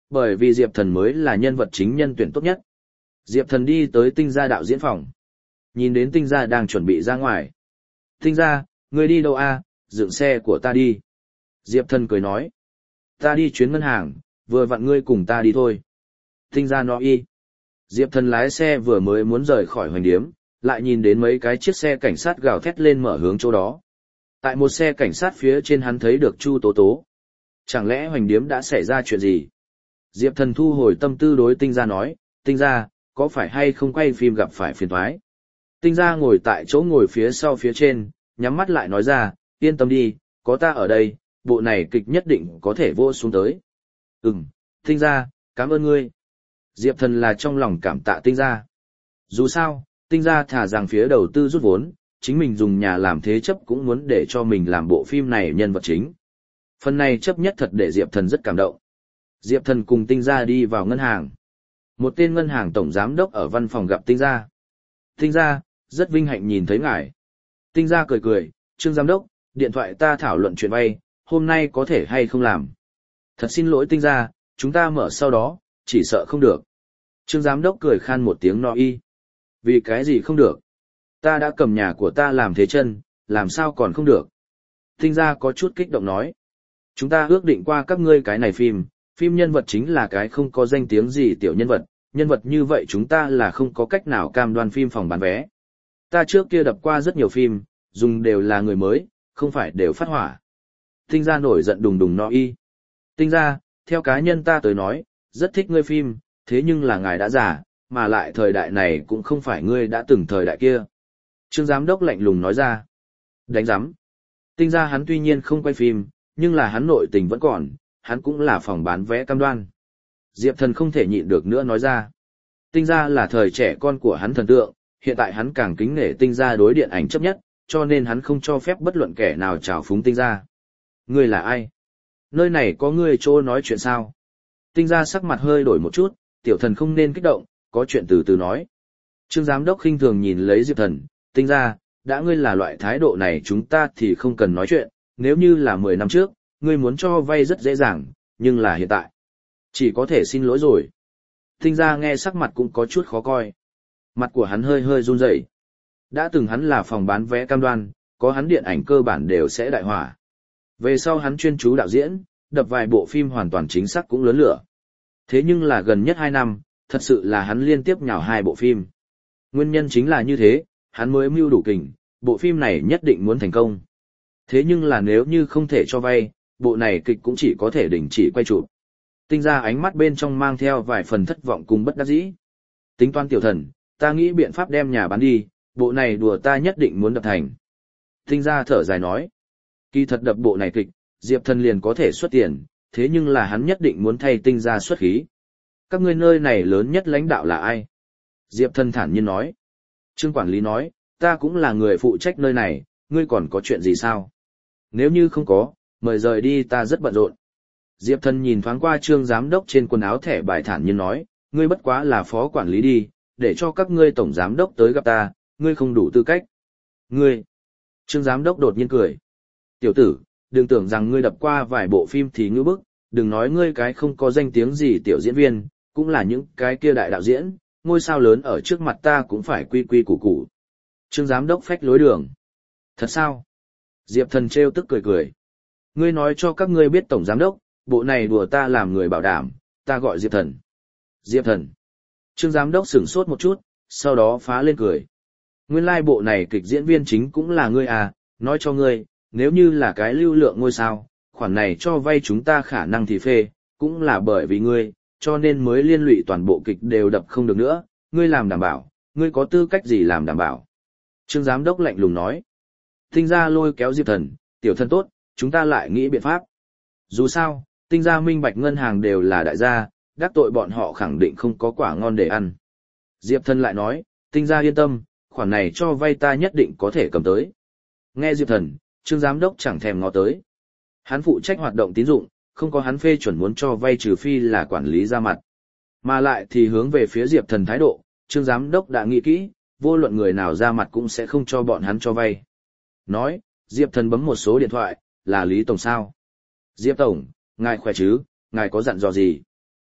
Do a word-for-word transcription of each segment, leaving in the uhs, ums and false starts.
bởi vì Diệp Thần mới là nhân vật chính nhân tuyển tốt nhất. Diệp Thần đi tới Tinh gia đạo diễn phòng. Nhìn đến Tinh gia đang chuẩn bị ra ngoài. Tinh gia, ngươi đi đâu a? Dựng xe của ta đi. Diệp Thần cười nói. Ta đi chuyến ngân hàng, vừa vặn ngươi cùng ta đi thôi. Tinh gia nói y. Diệp Thần lái xe vừa mới muốn rời khỏi hoành điếm, lại nhìn đến mấy cái chiếc xe cảnh sát gào thét lên mở hướng chỗ đó. Tại một xe cảnh sát phía trên hắn thấy được Chu Tố Tố. Chẳng lẽ hoành điếm đã xảy ra chuyện gì? Diệp Thần thu hồi tâm tư đối Tinh gia nói, Tinh gia, có phải hay không quay phim gặp phải phiền toái? Tinh gia ngồi tại chỗ ngồi phía sau phía trên, nhắm mắt lại nói ra, yên tâm đi, có ta ở đây, bộ này kịch nhất định có thể vô xuống tới. Ừm, Tinh gia, cảm ơn ngươi. Diệp Thần là trong lòng cảm tạ Tinh gia. Dù sao, Tinh gia thả rằng phía đầu tư rút vốn, chính mình dùng nhà làm thế chấp cũng muốn để cho mình làm bộ phim này nhân vật chính. Phần này chấp nhất thật để Diệp Thần rất cảm động. Diệp Thần cùng Tinh gia đi vào ngân hàng. Một tên ngân hàng tổng giám đốc ở văn phòng gặp Tinh gia. Tinh gia, rất vinh hạnh nhìn thấy ngài. Tinh gia cười cười, Trương giám đốc, điện thoại ta thảo luận chuyện vay, hôm nay có thể hay không làm. Thật xin lỗi Tinh gia, chúng ta mở sau đó, chỉ sợ không được. Trương giám đốc cười khan một tiếng no y. Vì cái gì không được? Ta đã cầm nhà của ta làm thế chân, làm sao còn không được? Tinh gia có chút kích động nói. Chúng ta ước định qua các ngươi cái này phim, phim nhân vật chính là cái không có danh tiếng gì tiểu nhân vật, nhân vật như vậy chúng ta là không có cách nào cam đoan phim phòng bán vé. Ta trước kia đập qua rất nhiều phim, dùng đều là người mới, không phải đều phát hỏa. Tinh gia nổi giận đùng đùng no y. Tinh gia, theo cá nhân ta tới nói, rất thích ngươi phim, thế nhưng là ngài đã già, mà lại thời đại này cũng không phải ngươi đã từng thời đại kia. Trương giám đốc lạnh lùng nói ra. Đánh giám. Tinh gia hắn tuy nhiên không quay phim, nhưng là hắn nội tình vẫn còn, hắn cũng là phòng bán vé cam đoan. Diệp Thần không thể nhịn được nữa nói ra. Tinh gia là thời trẻ con của hắn thần tượng, hiện tại hắn càng kính nể Tinh gia đối điện ảnh chấp nhất, cho nên hắn không cho phép bất luận kẻ nào trào phúng Tinh gia. Ngươi là ai? Nơi này có ngươi chỗ nói chuyện sao? Tinh gia sắc mặt hơi đổi một chút, Tiểu Thần không nên kích động, có chuyện từ từ nói. Trương giám đốc khinh thường nhìn lấy Diệp Thần, Tinh gia, đã ngươi là loại thái độ này chúng ta thì không cần nói chuyện, nếu như là mười năm trước, ngươi muốn cho vay rất dễ dàng, nhưng là hiện tại, chỉ có thể xin lỗi rồi. Tinh gia nghe sắc mặt cũng có chút khó coi. Mặt của hắn hơi hơi run rẩy. Đã từng hắn là phòng bán vé cam đoan, có hắn điện ảnh cơ bản đều sẽ đại hỏa. Về sau hắn chuyên chú đạo diễn, đập vài bộ phim hoàn toàn chính xác cũng lớn lửa. Thế nhưng là gần nhất hai năm, thật sự là hắn liên tiếp nhào hai bộ phim. Nguyên nhân chính là như thế, hắn mới mưu đủ kình, bộ phim này nhất định muốn thành công. Thế nhưng là nếu như không thể cho vay, bộ này kịch cũng chỉ có thể đình chỉ quay chụp. Tinh gia ánh mắt bên trong mang theo vài phần thất vọng cùng bất đắc dĩ. Tính toán Tiểu Thần, ta nghĩ biện pháp đem nhà bán đi, bộ này đùa ta nhất định muốn đập thành. Tinh gia thở dài nói. Kỳ thật đập bộ này kịch, Diệp Thần liền có thể xuất tiền, thế nhưng là hắn nhất định muốn thay Tinh gia xuất khí. Các ngươi nơi này lớn nhất lãnh đạo là ai? Diệp Thần thản nhiên nói. Trương quản lý nói, ta cũng là người phụ trách nơi này, ngươi còn có chuyện gì sao? Nếu như không có, mời rời đi, ta rất bận rộn. Diệp Thần nhìn thoáng qua Trương giám đốc trên quần áo thẻ bài thản nhiên nói, ngươi bất quá là phó quản lý đi, để cho các ngươi tổng giám đốc tới gặp ta, ngươi không đủ tư cách. Ngươi! Trương giám đốc đột nhiên cười. Tiểu tử, đừng tưởng rằng ngươi đập qua vài bộ phim thì ngữ bức, đừng nói ngươi cái không có danh tiếng gì tiểu diễn viên, cũng là những cái kia đại đạo diễn, ngôi sao lớn ở trước mặt ta cũng phải quy quy củ củ. Trương giám đốc phách lối đường. Thật sao? Diệp Thần trêu tức cười cười. Ngươi nói cho các ngươi biết tổng giám đốc, bộ này đùa ta làm người bảo đảm, ta gọi Diệp Thần. Diệp Thần. Trương giám đốc sửng sốt một chút, sau đó phá lên cười. Nguyên lai like bộ này kịch diễn viên chính cũng là ngươi à, nói cho ngươi, nếu như là cái lưu lượng ngôi sao, khoản này cho vay chúng ta khả năng thì phê, cũng là bởi vì ngươi, cho nên mới liên lụy toàn bộ kịch đều đập không được nữa, ngươi làm đảm bảo, ngươi có tư cách gì làm đảm bảo. Trương giám đốc lạnh lùng nói. Tinh gia lôi kéo Diệp Thần, Tiểu Thần tốt, chúng ta lại nghĩ biện pháp. Dù sao, Tinh gia minh bạch ngân hàng đều là đại gia, đắc tội bọn họ khẳng định không có quả ngon để ăn. Diệp Thần lại nói, Tinh gia yên tâm, khoản này cho vay ta nhất định có thể cầm tới. Nghe Diệp Thần, Trương giám đốc chẳng thèm ngó tới. Hắn phụ trách hoạt động tín dụng, không có hắn phê chuẩn muốn cho vay trừ phi là quản lý ra mặt. Mà lại thì hướng về phía Diệp Thần thái độ, Trương giám đốc đã nghĩ kỹ, vô luận người nào ra mặt cũng sẽ không cho bọn hắn cho vay. Nói, Diệp Thần bấm một số điện thoại, là Lý Tổng sao? Diệp Tổng, ngài khỏe chứ, ngài có dặn dò gì?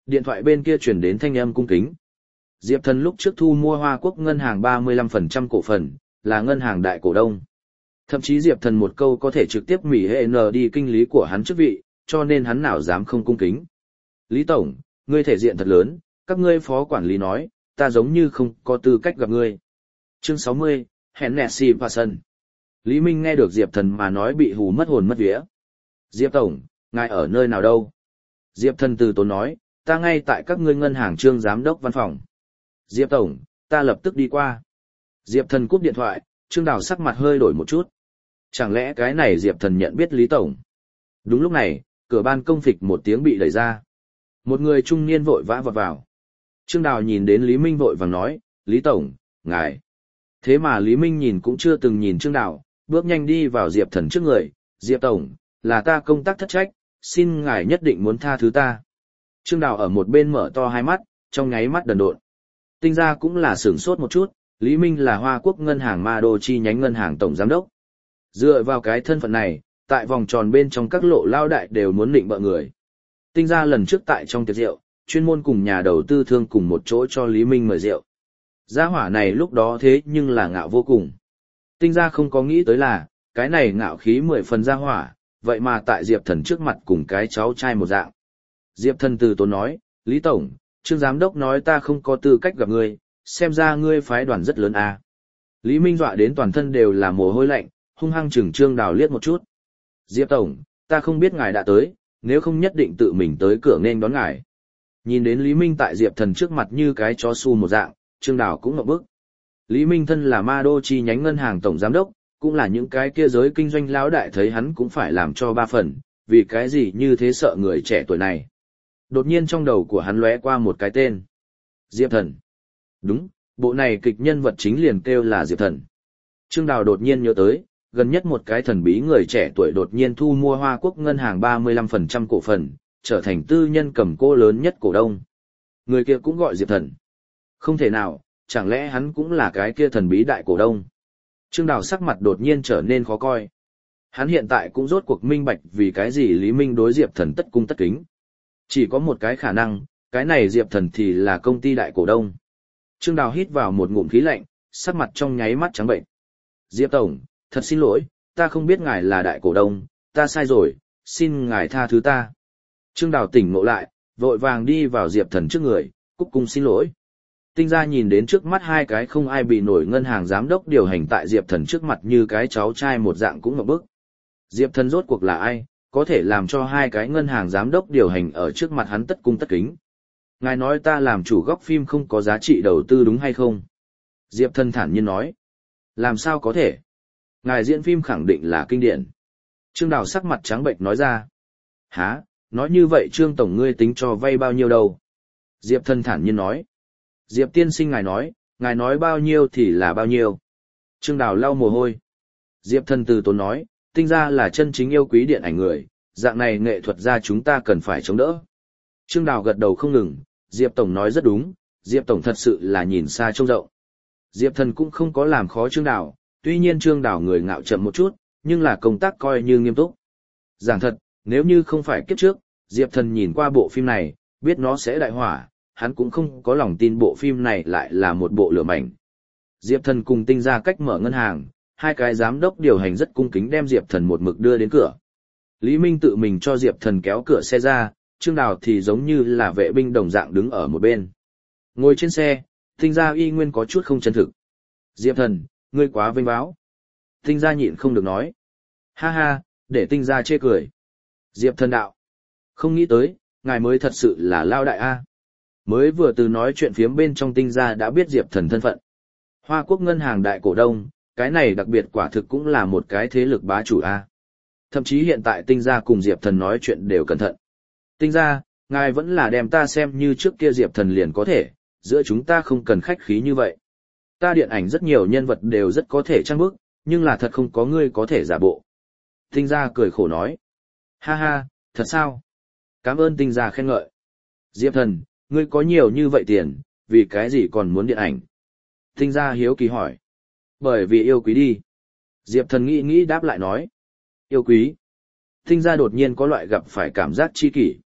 Điện thoại bên kia chuyển đến thanh âm cung kính. Diệp Thần lúc trước thu mua Hoa Quốc ngân hàng ba mươi lăm phần trăm cổ phần, là ngân hàng đại cổ đông. Thậm chí Diệp Thần một câu có thể trực tiếp mỉ hệ n đi kinh lý của hắn chức vị, cho nên hắn nào dám không cung kính. Lý Tổng, ngươi thể diện thật lớn, các ngươi phó quản lý nói, ta giống như không có tư cách gặp ngươi. Chương sáu mươi, Hennessy Passion. Lý Minh nghe được Diệp Thần mà nói bị hù mất hồn mất vía. Diệp Tổng, ngài ở nơi nào đâu? Diệp Thần từ tốn nói, ta ngay tại các ngươi ngân hàng trương giám đốc văn phòng. Diệp Tổng, ta lập tức đi qua. Diệp Thần cúp điện thoại, Trương Đào sắc mặt hơi đổi một chút. Chẳng lẽ cái này Diệp Thần nhận biết Lý Tổng? Đúng lúc này, cửa ban công phịch một tiếng bị đẩy ra. Một người trung niên vội vã vọt vào. Trương Đào nhìn đến Lý Minh vội vàng nói, Lý Tổng, ngài. Thế mà Lý Minh nhìn cũng chưa từng nhìn Trương Đào, bước nhanh đi vào Diệp Thần trước người. Diệp Tổng, là ta công tác thất trách, xin ngài nhất định muốn tha thứ ta. Trương Đào ở một bên mở to hai mắt, trong nháy mắt đần độn. Tinh ra cũng là sửng sốt một chút, Lý Minh là Hoa Quốc ngân hàng Ma Đô chi nhánh ngân hàng tổng giám đốc. Dựa vào cái thân phận này, tại vòng tròn bên trong các lộ lao đại đều muốn định bợ người. Tinh ra lần trước tại trong tiệc rượu, chuyên môn cùng nhà đầu tư thương cùng một chỗ cho Lý Minh mời rượu. Gia hỏa này lúc đó thế nhưng là ngạo vô cùng. Tinh ra không có nghĩ tới là, cái này ngạo khí mười phần gia hỏa, vậy mà tại Diệp Thần trước mặt cùng cái cháu trai một dạng. Diệp Thần từ tốn nói, Lý Tổng, Trương Giám Đốc nói ta không có tư cách gặp ngươi, xem ra ngươi phái đoàn rất lớn à. Lý Minh dọa đến toàn thân đều là mồ hôi lạnh, hung hăng chừng Trương Đào liếc một chút. Diệp Tổng, ta không biết ngài đã tới, nếu không nhất định tự mình tới cửa nên đón ngài. Nhìn đến Lý Minh tại Diệp Thần trước mặt như cái chó su một dạng, Trương Đào cũng ngậm bức. Lý Minh thân là Ma Đô chi nhánh ngân hàng tổng giám đốc, cũng là những cái kia giới kinh doanh lão đại thấy hắn cũng phải làm cho ba phần, vì cái gì như thế sợ người trẻ tuổi này. Đột nhiên trong đầu của hắn lóe qua một cái tên. Diệp Thần. Đúng, bộ này kịch nhân vật chính liền kêu là Diệp Thần. Trương Đào đột nhiên nhớ tới, gần nhất một cái thần bí người trẻ tuổi đột nhiên thu mua Hoa Quốc ngân hàng ba mươi lăm phần trăm cổ phần, trở thành tư nhân cầm cố lớn nhất cổ đông. Người kia cũng gọi Diệp Thần. Không thể nào, chẳng lẽ hắn cũng là cái kia thần bí đại cổ đông. Trương Đào sắc mặt đột nhiên trở nên khó coi. Hắn hiện tại cũng rốt cuộc minh bạch vì cái gì Lý Minh đối Diệp Thần tất cung tất kính. Chỉ có một cái khả năng, cái này Diệp Thần thì là công ty đại cổ đông. Trương Đào hít vào một ngụm khí lạnh, sắc mặt trong nháy mắt trắng bệnh. Diệp Tổng, thật xin lỗi, ta không biết ngài là đại cổ đông, ta sai rồi, xin ngài tha thứ ta. Trương Đào tỉnh ngộ lại, vội vàng đi vào Diệp Thần trước người, cúc cung xin lỗi. Tinh ra nhìn đến trước mắt hai cái không ai bị nổi ngân hàng giám đốc điều hành tại Diệp Thần trước mặt như cái cháu trai một dạng cũng ngập bức. Diệp Thần rốt cuộc là ai, có thể làm cho hai cái ngân hàng giám đốc điều hành ở trước mặt hắn tất cung tất kính. Ngài nói ta làm chủ góc phim không có giá trị đầu tư đúng hay không? Diệp Thần thản nhiên nói. Làm sao có thể? Ngài diễn phim khẳng định là kinh điển. Trương Đào sắc mặt trắng bệnh nói ra. Hả, nói như vậy Trương Tổng ngươi tính cho vay bao nhiêu đâu? Diệp Thần thản nhiên nói. Diệp tiên sinh ngài nói, ngài nói bao nhiêu thì là bao nhiêu. Trương Đào lau mồ hôi. Diệp Thần từ tốn nói, tinh ra là chân chính yêu quý điện ảnh người, dạng này nghệ thuật gia chúng ta cần phải chống đỡ. Trương Đào gật đầu không ngừng, Diệp Tổng nói rất đúng, Diệp Tổng thật sự là nhìn xa trông rộng. Diệp Thần cũng không có làm khó Trương Đào, tuy nhiên Trương Đào người ngạo chậm một chút, nhưng là công tác coi như nghiêm túc. Giảng thật, nếu như không phải kiếp trước, Diệp Thần nhìn qua bộ phim này, biết nó sẽ đại hỏa, hắn cũng không có lòng tin bộ phim này lại là một bộ lửa mảnh. Diệp Thần cùng tinh ra cách mở ngân hàng, hai cái giám đốc điều hành rất cung kính đem Diệp Thần một mực đưa đến cửa. Lý Minh tự mình cho Diệp Thần kéo cửa xe ra, Trương Đào thì giống như là vệ binh đồng dạng đứng ở một bên. Ngồi trên xe, tinh ra y nguyên có chút không chân thực. Diệp Thần, ngươi quá vênh váo. Tinh ra nhịn không được nói. Ha ha, để tinh ra chê cười. Diệp Thần đạo. Không nghĩ tới, ngài mới thật sự là lao đại A. Mới vừa từ nói chuyện phiếm bên trong tinh ra đã biết Diệp Thần thân phận. Hoa Quốc ngân hàng đại cổ đông, cái này đặc biệt quả thực cũng là một cái thế lực bá chủ A. Thậm chí hiện tại tinh ra cùng Diệp Thần nói chuyện đều cẩn thận. Tinh ra, ngài vẫn là đem ta xem như trước kia Diệp Thần liền có thể, giữa chúng ta không cần khách khí như vậy. Ta điện ảnh rất nhiều nhân vật đều rất có thể trang bức, nhưng là thật không có ngươi có thể giả bộ. Tinh ra cười khổ nói. Ha ha, thật sao? Cảm ơn tinh ra khen ngợi. Diệp Thần, ngươi có nhiều như vậy tiền, vì cái gì còn muốn điện ảnh? Tinh ra hiếu kỳ hỏi. Bởi vì yêu quý đi. Diệp Thần nghĩ nghĩ đáp lại nói. Yêu quý. Tinh ra đột nhiên có loại gặp phải cảm giác chi kỷ.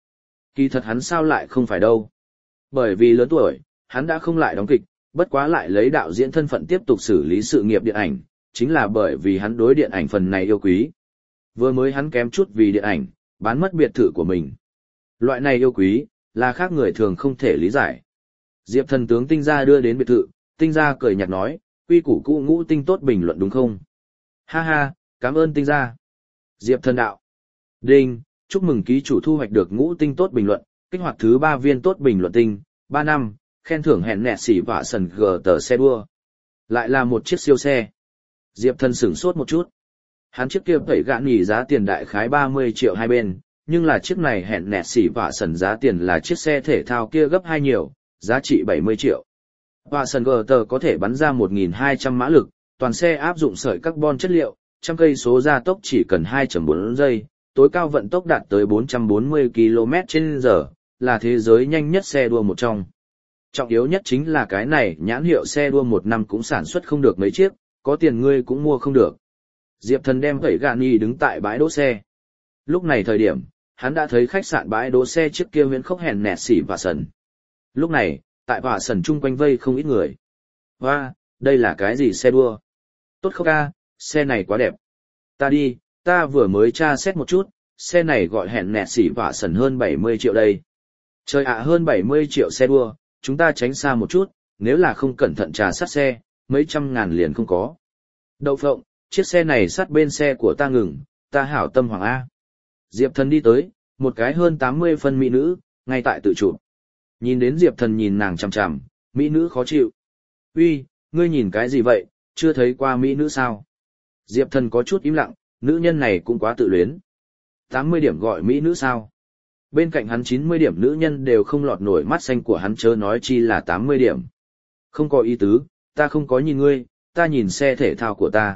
Kỳ thật hắn sao lại không phải đâu. Bởi vì lớn tuổi, hắn đã không lại đóng kịch, bất quá lại lấy đạo diễn thân phận tiếp tục xử lý sự nghiệp điện ảnh, chính là bởi vì hắn đối điện ảnh phần này yêu quý. Vừa mới hắn kém chút vì điện ảnh, bán mất biệt thự của mình. Loại này yêu quý, là khác người thường không thể lý giải. Diệp Thần tướng Tinh Gia đưa đến biệt thự, Tinh Gia cười nhạt nói, quy củ cũ ngũ tinh tốt bình luận đúng không? Ha ha, cảm ơn Tinh Gia. Diệp Thần đạo. Đinh, chúc mừng ký chủ thu hoạch được ngũ tinh tốt bình luận, kích hoạt thứ ba viên tốt bình luận tinh, ba năm, khen thưởng hẹn nẹt xỉ vạ sần gờ tờ xe đua. Lại là một chiếc siêu xe. Diệp Thần sửng sốt một chút. Hắn chiếc kia tẩy gạn nhỉ giá tiền đại khái ba mươi triệu hai bên, nhưng là chiếc này hẹn nẹt xỉ vạ sần giá tiền là chiếc xe thể thao kia gấp hai nhiều, giá trị bảy mươi triệu. Vạ sần gờ tờ có thể bắn ra một nghìn hai trăm mã lực, toàn xe áp dụng sợi carbon chất liệu, trăm cây số gia tốc chỉ cần hai phẩy bốn giây, tối cao vận tốc đạt tới bốn trăm bốn mươi ki lô mét trên giờ, là thế giới nhanh nhất xe đua một trong. Trọng yếu nhất chính là cái này nhãn hiệu xe đua một năm cũng sản xuất không được mấy chiếc, có tiền ngươi cũng mua không được. Diệp Thần đem tẩy gạn nhỉ đứng tại bãi đỗ xe. Lúc này thời điểm, hắn đã thấy khách sạn bãi đỗ xe trước kia huyễn khốc hèn nẹt xỉ vạ sần. Lúc này, tại vạ sần chung quanh vây không ít người. Hoa, đây là cái gì xe đua? Tốt không ca, xe này quá đẹp. Ta đi, ta vừa mới tra xét một chút, xe này gọi hẹn nẹt xỉ vạ sần hơn bảy mươi triệu đây. Trời ạ, hơn bảy mươi triệu xe đua, chúng ta tránh xa một chút, nếu là không cẩn thận trà sát xe, mấy trăm ngàn liền không có. Đậu phộng, chiếc xe này sát bên xe của ta ngừng, ta hảo tâm hoàng A. Diệp Thần đi tới, một cái hơn tám mươi phân mỹ nữ, ngay tại tự chụp. Nhìn đến Diệp Thần nhìn nàng chằm chằm, mỹ nữ khó chịu. Uy, ngươi nhìn cái gì vậy, chưa thấy qua mỹ nữ sao? Diệp Thần có chút im lặng, nữ nhân này cũng quá tự luyến. tám mươi điểm gọi mỹ nữ sao? Bên cạnh hắn chín mươi điểm nữ nhân đều không lọt nổi mắt xanh của hắn, chớ nói chi là tám mươi điểm. Không có ý tứ, ta không có nhìn ngươi, ta nhìn xe thể thao của ta.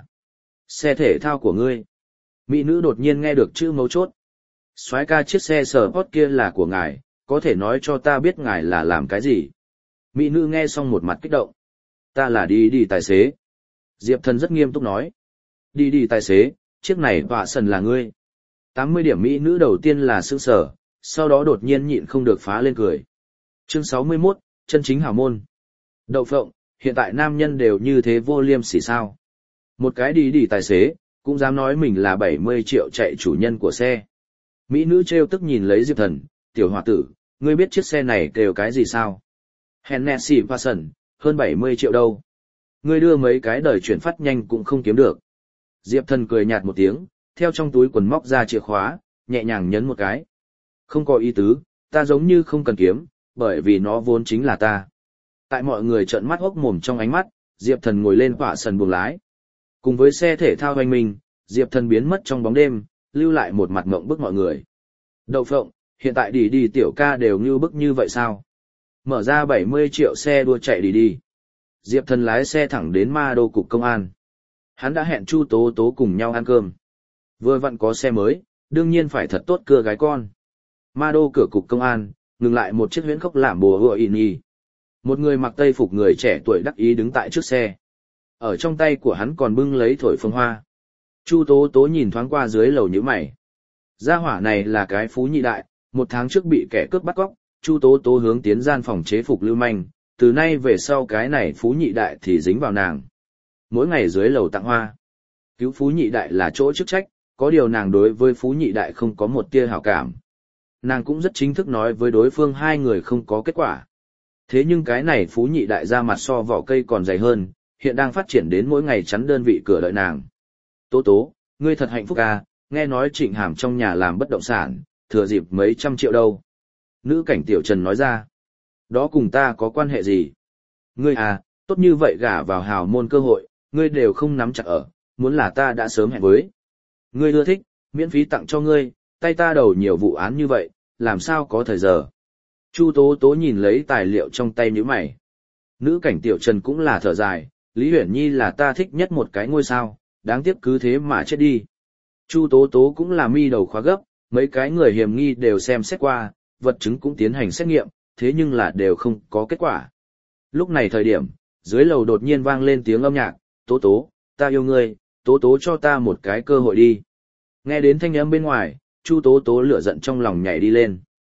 Xe thể thao của ngươi. Mỹ nữ đột nhiên nghe được chữ mấu chốt. Soái ca, chiếc xe Sport kia là của ngài, có thể nói cho ta biết ngài là làm cái gì? Mỹ nữ nghe xong một mặt kích động. Ta là đi đi tài xế. Diệp Thần rất nghiêm túc nói. Đi đi tài xế, chiếc này vạ sần là ngươi. tám mươi điểm Mỹ nữ đầu tiên là sững sờ, sau đó đột nhiên nhịn không được phá lên cười. Chương sáu mươi mốt, chân chính hào môn. Đậu phộng, hiện tại nam nhân đều như thế vô liêm sỉ sao? Một cái đi đi tài xế, cũng dám nói mình là bảy mươi triệu chạy chủ nhân của xe. Mỹ nữ trêu tức nhìn lấy Diệp Thần, tiểu hòa tử, ngươi biết chiếc xe này kêu cái gì sao? Hennessy Passion, hơn bảy mươi triệu đâu. Ngươi đưa mấy cái đời chuyển phát nhanh cũng không kiếm được. Diệp Thần cười nhạt một tiếng, theo trong túi quần móc ra chìa khóa, nhẹ nhàng nhấn một cái. Không có ý tứ, ta giống như không cần kiếm, bởi vì nó vốn chính là ta. Tại mọi người trợn mắt hốc mồm trong ánh mắt, Diệp Thần ngồi lên vạ sần buồng lái. Cùng với xe thể thao hoành mình, Diệp Thần biến mất trong bóng đêm, lưu lại một mặt ngộng bức mọi người. Đậu phộng, hiện tại đi đi tiểu ca đều như bức như vậy sao? Mở ra bảy mươi triệu xe đua chạy đi đi. Diệp Thần lái xe thẳng đến Ma Đô cục công an. Hắn đã hẹn Chu Tố Tố cùng nhau ăn cơm. Vừa vặn có xe mới, đương nhiên phải thật tốt cưa gái con. Ma Đô cửa cục công an, ngừng lại một chiếc huyễn khốc làm bùa hựa ỉ nhì. Một người mặc tây phục người trẻ tuổi đắc ý đứng tại trước xe. Ở trong tay của hắn còn bưng lấy thổi phồng hoa. Chu Tố Tố nhìn thoáng qua dưới lầu nhíu mày. Gia hỏa này là cái phú nhị đại, một tháng trước bị kẻ cướp bắt cóc, Chu Tố Tố hướng tiến gian phòng chế phục lưu manh, từ nay về sau cái này phú nhị đại thì dính vào nàng. Mỗi ngày dưới lầu tặng hoa. Cứu phú nhị đại là chỗ chức trách, có điều nàng đối với phú nhị đại không có một tia hảo cảm. Nàng cũng rất chính thức nói với đối phương hai người không có kết quả. Thế nhưng cái này phú nhị đại ra mặt so vỏ cây còn dày hơn, hiện đang phát triển đến mỗi ngày chắn đơn vị cửa đợi nàng. Tố Tố, ngươi thật hạnh phúc à, nghe nói Trịnh Hàm trong nhà làm bất động sản, thừa dịp mấy trăm triệu đâu. Nữ cảnh Tiểu Trần nói ra. Đó cùng ta có quan hệ gì? Ngươi à, tốt như vậy gả vào hào môn cơ hội, ngươi đều không nắm chặt ở, muốn là ta đã sớm hẹn với. Ngươi ưa thích, miễn phí tặng cho ngươi, tay ta đầu nhiều vụ án như vậy, làm sao có thời giờ. Chu Tố Tố nhìn lấy tài liệu trong tay nhíu mày. Nữ cảnh Tiểu Trần cũng là thở dài, Lý Uyển Nhi là ta thích nhất một cái ngôi sao, đáng tiếc cứ thế mà chết đi. Chu Tố Tố cũng là mi đầu khóa gấp, mấy cái người hiểm nghi đều xem xét qua, vật chứng cũng tiến hành xét nghiệm, thế nhưng là đều không có kết quả. Lúc này thời điểm, dưới lầu đột nhiên vang lên tiếng âm nhạc, Tố Tố, ta yêu ngươi, Tố Tố cho ta một cái cơ hội đi. Nghe đến thanh âm bên ngoài, Chu Tố Tố lửa giận trong lòng nhảy đi lên.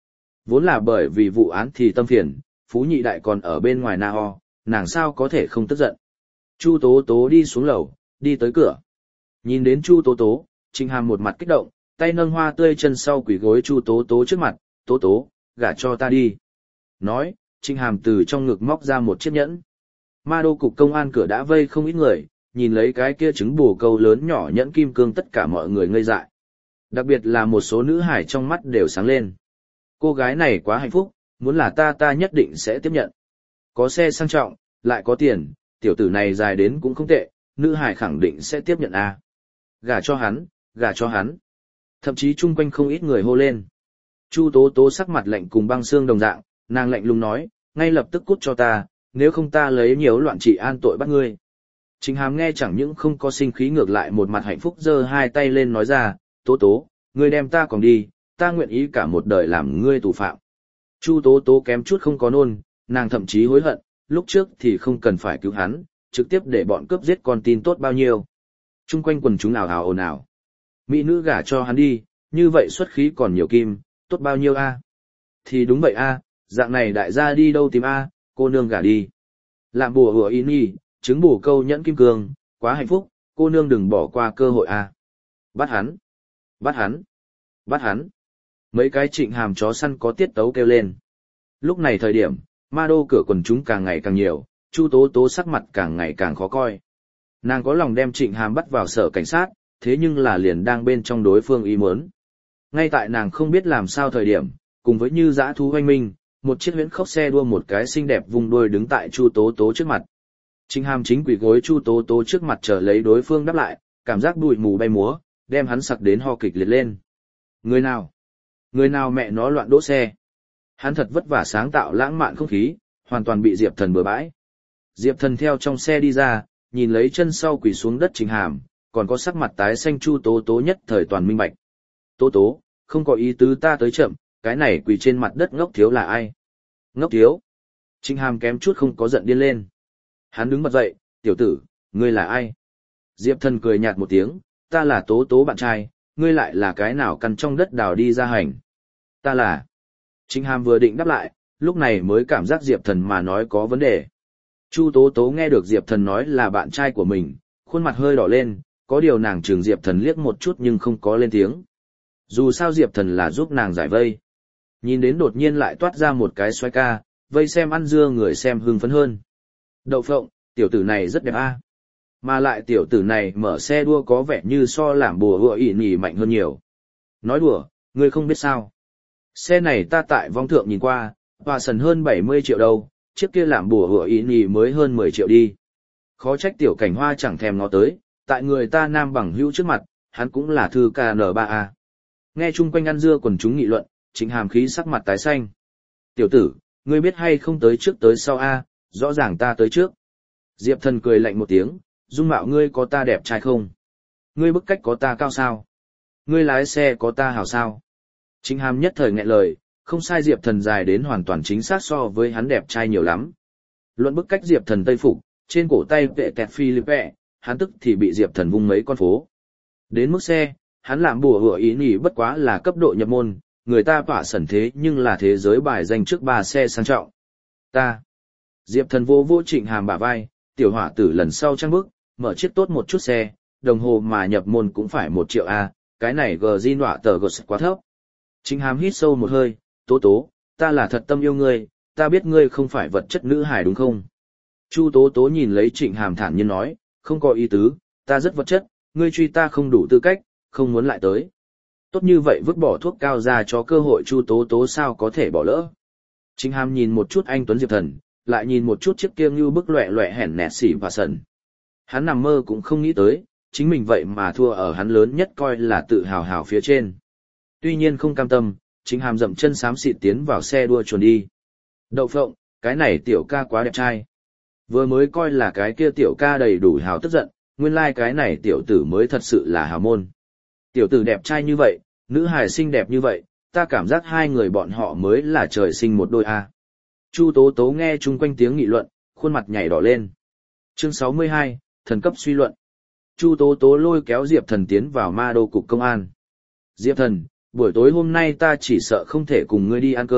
Vốn là bởi vì vụ án thì tâm phiền, Phú Nhị Đại còn ở bên ngoài na ho, nàng sao có thể không tức giận. Chu Tố Tố đi xuống lầu, đi tới cửa. Nhìn đến Chu Tố Tố, Trịnh Hàm một mặt kích động, tay nâng hoa tươi chân sau quỳ gối Chu Tố Tố trước mặt, Tố Tố, gả cho ta đi. Nói, Trịnh Hàm từ trong ngực móc ra một chiếc nhẫn. Ma đô cục công an cửa đã vây không ít người, nhìn lấy cái kia trứng bồ câu lớn nhỏ nhẫn kim cương tất cả mọi người ngây dại. Đặc biệt là một số nữ hải trong mắt đều sáng lên. Cô gái này quá hạnh phúc, muốn là ta ta nhất định sẽ tiếp nhận. Có xe sang trọng, lại có tiền, tiểu tử này dài đến cũng không tệ, nữ hải khẳng định sẽ tiếp nhận a. Gả cho hắn, gả cho hắn. Thậm chí chung quanh không ít người hô lên. Chu Tố Tố sắc mặt lạnh cùng băng xương đồng dạng, nàng lạnh lùng nói, ngay lập tức cút cho ta, nếu không ta lấy nhiều loạn trị an tội bắt ngươi. Trịnh Hàm nghe chẳng những không có sinh khí, ngược lại một mặt hạnh phúc giơ hai tay lên nói ra, Tố Tố, ngươi đem ta còn đi, ta nguyện ý cả một đời làm ngươi tù phạm. Chu Tố Tố kém chút không có nôn, nàng thậm chí hối hận, lúc trước thì không cần phải cứu hắn, trực tiếp để bọn cướp giết con tin tốt bao nhiêu. Trung quanh quần chúng ào ào ồn ào. Mỹ nữ gả cho hắn đi, như vậy xuất khí còn nhiều kim, tốt bao nhiêu a? Thì đúng vậy a, dạng này đại gia đi đâu tìm a, cô nương gả đi. Làm bùa hùa in y, trứng bù câu nhẫn kim cương, quá hạnh phúc, cô nương đừng bỏ qua cơ hội a. Bắt hắn, bắt hắn, bắt hắn. Mấy cái Trịnh Hàm chó săn có tiết tấu kêu lên. Lúc này thời điểm, ma đô cửa quần chúng càng ngày càng nhiều, Chu Tố Tố sắc mặt càng ngày càng khó coi. Nàng có lòng đem Trịnh Hàm bắt vào sở cảnh sát, thế nhưng là liền đang bên trong đối phương ý muốn. Ngay tại nàng không biết làm sao thời điểm, cùng với như dã thú hoanh minh, một chiếc huyễn khốc xe đua một cái xinh đẹp vùng đuôi đứng tại Chu Tố Tố trước mặt. Trịnh Hàm chính quỳ gối Chu Tố Tố trước mặt chờ lấy đối phương đáp lại, cảm giác bụi mù bay múa, đem hắn sặc đến ho kịch liệt lên. Người nào? Người nào mẹ nó loạn đỗ xe? Hắn thật vất vả sáng tạo lãng mạn không khí, hoàn toàn bị Diệp Thần bừa bãi. Diệp Thần theo trong xe đi ra, nhìn lấy chân sau quỳ xuống đất Trịnh Hàm, còn có sắc mặt tái xanh Chu Tố Tố nhất thời toàn minh bạch. Tố Tố, không có ý tứ ta tới chậm, cái này quỳ trên mặt đất ngốc thiếu là ai? Ngốc thiếu? Trịnh Hàm kém chút không có giận điên lên. Hắn đứng bật dậy, tiểu tử, ngươi là ai? Diệp Thần cười nhạt một tiếng, ta là Tố Tố bạn trai, ngươi lại là cái nào căn trong đất đào đi ra hành? Ta là... Trịnh Hàm vừa định đáp lại, lúc này mới cảm giác Diệp Thần mà nói có vấn đề. Chu Tố Tố nghe được Diệp Thần nói là bạn trai của mình, khuôn mặt hơi đỏ lên, có điều nàng chừng Diệp Thần liếc một chút nhưng không có lên tiếng. Dù sao Diệp Thần là giúp nàng giải vây. Nhìn đến đột nhiên lại toát ra một cái xoay ca, vây xem ăn dưa người xem hưng phấn hơn. Đậu phộng, tiểu tử này rất đẹp a. Mà lại tiểu tử này mở xe đua có vẻ như so làm bùa hựa ỉ nhỉ mạnh hơn nhiều. Nói đùa, ngươi không biết sao. Xe này ta tại vong thượng nhìn qua, và sần hơn bảy mươi triệu đâu, chiếc kia làm bùa hựa ỉ nhỉ mới hơn mười triệu đi. Khó trách tiểu cảnh hoa chẳng thèm ngó tới, tại người ta nam bằng hữu trước mặt, hắn cũng là thư ca en ba a. Nghe chung quanh ăn dưa quần chúng nghị luận, Trịnh Hàm khí sắc mặt tái xanh. Tiểu tử, ngươi biết hay không tới trước tới sau a, rõ ràng ta tới trước. Diệp Thần cười lạnh một tiếng, dung mạo ngươi có ta đẹp trai không? Ngươi bức cách có ta cao sao? Ngươi lái xe có ta hảo sao? Trịnh Hàm nhất thời nghẹn lời, không sai, Diệp Thần dài đến hoàn toàn chính xác so với hắn đẹp trai nhiều lắm. Luận bức cách Diệp Thần tây phục, trên cổ tay vệ tẹt Philippe, hắn tức thì bị Diệp Thần vung mấy con phố. Đến mức xe, hắn làm bùa hựa ý nhỉ bất quá là cấp độ nhập môn, người ta tỏa sẩn thế nhưng là thế giới bài danh trước ba xe sang trọng. Ta. Diệp Thần vô vô Trịnh Hàm bả vai, tiểu hỏa tử lần sau trăng bước, mở chiếc tốt một chút xe, đồng hồ mà nhập môn cũng phải một triệu a, cái này gờ di nọa tờ gột quá thấp. Trịnh Hàm hít sâu một hơi, Tố Tố, ta là thật tâm yêu ngươi, ta biết ngươi không phải vật chất nữ hài đúng không? Chu Tố Tố nhìn lấy Trịnh Hàm thản nhiên nói, không có ý tứ, ta rất vật chất, ngươi truy ta không đủ tư cách, không muốn lại tới. Tốt như vậy vứt bỏ thuốc cao ra cho cơ hội Chu Tố Tố sao có thể bỏ lỡ. Trịnh Hàm nhìn một chút anh Tuấn Diệp Thần, lại nhìn một chút chiếc kia như bức loẹ loẹ hẻn nẹt xỉ và sần. Hắn nằm mơ cũng không nghĩ tới, chính mình vậy mà thua ở hắn lớn nhất coi là tự hào hào phía trên. Tuy nhiên không cam tâm, Trịnh Hàm dậm chân xám xịt tiến vào xe đua chuồn đi. Đậu phộng, cái này tiểu ca quá đẹp trai. Vừa mới coi là cái kia tiểu ca đầy đủ hào tức giận, nguyên lai like cái này tiểu tử mới thật sự là hào môn. Tiểu tử đẹp trai như vậy, nữ hài xinh đẹp như vậy, ta cảm giác hai người bọn họ mới là trời sinh một đôi a. Chu Tố Tố nghe chung quanh tiếng nghị luận, khuôn mặt nhảy đỏ lên. Chương sáu mươi hai, thần cấp suy luận. Chu Tố Tố lôi kéo Diệp Thần tiến vào ma đô cục công an. Diệp Thần, buổi tối hôm nay ta chỉ sợ không thể cùng ngươi đi ăn cơm,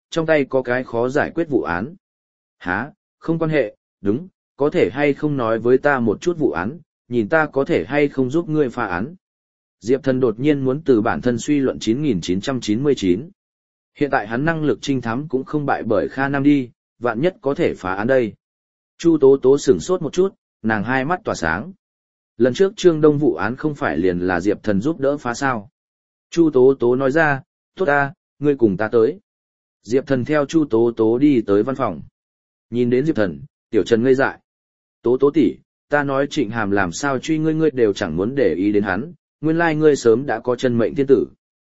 trong tay có cái khó giải quyết vụ án. Hả, không quan hệ, đúng, có thể hay không nói với ta một chút vụ án, nhìn ta có thể hay không giúp ngươi phá án. Diệp Thần đột nhiên muốn từ bản thân suy luận chín nghìn chín trăm chín mươi chín. Hiện tại hắn năng lực trinh thám cũng không bại bởi Kha Nam đi, vạn nhất có thể phá án đây. Chu Tố Tố sửng sốt một chút, nàng hai mắt tỏa sáng. Lần trước Trương Đông vụ án không phải liền là Diệp Thần giúp đỡ phá sao. Chu Tố Tố nói ra, tốt ta, ngươi cùng ta tới. Diệp Thần theo Chu Tố Tố đi tới văn phòng. Nhìn đến Diệp Thần, Tiểu Trần ngây dại. Tố Tố tỷ, ta nói Trịnh Hàm làm sao truy ngươi ngươi đều chẳng muốn để ý đến hắn, nguyên lai ngươi sớm đã có chân mệnh thiên tử.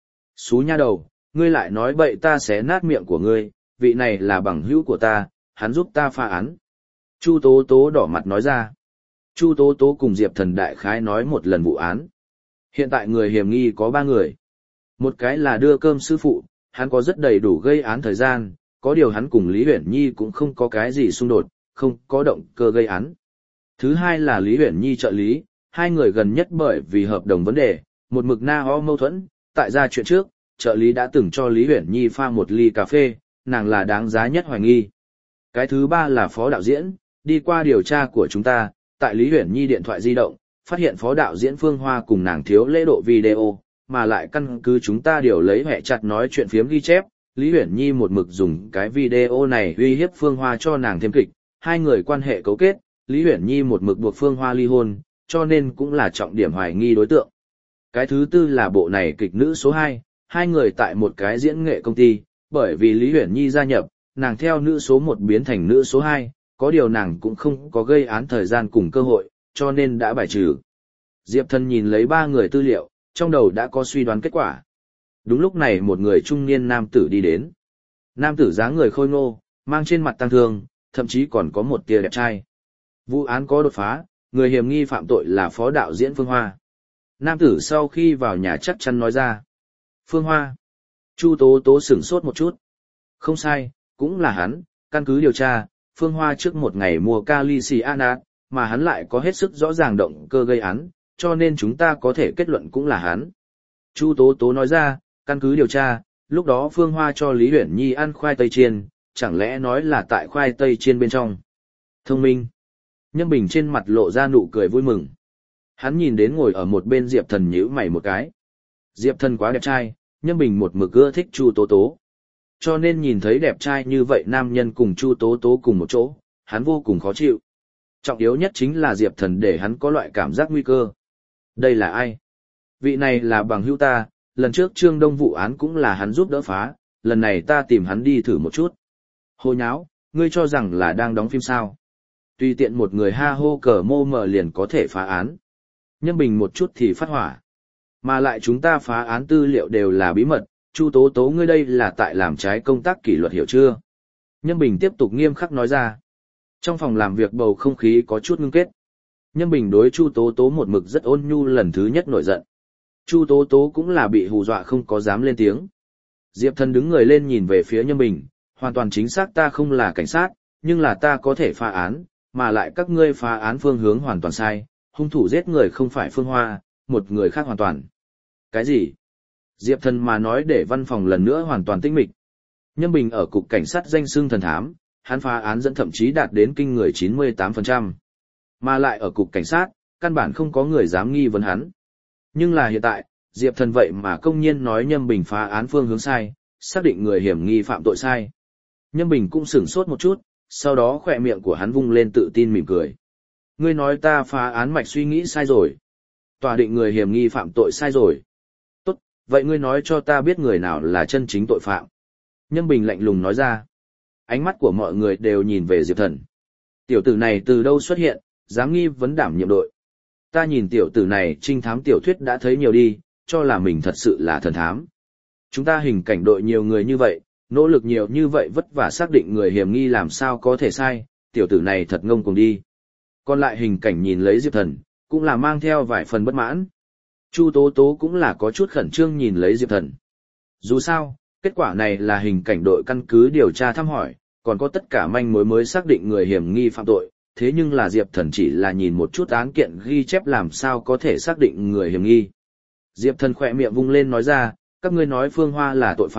Xú nha đầu, ngươi lại nói bậy ta xé nát miệng của ngươi, vị này là bằng hữu của ta, hắn giúp ta phá án. Chu Tố Tố đỏ mặt nói ra. Chu Tố Tố cùng Diệp Thần đại khái nói một lần vụ án. Hiện tại người hiểm nghi có ba người. Một cái là đưa cơm sư phụ, hắn có rất đầy đủ gây án thời gian, có điều hắn cùng Lý Uyển Nhi cũng không có cái gì xung đột, không có động cơ gây án. Thứ hai là Lý Uyển Nhi trợ lý, hai người gần nhất bởi vì hợp đồng vấn đề, một mực na ho mâu thuẫn, tại ra chuyện trước, trợ lý đã từng cho Lý Uyển Nhi pha một ly cà phê, nàng là đáng giá nhất hoài nghi. Cái thứ ba là phó đạo diễn, đi qua điều tra của chúng ta, tại Lý Uyển Nhi điện thoại di động, phát hiện phó đạo diễn Phương Hoa cùng nàng thiếu lễ độ video, mà lại căn cứ chúng ta điều lấy hệ chặt nói chuyện phiếm ghi chép, Lý Uyển Nhi một mực dùng cái video này uy hiếp Phương Hoa cho nàng thêm kịch, hai người quan hệ cấu kết, Lý Uyển Nhi một mực buộc Phương Hoa ly hôn, cho nên cũng là trọng điểm hoài nghi đối tượng. Cái thứ tư là bộ này kịch nữ số hai, hai người tại một cái diễn nghệ công ty, bởi vì Lý Uyển Nhi gia nhập, nàng theo nữ số một biến thành nữ số hai, có điều nàng cũng không có gây án thời gian cùng cơ hội, cho nên đã bài trừ. Diệp Thần nhìn lấy ba người tư liệu, trong đầu đã có suy đoán kết quả. Đúng lúc này một người trung niên nam tử đi đến. Nam tử dáng người khôi ngô, mang trên mặt tăng thương, thậm chí còn có một tia đẹp trai. Vụ án có đột phá, người hiểm nghi phạm tội là phó đạo diễn Phương Hoa. Nam tử sau khi vào nhà chắc chắn nói ra. Phương Hoa. Chu Tố Tố sửng sốt một chút. Không sai, cũng là hắn, căn cứ điều tra, Phương Hoa trước một ngày mua kali cyanat, mà hắn lại có hết sức rõ ràng động cơ gây án, cho nên chúng ta có thể kết luận cũng là hắn. Chu Tố Tố nói ra, căn cứ điều tra, lúc đó Phương Hoa cho Lý Uyển Nhi ăn khoai tây chiên, chẳng lẽ nói là tại khoai tây chiên bên trong. Thông minh. Nhâm Bình trên mặt lộ ra nụ cười vui mừng. Hắn nhìn đến ngồi ở một bên Diệp Thần nhíu mày một cái. Diệp Thần quá đẹp trai, Nhâm Bình một mực ưa thích Chu Tố Tố. Cho nên nhìn thấy đẹp trai như vậy nam nhân cùng Chu Tố Tố cùng một chỗ, hắn vô cùng khó chịu. Trọng yếu nhất chính là Diệp Thần để hắn có loại cảm giác nguy cơ. Đây là ai? Vị này là bằng hữu ta, lần trước Trương Đông vụ án cũng là hắn giúp đỡ phá, lần này ta tìm hắn đi thử một chút. Hồ nháo, ngươi cho rằng là đang đóng phim sao? Tùy tiện một người ha hô cờ mô mờ liền có thể phá án. Nhâm Bình một chút thì phát hỏa. Mà lại chúng ta phá án tư liệu đều là bí mật, Chu Tố Tố ngươi đây là tại làm trái công tác kỷ luật hiểu chưa? Nhâm Bình tiếp tục nghiêm khắc nói ra. Trong phòng làm việc bầu không khí có chút ngưng kết. Nhâm Bình đối Chu Tố Tố một mực rất ôn nhu lần thứ nhất nổi giận. Chu Tố Tố cũng là bị hù dọa không có dám lên tiếng. Diệp Thần đứng người lên nhìn về phía Nhâm Bình, hoàn toàn chính xác ta không là cảnh sát, nhưng là ta có thể phá án, mà lại các ngươi phá án phương hướng hoàn toàn sai, hung thủ giết người không phải Phương Hoa, một người khác hoàn toàn. Cái gì? Diệp Thần mà nói để văn phòng lần nữa hoàn toàn tĩnh mịch. Nhâm Bình ở cục cảnh sát danh xưng thần thám, hắn phá án dẫn thậm chí đạt đến kinh người chín mươi tám phần trăm. Mà lại ở cục cảnh sát, căn bản không có người dám nghi vấn hắn. Nhưng là hiện tại, Diệp Thần vậy mà công nhiên nói Nhâm Bình phá án phương hướng sai, xác định người hiểm nghi phạm tội sai. Nhâm Bình cũng sửng sốt một chút, sau đó khỏe miệng của hắn vung lên tự tin mỉm cười. Ngươi nói ta phá án mạch suy nghĩ sai rồi. Tòa định người hiểm nghi phạm tội sai rồi. Tốt, vậy ngươi nói cho ta biết người nào là chân chính tội phạm. Nhâm Bình lạnh lùng nói ra. Ánh mắt của mọi người đều nhìn về Diệp Thần. Tiểu tử này từ đâu xuất hiện, dám nghi vấn đảm nhiệm đội. Ta nhìn tiểu tử này trinh thám tiểu thuyết đã thấy nhiều đi, cho là mình thật sự là thần thám. Chúng ta hình cảnh đội nhiều người như vậy, nỗ lực nhiều như vậy vất vả xác định người hiểm nghi làm sao có thể sai, tiểu tử này thật ngông cuồng đi. Còn lại hình cảnh nhìn lấy Diệp Thần, cũng là mang theo vài phần bất mãn. Chu Tố Tố cũng là có chút khẩn trương nhìn lấy Diệp Thần. Dù sao, kết quả này là hình cảnh đội căn cứ điều tra thăm hỏi, còn có tất cả manh mối mới xác định người hiểm nghi phạm tội, thế nhưng là Diệp Thần chỉ là nhìn một chút án kiện ghi chép làm sao có thể xác định người hiểm nghi. Diệp Thần khỏe miệng vung lên nói ra, các ngươi nói Phương Hoa là tội phạm,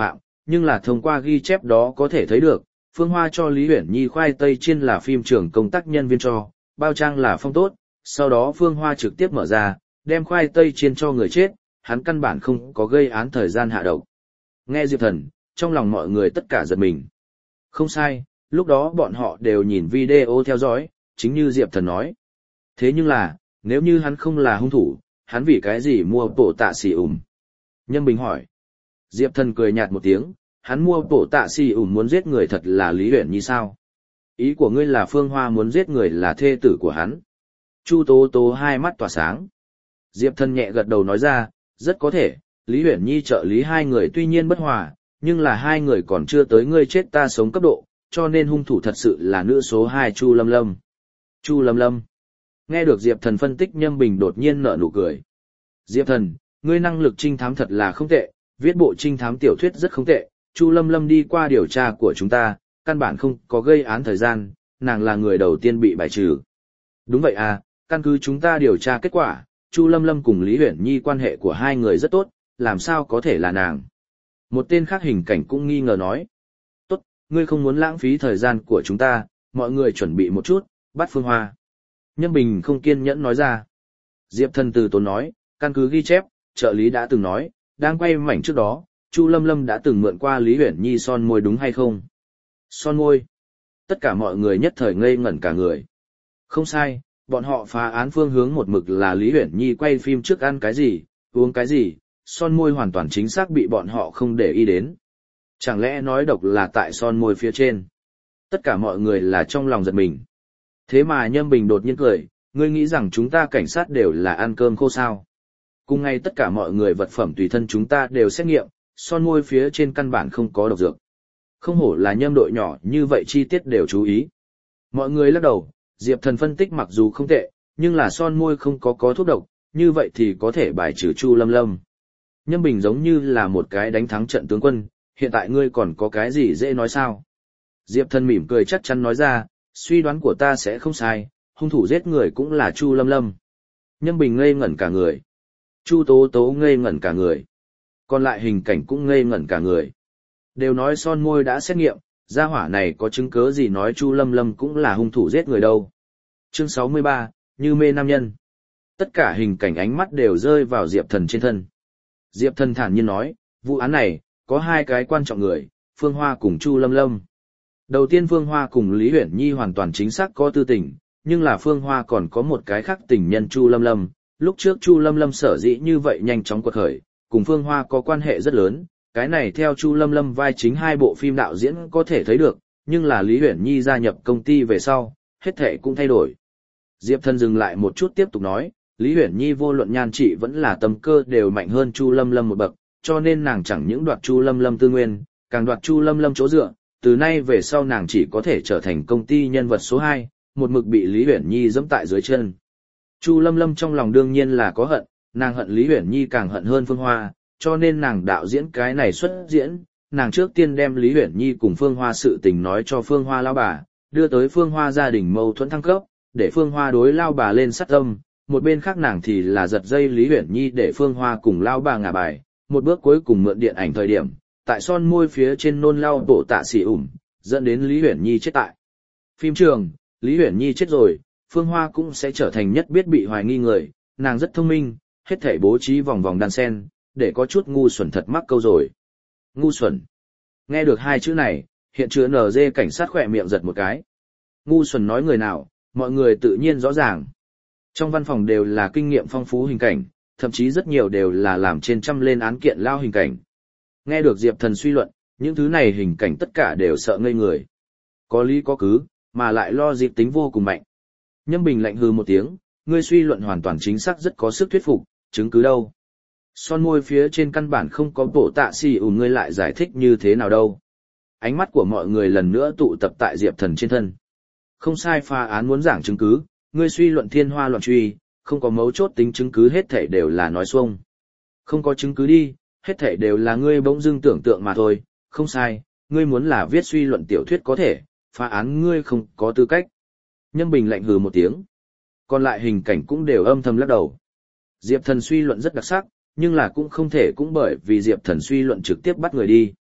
nhưng là thông qua ghi chép đó có thể thấy được, Phương Hoa cho Lý Uyển Nhi khoai tây chiên là phim trưởng công tác nhân viên cho, bao trang là phong tốt, sau đó Phương Hoa trực tiếp mở ra, đem khoai tây chiên cho người chết, hắn căn bản không có gây án thời gian hạ độc. Nghe Diệp Thần, trong lòng mọi người tất cả giật mình. Không sai, lúc đó bọn họ đều nhìn video theo dõi, chính như Diệp Thần nói. Thế nhưng là, nếu như hắn không là hung thủ, hắn vì cái gì mua bổ tạ xì ủm? Nhâm Bình hỏi. Diệp Thần cười nhạt một tiếng, hắn mua bổ tạ xì ủm muốn giết người thật là Lý Uyển Nhi sao? Ý của ngươi là Phương Hoa muốn giết người là thê tử của hắn. Chu Tố Tố hai mắt tỏa sáng. Diệp Thần nhẹ gật đầu nói ra, rất có thể, Lý Uyển Nhi trợ lý hai người tuy nhiên bất hòa, nhưng là hai người còn chưa tới ngươi chết ta sống cấp độ, cho nên hung thủ thật sự là nữ số hai Chu Lâm Lâm. Chu Lâm Lâm. Nghe được Diệp Thần phân tích, Nhâm Bình đột nhiên nở nụ cười. Diệp Thần, ngươi năng lực trinh thám thật là không tệ, viết bộ trinh thám tiểu thuyết rất không tệ, Chu Lâm Lâm đi qua điều tra của chúng ta, căn bản không có gây án thời gian, nàng là người đầu tiên bị bài trừ. Đúng vậy à, căn cứ chúng ta điều tra kết quả, Chu Lâm Lâm cùng Lý Uyển Nhi quan hệ của hai người rất tốt, làm sao có thể là nàng. Một tên khác hình cảnh cũng nghi ngờ nói. Tốt, ngươi không muốn lãng phí thời gian của chúng ta, mọi người chuẩn bị một chút, bắt Phương Hoa. Nhâm Bình không kiên nhẫn nói ra. Diệp Thần từ tốn nói, căn cứ ghi chép, trợ lý đã từng nói, đang quay mảnh trước đó, Chu Lâm Lâm đã từng mượn qua Lý Uyển Nhi son môi đúng hay không? Son môi. Tất cả mọi người nhất thời ngây ngẩn cả người. Không sai, bọn họ phá án phương hướng một mực là Lý Uyển Nhi quay phim trước ăn cái gì, uống cái gì, son môi hoàn toàn chính xác bị bọn họ không để ý đến. Chẳng lẽ nói độc là tại son môi phía trên? Tất cả mọi người là trong lòng giật mình. Thế mà Nhâm Bình đột nhiên cười, ngươi nghĩ rằng chúng ta cảnh sát đều là ăn cơm khô sao? Cùng ngày tất cả mọi người vật phẩm tùy thân chúng ta đều xét nghiệm, son môi phía trên căn bản không có độc dược. Không hổ là Nhâm đội nhỏ như vậy chi tiết đều chú ý. Mọi người lắc đầu, Diệp Thần phân tích mặc dù không tệ, nhưng là son môi không có có thuốc độc, như vậy thì có thể bài trừ Chu Lâm Lâm. Nhâm Bình giống như là một cái đánh thắng trận tướng quân, hiện tại ngươi còn có cái gì dễ nói sao? Diệp Thần mỉm cười chắc chắn nói ra, suy đoán của ta sẽ không sai, hung thủ giết người cũng là Chu Lâm Lâm. Nhâm Bình ngây ngẩn cả người. Chu Tố Tố ngây ngẩn cả người. Còn lại hình cảnh cũng ngây ngẩn cả người. Đều nói son môi đã xét nghiệm, gia hỏa này có chứng cứ gì nói Chu Lâm Lâm cũng là hung thủ giết người đâu. Chương sáu mươi ba, như mê nam nhân. Tất cả hình cảnh ánh mắt đều rơi vào Diệp Thần trên thân. Diệp Thần thản nhiên nói, vụ án này, có hai cái quan trọng người, Phương Hoa cùng Chu Lâm Lâm. Đầu tiên Phương Hoa cùng Lý Uyển Nhi hoàn toàn chính xác có tư tình, nhưng là Phương Hoa còn có một cái khác tình nhân Chu Lâm Lâm. Lúc trước Chu Lâm Lâm sở dĩ như vậy nhanh chóng quật khởi, cùng Phương Hoa có quan hệ rất lớn, cái này theo Chu Lâm Lâm vai chính hai bộ phim đạo diễn có thể thấy được, nhưng là Lý Uyển Nhi gia nhập công ty về sau, hết thể cũng thay đổi. Diệp Thần dừng lại một chút tiếp tục nói, Lý Uyển Nhi vô luận nhan trị vẫn là tâm cơ đều mạnh hơn Chu Lâm Lâm một bậc, cho nên nàng chẳng những đoạt Chu Lâm Lâm tư nguyên, càng đoạt Chu Lâm Lâm chỗ dựa, từ nay về sau nàng chỉ có thể trở thành công ty nhân vật số hai, một mực bị Lý Uyển Nhi giẫm tại dưới chân. Chu Lâm Lâm trong lòng đương nhiên là có hận, nàng hận Lý Uyển Nhi càng hận hơn Phương Hoa, cho nên nàng đạo diễn cái này xuất diễn, nàng trước tiên đem Lý Uyển Nhi cùng Phương Hoa sự tình nói cho Phương Hoa lão bà, đưa tới Phương Hoa gia đình mâu thuẫn thăng cấp, để Phương Hoa đối lão bà lên sát tâm, một bên khác nàng thì là giật dây Lý Uyển Nhi để Phương Hoa cùng lão bà ngả bài, một bước cuối cùng mượn điện ảnh thời điểm, tại son môi phía trên nôn lau bộ tạ xỉ ủm, dẫn đến Lý Uyển Nhi chết tại phim trường. Lý Uyển Nhi chết rồi, Phương Hoa cũng sẽ trở thành nhất biết bị hoài nghi người, nàng rất thông minh, hết thảy bố trí vòng vòng đan sen, để có chút ngu xuẩn thật mắc câu rồi. Ngu xuẩn. Nghe được hai chữ này, hiện chứa en giê cảnh sát khỏe miệng giật một cái. Ngu xuẩn nói người nào, mọi người tự nhiên rõ ràng. Trong văn phòng đều là kinh nghiệm phong phú hình cảnh, thậm chí rất nhiều đều là làm trên trăm lên án kiện lao hình cảnh. Nghe được Diệp Thần suy luận, những thứ này hình cảnh tất cả đều sợ ngây người. Có lý có cứ, mà lại lo dịp tính vô cùng mạnh. Nhâm Bình lạnh hừ một tiếng, ngươi suy luận hoàn toàn chính xác rất có sức thuyết phục, chứng cứ đâu? Son môi phía trên căn bản không có bộ tạ xì ủm, ngươi lại giải thích như thế nào đâu? Ánh mắt của mọi người lần nữa tụ tập tại Diệp Thần trên thân. Không sai, phá án muốn giảng chứng cứ, ngươi suy luận thiên hoa loạn truy, không có mấu chốt tính chứng cứ, hết thảy đều là nói xuông. Không có chứng cứ đi, hết thảy đều là ngươi bỗng dưng tưởng tượng mà thôi, không sai, ngươi muốn là viết suy luận tiểu thuyết có thể, phá án ngươi không có tư cách. Nhâm Bình lạnh hừ một tiếng. Còn lại hình cảnh cũng đều âm thầm lắc đầu. Diệp Thần suy luận rất đặc sắc, nhưng là cũng không thể cũng bởi vì Diệp Thần suy luận trực tiếp bắt người đi.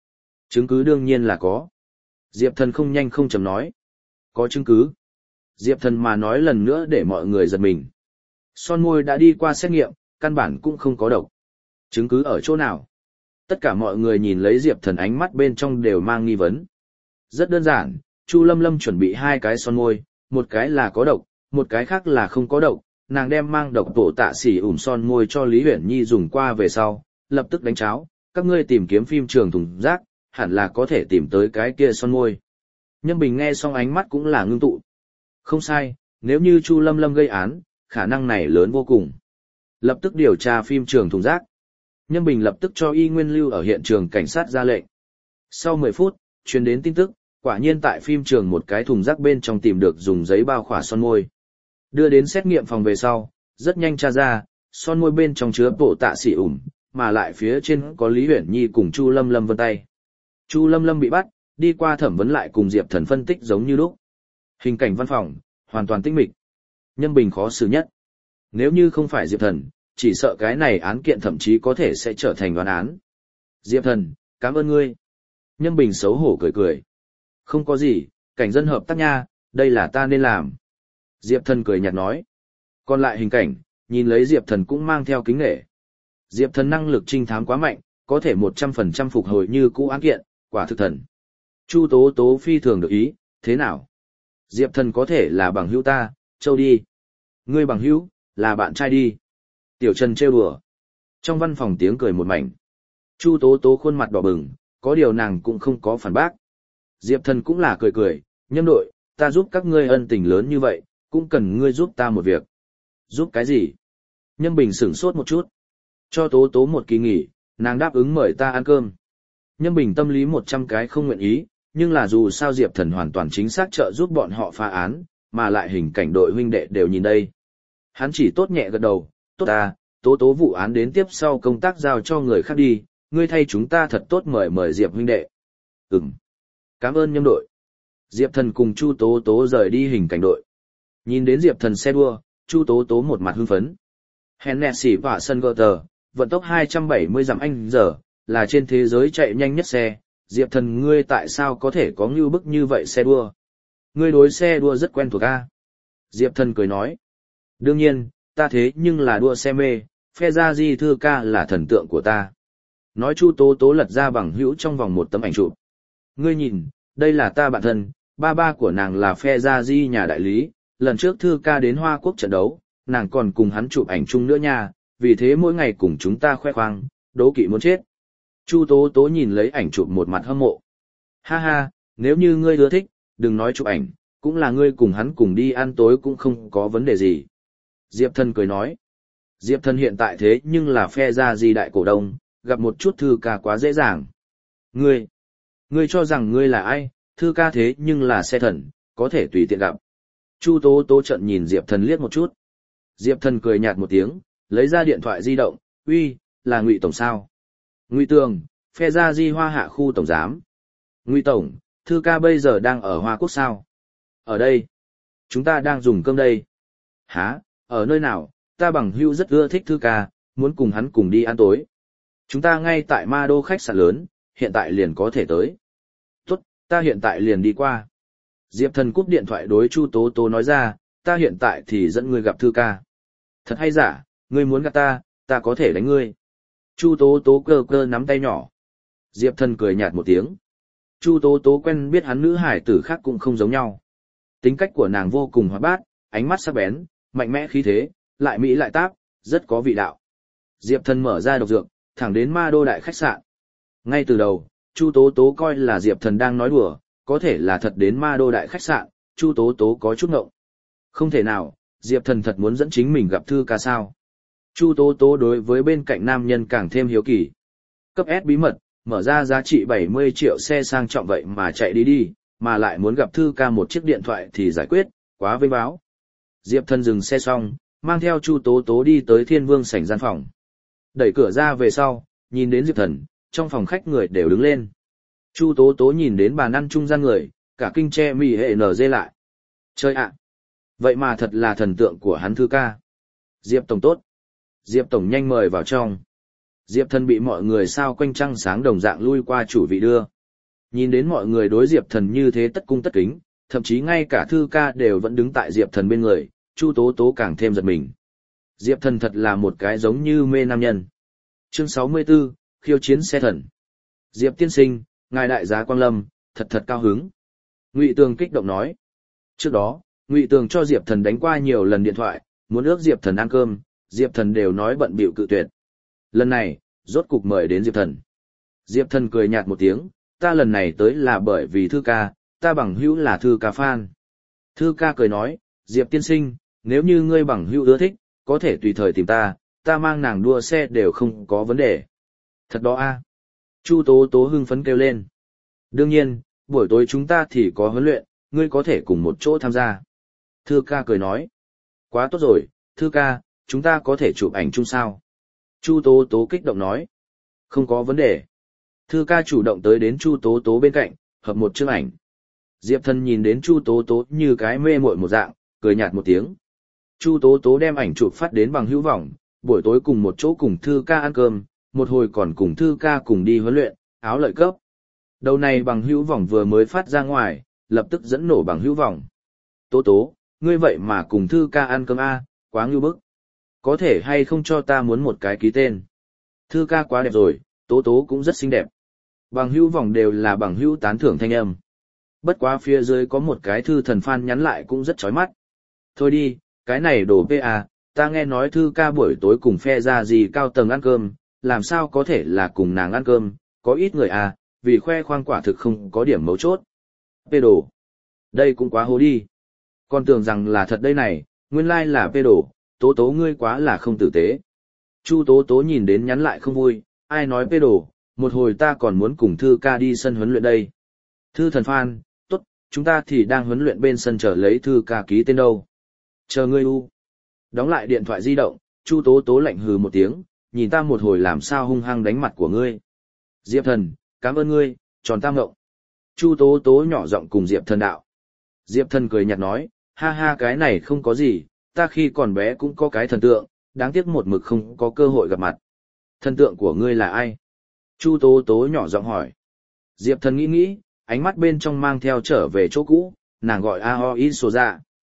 Chứng cứ đương nhiên là có. Diệp Thần không nhanh không chậm nói. Có chứng cứ. Diệp Thần mà nói lần nữa để mọi người giật mình. Son môi đã đi qua xét nghiệm, căn bản cũng không có độc. Chứng cứ ở chỗ nào? Tất cả mọi người nhìn lấy Diệp Thần ánh mắt bên trong đều mang nghi vấn. Rất đơn giản, Chu Lâm Lâm chuẩn bị hai cái son môi, một cái là có độc, một cái khác là không có độc. Nàng đem mang độc tổ tạ xỉ ủm son môi cho Lý Huyển Nhi dùng qua về sau, lập tức đánh cháo, các ngươi tìm kiếm phim trường thùng rác, hẳn là có thể tìm tới cái kia son môi. Nhâm Bình nghe xong ánh mắt cũng là ngưng tụ. Không sai, nếu như Chu Lâm Lâm gây án, khả năng này lớn vô cùng. Lập tức điều tra phim trường thùng rác. Nhâm Bình lập tức cho Y Nguyên Lưu ở hiện trường cảnh sát ra lệnh. Sau mười phút, truyền đến tin tức, quả nhiên tại phim trường một cái thùng rác bên trong tìm được dùng giấy bao khỏa son môi. Đưa đến xét nghiệm phòng về sau, rất nhanh tra ra, son môi bên trong chứa bộ tạ xỉ ủm, mà lại phía trên có Lý Huyển Nhi cùng Chu Lâm Lâm vân tay. Chu Lâm Lâm bị bắt, đi qua thẩm vấn lại cùng Diệp Thần phân tích giống như lúc. Hình cảnh văn phòng, hoàn toàn tĩnh mịch. Nhâm Bình khó xử nhất. Nếu như không phải Diệp Thần, chỉ sợ cái này án kiện thậm chí có thể sẽ trở thành đoán án. Diệp Thần, cảm ơn ngươi. Nhâm Bình xấu hổ cười cười. Không có gì, cảnh dân hợp tác nha, đây là ta nên làm. Diệp Thần cười nhạt nói. Còn lại hình cảnh, nhìn lấy Diệp Thần cũng mang theo kính nể. Diệp Thần năng lực trinh thám quá mạnh, có thể một trăm phần trăm phục hồi như cũ án kiện, quả thực thần. Chu Tố Tố phi thường được ý, thế nào? Diệp Thần có thể là bằng hữu ta, châu đi. Ngươi bằng hữu, là bạn trai đi. Tiểu Trần trêu đùa. Trong văn phòng tiếng cười một mảnh. Chu Tố Tố khuôn mặt đỏ bừng, có điều nàng cũng không có phản bác. Diệp Thần cũng là cười cười, Nhâm đội, ta giúp các ngươi ân tình lớn như vậy, cũng cần ngươi giúp ta một việc. Giúp cái gì? Nhâm Bình sửng sốt một chút. Cho Tố Tố một kỳ nghỉ, nàng đáp ứng mời ta ăn cơm. Nhâm Bình tâm lý một trăm cái không nguyện ý, nhưng là dù sao Diệp Thần hoàn toàn chính xác trợ giúp bọn họ phá án, mà lại hình cảnh đội huynh đệ đều nhìn đây. Hắn chỉ tốt nhẹ gật đầu, tốt ta, Tố Tố vụ án đến tiếp sau công tác giao cho người khác đi, ngươi thay chúng ta thật tốt mời mời Diệp huynh đệ. Ừm. Cảm ơn Nhâm đội. Diệp Thần cùng Chu Tố Tố rời đi hình cảnh đội. Nhìn đến Diệp Thần xe đua, Chu Tố Tố một mặt hưng phấn. Hennessy và sân gờ tờ, vận tốc hai trăm bảy mươi dặm anh giờ, là trên thế giới chạy nhanh nhất xe. Diệp Thần ngươi tại sao có thể có ngưu bức như vậy xe đua? Ngươi đối xe đua rất quen thuộc a. Diệp Thần cười nói. Đương nhiên, ta thế nhưng là đua xe mê, Ferrari Thư ca là thần tượng của ta. Nói Chu Tố Tố lật ra bằng hữu trong vòng một tấm ảnh chụp. Ngươi nhìn, đây là ta bạn thân, ba ba của nàng là Ferrari nhà đại lý, lần trước Thư ca đến Hoa Quốc trận đấu, nàng còn cùng hắn chụp ảnh chung nữa nha, vì thế mỗi ngày cùng chúng ta khoe khoang, đố kỵ muốn chết. Chu Tố Tố nhìn lấy ảnh chụp một mặt hâm mộ. Ha ha, nếu như ngươi ưa thích, đừng nói chụp ảnh, cũng là ngươi cùng hắn cùng đi ăn tối cũng không có vấn đề gì. Diệp Thần cười nói. Diệp Thần hiện tại thế nhưng là Ferrari đại cổ đông, gặp một chút Thư ca quá dễ dàng. Ngươi, ngươi cho rằng ngươi là ai, Thư ca thế nhưng là xe thần, có thể tùy tiện gặp. Chu Tố Tố trợn nhìn Diệp Thần liếc một chút. Diệp Thần cười nhạt một tiếng, lấy ra điện thoại di động, uy, là Ngụy Tổng sao? Ngụy Tường, Ferrari Hoa Hạ khu tổng giám. Ngụy Tổng, Thư ca bây giờ đang ở Hoa Quốc sao? Ở đây. Chúng ta đang dùng cơm đây. Hả, ở nơi nào? Ta bằng hữu rất ưa thích Thư ca, muốn cùng hắn cùng đi ăn tối. Chúng ta ngay tại Ma Đô khách sạn lớn, hiện tại liền có thể tới. Tốt, ta hiện tại liền đi qua. Diệp Thần cúp điện thoại đối Chu Tố Tố nói ra, ta hiện tại thì dẫn ngươi gặp Thư ca. Thật hay giả, ngươi muốn gặp ta, ta có thể đánh ngươi. Chu Tố Tố cơ cơ nắm tay nhỏ. Diệp Thần cười nhạt một tiếng. Chu Tố Tố quen biết hắn nữ hải tử khác cũng không giống nhau. Tính cách của nàng vô cùng hoạt bát, ánh mắt sắc bén, mạnh mẽ khí thế, lại mỹ lại táp, rất có vị đạo. Diệp Thần mở ra độc dược, thẳng đến Ma Đô đại khách sạn. Ngay từ đầu, Chu Tố Tố coi là Diệp Thần đang nói đùa, có thể là thật đến Ma Đô đại khách sạn, Chu Tố Tố có chút ngộng. Không thể nào, Diệp Thần thật muốn dẫn chính mình gặp Thư ca sao? Chu Tố Tố đối với bên cạnh nam nhân càng thêm hiếu kỳ. Cấp S bí mật, mở ra giá trị bảy mươi triệu xe sang trọng vậy mà chạy đi đi, mà lại muốn gặp Thư ca một chiếc điện thoại thì giải quyết, quá vinh báo. Diệp Thần dừng xe xong, mang theo Chu Tố Tố đi tới Thiên Vương sảnh gian phòng. Đẩy cửa ra về sau, nhìn đến Diệp Thần, trong phòng khách người đều đứng lên. Chu Tố Tố nhìn đến bàn ăn trung gian người, cả kinh che mì hệ nở dê lại. Chơi ạ! Vậy mà thật là thần tượng của hắn Thư ca. Diệp Tổng tốt. Diệp Tổng nhanh mời vào trong. Diệp Thần bị mọi người sao quanh trăng sáng đồng dạng lui qua chủ vị đưa. Nhìn đến mọi người đối Diệp Thần như thế tất cung tất kính, thậm chí ngay cả Thư ca đều vẫn đứng tại Diệp Thần bên người, Chu Tố Tố càng thêm giật mình. Diệp Thần thật là một cái giống như mê nam nhân. Chương sáu mươi tư, khiêu chiến xe thần. Diệp tiên sinh, ngài đại giá quang lâm, thật thật cao hứng. Ngụy Tường kích động nói. Trước đó, Ngụy Tường cho Diệp Thần đánh qua nhiều lần điện thoại, muốn ước Diệp Thần ăn cơm, Diệp Thần đều nói bận bịu cự tuyệt. Lần này, rốt cục mời đến Diệp Thần. Diệp Thần cười nhạt một tiếng, ta lần này tới là bởi vì Thư ca, ta bằng hữu là Thư ca fan. Thư ca cười nói, Diệp tiên sinh, nếu như ngươi bằng hữu ưa thích, có thể tùy thời tìm ta, ta mang nàng đua xe đều không có vấn đề. Thật đó a. Chu Tố Tố hưng phấn kêu lên. Đương nhiên, buổi tối chúng ta thì có huấn luyện, ngươi có thể cùng một chỗ tham gia. Thư ca cười nói. Quá tốt rồi, Thư ca, chúng ta có thể chụp ảnh chung sao? Chu Tố Tố kích động nói. Không có vấn đề. Thư ca chủ động tới đến Chu Tố Tố bên cạnh, hợp một chương ảnh. Diệp Thần nhìn đến Chu Tố Tố như cái mê muội một dạng, cười nhạt một tiếng. Chu Tố Tố đem ảnh chụp phát đến bằng hữu vọng, buổi tối cùng một chỗ cùng Thư ca ăn cơm, một hồi còn cùng Thư ca cùng đi huấn luyện, áo lợi cấp. Đầu này bằng hữu vọng vừa mới phát ra ngoài, lập tức dẫn nổ bằng hữu vọng. Tố Tố, ngươi vậy mà cùng Thư ca ăn cơm a, quá ngưu bức. Có thể hay không cho ta muốn một cái ký tên. Thư ca quá đẹp rồi, Tố Tố cũng rất xinh đẹp. Bằng hữu vọng đều là bằng hữu tán thưởng thanh âm. Bất quá phía dưới có một cái Thư thần fan nhắn lại cũng rất chói mắt. Thôi đi, cái này đồ pê a, ta nghe nói Thư ca buổi tối cùng phe ra gì cao tầng ăn cơm, làm sao có thể là cùng nàng ăn cơm, có ít người à, vì khoe khoang quả thực không có điểm mấu chốt. Pê đồ. Đây cũng quá hố đi. Con tưởng rằng là thật đây này, nguyên lai like là pê đồ, Tố Tố ngươi quá là không tử tế. Chu Tố Tố nhìn đến nhắn lại không vui, ai nói pê đồ, một hồi ta còn muốn cùng Thư ca đi sân huấn luyện đây. Thư thần Phan, tốt, chúng ta thì đang huấn luyện bên sân chờ lấy Thư ca ký tên đâu. Chờ ngươi u. Đóng lại điện thoại di động, Chu Tố Tố lạnh hừ một tiếng, nhìn ta một hồi làm sao hung hăng đánh mặt của ngươi. Diệp Thần, cảm ơn ngươi, tròn tam ngộng. Chu Tố Tố nhỏ giọng cùng Diệp Thần đạo. Diệp Thần cười nhạt nói, ha ha cái này không có gì, ta khi còn bé cũng có cái thần tượng, đáng tiếc một mực không có cơ hội gặp mặt. Thần tượng của ngươi là ai? Chu Tố Tố nhỏ giọng hỏi. Diệp Thần nghĩ nghĩ, ánh mắt bên trong mang theo trở về chỗ cũ, nàng gọi Aoi Soja.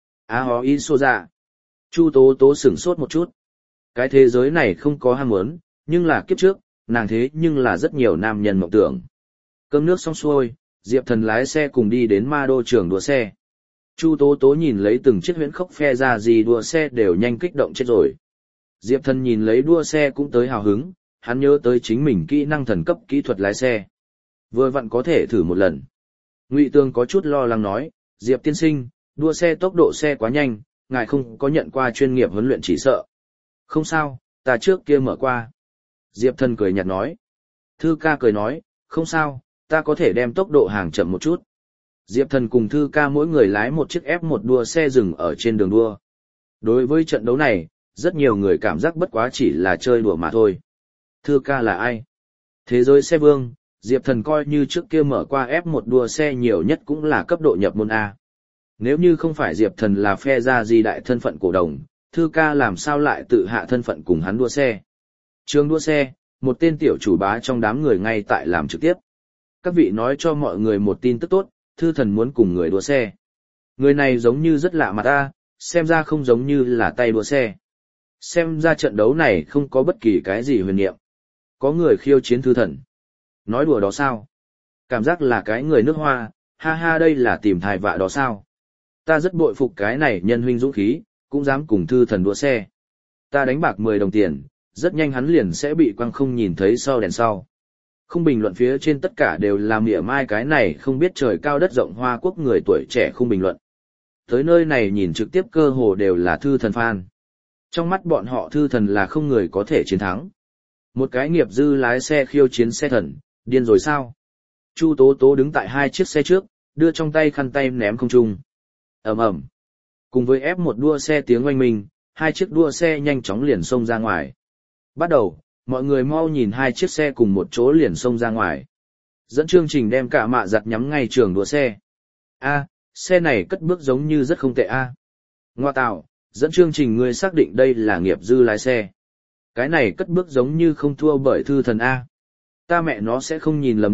Aoi Soja. Chu Tố Tố sửng sốt một chút. Cái thế giới này không có ham muốn, nhưng là kiếp trước, nàng thế nhưng là rất nhiều nam nhân mộng tưởng. Cơm nước xong xuôi, Diệp Thần lái xe cùng đi đến ma đô trường đua xe. Chu Tố Tố nhìn lấy từng chiếc huyễn khốc phe ra gì đua xe đều nhanh kích động chết rồi. Diệp Thần nhìn lấy đua xe cũng tới hào hứng, hắn nhớ tới chính mình kỹ năng thần cấp kỹ thuật lái xe. Vừa vặn có thể thử một lần. Ngụy Tường có chút lo lắng nói, Diệp tiên sinh, đua xe tốc độ xe quá nhanh, ngài không có nhận qua chuyên nghiệp huấn luyện chỉ sợ. Không sao, ta trước kia mở qua. Diệp Thần cười nhạt nói. Thư ca cười nói, không sao, ta có thể đem tốc độ hàng chậm một chút. Diệp Thần cùng Thư ca mỗi người lái một chiếc ép một đua xe dừng ở trên đường đua. Đối với trận đấu này, rất nhiều người cảm giác bất quá chỉ là chơi đùa mà thôi. Thư ca là ai? Thế giới xe vương, Diệp Thần coi như trước kia mở qua ép một đua xe nhiều nhất cũng là cấp độ nhập môn A. Nếu như không phải Diệp Thần là phe ra gì đại thân phận cổ đồng, Thư ca làm sao lại tự hạ thân phận cùng hắn đua xe. Trường đua xe, một tên tiểu chủ bá trong đám người ngay tại làm trực tiếp. Các vị nói cho mọi người một tin tức tốt, Thư thần muốn cùng người đua xe. Người này giống như rất lạ mặt ta, xem ra không giống như là tay đua xe. Xem ra trận đấu này không có bất kỳ cái gì huyền niệm. Có người khiêu chiến Thư thần. Nói đùa đó sao? Cảm giác là cái người nước hoa, ha ha đây là tìm thai vạ đó sao? Ta rất bội phục cái này nhân huynh dũng khí, cũng dám cùng Thư thần đua xe. Ta đánh bạc mười đồng tiền, rất nhanh hắn liền sẽ bị quăng không nhìn thấy sau đèn sau. Không bình luận phía trên tất cả đều là mỉa mai cái này không biết trời cao đất rộng Hoa Quốc người tuổi trẻ không bình luận. Tới nơi này nhìn trực tiếp cơ hồ đều là Thư thần fan. Trong mắt bọn họ Thư thần là không người có thể chiến thắng. Một cái nghiệp dư lái xe khiêu chiến xe thần, điên rồi sao? Chu Tố Tố đứng tại hai chiếc xe trước, đưa trong tay khăn tay ném không trung. Ầm ầm. Cùng với ép một đua xe tiếng oanh minh, hai chiếc đua xe nhanh chóng liền xông ra ngoài. Bắt đầu, mọi người mau nhìn hai chiếc xe cùng một chỗ liền xông ra ngoài. Dẫn chương trình đem cả mạ giặt nhắm ngay trường đua xe. A, xe này cất bước giống như rất không tệ a. Ngoa tạo, dẫn chương trình ngươi xác định đây là nghiệp dư lái xe. Cái này cất bước giống như không thua bởi Thư thần a. Ta mẹ nó sẽ không nhìn lầm đi,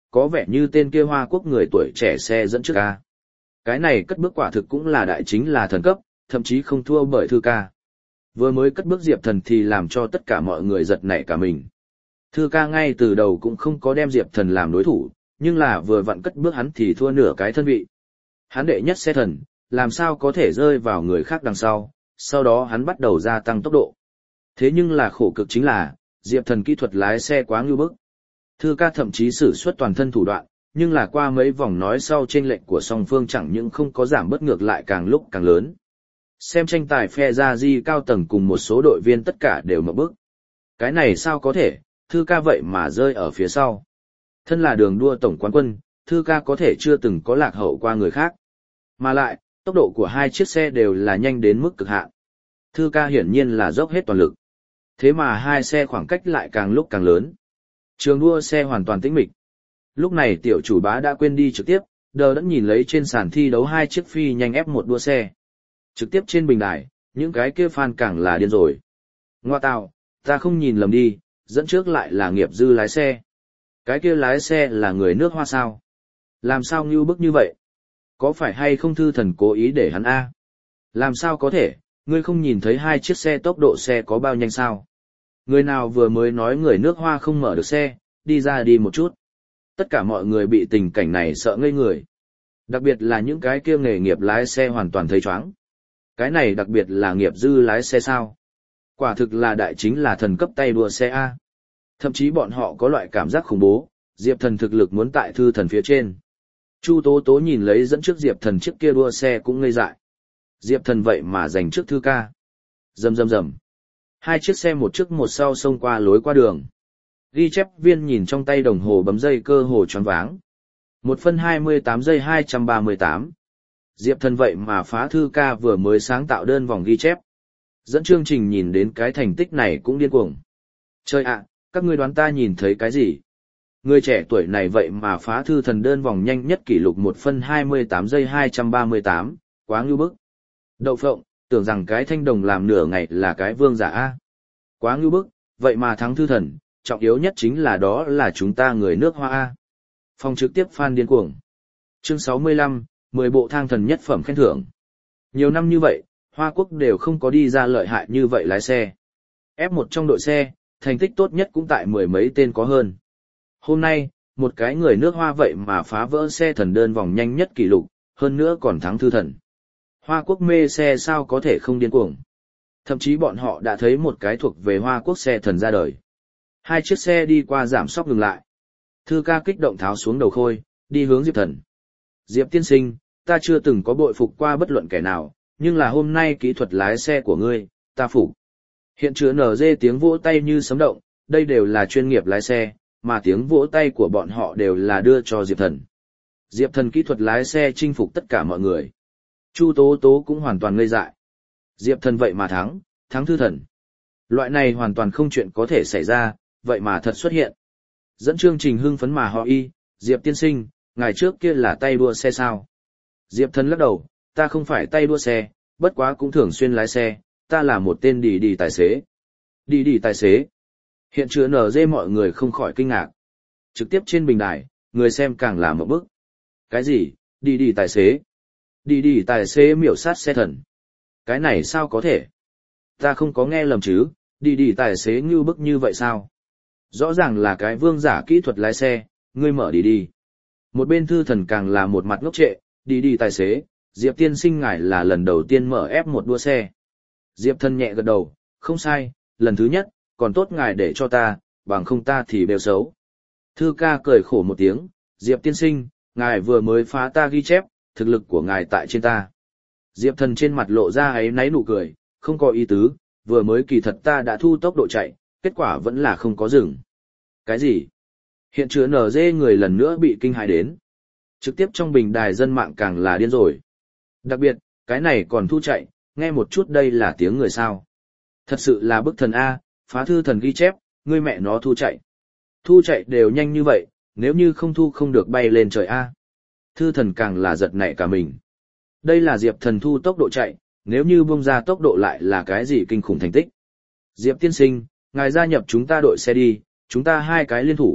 có vẻ như tên kia Hoa Quốc người tuổi trẻ xe dẫn trước ca. Cái này cất bước quả thực cũng là đại chính là thần cấp, thậm chí không thua bởi Thư ca. Vừa mới cất bước Diệp Thần thì làm cho tất cả mọi người giật nảy cả mình. Thư ca ngay từ đầu cũng không có đem Diệp Thần làm đối thủ, nhưng là vừa vặn cất bước hắn thì thua nửa cái thân vị. Hắn đệ nhất xe thần, làm sao có thể rơi vào người khác đằng sau, sau đó hắn bắt đầu gia tăng tốc độ. Thế nhưng là khổ cực chính là, Diệp Thần kỹ thuật lái xe quá ngưu bức. Thư ca thậm chí sử xuất toàn thân thủ đoạn, nhưng là qua mấy vòng nói sau chênh lệch của song phương chẳng những không có giảm bớt ngược lại càng lúc càng lớn. Xem tranh tài phe ra di cao tầng cùng một số đội viên tất cả đều mở bức. Cái này sao có thể, Thư ca vậy mà rơi ở phía sau. Thân là đường đua tổng quán quân, Thư ca có thể chưa từng có lạc hậu qua người khác. Mà lại, tốc độ của hai chiếc xe đều là nhanh đến mức cực hạn. Thư ca hiển nhiên là dốc hết toàn lực. Thế mà hai xe khoảng cách lại càng lúc càng lớn. Trường đua xe hoàn toàn tĩnh mịch. Lúc này tiểu chủ bá đã quên đi trực tiếp, đờ đẫn nhìn lấy trên sàn thi đấu hai chiếc phi nhanh ép một đua xe. Trực tiếp trên bình đài, những cái kia fan càng là điên rồi. Ngoa tạo, ta không nhìn lầm đi, dẫn trước lại là nghiệp dư lái xe. Cái kia lái xe là người nước Hoa sao? Làm sao ngưu bức như vậy? Có phải hay không Thư Thần cố ý để hắn A? Làm sao có thể, ngươi không nhìn thấy hai chiếc xe tốc độ xe có bao nhanh sao? Người nào vừa mới nói người nước Hoa không mở được xe, đi ra đi một chút. Tất cả mọi người bị tình cảnh này sợ ngây người. Đặc biệt là những cái kia nghề nghiệp lái xe hoàn toàn thấy chóng. Cái này đặc biệt là nghiệp dư lái xe sao? Quả thực là đại chính là thần cấp tay đua xe A. Thậm chí bọn họ có loại cảm giác khủng bố, Diệp Thần thực lực muốn tại Thư Thần phía trên. Chu Tố Tố nhìn lấy dẫn trước Diệp Thần chiếc kia đua xe cũng ngây dại. Diệp Thần vậy mà giành trước Thư ca. Rầm rầm rầm. Hai chiếc xe một trước một sau xông qua lối qua đường. Ghi chép viên nhìn trong tay đồng hồ bấm dây cơ hồ choáng váng. Một phân hai mươi tám giây hai trăm ba mươi tám. Diệp Thần vậy mà phá Thư ca vừa mới sáng tạo đơn vòng ghi chép. Dẫn chương trình nhìn đến cái thành tích này cũng điên cuồng. Trời ạ, các ngươi đoán ta nhìn thấy cái gì? Người trẻ tuổi này vậy mà phá Thư Thần đơn vòng nhanh nhất kỷ lục một phân hai mươi tám giây hai trăm ba mươi tám, quá ngưu bức. Đậu phộng, tưởng rằng cái thanh đồng làm nửa ngày là cái vương giả A. Quá ngưu bức, vậy mà thắng Thư Thần, trọng yếu nhất chính là đó là chúng ta người nước Hoa A. Phòng trực tiếp fan điên cuồng. Chương sáu mươi lăm, mười bộ thang thần nhất phẩm khen thưởng. Nhiều năm như vậy, Hoa Quốc đều không có đi ra lợi hại như vậy lái xe. ép một trong đội xe, thành tích tốt nhất cũng tại mười mấy tên có hơn. Hôm nay, một cái người nước Hoa vậy mà phá vỡ xe thần đơn vòng nhanh nhất kỷ lục, hơn nữa còn thắng Thư Thần. Hoa Quốc mê xe sao có thể không điên cuồng. Thậm chí bọn họ đã thấy một cái thuộc về Hoa Quốc xe thần ra đời. Hai chiếc xe đi qua giảm sóc ngừng lại. Thư ca kích động tháo xuống đầu khôi, đi hướng Diệp Thần. Diệp tiên sinh, ta chưa từng có bội phục qua bất luận kẻ nào, nhưng là hôm nay kỹ thuật lái xe của ngươi, ta phục. Hiện chứa nở dê tiếng vỗ tay như sấm động, đây đều là chuyên nghiệp lái xe, mà tiếng vỗ tay của bọn họ đều là đưa cho Diệp Thần. Diệp Thần kỹ thuật lái xe chinh phục tất cả mọi người. Chu Tố Tố cũng hoàn toàn ngây dại. Diệp Thần vậy mà thắng, thắng Thư Thần. Loại này hoàn toàn không chuyện có thể xảy ra, vậy mà thật xuất hiện. Dẫn chương trình hưng phấn mà họ y, Diệp tiên sinh, ngày trước kia là tay đua xe sao? Diệp Thần lắc đầu, ta không phải tay đua xe, bất quá cũng thường xuyên lái xe, ta là một tên đi đi tài xế. Đi đi tài xế. Hiện chứa nở dê mọi người không khỏi kinh ngạc. Trực tiếp trên bình đài, người xem càng là một bức. Cái gì, đi đi tài xế? Đi đi tài xế miểu sát xe thần. Cái này sao có thể? Ta không có nghe lầm chứ, đi đi tài xế như bức như vậy sao? Rõ ràng là cái vương giả kỹ thuật lái xe, ngươi mở đi đi. Một bên Thư Thần càng là một mặt ngốc trệ, đi đi tài xế, Diệp tiên sinh ngài là lần đầu tiên mở ép một đua xe. Diệp Thần nhẹ gật đầu, không sai, lần thứ nhất, còn tốt ngài để cho ta, bằng không ta thì bèo xấu. Thư ca cười khổ một tiếng, Diệp tiên sinh, ngài vừa mới phá ta ghi chép, thực lực của ngài tại trên ta. Diệp Thần trên mặt lộ ra ấy náy nụ cười, không có ý tứ, vừa mới kỳ thật ta đã thu tốc độ chạy, kết quả vẫn là không có dừng. Cái gì? Hiện chứa nở dê người lần nữa bị kinh hãi đến. Trực tiếp trong bình đài dân mạng càng là điên rồi. Đặc biệt, cái này còn thu chạy, nghe một chút đây là tiếng người sao. Thật sự là bức thần A, phá Thư Thần ghi chép, ngươi mẹ nó thu chạy. Thu chạy đều nhanh như vậy, nếu như không thu không được bay lên trời A. Thư Thần càng là giật nảy cả mình. Đây là Diệp Thần thu tốc độ chạy, nếu như bung ra tốc độ lại là cái gì kinh khủng thành tích. Diệp tiên sinh, ngài gia nhập chúng ta đội xe đi, chúng ta hai cái liên thủ,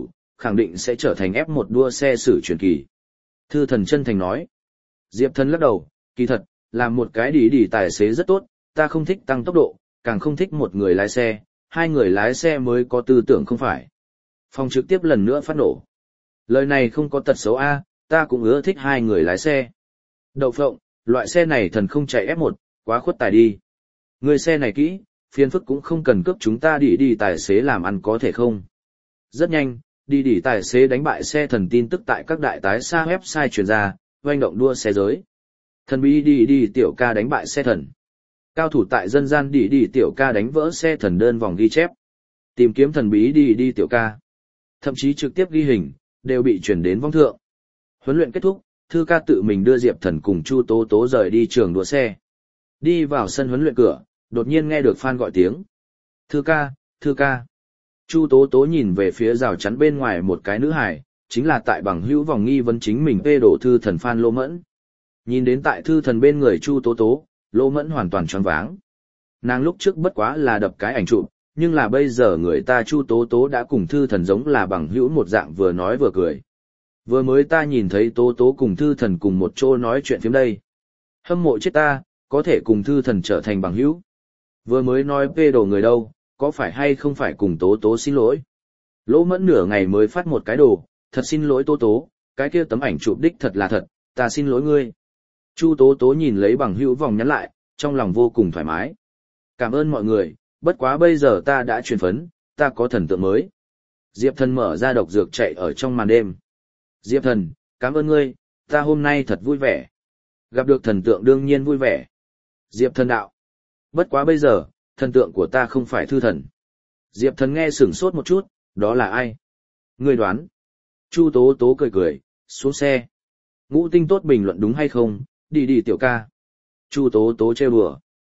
khẳng định sẽ trở thành ép một đua xe sử truyền kỳ. Thư thần chân thành nói. Diệp Thần lắc đầu, kỳ thật, làm một cái đi đi tài xế rất tốt, ta không thích tăng tốc độ, càng không thích một người lái xe, hai người lái xe mới có tư tưởng không phải. Phòng trực tiếp lần nữa phát nổ. Lời này không có tật xấu a, ta cũng ưa thích hai người lái xe. Đậu phộng, loại xe này thần không chạy ép một, quá khuất tài đi. Người xe này kỹ, phiền phức cũng không cần cướp chúng ta đi đi tài xế làm ăn có thể không. Rất nhanh, đi đi tài xế đánh bại xe thần tin tức tại các đại tái xa website truyền ra, oanh động đua xe giới. Thần bí đi đi tiểu ca đánh bại xe thần. Cao thủ tại dân gian đi đi tiểu ca đánh vỡ xe thần đơn vòng ghi chép. Tìm kiếm thần bí đi đi tiểu ca. Thậm chí trực tiếp ghi hình, đều bị chuyển đến vong thượng. Huấn luyện kết thúc, Thư ca tự mình đưa Diệp Thần cùng Chu Tố Tố rời đi trường đua xe. Đi vào sân huấn luyện cửa, đột nhiên nghe được fan gọi tiếng. Thư ca, Thư ca. Chu Tố Tố nhìn về phía rào chắn bên ngoài một cái nữ hài, chính là tại bằng hữu vòng nghi vấn chính mình phê đổ Thư thần fan Lô Mẫn. Nhìn đến tại Thư thần bên người Chu Tố Tố, Lô Mẫn hoàn toàn choáng váng. Nàng lúc trước bất quá là đập cái ảnh chụp, nhưng là bây giờ người ta Chu Tố Tố đã cùng Thư thần giống là bằng hữu một dạng vừa nói vừa cười. Vừa mới ta nhìn thấy Tố Tố cùng Thư thần cùng một chỗ nói chuyện phiếm đây. Hâm mộ chết ta, có thể cùng Thư thần trở thành bằng hữu. Vừa mới nói phê đồ người đâu, có phải hay không phải cùng Tố Tố xin lỗi. Lỗ Mẫn nửa ngày mới phát một cái đồ, thật xin lỗi Tố Tố, cái kia tấm ảnh chụp đích thật là thật, ta xin lỗi ngươi. Chu Tố Tố nhìn lấy bằng hữu vòng nhắn lại, trong lòng vô cùng thoải mái. Cảm ơn mọi người, bất quá bây giờ ta đã truyền phấn, ta có thần tượng mới. Diệp Thần mở ra độc dược chạy ở trong màn đêm. Diệp Thần, cảm ơn ngươi, ta hôm nay thật vui vẻ. Gặp được thần tượng đương nhiên vui vẻ. Diệp Thần đạo. Bất quá bây giờ, thần tượng của ta không phải Thư thần. Diệp Thần nghe sửng sốt một chút, đó là ai? Ngươi đoán. Chu Tố Tố cười cười, xuống xe. Ngũ tinh tốt bình luận đúng hay không, đi đi tiểu ca. Chu Tố Tố trêu đùa.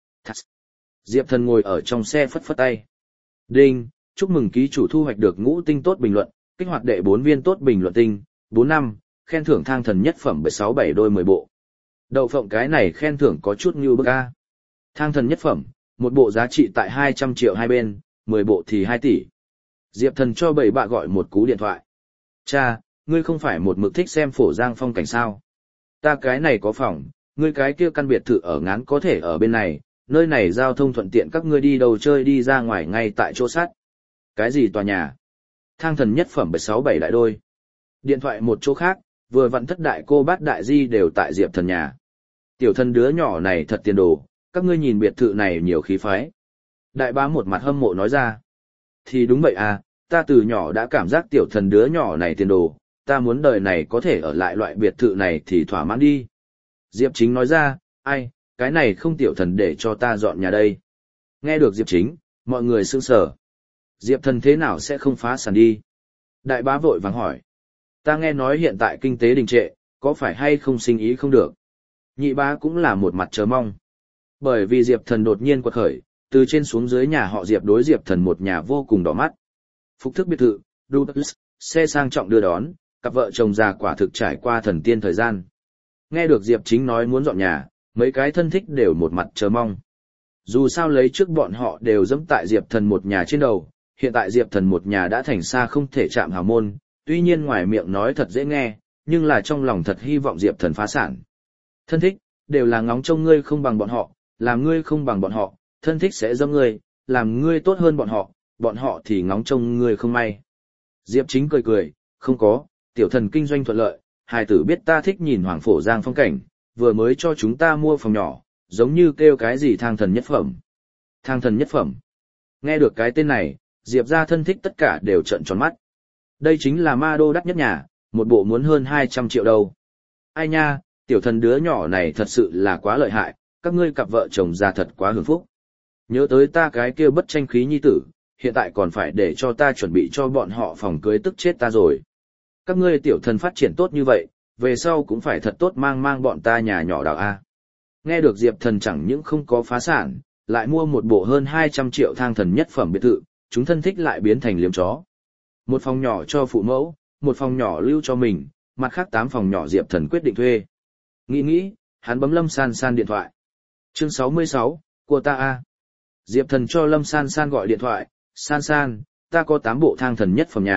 Diệp Thần ngồi ở trong xe phất phất tay. Đinh, chúc mừng ký chủ thu hoạch được ngũ tinh tốt bình luận, kích hoạt đệ bốn viên tốt bình luận tinh, bốn năm, khen thưởng thang thần nhất phẩm bảy sáu bảy đôi mười bộ. Đậu phộng cái này khen thưởng có chút như bức a. Thang thần nhất phẩm, một bộ giá trị tại hai trăm triệu hai bên, mười bộ thì hai tỷ. Diệp Thần cho bảy bạ gọi một cú điện thoại. Cha, ngươi không phải một mực thích xem phổ giang phong cảnh sao? Ta cái này có phòng, ngươi cái kia căn biệt thự ở ngán có thể ở bên này, nơi này giao thông thuận tiện các ngươi đi đâu chơi đi ra ngoài ngay tại chỗ sát. Cái gì tòa nhà? Thang thần nhất phẩm bảy sáu bảy đại đôi. Điện thoại một chỗ khác, vừa vặn thất đại cô bát đại di đều tại Diệp Thần nhà. Tiểu thần đứa nhỏ này thật tiền đồ, các ngươi nhìn biệt thự này nhiều khí phái. Đại bá một mặt hâm mộ nói ra. Thì đúng vậy à, ta từ nhỏ đã cảm giác tiểu thần đứa nhỏ này tiền đồ, ta muốn đời này có thể ở lại loại biệt thự này thì thỏa mãn đi. Diệp Chính nói ra, ai, cái này không tiểu thần để cho ta dọn nhà đây. Nghe được Diệp Chính, mọi người sững sờ. Diệp Thần thế nào sẽ không phá sản đi? Đại bá vội vàng hỏi. Ta nghe nói hiện tại kinh tế đình trệ, có phải hay không sinh ý không được? Nhị bá cũng là một mặt chờ mong. Bởi vì Diệp Thần đột nhiên quật khởi, từ trên xuống dưới nhà họ Diệp đối Diệp Thần một nhà vô cùng đỏ mắt. Phục thức biệt thự, Duplex, xe sang trọng đưa đón, cặp vợ chồng già quả thực trải qua thần tiên thời gian. Nghe được Diệp Chính nói muốn dọn nhà, mấy cái thân thích đều một mặt chờ mong. Dù sao lấy trước bọn họ đều dẫm tại Diệp Thần một nhà trên đầu, hiện tại Diệp Thần một nhà đã thành xa không thể chạm hào môn, tuy nhiên ngoài miệng nói thật dễ nghe, nhưng là trong lòng thật hy vọng Diệp Thần phá sản. Thân thích, đều là ngóng trông ngươi không bằng bọn họ, làm ngươi không bằng bọn họ, thân thích sẽ dâm ngươi, làm ngươi tốt hơn bọn họ, bọn họ thì ngóng trông ngươi không may. Diệp Chính cười cười, không có, tiểu thần kinh doanh thuận lợi, hài tử biết ta thích nhìn Hoàng Phổ Giang phong cảnh, vừa mới cho chúng ta mua phòng nhỏ, giống như kêu cái gì thang thần nhất phẩm. Thang thần nhất phẩm. Nghe được cái tên này, Diệp ra thân thích tất cả đều trợn tròn mắt. Đây chính là ma đô đắt nhất nhà, một bộ muốn hơn hai trăm triệu đâu. Ai nha, tiểu thần đứa nhỏ này thật sự là quá lợi hại, các ngươi cặp vợ chồng già thật quá hưởng phúc. Nhớ tới ta cái kia bất tranh khí nhi tử, hiện tại còn phải để cho ta chuẩn bị cho bọn họ phòng cưới tức chết ta rồi. Các ngươi tiểu thần phát triển tốt như vậy, về sau cũng phải thật tốt mang mang bọn ta nhà nhỏ đào A. Nghe được Diệp Thần chẳng những không có phá sản, lại mua một bộ hơn hai trăm triệu thang thần nhất phẩm biệt thự, chúng thân thích lại biến thành liếm chó. Một phòng nhỏ cho phụ mẫu, một phòng nhỏ lưu cho mình, mặt khác tám phòng nhỏ Diệp Thần quyết định thuê. Nghĩ nghĩ, hắn bấm Lâm San San điện thoại. Chương sáu mươi sáu, của ta A. Diệp Thần cho Lâm San San gọi điện thoại, San San, ta có tám bộ thang thần nhất phẩm nhà,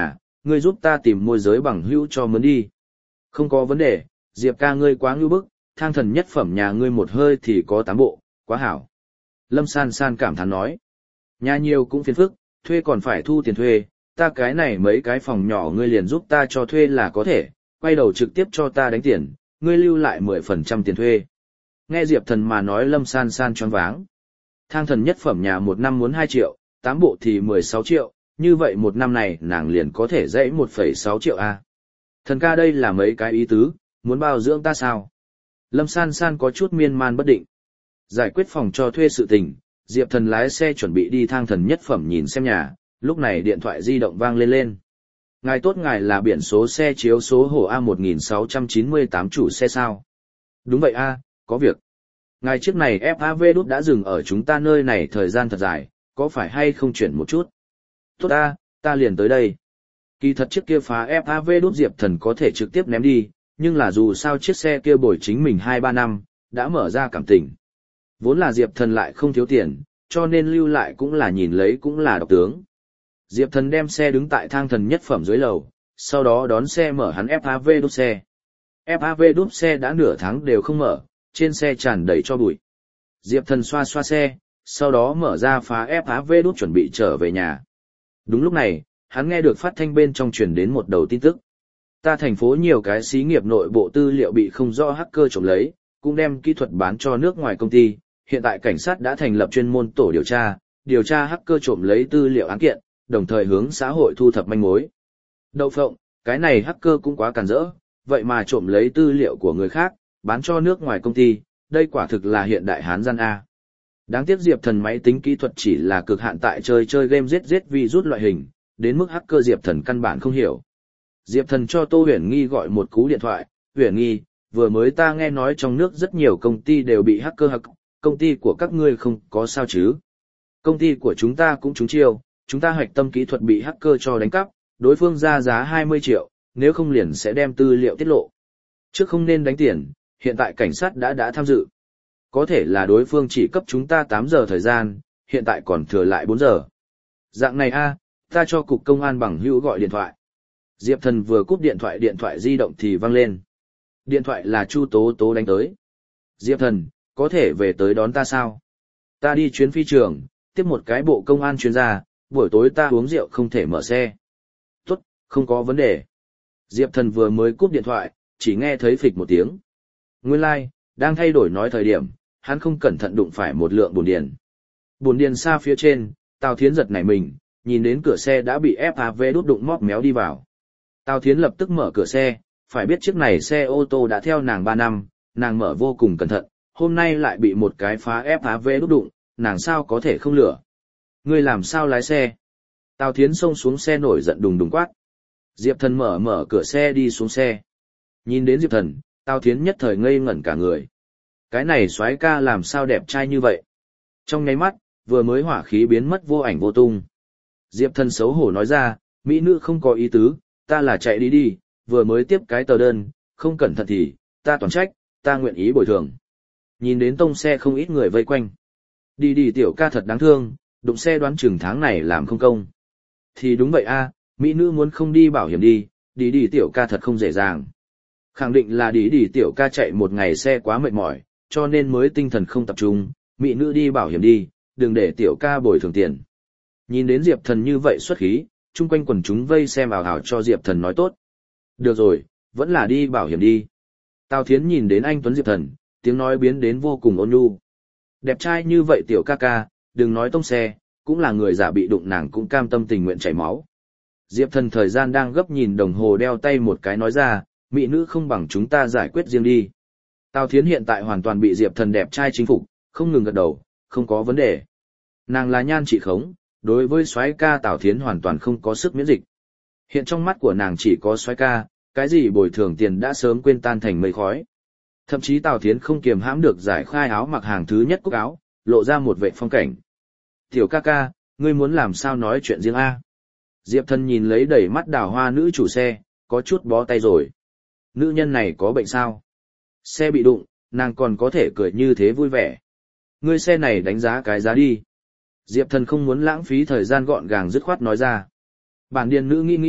ngươi giúp ta tìm môi giới bằng hữu cho mướn đi. Không có vấn đề, Diệp ca ngươi quá ngưu bức, thang thần nhất phẩm nhà ngươi một hơi thì có tám bộ, quá hảo. Lâm San San cảm thán nói. Nhà nhiều cũng phiền phức, thuê còn phải thu tiền thuê, ta cái này mấy cái phòng nhỏ ngươi liền giúp ta cho thuê là có thể, quay đầu trực tiếp cho ta đánh tiền, ngươi lưu lại mười phần trăm tiền thuê. Nghe Diệp Thần mà nói Lâm San San choáng váng. Thang thần nhất phẩm nhà một năm muốn hai triệu, tám bộ thì mười sáu triệu, như vậy một năm này nàng liền có thể dãy một phẩy sáu triệu a. Thần ca đây là mấy cái ý tứ, muốn bao dưỡng ta sao? Lâm San San có chút miên man bất định. Giải quyết phòng cho thuê sự tình, Diệp Thần lái xe chuẩn bị đi thang thần nhất phẩm nhìn xem nhà, lúc này điện thoại di động vang lên lên. Ngài tốt, ngài là biển số xe chiếu số hổ A một nghìn sáu trăm chín mươi tám chủ xe sao? Đúng vậy a, có việc. Ngài chiếc này ép a vê đút đã dừng ở chúng ta nơi này thời gian thật dài, có phải hay không chuyển một chút? Tốt a, ta liền tới đây. Kỳ thật chiếc kia phá ép a vê đút Diệp Thần có thể trực tiếp ném đi, nhưng là dù sao chiếc xe kia bồi chính mình hai ba năm, đã mở ra cảm tình. Vốn là Diệp Thần lại không thiếu tiền, cho nên lưu lại cũng là nhìn lấy cũng là độc tướng. Diệp Thần đem xe đứng tại thang thần nhất phẩm dưới lầu, sau đó đón xe mở hắn ép a vê đút xe. ép a vê đút xe đã nửa tháng đều không mở, trên xe tràn đầy cho bụi. Diệp Thần xoa xoa xe, sau đó mở ra phá ép a vê đút chuẩn bị trở về nhà. Đúng lúc này, hắn nghe được phát thanh bên trong truyền đến một đầu tin tức. Ta thành phố nhiều cái xí nghiệp nội bộ tư liệu bị không rõ hacker trộm lấy, cũng đem kỹ thuật bán cho nước ngoài công ty. Hiện tại cảnh sát đã thành lập chuyên môn tổ điều tra, điều tra hacker trộm lấy tư liệu án kiện, đồng thời hướng xã hội thu thập manh mối. Đậu phộng, cái này hacker cũng quá càn rỡ, vậy mà trộm lấy tư liệu của người khác, bán cho nước ngoài công ty, đây quả thực là hiện đại hán gian A. Đáng tiếc Diệp Thần máy tính kỹ thuật chỉ là cực hạn tại chơi chơi game giết giết virus loại hình, đến mức hacker Diệp Thần căn bản không hiểu. Diệp Thần cho Tô Huyền Nghi gọi một cú điện thoại, Huyền Nghi, vừa mới ta nghe nói trong nước rất nhiều công ty đều bị hacker hack, công ty của các ngươi không có sao chứ? Công ty của chúng ta cũng trúng chiêu, chúng ta hoạch tâm kỹ thuật bị hacker cho đánh cắp, đối phương ra giá hai mươi triệu, nếu không liền sẽ đem tư liệu tiết lộ. Trước không nên đánh tiền, hiện tại cảnh sát đã đã tham dự. Có thể là đối phương chỉ cấp chúng ta tám giờ thời gian, hiện tại còn thừa lại bốn giờ. Dạng này a, ta cho cục công an bằng hữu gọi điện thoại. Diệp Thần vừa cúp điện thoại điện thoại di động thì vang lên. Điện thoại là Chu Tố Tố đánh tới. Diệp Thần, có thể về tới đón ta sao? Ta đi chuyến phi trường, tiếp một cái bộ công an chuyên gia, buổi tối ta uống rượu không thể mở xe. Tốt, không có vấn đề. Diệp Thần vừa mới cúp điện thoại, chỉ nghe thấy phịch một tiếng. Nguyên lai, like, đang thay đổi nói thời điểm, hắn không cẩn thận đụng phải một lượng bồn điền. Bồn điền xa phía trên, Tào Thiến giật nảy mình, nhìn đến cửa xe đã bị ép a vê đút đụng móp méo đi vào. Tào Thiến lập tức mở cửa xe, phải biết chiếc này xe ô tô đã theo nàng ba năm, nàng mở vô cùng cẩn thận, hôm nay lại bị một cái phá ép a vê đút đụng, nàng sao có thể không lửa. Ngươi làm sao lái xe? Tào Thiến xông xuống xe nổi giận đùng đùng quát. Diệp Thần mở mở cửa xe đi xuống xe. Nhìn đến Diệp Thần, Tào Thiến nhất thời ngây ngẩn cả người. Cái này soái ca làm sao đẹp trai như vậy? Trong nháy mắt, vừa mới hỏa khí biến mất vô ảnh vô tung. Diệp Thần xấu hổ nói ra, mỹ nữ không có ý tứ, ta là chạy đi đi, vừa mới tiếp cái tờ đơn, không cẩn thận thì, ta toàn trách, ta nguyện ý bồi thường. Nhìn đến tông xe không ít người vây quanh. Đi đi tiểu ca thật đáng thương, đụng xe đoán chừng tháng này làm không công. Thì đúng vậy a, mỹ nữ muốn không đi bảo hiểm đi, đi đi tiểu ca thật không dễ dàng. Khẳng định là đi đi tiểu ca chạy một ngày xe quá mệt mỏi, cho nên mới tinh thần không tập trung, mỹ nữ đi bảo hiểm đi, đừng để tiểu ca bồi thường tiền. Nhìn đến Diệp Thần như vậy xuất khí, chung quanh quần chúng vây xem ảo ảo cho Diệp Thần nói tốt. Được rồi, vẫn là đi bảo hiểm đi. Tào Thiến nhìn đến anh tuấn Diệp Thần, tiếng nói biến đến vô cùng ôn nhu. Đẹp trai như vậy tiểu ca ca, đừng nói tông xe, cũng là người giả bị đụng nàng cũng cam tâm tình nguyện chảy máu. Diệp Thần thời gian đang gấp nhìn đồng hồ đeo tay một cái nói ra, mỹ nữ không bằng chúng ta giải quyết riêng đi. Tào Thiến hiện tại hoàn toàn bị Diệp Thần đẹp trai chính phục, không ngừng gật đầu, không có vấn đề. Nàng là nhan trị khống, đối với soái ca Tào Thiến hoàn toàn không có sức miễn dịch. Hiện trong mắt của nàng chỉ có soái ca, cái gì bồi thường tiền đã sớm quên tan thành mây khói. Thậm chí Tào Thiến không kiềm hãm được giải khai áo mặc hàng thứ nhất cúc áo, lộ ra một vệ phong cảnh. Tiểu ca ca, ngươi muốn làm sao nói chuyện riêng a? Diệp Thần nhìn lấy đầy mắt đào hoa nữ chủ xe, có chút bó tay rồi. Nữ nhân này có bệnh sao? Xe bị đụng, nàng còn có thể cười như thế vui vẻ. Ngươi xe này đánh giá cái giá đi. Diệp Thần không muốn lãng phí thời gian gọn gàng dứt khoát nói ra. Bản điền nữ nghĩ nghĩ,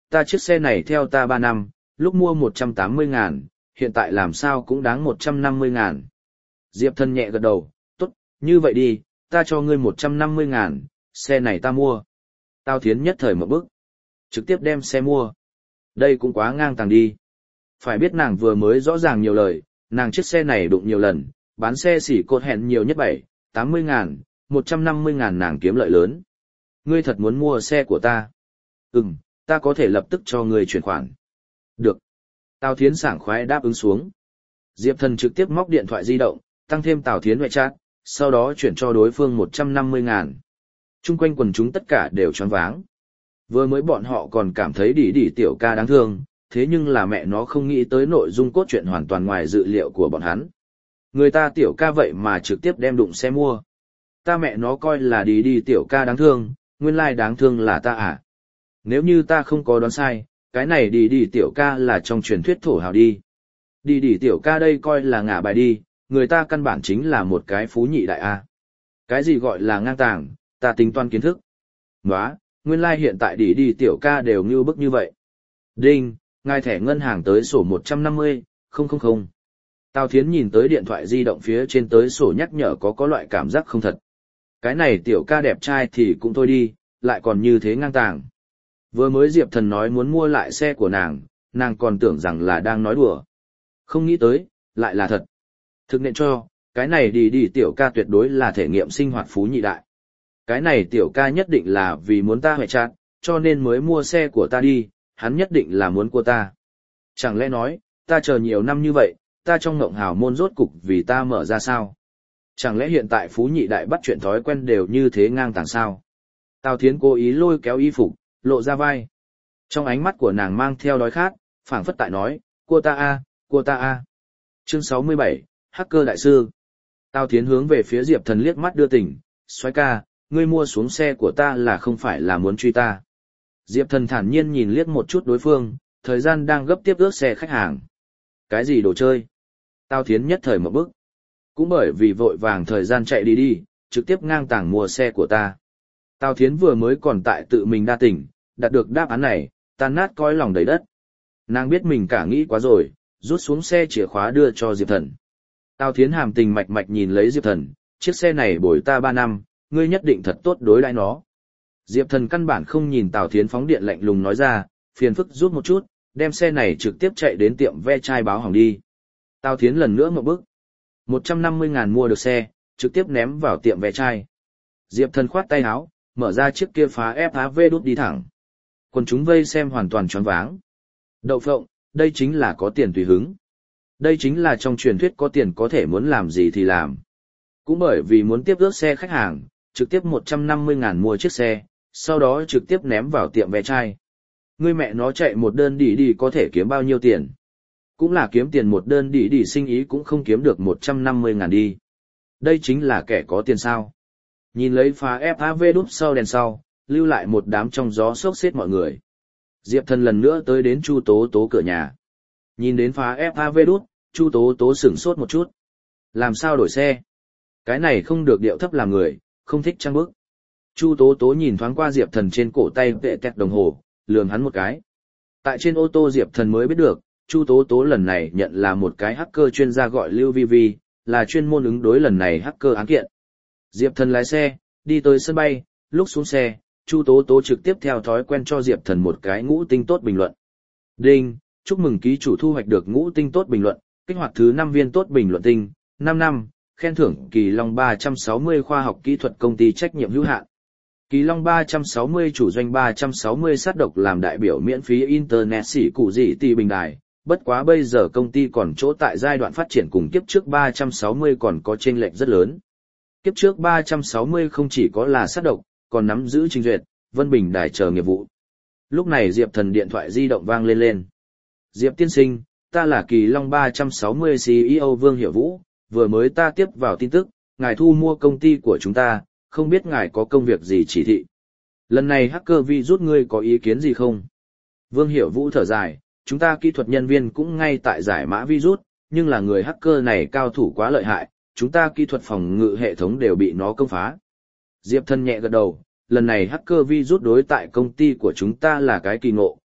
ta chiếc xe này theo ta ba năm, lúc mua một trăm tám mươi ngàn, hiện tại làm sao cũng đáng một trăm năm mươi ngàn. Diệp Thần nhẹ gật đầu, tốt, như vậy đi, ta cho ngươi một trăm năm mươi ngàn, xe này ta mua. Tào Thiến nhất thời một bức, trực tiếp đem xe mua. Đây cũng quá ngang tàng đi. Phải biết nàng vừa mới rõ ràng nhiều lời, nàng chiếc xe này đụng nhiều lần, bán xe xỉ cột hẹn nhiều nhất bảy, tám mươi ngàn, một trăm năm mươi ngàn nàng kiếm lợi lớn. Ngươi thật muốn mua xe của ta? Ừm, ta có thể lập tức cho ngươi chuyển khoản. Được. Tào Thiến sảng khoái đáp ứng xuống. Diệp Thần trực tiếp móc điện thoại di động, tăng thêm Tào Thiến ngoại chat, sau đó chuyển cho đối phương một trăm năm mươi ngàn. Trung quanh quần chúng tất cả đều choáng váng. Vừa mới bọn họ còn cảm thấy đỉ đỉ tiểu ca đáng thương, thế nhưng là mẹ nó không nghĩ tới nội dung cốt truyện hoàn toàn ngoài dự liệu của bọn hắn. Người ta tiểu ca vậy mà trực tiếp đem đụng xe mua. Ta mẹ nó coi là đi đi tiểu ca đáng thương, nguyên lai đáng thương là ta à. Nếu như ta không có đoán sai, cái này đi đi tiểu ca là trong truyền thuyết thổ hào đi. Đi đi tiểu ca đây coi là ngả bài đi, người ta căn bản chính là một cái phú nhị đại a. Cái gì gọi là ngang tàng, ta tính toán kiến thức. Nóa, nguyên lai hiện tại đi đi tiểu ca đều như bức như vậy. Đinh, ngài thẻ ngân hàng tới sổ một trăm năm mươi, không không không. Tào Thiến nhìn tới điện thoại di động phía trên tới sổ nhắc nhở có có loại cảm giác không thật. Cái này tiểu ca đẹp trai thì cũng thôi đi, lại còn như thế ngang tàng. Vừa mới Diệp Thần nói muốn mua lại xe của nàng, nàng còn tưởng rằng là đang nói đùa. Không nghĩ tới, lại là thật. Thực nên cho, cái này đi đi tiểu ca tuyệt đối là thể nghiệm sinh hoạt phú nhị đại. Cái này tiểu ca nhất định là vì muốn ta hoại chát, cho nên mới mua xe của ta đi, hắn nhất định là muốn của ta. Chẳng lẽ nói, ta chờ nhiều năm như vậy, ta trong ngộng hào môn rốt cục vì ta mở ra sao? Chẳng lẽ hiện tại phú nhị đại bắt chuyện thói quen đều như thế ngang tàng sao? Tào Thiến cố ý lôi kéo y phục, lộ ra vai. Trong ánh mắt của nàng mang theo đói khát, phảng phất tại nói, cô ta a, cô ta a. Chương sáu mươi bảy, Hacker đại sư. Tào Thiến hướng về phía Diệp Thần liếc mắt đưa tình, xoái ca, ngươi mua xuống xe của ta là không phải là muốn truy ta. Diệp Thần thản nhiên nhìn liếc một chút đối phương, thời gian đang gấp tiếp ước xe khách hàng. Cái gì đồ chơi? Tào Thiến nhất thời một bức. Cũng bởi vì vội vàng thời gian chạy đi đi, trực tiếp ngang tàng mua xe của ta. Tào Thiến vừa mới còn tại tự mình đa tỉnh, đạt được đáp án này, tan nát cõi lòng đầy đất. Nàng biết mình cả nghĩ quá rồi, rút xuống xe chìa khóa đưa cho Diệp Thần. Tào Thiến hàm tình mạch mạch nhìn lấy Diệp Thần, chiếc xe này bồi ta ba năm, ngươi nhất định thật tốt đối đãi nó. Diệp Thần căn bản không nhìn Tào Thiến phóng điện lạnh lùng nói ra, phiền phức rút một chút, đem xe này trực tiếp chạy đến tiệm ve chai báo hỏng đi. Tào Thiến lần nữa một bước. một trăm năm mươi ngàn mua được xe, trực tiếp ném vào tiệm ve chai. Diệp Thần khoát tay áo, mở ra chiếc kia phá ép á vê đút đi thẳng. Còn chúng vây xem hoàn toàn choáng váng. Đậu phộng, đây chính là có tiền tùy hứng. Đây chính là trong truyền thuyết có tiền có thể muốn làm gì thì làm. Cũng bởi vì muốn tiếp ước xe khách hàng, trực tiếp một trăm năm mươi ngàn mua chiếc xe, sau đó trực tiếp ném vào tiệm ve chai. Ngươi mẹ nó chạy một đơn đỉ đi có thể kiếm bao nhiêu tiền? Cũng là kiếm tiền một đơn đỉ đi sinh ý cũng không kiếm được một trăm năm mươi ngàn đi. Đây chính là kẻ có tiền sao. Nhìn lấy phá ép á vê đúp sau đèn sau, lưu lại một đám trong gió sốc xếp mọi người. Diệp Thần lần nữa tới đến Chu Tố Tố cửa nhà. Nhìn đến phá ép á vê đúp, Chu Tố Tố sửng sốt một chút. Làm sao đổi xe? Cái này không được điệu thấp làm người, không thích trang bức. Chu Tố Tố nhìn thoáng qua Diệp Thần trên cổ tay vệ tẹt đồng hồ, lườm hắn một cái. Tại trên ô tô Diệp Thần mới biết được, Chu Tố Tố lần này nhận là một cái hacker chuyên gia gọi Lưu Vi Vi, là chuyên môn ứng đối lần này hacker án kiện. Diệp Thần lái xe, đi tới sân bay, lúc xuống xe, Chu Tố Tố trực tiếp theo thói quen cho Diệp Thần một cái ngũ tinh tốt bình luận. Đinh, chúc mừng ký chủ thu hoạch được ngũ tinh tốt bình luận, kích hoạt thứ năm viên tốt bình luận tinh, năm năm, khen thưởng Kỳ Long ba trăm sáu mươi khoa học kỹ thuật công ty trách nhiệm hữu hạn. Kỳ Long ba trăm sáu mươi chủ doanh ba trăm sáu mươi sát độc làm đại biểu miễn phí Internet xỉ cụ dị tỷ bình đài, bất quá bây giờ công ty còn chỗ tại giai đoạn phát triển cùng kiếp trước ba trăm sáu mươi còn có chênh lệch rất lớn. Kiếp trước ba trăm sáu mươi không chỉ có là sát độc, còn nắm giữ trình duyệt, vân bình đài chờ nghiệp vụ. Lúc này Diệp Thần điện thoại di động vang lên lên. Diệp tiên sinh, ta là Kỳ Long ba trăm sáu mươi xê e ô Vương Hiểu Vũ, vừa mới ta tiếp vào tin tức, ngài thu mua công ty của chúng ta, không biết ngài có công việc gì chỉ thị. Lần này hacker vi rút ngươi có ý kiến gì không? Vương Hiểu Vũ thở dài, chúng ta kỹ thuật nhân viên cũng ngay tại giải mã virus, nhưng là người hacker này cao thủ quá lợi hại, chúng ta kỹ thuật phòng ngự hệ thống đều bị nó công phá. Diệp Thần nhẹ gật đầu, lần này hacker virus đối tại công ty của chúng ta là cái kỳ ngộ,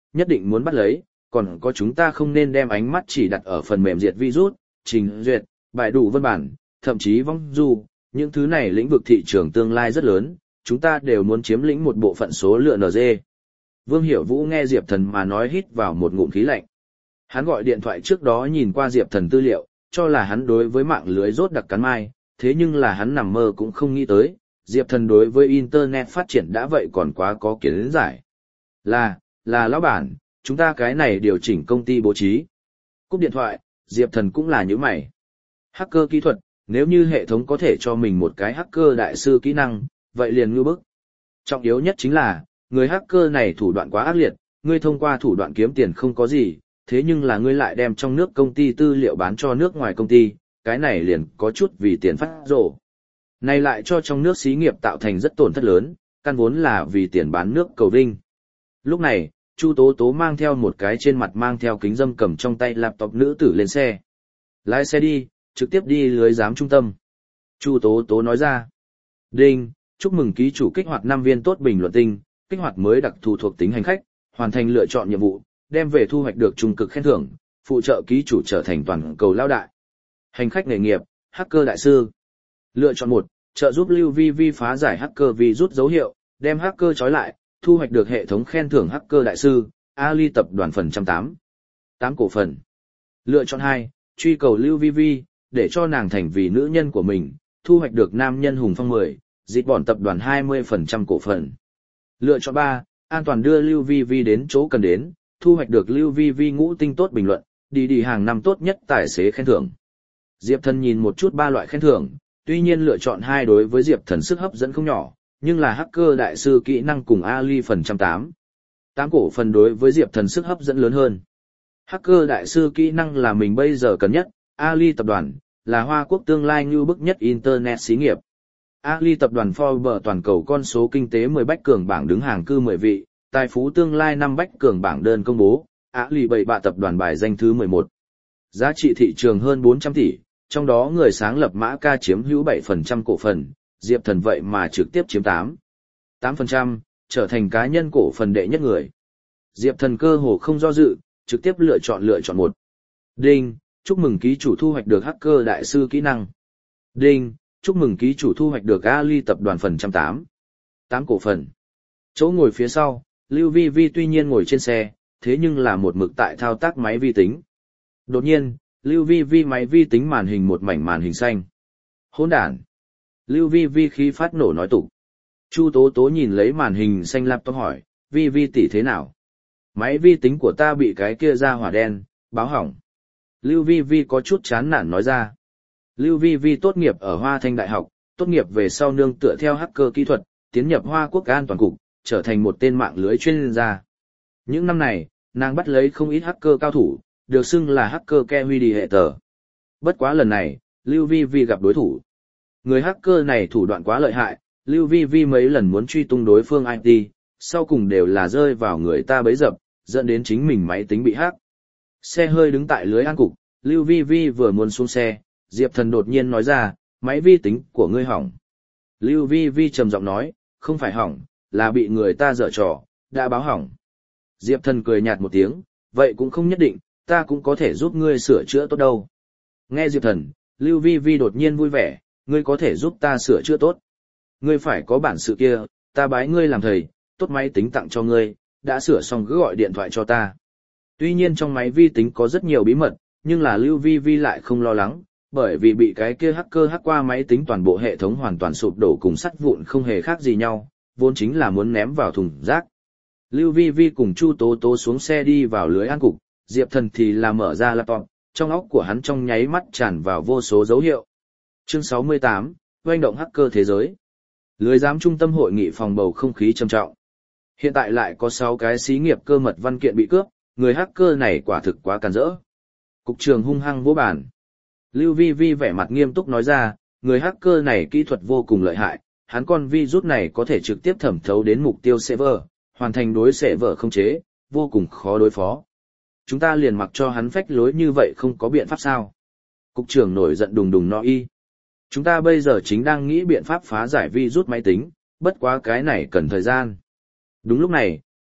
nhất định muốn bắt lấy, còn có chúng ta không nên đem ánh mắt chỉ đặt ở phần mềm diệt virus, trình duyệt, bài đủ văn bản, thậm chí vong du, những thứ này lĩnh vực thị trường tương lai rất lớn, chúng ta đều muốn chiếm lĩnh một bộ phận số lượng en giê. Vương Hiểu Vũ nghe Diệp Thần mà nói hít vào một ngụm khí lạnh. Hắn gọi điện thoại trước đó nhìn qua Diệp Thần tư liệu, cho là hắn đối với mạng lưới rốt đặc cắn mai, thế nhưng là hắn nằm mơ cũng không nghĩ tới, Diệp Thần đối với Internet phát triển đã vậy còn quá có kiến giải. Là, là lão bản, chúng ta cái này điều chỉnh công ty bố trí. Cúp điện thoại, Diệp Thần cũng là những mày. Hacker kỹ thuật, nếu như hệ thống có thể cho mình một cái hacker đại sư kỹ năng, vậy liền ngưu bức. Trọng yếu nhất chính là, người hacker này thủ đoạn quá ác liệt, ngươi thông qua thủ đoạn kiếm tiền không có gì, thế nhưng là ngươi lại đem trong nước công ty tư liệu bán cho nước ngoài công ty, cái này liền có chút vì tiền phát rồ. Này lại cho trong nước xí nghiệp tạo thành rất tổn thất lớn, căn vốn là vì tiền bán nước cầu vinh. Lúc này, Chu Tố Tố mang theo một cái trên mặt mang theo kính dâm cầm trong tay laptop nữ tử lên xe. Lái xe đi, trực tiếp đi lưới giám trung tâm. Chu Tố Tố nói ra. Đinh, chúc mừng ký chủ kích hoạt năm viên tốt bình luận tinh, kích hoạt mới đặc thù thuộc tính hành khách, hoàn thành lựa chọn nhiệm vụ, đem về thu hoạch được trung cực khen thưởng, phụ trợ ký chủ trở thành toàn cầu lao đại. Hành khách nghề nghiệp, hacker đại sư. Lựa chọn một, trợ giúp Lưu Vi Vi phá giải hacker virus dấu hiệu, đem hacker trói lại, thu hoạch được hệ thống khen thưởng hacker đại sư, Ali tập đoàn phần trăm tám. tám cổ phần. Lựa chọn hai, truy cầu Lưu Vi Vi, để cho nàng thành vì nữ nhân của mình, thu hoạch được nam nhân hùng phong mười, dịch bọn tập đoàn hai mươi phần trăm cổ phần. Lựa chọn ba, an toàn đưa Lưu Vi Vi đến chỗ cần đến, thu hoạch được Lưu Vi Vi ngũ tinh tốt bình luận, đi đi hàng năm tốt nhất tài xế khen thưởng. Diệp Thần nhìn một chút ba loại khen thưởng, tuy nhiên lựa chọn hai đối với Diệp Thần sức hấp dẫn không nhỏ, nhưng là hacker đại sư kỹ năng cùng Ali phần trăm tám. tám cổ phần đối với Diệp Thần sức hấp dẫn lớn hơn. Hacker đại sư kỹ năng là mình bây giờ cần nhất, Ali tập đoàn là Hoa Quốc tương lai như bức nhất internet xí nghiệp. Ali tập đoàn Forbes toàn cầu con số kinh tế mười bách cường bảng đứng hàng cư mười vị, tài phú tương lai năm bách cường bảng đơn công bố, Ali bảy bạ tập đoàn bài danh thứ mười một. Giá trị thị trường hơn bốn trăm tỷ, trong đó người sáng lập Mã Ca chiếm hữu bảy phần trăm cổ phần, Diệp Thần vậy mà trực tiếp chiếm tám. tám phần trăm, trở thành cá nhân cổ phần đệ nhất người. Diệp Thần cơ hồ không do dự, trực tiếp lựa chọn lựa chọn một. Đinh, chúc mừng ký chủ thu hoạch được hacker đại sư kỹ năng. Đinh, chúc mừng ký chủ thu hoạch được Ali tập đoàn phần trăm tám. tám cổ phần. Chỗ ngồi phía sau, Lưu Vi Vi tuy nhiên ngồi trên xe, thế nhưng là một mực tại thao tác máy vi tính. Đột nhiên, Lưu Vi Vi máy vi tính màn hình một mảnh màn hình xanh. Hỗn đản. Lưu Vi Vi khí phát nổ nói tục. Chu Tố Tố nhìn lấy màn hình xanh laptop hỏi, Vi Vi tỷ thế nào? Máy vi tính của ta bị cái kia ra hỏa đen, báo hỏng. Lưu Vi Vi có chút chán nản nói ra. Lưu Vi Vi tốt nghiệp ở Hoa Thanh Đại học, tốt nghiệp về sau nương tựa theo hacker kỹ thuật, tiến nhập Hoa Quốc An toàn cục, trở thành một tên mạng lưới chuyên gia. Những năm này, nàng bắt lấy không ít hacker cao thủ, được xưng là hacker ke huy đi hệ tờ. Bất quá lần này, Lưu Vi Vi gặp đối thủ. Người hacker này thủ đoạn quá lợi hại, Lưu Vi Vi mấy lần muốn truy tung đối phương i tê, sau cùng đều là rơi vào người ta bấy dập, dẫn đến chính mình máy tính bị hack. Xe hơi đứng tại lưới an cục, Lưu Vi Vi vừa muốn xuống xe, Diệp Thần đột nhiên nói ra, máy vi tính của ngươi hỏng. Lưu Vi Vi trầm giọng nói, không phải hỏng, là bị người ta dở trò, đã báo hỏng. Diệp Thần cười nhạt một tiếng, vậy cũng không nhất định, ta cũng có thể giúp ngươi sửa chữa tốt đâu. Nghe Diệp Thần, Lưu Vi Vi đột nhiên vui vẻ, ngươi có thể giúp ta sửa chữa tốt. Ngươi phải có bản sự kia, ta bái ngươi làm thầy, tốt máy tính tặng cho ngươi, đã sửa xong cứ gọi điện thoại cho ta. Tuy nhiên trong máy vi tính có rất nhiều bí mật, nhưng là Lưu Vi Vi lại không lo lắng, bởi vì bị cái kia hacker hack qua máy tính toàn bộ hệ thống hoàn toàn sụp đổ cùng sắt vụn không hề khác gì nhau, vốn chính là muốn ném vào thùng rác. Lưu Vi Vi cùng Chu Tố Tố xuống xe đi vào lưới an cục, Diệp Thần thì là mở ra laptop, trong óc của hắn trong nháy mắt tràn vào vô số dấu hiệu. Chương sáu mươi tám, oanh động hacker thế giới. Lưới giám trung tâm hội nghị phòng bầu không khí trầm trọng. Hiện tại lại có sáu cái xí nghiệp cơ mật văn kiện bị cướp, người hacker này quả thực quá càn rỡ. Cục trưởng hung hăng vỗ bàn. Lưu Vi Vi vẻ mặt nghiêm túc nói ra, người hacker này kỹ thuật vô cùng lợi hại, hắn con virus này có thể trực tiếp thẩm thấu đến mục tiêu server, hoàn thành đối server không chế, vô cùng khó đối phó. Chúng ta liền mặc cho hắn phách lối như vậy không có biện pháp sao? Cục trưởng nổi giận đùng đùng nói y. Chúng ta bây giờ chính đang nghĩ biện pháp phá giải virus máy tính, bất quá cái này cần thời gian. Đúng lúc này,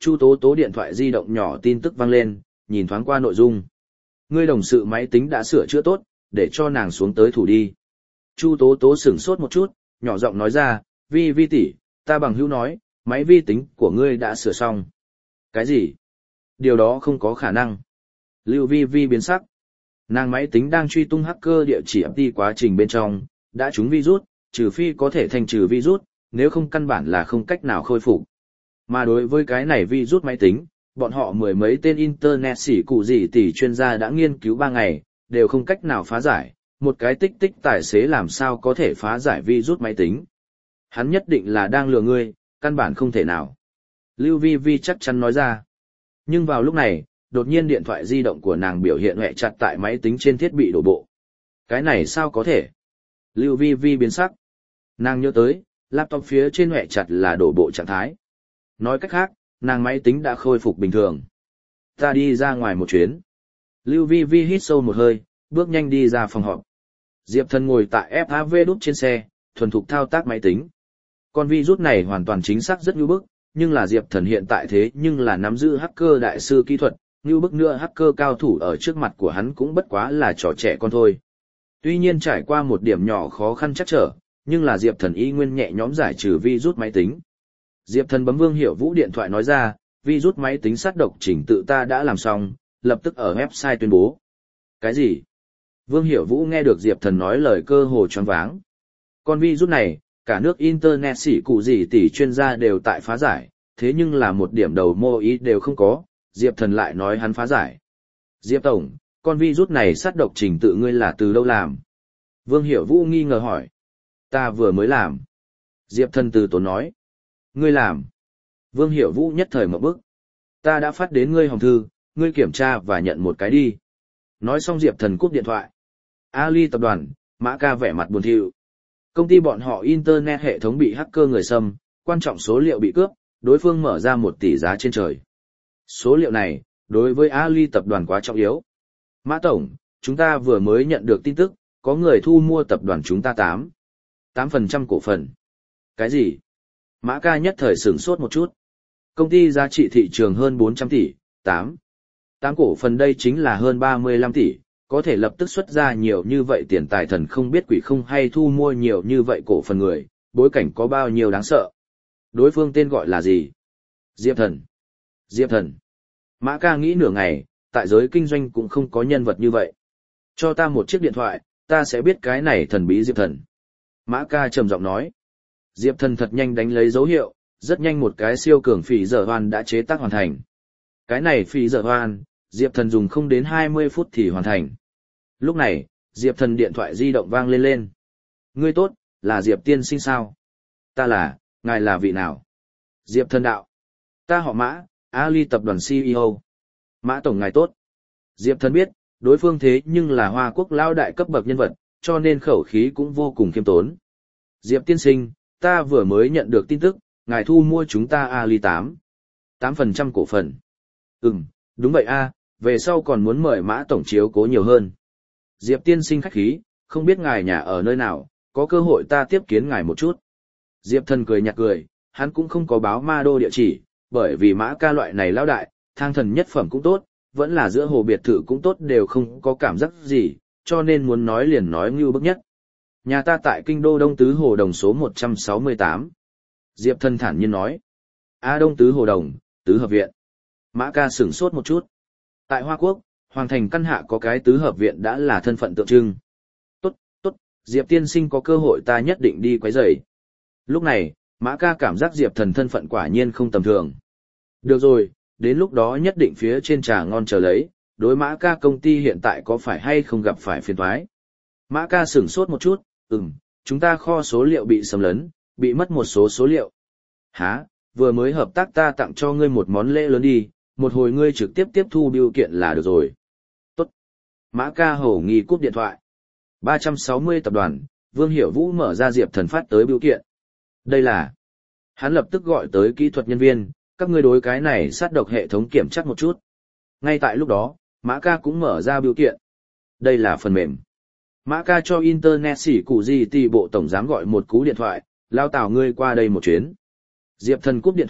Chu Tố Tố điện thoại di động nhỏ tin tức vang lên, nhìn thoáng qua nội dung. Ngươi đồng sự máy tính đã sửa chữa tốt, để cho nàng xuống tới thủ đi. Chu Tố Tố sửng sốt một chút, nhỏ giọng nói ra, Vi Vi tỷ, ta bằng hữu nói, máy vi tính của ngươi đã sửa xong. Cái gì? Điều đó không có khả năng. Lưu Vi Vi biến sắc. Nàng máy tính đang truy tung hacker địa chỉ ép tê quá trình bên trong, đã trúng virus, trừ phi có thể thanh trừ virus, nếu không căn bản là không cách nào khôi phục. Mà đối với cái này virus máy tính, bọn họ mười mấy tên internet xỉ cụ gì tỷ chuyên gia đã nghiên cứu ba ngày, đều không cách nào phá giải, một cái tích tích tài xế làm sao có thể phá giải virus máy tính. Hắn nhất định là đang lừa ngươi, căn bản không thể nào. Lưu Vi Vi chắc chắn nói ra. Nhưng vào lúc này, đột nhiên điện thoại di động của nàng biểu hiện hẹ chặt tại máy tính trên thiết bị đổ bộ. Cái này sao có thể? Lưu Vi Vi biến sắc. Nàng nhớ tới, laptop phía trên hẹ chặt là đổ bộ trạng thái. Nói cách khác, nàng máy tính đã khôi phục bình thường. Ta đi ra ngoài một chuyến. Lưu Vi Vi hít sâu một hơi, bước nhanh đi ra phòng họp. Diệp Thần ngồi tại ép a vê đút trên xe, thuần thục thao tác máy tính. Con virus này hoàn toàn chính xác rất ngưu bức, nhưng là Diệp Thần hiện tại thế nhưng là nắm giữ hacker đại sư kỹ thuật, ngưu bức nữa hacker cao thủ ở trước mặt của hắn cũng bất quá là trò trẻ con thôi. Tuy nhiên trải qua một điểm nhỏ khó khăn chắc trở, nhưng là Diệp Thần y nguyên nhẹ nhõm giải trừ virus máy tính. Diệp Thần bấm Vương Hiểu Vũ điện thoại nói ra, virus máy tính sát độc chỉnh tự ta đã làm xong, lập tức ở website tuyên bố. Cái gì? Vương Hiểu Vũ nghe được Diệp Thần nói lời cơ hồ choáng váng. Con virus này, cả nước internet xỉ cụ gì tỷ chuyên gia đều tại phá giải, thế nhưng là một điểm đầu mô ý đều không có, Diệp Thần lại nói hắn phá giải. Diệp Tổng, con virus này sát độc trình tự ngươi là từ đâu làm? Vương Hiểu Vũ nghi ngờ hỏi. Ta vừa mới làm. Diệp Thần từ tốn nói. Ngươi làm. Vương Hiểu Vũ nhất thời ngậm bức. Ta đã phát đến ngươi hòm thư, ngươi kiểm tra và nhận một cái đi. Nói xong Diệp Thần cúp điện thoại. Ali tập đoàn, Mã Ca vẻ mặt buồn thiu. Công ty bọn họ internet hệ thống bị hacker người xâm, quan trọng số liệu bị cướp, đối phương mở ra một tỷ giá trên trời. Số liệu này, đối với Ali tập đoàn quá trọng yếu. Mã Tổng, chúng ta vừa mới nhận được tin tức, có người thu mua tập đoàn chúng ta tám, tám phần trăm cổ phần. Cái gì? Mã Ca nhất thời sửng sốt một chút. Công ty giá trị thị trường hơn bốn trăm tỷ, tám, tám cổ phần đây chính là hơn ba mươi lăm tỷ, có thể lập tức xuất ra nhiều như vậy tiền tài thần không biết quỷ không hay thu mua nhiều như vậy cổ phần người, bối cảnh có bao nhiêu đáng sợ. Đối phương tên gọi là gì? Diệp Thần. Diệp Thần. Mã Ca nghĩ nửa ngày, tại giới kinh doanh cũng không có nhân vật như vậy. Cho ta một chiếc điện thoại, ta sẽ biết cái này thần bí Diệp Thần. Mã Ca trầm giọng nói. Diệp Thần thật nhanh đánh lấy dấu hiệu, rất nhanh một cái siêu cường phỉ dở hoan đã chế tác hoàn thành. Cái này phỉ dở hoan, Diệp Thần dùng không đến hai mươi phút thì hoàn thành. Lúc này, Diệp Thần điện thoại di động vang lên lên. Ngươi tốt, là Diệp tiên sinh sao? Ta là, ngài là vị nào? Diệp Thần đạo. Ta họ Mã, Ali tập đoàn xê e ô. Mã Tổng ngài tốt. Diệp Thần biết, đối phương thế nhưng là Hoa Quốc lao đại cấp bậc nhân vật, cho nên khẩu khí cũng vô cùng khiêm tốn. Diệp tiên sinh, ta vừa mới nhận được tin tức, ngài thu mua chúng ta Ali tám, tám phần trăm cổ phần. Ừm, đúng vậy a, về sau còn muốn mời Mã Tổng chiếu cố nhiều hơn. Diệp tiên sinh khách khí, không biết ngài nhà ở nơi nào, có cơ hội ta tiếp kiến ngài một chút. Diệp Thần cười nhạt cười, hắn cũng không có báo ma đô địa chỉ, bởi vì Mã Ca loại này lão đại, thang thần nhất phẩm cũng tốt, vẫn là giữa hồ biệt thự cũng tốt đều không có cảm giác gì, cho nên muốn nói liền nói ngưu bức nhất. Nhà ta tại kinh đô Đông Tứ Hồ Đồng số một trăm sáu mươi tám. Diệp Thần thản nhiên nói. A Đông Tứ Hồ Đồng, Tứ Hợp Viện. Mã Ca sửng sốt một chút. Tại Hoa Quốc, Hoàng thành căn hạ có cái Tứ Hợp Viện đã là thân phận tượng trưng. Tốt, tốt, Diệp tiên sinh có cơ hội ta nhất định đi quấy rầy. Lúc này, Mã Ca cảm giác Diệp Thần thân phận quả nhiên không tầm thường. Được rồi, đến lúc đó nhất định phía trên trà ngon chờ lấy, đối Mã Ca công ty hiện tại có phải hay không gặp phải phiền toái. Mã Ca sửng sốt một chút, ừm, chúng ta kho số liệu bị xâm lấn, bị mất một số số liệu. Hả, vừa mới hợp tác ta tặng cho ngươi một món lễ lớn đi, một hồi ngươi trực tiếp tiếp thu bill kiện là được rồi. Tốt. Mã Ca hổ nghi cúp điện thoại. ba trăm sáu mươi tập đoàn, Vương Hiểu Vũ mở ra Diệp Thần phát tới bill kiện. Đây là... Hắn lập tức gọi tới kỹ thuật nhân viên, các ngươi đối cái này sát độc hệ thống kiểm tra một chút. Ngay tại lúc đó, Mã Ca cũng mở ra bill kiện. Đây là phần mềm. Mã Ca cho Internet xỉ cụ gì tỷ bộ tổng giám gọi một cú điện thoại, lao Tào ngươi qua đây một chuyến. Diệp Thần cúp điện thoại,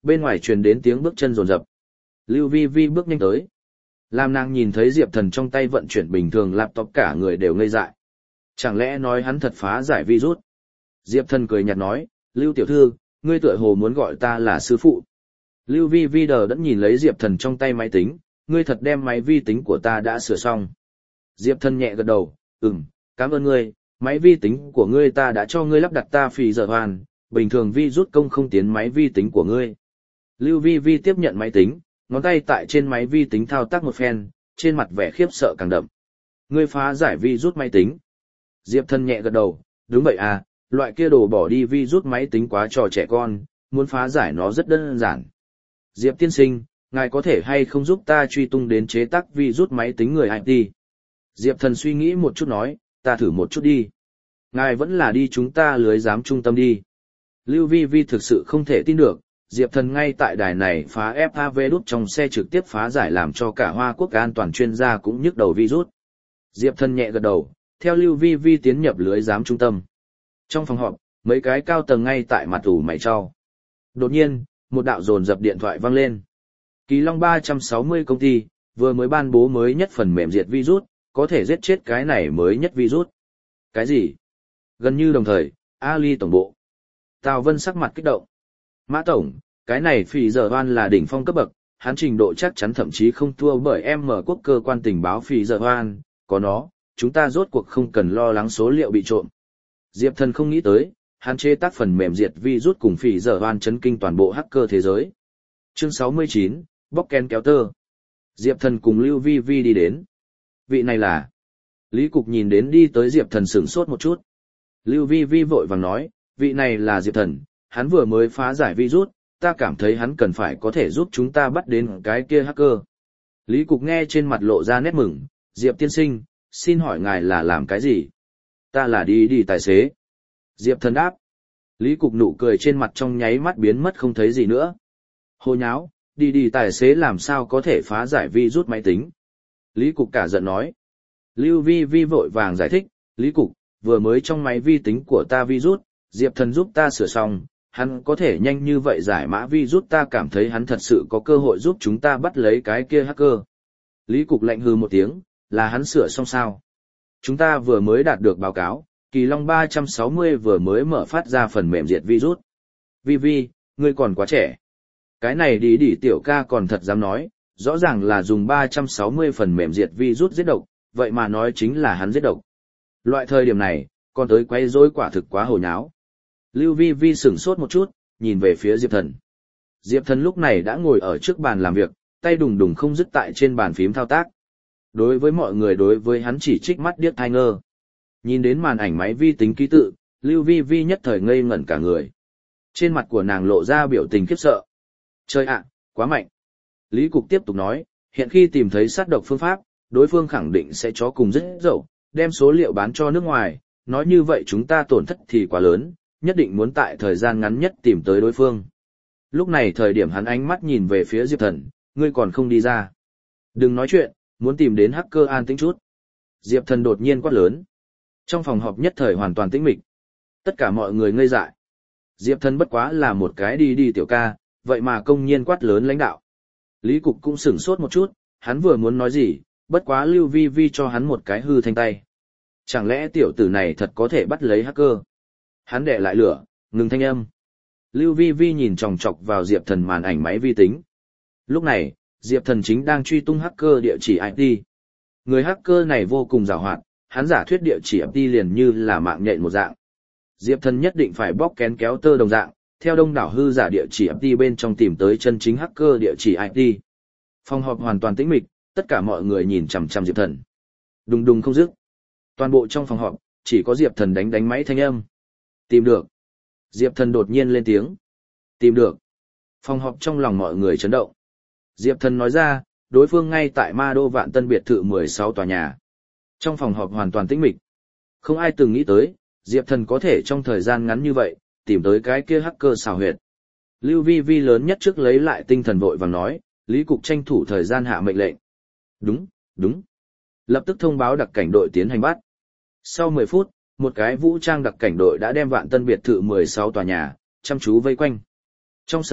bên ngoài truyền đến tiếng bước chân rồn rập. Lưu Vi Vi bước nhanh tới. Làm nàng nhìn thấy Diệp Thần trong tay vận chuyển bình thường laptop, cả người đều ngây dại. Chẳng lẽ nói hắn thật phá giải virus? Diệp Thần cười nhạt nói, Lưu tiểu thư, ngươi tựa hồ muốn gọi ta là sư phụ. Lưu Vi Vi đờ đẫn nhìn lấy Diệp Thần trong tay máy tính, ngươi thật đem máy vi tính của ta đã sửa xong. Diệp Thần nhẹ gật đầu, ừm, cảm ơn ngươi, máy vi tính của ngươi ta đã cho ngươi lắp đặt ta phì giờ hoàn, bình thường virus công không tiến máy vi tính của ngươi. Lưu Vi Vi tiếp nhận máy tính, ngón tay tại trên máy vi tính thao tác một phen, trên mặt vẻ khiếp sợ càng đậm. Ngươi phá giải virus máy tính. Diệp Thần nhẹ gật đầu, đúng vậy à, loại kia đồ bỏ đi virus máy tính quá trò trẻ con, muốn phá giải nó rất đơn giản. Diệp tiên sinh, ngài có thể hay không giúp ta truy tung đến chế tác virus máy tính người i tê? Diệp Thần suy nghĩ một chút nói, ta thử một chút đi. Ngài vẫn là đi chúng ta lưới giám trung tâm đi. Lưu Vi Vi thực sự không thể tin được, Diệp Thần ngay tại đài này phá ép a vê đút trong xe trực tiếp phá giải làm cho cả Hoa Quốc an toàn chuyên gia cũng nhức đầu virus. Diệp Thần nhẹ gật đầu, theo Lưu Vi Vi tiến nhập lưới giám trung tâm. Trong phòng họp, mấy cái cao tầng ngay tại mặt ủ mày cho. Đột nhiên, một đạo dồn dập điện thoại vang lên. Kỳ Long ba trăm sáu mươi công ty, vừa mới ban bố mới nhất phần mềm diệt virus, có thể giết chết cái này mới nhất virus. Cái gì? Gần như đồng thời, Ali tổng bộ. Tào Vân sắc mặt kích động. Mã tổng, cái này phỉ giờ hoan là đỉnh phong cấp bậc, hắn trình độ chắc chắn thậm chí không thua bởi em mở quốc cơ quan tình báo phỉ giờ hoan, có nó, chúng ta rốt cuộc không cần lo lắng số liệu bị trộm. Diệp Thần không nghĩ tới, hắn chế tác phần mềm diệt virus cùng phỉ giờ hoan chấn kinh toàn bộ hacker thế giới. Chương sáu mươi chín, bóc ken kéo tơ. Diệp Thần cùng Lưu Vi Vi đi đến. Vị này là... Lý Cục nhìn đến đi tới Diệp Thần sửng sốt một chút. Lưu Vi Vi vội vàng nói, vị này là Diệp Thần, hắn vừa mới phá giải virus, ta cảm thấy hắn cần phải có thể giúp chúng ta bắt đến cái kia hacker. Lý Cục nghe trên mặt lộ ra nét mừng, Diệp tiên sinh, xin hỏi ngài là làm cái gì? Ta là đi đi tài xế. Diệp Thần đáp. Lý Cục nụ cười trên mặt trong nháy mắt biến mất không thấy gì nữa. Hồ nháo, đi đi tài xế làm sao có thể phá giải virus máy tính? Lý Cục cả giận nói. Lưu Vi Vi vội vàng giải thích, Lý Cục, vừa mới trong máy vi tính của ta virus, Diệp Thần giúp ta sửa xong, hắn có thể nhanh như vậy giải mã virus, ta cảm thấy hắn thật sự có cơ hội giúp chúng ta bắt lấy cái kia hacker. Lý Cục lạnh hừ một tiếng, là hắn sửa xong sao? Chúng ta vừa mới đạt được báo cáo, Kỳ Long ba trăm sáu mươi vừa mới mở phát ra phần mềm diệt virus. Vi Vi, ngươi còn quá trẻ. Cái này đi đỉ tiểu ca còn thật dám nói, rõ ràng là dùng ba trăm sáu mươi phần mềm diệt virus giết độc, vậy mà nói chính là hắn giết độc. Loại thời điểm này, còn tới quay rối quả thực quá hồ nháo. Lưu Vi Vi sửng sốt một chút, nhìn về phía Diệp Thần. Diệp Thần lúc này đã ngồi ở trước bàn làm việc, tay đùng đùng không dứt tại trên bàn phím thao tác. Đối với mọi người đối với hắn chỉ trích mắt điếc tai ngơ. Nhìn đến màn ảnh máy vi tính ký tự, Lưu Vi Vi nhất thời ngây ngẩn cả người. Trên mặt của nàng lộ ra biểu tình khiếp sợ. Trời ạ, quá mạnh. Lý Cục tiếp tục nói, hiện khi tìm thấy sát độc phương pháp, đối phương khẳng định sẽ chó cùng rất dậu, đem số liệu bán cho nước ngoài, nói như vậy chúng ta tổn thất thì quá lớn, nhất định muốn tại thời gian ngắn nhất tìm tới đối phương. Lúc này thời điểm hắn ánh mắt nhìn về phía Diệp Thần, ngươi còn không đi ra. Đừng nói chuyện, muốn tìm đến hacker an tĩnh chút. Diệp Thần đột nhiên quát lớn. Trong phòng họp nhất thời hoàn toàn tĩnh mịch. Tất cả mọi người ngây dại. Diệp Thần bất quá là một cái đi đi tiểu ca, vậy mà công nhiên quát lớn lãnh đạo. Lý Cục cũng sửng sốt một chút, hắn vừa muốn nói gì, bất quá Lưu Vi Vi cho hắn một cái hư thanh tay. Chẳng lẽ tiểu tử này thật có thể bắt lấy hacker? Hắn đè lại lửa, ngừng thanh âm. Lưu Vi Vi nhìn chòng chọc vào Diệp Thần màn ảnh máy vi tính. Lúc này, Diệp Thần chính đang truy tung hacker địa chỉ i tê. Người hacker này vô cùng giàu hoạt, hắn giả thuyết địa chỉ i tê liền như là mạng nhện một dạng. Diệp Thần nhất định phải bóc kén kéo tơ đồng dạng, theo đông đảo hư giả địa chỉ i tê bên trong tìm tới chân chính hacker địa chỉ i tê. Phòng họp hoàn toàn tĩnh mịch, tất cả mọi người nhìn chằm chằm Diệp Thần. Đùng đùng không dứt. Toàn bộ trong phòng họp, chỉ có Diệp Thần đánh đánh máy thanh âm. Tìm được. Diệp Thần đột nhiên lên tiếng. Tìm được. Phòng họp trong lòng mọi người chấn động. Diệp Thần nói ra, đối phương ngay tại Ma Đô Vạn Tân biệt thự mười sáu tòa nhà. Trong phòng họp hoàn toàn tĩnh mịch. Không ai từng nghĩ tới, Diệp Thần có thể trong thời gian ngắn như vậy, tìm tới cái kia hacker xảo huyệt. Lưu Vi Vi lớn nhất trước lấy lại tinh thần vội vàng nói, Lý Cục tranh thủ thời gian hạ mệnh lệnh. Đúng, đúng. Lập tức thông báo đặc cảnh đội tiến hành bắt. Sau mười phút, một cái vũ trang đặc cảnh đội đã đem Vạn Tân biệt thự mười sáu tòa nhà, chăm chú vây quanh. Trong sân,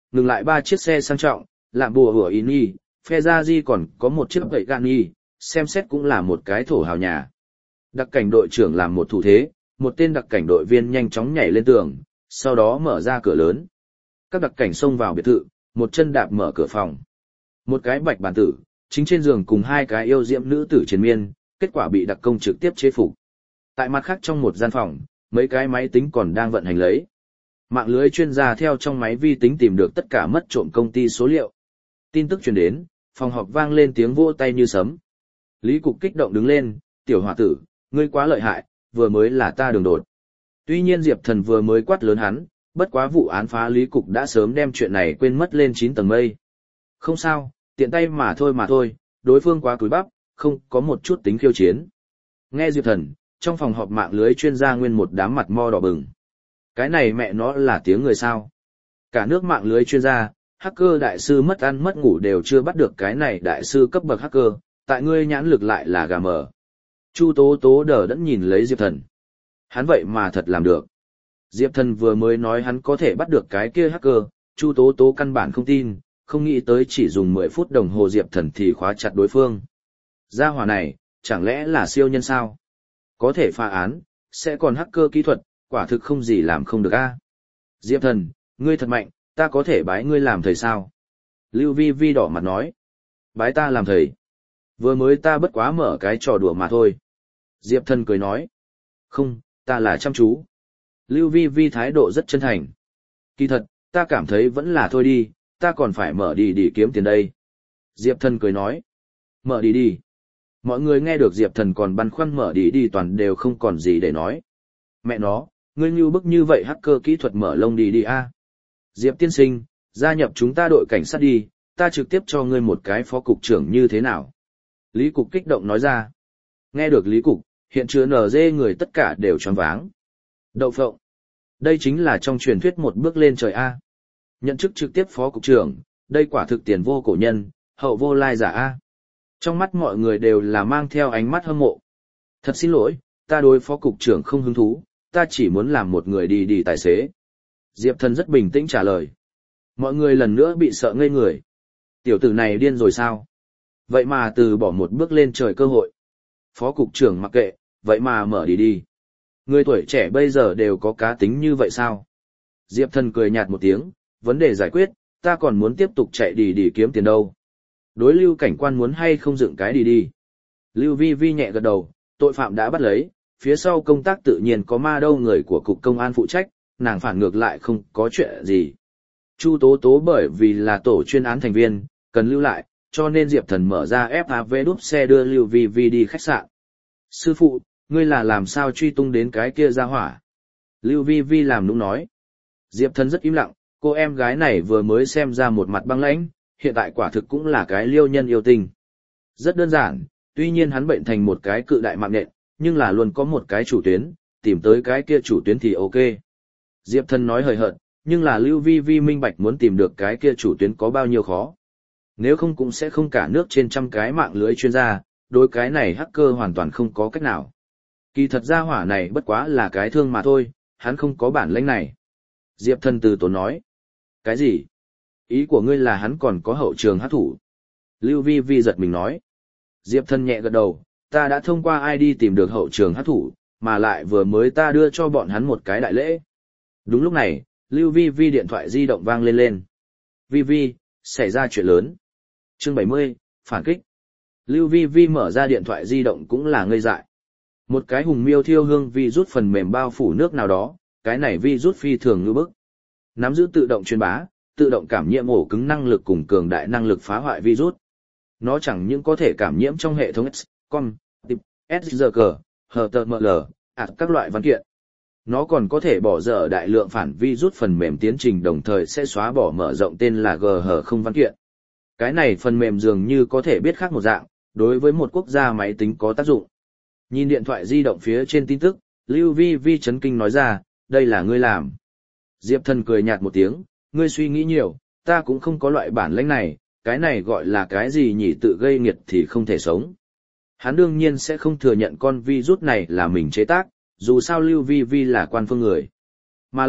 ngừng lại ba chiếc xe sang trọng, làm bùa hủa ý nhi, phe ra di còn có một chiếc gậy gan nhi, xem xét cũng là một cái thổ hào nhà. Đặc cảnh đội trưởng làm một thủ thế, một tên đặc cảnh đội viên nhanh chóng nhảy lên tường, sau đó mở ra cửa lớn. Các đặc cảnh xông vào biệt thự, một chân đạp mở cửa phòng. Một cái bạch bản tử, chính trên giường cùng hai cái yêu diễm nữ tử triền miên, kết quả bị đặc công trực tiếp chế phục. Tại mặt khác trong một gian phòng, mấy cái máy tính còn đang vận hành lấy. Mạng lưới chuyên gia theo trong máy vi tính tìm được tất cả mất trộm công ty số liệu. Tin tức truyền đến, phòng họp vang lên tiếng vỗ tay như sấm. Lý Cục kích động đứng lên, tiểu hòa tử, ngươi quá lợi hại, vừa mới là ta đường đột. Tuy nhiên Diệp Thần vừa mới quát lớn hắn, bất quá vụ án phá Lý Cục đã sớm đem chuyện này quên mất lên chín tầng mây. Không sao, tiện tay mà thôi mà thôi, đối phương quá cúi bắp, không có một chút tính khiêu chiến. Nghe Diệp Thần, trong phòng họp mạng lưới chuyên gia nguyên một đám mặt mo đỏ bừng. Cái này mẹ nó là tiếng người sao? Cả nước mạng lưới chuyên gia, hacker đại sư mất ăn mất ngủ đều chưa bắt được cái này đại sư cấp bậc hacker, tại ngươi nhãn lực lại là gà mờ. Chu Tố Tố đờ đẫn nhìn lấy Diệp Thần. Hắn vậy mà thật làm được. Diệp Thần vừa mới nói hắn có thể bắt được cái kia hacker, Chu Tố Tố căn bản không tin, không nghĩ tới chỉ dùng mười phút đồng hồ Diệp Thần thì khóa chặt đối phương. Gia hỏa này, chẳng lẽ là siêu nhân sao? Có thể phá án, sẽ còn hacker kỹ thuật, quả thực không gì làm không được a. Diệp Thần, ngươi thật mạnh, ta có thể bái ngươi làm thầy sao? Lưu Vi Vi đỏ mặt nói. Bái ta làm thầy. Vừa mới ta bất quá mở cái trò đùa mà thôi. Diệp Thần cười nói. Không, ta là chăm chú. Lưu Vi Vi thái độ rất chân thành. Kỳ thật, ta cảm thấy vẫn là thôi đi, ta còn phải mở đi đi kiếm tiền đây. Diệp Thần cười nói. Mở đi đi. Mọi người nghe được Diệp Thần còn băn khoăn mở đi đi toàn đều không còn gì để nói. Mẹ nó, ngươi như bức như vậy hacker kỹ thuật mở lông đi đi a. Diệp tiên sinh, gia nhập chúng ta đội cảnh sát đi, ta trực tiếp cho ngươi một cái phó cục trưởng như thế nào? Lý Cục kích động nói ra. Nghe được Lý Cục, hiện trường nở dê người tất cả đều choáng váng. Đậu phộng. Đây chính là trong truyền thuyết một bước lên trời A. Nhận chức trực tiếp phó cục trưởng, đây quả thực tiền vô cổ nhân, hậu vô lai giả A. Trong mắt mọi người đều là mang theo ánh mắt hâm mộ. Thật xin lỗi, ta đối phó cục trưởng không hứng thú, ta chỉ muốn làm một người đi đi tài xế. Diệp Thần rất bình tĩnh trả lời. Mọi người lần nữa bị sợ ngây người. Tiểu tử này điên rồi sao? Vậy mà từ bỏ một bước lên trời cơ hội. Phó cục trưởng mặc kệ, vậy mà mở đi đi. Người tuổi trẻ bây giờ đều có cá tính như vậy sao? Diệp Thần cười nhạt một tiếng, vấn đề giải quyết, ta còn muốn tiếp tục chạy đi đi kiếm tiền đâu. Đối Lưu cảnh quan muốn hay không dựng cái đi đi. Lưu Vi Vi nhẹ gật đầu, tội phạm đã bắt lấy, phía sau công tác tự nhiên có ma đâu người của cục công an phụ trách, nàng phản ngược lại không có chuyện gì. Chu Tố Tố bởi vì là tổ chuyên án thành viên, cần lưu lại, cho nên Diệp Thần mở ra ép a vê đúp xe đưa Lưu Vi Vi đi khách sạn. Sư phụ, ngươi là làm sao truy tung đến cái kia ra hỏa? Lưu Vi Vi làm nũng nói. Diệp Thần rất im lặng, cô em gái này vừa mới xem ra một mặt băng lãnh, hiện tại quả thực cũng là cái liêu nhân yêu tình. Rất đơn giản, tuy nhiên hắn bệnh thành một cái cự đại mạng nện, nhưng là luôn có một cái chủ tuyến, tìm tới cái kia chủ tuyến thì ok. Diệp Thần nói hời hợt, nhưng là Lưu Vi Vi minh bạch muốn tìm được cái kia chủ tuyến có bao nhiêu khó. Nếu không cũng sẽ không cả nước trên trăm cái mạng lưới chuyên gia, đối cái này hacker hoàn toàn không có cách nào. Kỳ thật ra hỏa này bất quá là cái thương mà thôi, hắn không có bản lĩnh này. Diệp Thần từ tốn nói. Cái gì? Ý của ngươi là hắn còn có hậu trường hát thủ. Lưu Vi Vi giật mình nói. Diệp Thần nhẹ gật đầu, ta đã thông qua i đê tìm được hậu trường hát thủ, mà lại vừa mới ta đưa cho bọn hắn một cái đại lễ. Đúng lúc này, Lưu Vi Vi điện thoại di động vang lên lên. Vi Vi, xảy ra chuyện lớn. Chương bảy mươi, phản kích. Lưu Vi Vi mở ra điện thoại di động cũng là ngây dại. Một cái hùng miêu thiêu hương vi rút phần mềm bao phủ nước nào đó, cái này vi rút phi thường như bức. Nắm giữ tự động truyền bá, tự động cảm nhiễm ổ cứng năng lực cùng cường đại năng lực phá hoại virus. Nó chẳng những có thể cảm nhiễm trong hệ thống X, com, tip, ét giê ca, hát tê em lờ, ạt các loại văn kiện. Nó còn có thể bỏ dở đại lượng phản virus phần mềm tiến trình đồng thời sẽ xóa bỏ mở rộng tên là giê hát không văn kiện. Cái này phần mềm dường như có thể biết khác một dạng, đối với một quốc gia máy tính có tác dụng. Nhìn điện thoại di động phía trên tin tức, Lưu Vi Vi chấn kinh nói ra, đây là ngươi làm. Diệp Thần cười nhạt một tiếng, ngươi suy nghĩ nhiều, ta cũng không có loại bản lĩnh này, cái này gọi là cái gì nhỉ, tự gây nghiệt thì không thể sống. Hắn đương nhiên sẽ không thừa nhận con virus này là mình chế tác, dù sao Lưu Vi Vi là quan phương người. Mà lại,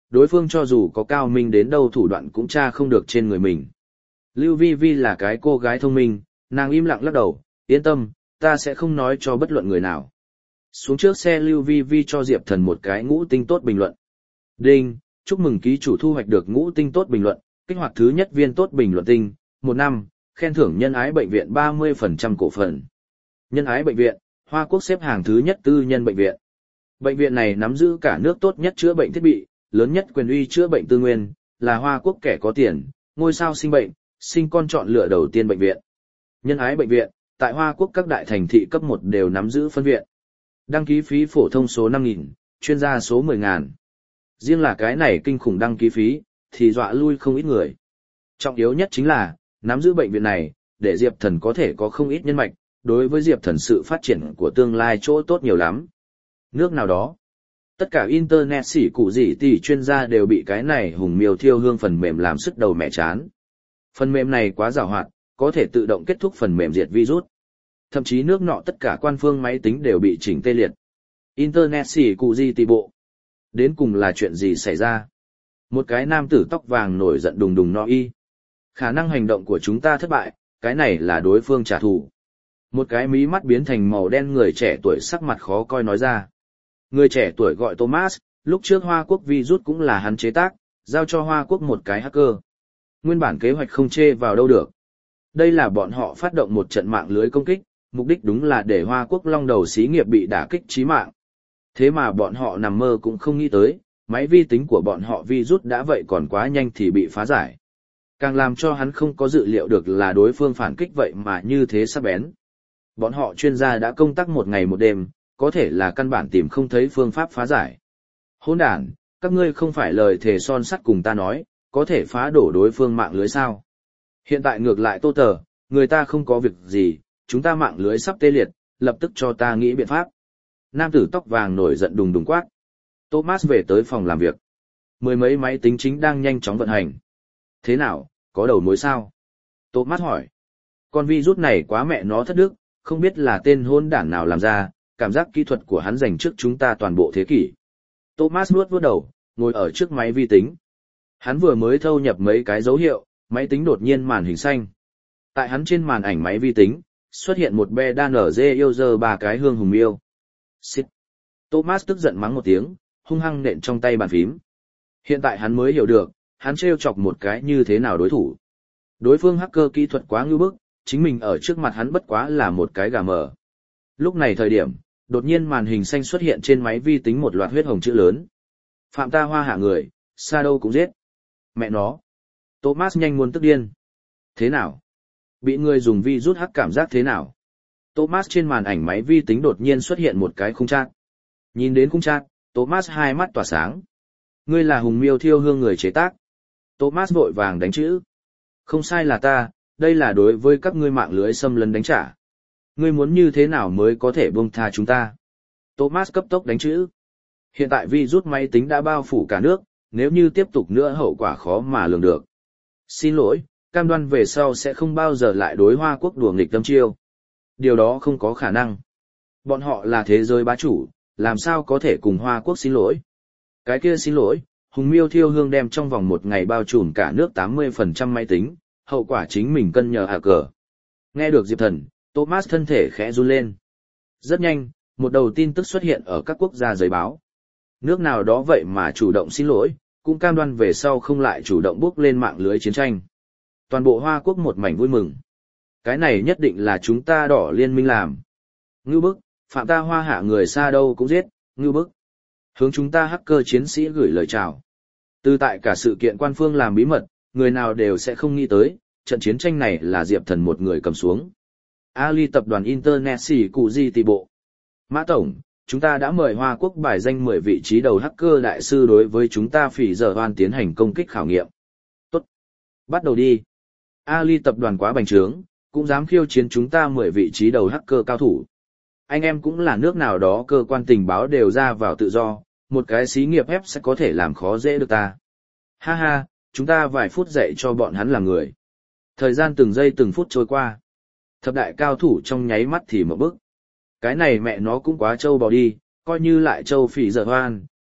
đối phương cho dù có cao minh đến đâu thủ đoạn cũng tra không được trên người mình. Lưu Vi Vi là cái cô gái thông minh, nàng im lặng lắc đầu, yên tâm, ta sẽ không nói cho bất luận người nào. Xuống trước xe Lưu Vi Vi cho Diệp Thần một cái ngũ tinh tốt bình luận. Đinh, chúc mừng ký chủ thu hoạch được ngũ tinh tốt bình luận, kích hoạt thứ nhất viên tốt bình luận tinh, một năm, khen thưởng nhân ái bệnh viện ba mươi phần trăm cổ phần. Nhân ái bệnh viện, Hoa Quốc xếp hàng thứ nhất tư nhân bệnh viện. Bệnh viện này nắm giữ cả nước tốt nhất chữa bệnh thiết bị, lớn nhất quyền uy chữa bệnh tư nguyên, là Hoa Quốc kẻ có tiền, ngôi sao sinh bệnh, sinh con chọn lựa đầu tiên bệnh viện. Nhân ái bệnh viện, tại Hoa Quốc các đại thành thị cấp một đều nắm giữ phân viện. Đăng ký phí phổ thông số năm nghìn, chuyên gia số mười nghìn. Riêng là cái này kinh khủng đăng ký phí, thì dọa lui không ít người. Trọng yếu nhất chính là, nắm giữ bệnh viện này, để Diệp Thần có thể có không ít nhân mạch, đối với Diệp Thần sự phát triển của tương lai chỗ tốt nhiều lắm. Nước nào đó, tất cả Internet xỉ cụ gì tỷ chuyên gia đều bị cái này hùng miêu thiêu hương phần mềm làm sức đầu mẹ chán. Phần mềm này quá giàu hoạt, có thể tự động kết thúc phần mềm diệt virus. Thậm chí nước nọ tất cả quan phương máy tính đều bị chỉnh tê liệt. Internet xỉ cụ gì tỷ bộ. Đến cùng là chuyện gì xảy ra? Một cái nam tử tóc vàng nổi giận đùng đùng nói y. Khả năng hành động của chúng ta thất bại, cái này là đối phương trả thù. Một cái mí mắt biến thành màu đen người trẻ tuổi sắc mặt khó coi nói ra. Người trẻ tuổi gọi Thomas, lúc trước Hoa Quốc virus cũng là hắn chế tác, giao cho Hoa Quốc một cái hacker. Nguyên bản kế hoạch không chê vào đâu được. Đây là bọn họ phát động một trận mạng lưới công kích, mục đích đúng là để Hoa Quốc long đầu xí nghiệp bị đả kích chí mạng. Thế mà bọn họ nằm mơ cũng không nghĩ tới, máy vi tính của bọn họ virus đã vậy còn quá nhanh thì bị phá giải. Càng làm cho hắn không có dự liệu được là đối phương phản kích vậy mà như thế sắc bén. Bọn họ chuyên gia đã công tác một ngày một đêm, có thể là căn bản tìm không thấy phương pháp phá giải. Hỗn đản, các ngươi không phải lời thề son sắt cùng ta nói, có thể phá đổ đối phương mạng lưới sao. Hiện tại ngược lại Tô Tờ, người ta không có việc gì, chúng ta mạng lưới sắp tê liệt, lập tức cho ta nghĩ biện pháp. Nam tử tóc vàng nổi giận đùng đùng quát. Thomas về tới phòng làm việc. Mười mấy máy tính chính đang nhanh chóng vận hành. Thế nào, có đầu mối sao? Thomas hỏi. Con virus này quá mẹ nó thất đức, không biết là tên hôn đản nào làm ra, cảm giác kỹ thuật của hắn dành trước chúng ta toàn bộ thế kỷ. Thomas nuốt vuốt đầu, ngồi ở trước máy vi tính. Hắn vừa mới thâu nhập mấy cái dấu hiệu, máy tính đột nhiên màn hình xanh. Tại hắn trên màn ảnh máy vi tính, xuất hiện một be đan ở dê yêu giờ ba cái hương hùng miêu. Xịt. Thomas tức giận mắng một tiếng, hung hăng nện trong tay bàn phím. Hiện tại hắn mới hiểu được, hắn trêu chọc một cái như thế nào đối thủ. Đối phương hacker kỹ thuật quá ngưu bức, chính mình ở trước mặt hắn bất quá là một cái gà mờ. Lúc này thời điểm, đột nhiên màn hình xanh xuất hiện trên máy vi tính một loạt huyết hồng chữ lớn. Phạm ta hoa hạ người, xa đâu cũng giết. Mẹ nó. Thomas nhanh muốn tức điên. Thế nào? Bị người dùng virus hack cảm giác thế nào? Thomas trên màn ảnh máy vi tính đột nhiên xuất hiện một cái khung chat. Nhìn đến khung chat, Thomas hai mắt tỏa sáng. Ngươi là hùng miêu thiêu hương người chế tác. Thomas vội vàng đánh chữ. Không sai là ta, đây là đối với các ngươi mạng lưới xâm lấn đánh trả. Ngươi muốn như thế nào mới có thể buông tha chúng ta? Thomas cấp tốc đánh chữ. Hiện tại virus máy tính đã bao phủ cả nước, nếu như tiếp tục nữa hậu quả khó mà lường được. Xin lỗi, cam đoan về sau sẽ không bao giờ lại đối Hoa Quốc đùa nghịch tâm chiêu. Điều đó không có khả năng. Bọn họ là thế giới bá chủ, làm sao có thể cùng Hoa Quốc xin lỗi? Cái kia xin lỗi, hùng miêu thiêu hương đem trong vòng một ngày bao trùm cả nước tám mươi phần trăm máy tính, hậu quả chính mình cân nhờ hạ cờ. Nghe được Diệp Thần, Thomas thân thể khẽ run lên. Rất nhanh, một đầu tin tức xuất hiện ở các quốc gia giấy báo. Nước nào đó vậy mà chủ động xin lỗi, cũng cam đoan về sau không lại chủ động bước lên mạng lưới chiến tranh. Toàn bộ Hoa Quốc một mảnh vui mừng. Cái này nhất định là chúng ta đỏ liên minh làm. Ngưu bức, phạm ta hoa hạ người xa đâu cũng giết, ngưu bức. Hướng chúng ta hacker chiến sĩ gửi lời chào. Từ tại cả sự kiện quan phương làm bí mật, người nào đều sẽ không nghĩ tới, trận chiến tranh này là Diệp Thần một người cầm xuống. Ali tập đoàn Internet xỉ cụ di tỷ bộ. Mã Tổng, chúng ta đã mời Hoa Quốc bài danh mười vị trí đầu hacker đại sư đối với chúng ta phỉ giờ hoan tiến hành công kích khảo nghiệm. Tốt. Bắt đầu đi. Ali tập đoàn quá bành trướng, cũng dám khiêu chiến chúng ta mười vị trí đầu hacker cao thủ. Anh em cũng là nước nào đó cơ quan tình báo đều ra vào tự do, một cái xí nghiệp ép sẽ có thể làm khó dễ được ta. Ha ha, chúng ta vài phút dạy cho bọn hắn làm người. Thời gian từng giây từng phút trôi qua. Thập đại cao thủ trong nháy mắt thì một bức. Cái này mẹ nó cũng quá trâu bò đi, coi như lại trâu phỉ giờ hoan,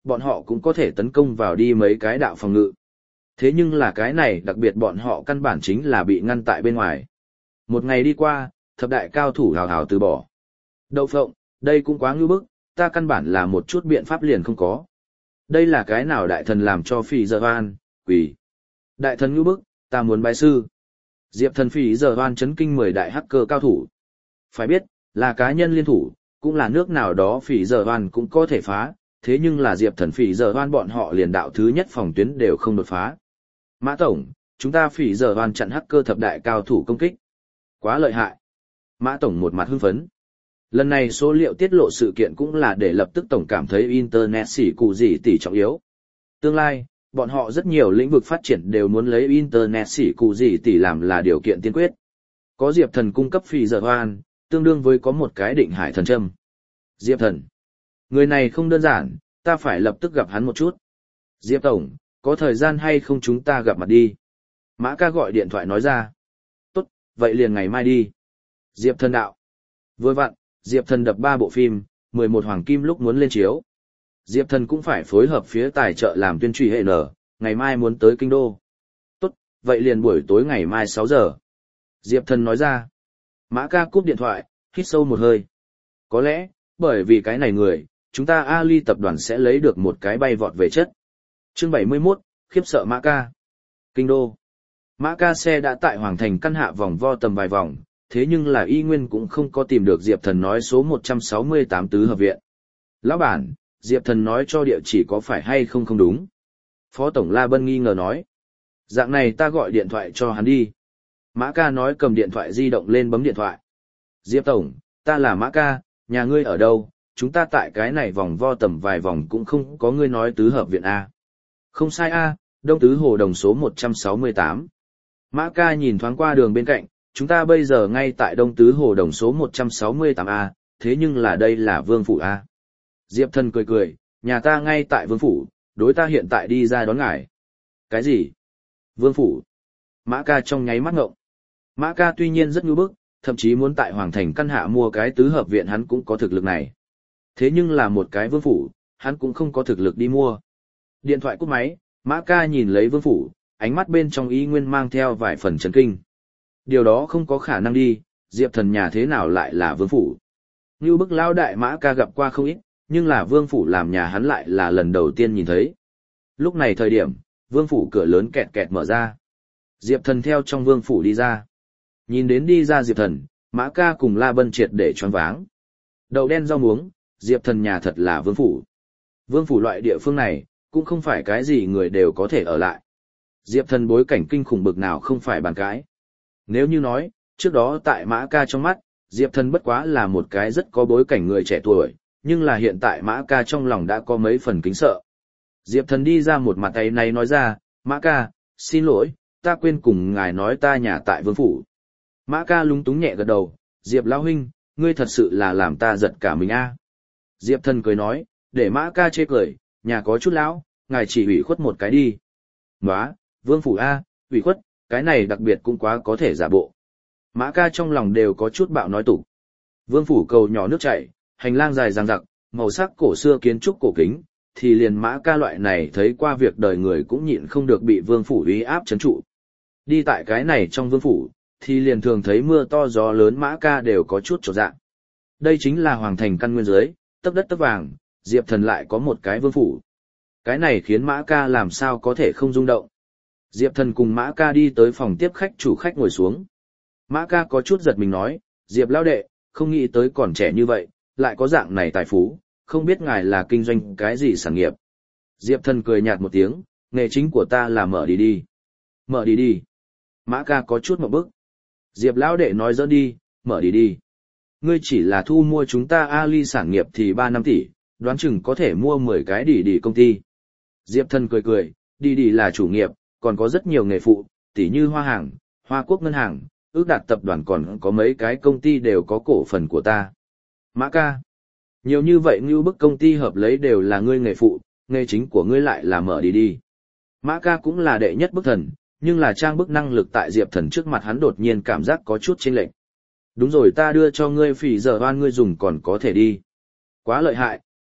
bọn họ cũng có thể tấn công vào đi mấy cái đạo phòng ngự. Thế nhưng là cái này đặc biệt bọn họ căn bản chính là bị ngăn tại bên ngoài. Một ngày đi qua, thập đại cao thủ hào hào từ bỏ. Đậu phộng, đây cũng quá ngưu bức, ta căn bản là một chút biện pháp liền không có. Đây là cái nào đại thần làm cho phỉ giờ hoan, quỷ. Đại thần ngưu bức, ta muốn bái sư. Diệp thần phỉ giờ hoan chấn kinh mười đại hacker cao thủ. Phải biết, là cá nhân liên thủ, cũng là nước nào đó phỉ giờ hoan cũng có thể phá, thế nhưng là Diệp thần phỉ giờ hoan bọn họ liền đạo thứ nhất phòng tuyến đều không đột phá. Mã Tổng, chúng ta phỉ giờ hoan chặn hacker thập đại cao thủ công kích. Quá lợi hại. Mã Tổng một mặt hưng phấn. Lần này số liệu tiết lộ sự kiện cũng là để lập tức Tổng cảm thấy Internet xỉ cụ gì tỷ trọng yếu. Tương lai, bọn họ rất nhiều lĩnh vực phát triển đều muốn lấy Internet xỉ cụ gì tỷ làm là điều kiện tiên quyết. Có Diệp thần cung cấp phỉ giờ hoan, tương đương với có một cái định hải thần châm. Diệp thần. Người này không đơn giản, ta phải lập tức gặp hắn một chút. Diệp Tổng, có thời gian hay không chúng ta gặp mặt đi? Mã ca gọi điện thoại nói ra. Tốt, vậy liền ngày mai đi. Diệp thần đạo. Vừa vặn, Diệp thần đập ba bộ phim, mười một hoàng kim lúc muốn lên chiếu. Diệp thần cũng phải phối hợp phía tài trợ làm tuyên truyền hệ nở, ngày mai muốn tới kinh đô. Tốt, vậy liền buổi tối ngày mai sáu giờ. Diệp thần nói ra. Mã ca cúp điện thoại, hít sâu một hơi. Có lẽ, bởi vì cái này người, chúng ta Ali tập đoàn sẽ lấy được một cái bay vọt về chất. Chương bảy mươi mốt, khiếp sợ Mã ca. Kinh đô. Mã ca xe đã tại Hoàng Thành căn hạ vòng vo tầm vài vòng, thế nhưng là y nguyên cũng không có tìm được Diệp thần nói số một trăm sáu mươi tám tứ hợp viện. Lão bản, Diệp thần nói cho địa chỉ có phải hay không không đúng? Phó Tổng La Bân nghi ngờ nói. Dạng này ta gọi điện thoại cho hắn đi. Mã ca nói cầm điện thoại di động lên bấm điện thoại. Diệp Tổng, ta là Mã ca, nhà ngươi ở đâu? Chúng ta tại cái này vòng vo tầm vài vòng cũng không có ngươi nói tứ hợp viện A. Không sai A, Đông Tứ Hồ Đồng số một trăm sáu mươi tám. Mã ca nhìn thoáng qua đường bên cạnh, chúng ta bây giờ ngay tại Đông Tứ Hồ Đồng số một trăm sáu mươi tám A, thế nhưng là đây là Vương Phủ A. Diệp thần cười cười, nhà ta ngay tại Vương Phủ, đối ta hiện tại đi ra đón ngài. Cái gì? Vương Phủ? Mã ca trong nháy mắt ngộng. Mã ca tuy nhiên rất nhu bức, thậm chí muốn tại Hoàng Thành căn hạ mua cái tứ hợp viện hắn cũng có thực lực này. Thế nhưng là một cái Vương Phủ, hắn cũng không có thực lực đi mua. Điện thoại cúp máy, Mã ca nhìn lấy Vương Phủ, ánh mắt bên trong ý nguyên mang theo vài phần chấn kinh. Điều đó không có khả năng đi, Diệp thần nhà thế nào lại là Vương Phủ. Như bức lao đại Mã ca gặp qua không ít, nhưng là Vương Phủ làm nhà hắn lại là lần đầu tiên nhìn thấy. Lúc này thời điểm, Vương Phủ cửa lớn kẹt kẹt mở ra. Diệp thần theo trong Vương Phủ đi ra. Nhìn đến đi ra Diệp thần, Mã ca cùng La Bân triệt để choáng váng. Đậu đen rau muống, Diệp thần nhà thật là Vương Phủ. Vương Phủ loại địa phương này, cũng không phải cái gì người đều có thể ở lại. Diệp thần bối cảnh kinh khủng bực nào không phải bàn cãi. Nếu như nói, trước đó tại Mã ca trong mắt, Diệp thần bất quá là một cái rất có bối cảnh người trẻ tuổi, nhưng là hiện tại Mã ca trong lòng đã có mấy phần kính sợ. Diệp thần đi ra một mặt tay này nói ra, Mã ca, xin lỗi, ta quên cùng ngài nói ta nhà tại Vương Phủ. Mã ca lúng túng nhẹ gật đầu, Diệp lão huynh, ngươi thật sự là làm ta giật cả mình a. Diệp thần cười nói, để Mã ca chê cười, nhà có chút lão, ngài chỉ ủy khuất một cái đi. Nóa, Vương Phủ a, ủy khuất, cái này đặc biệt cũng quá có thể giả bộ. Mã ca trong lòng đều có chút bạo nói tục. Vương Phủ cầu nhỏ nước chảy, hành lang dài dằng dặc, màu sắc cổ xưa kiến trúc cổ kính, thì liền Mã ca loại này thấy qua việc đời người cũng nhịn không được bị Vương Phủ uy áp chấn trụ. Đi tại cái này trong Vương Phủ, thì liền thường thấy mưa to gió lớn Mã ca đều có chút chột dạ. Đây chính là Hoàng Thành căn nguyên giới, tấp đất tấp vàng, Diệp thần lại có một cái Vương Phủ. Cái này khiến Mã ca làm sao có thể không rung động. Diệp thần cùng Mã ca đi tới phòng tiếp khách chủ khách ngồi xuống. Mã ca có chút giật mình nói, Diệp lão đệ, không nghĩ tới còn trẻ như vậy, lại có dạng này tài phú, không biết ngài là kinh doanh cái gì sản nghiệp. Diệp thần cười nhạt một tiếng, nghề chính của ta là mở đi đi. Mở đi đi. Mã ca có chút một bức. Diệp lão đệ nói dẫn đi, mở đi đi. Ngươi chỉ là thu mua chúng ta Ali sản nghiệp thì ba năm tỷ, đoán chừng có thể mua mười cái đi đi công ty. Diệp thần cười cười, đi đi là chủ nghiệp, còn có rất nhiều nghề phụ, tỷ như Hoa Hàng, Hoa Quốc Ngân hàng, ước đạt tập đoàn còn có mấy cái công ty đều có cổ phần của ta. Mã ca, nhiều như vậy như bức công ty hợp lấy đều là ngươi nghề phụ, nghề chính của ngươi lại là mở đi đi. Mã ca cũng là đệ nhất bức thần, nhưng là trang bức năng lực tại Diệp thần trước mặt hắn đột nhiên cảm giác có chút chênh lệch. Đúng rồi, ta đưa cho ngươi phỉ giờ oan ngươi dùng còn có thể đi. Quá lợi hại,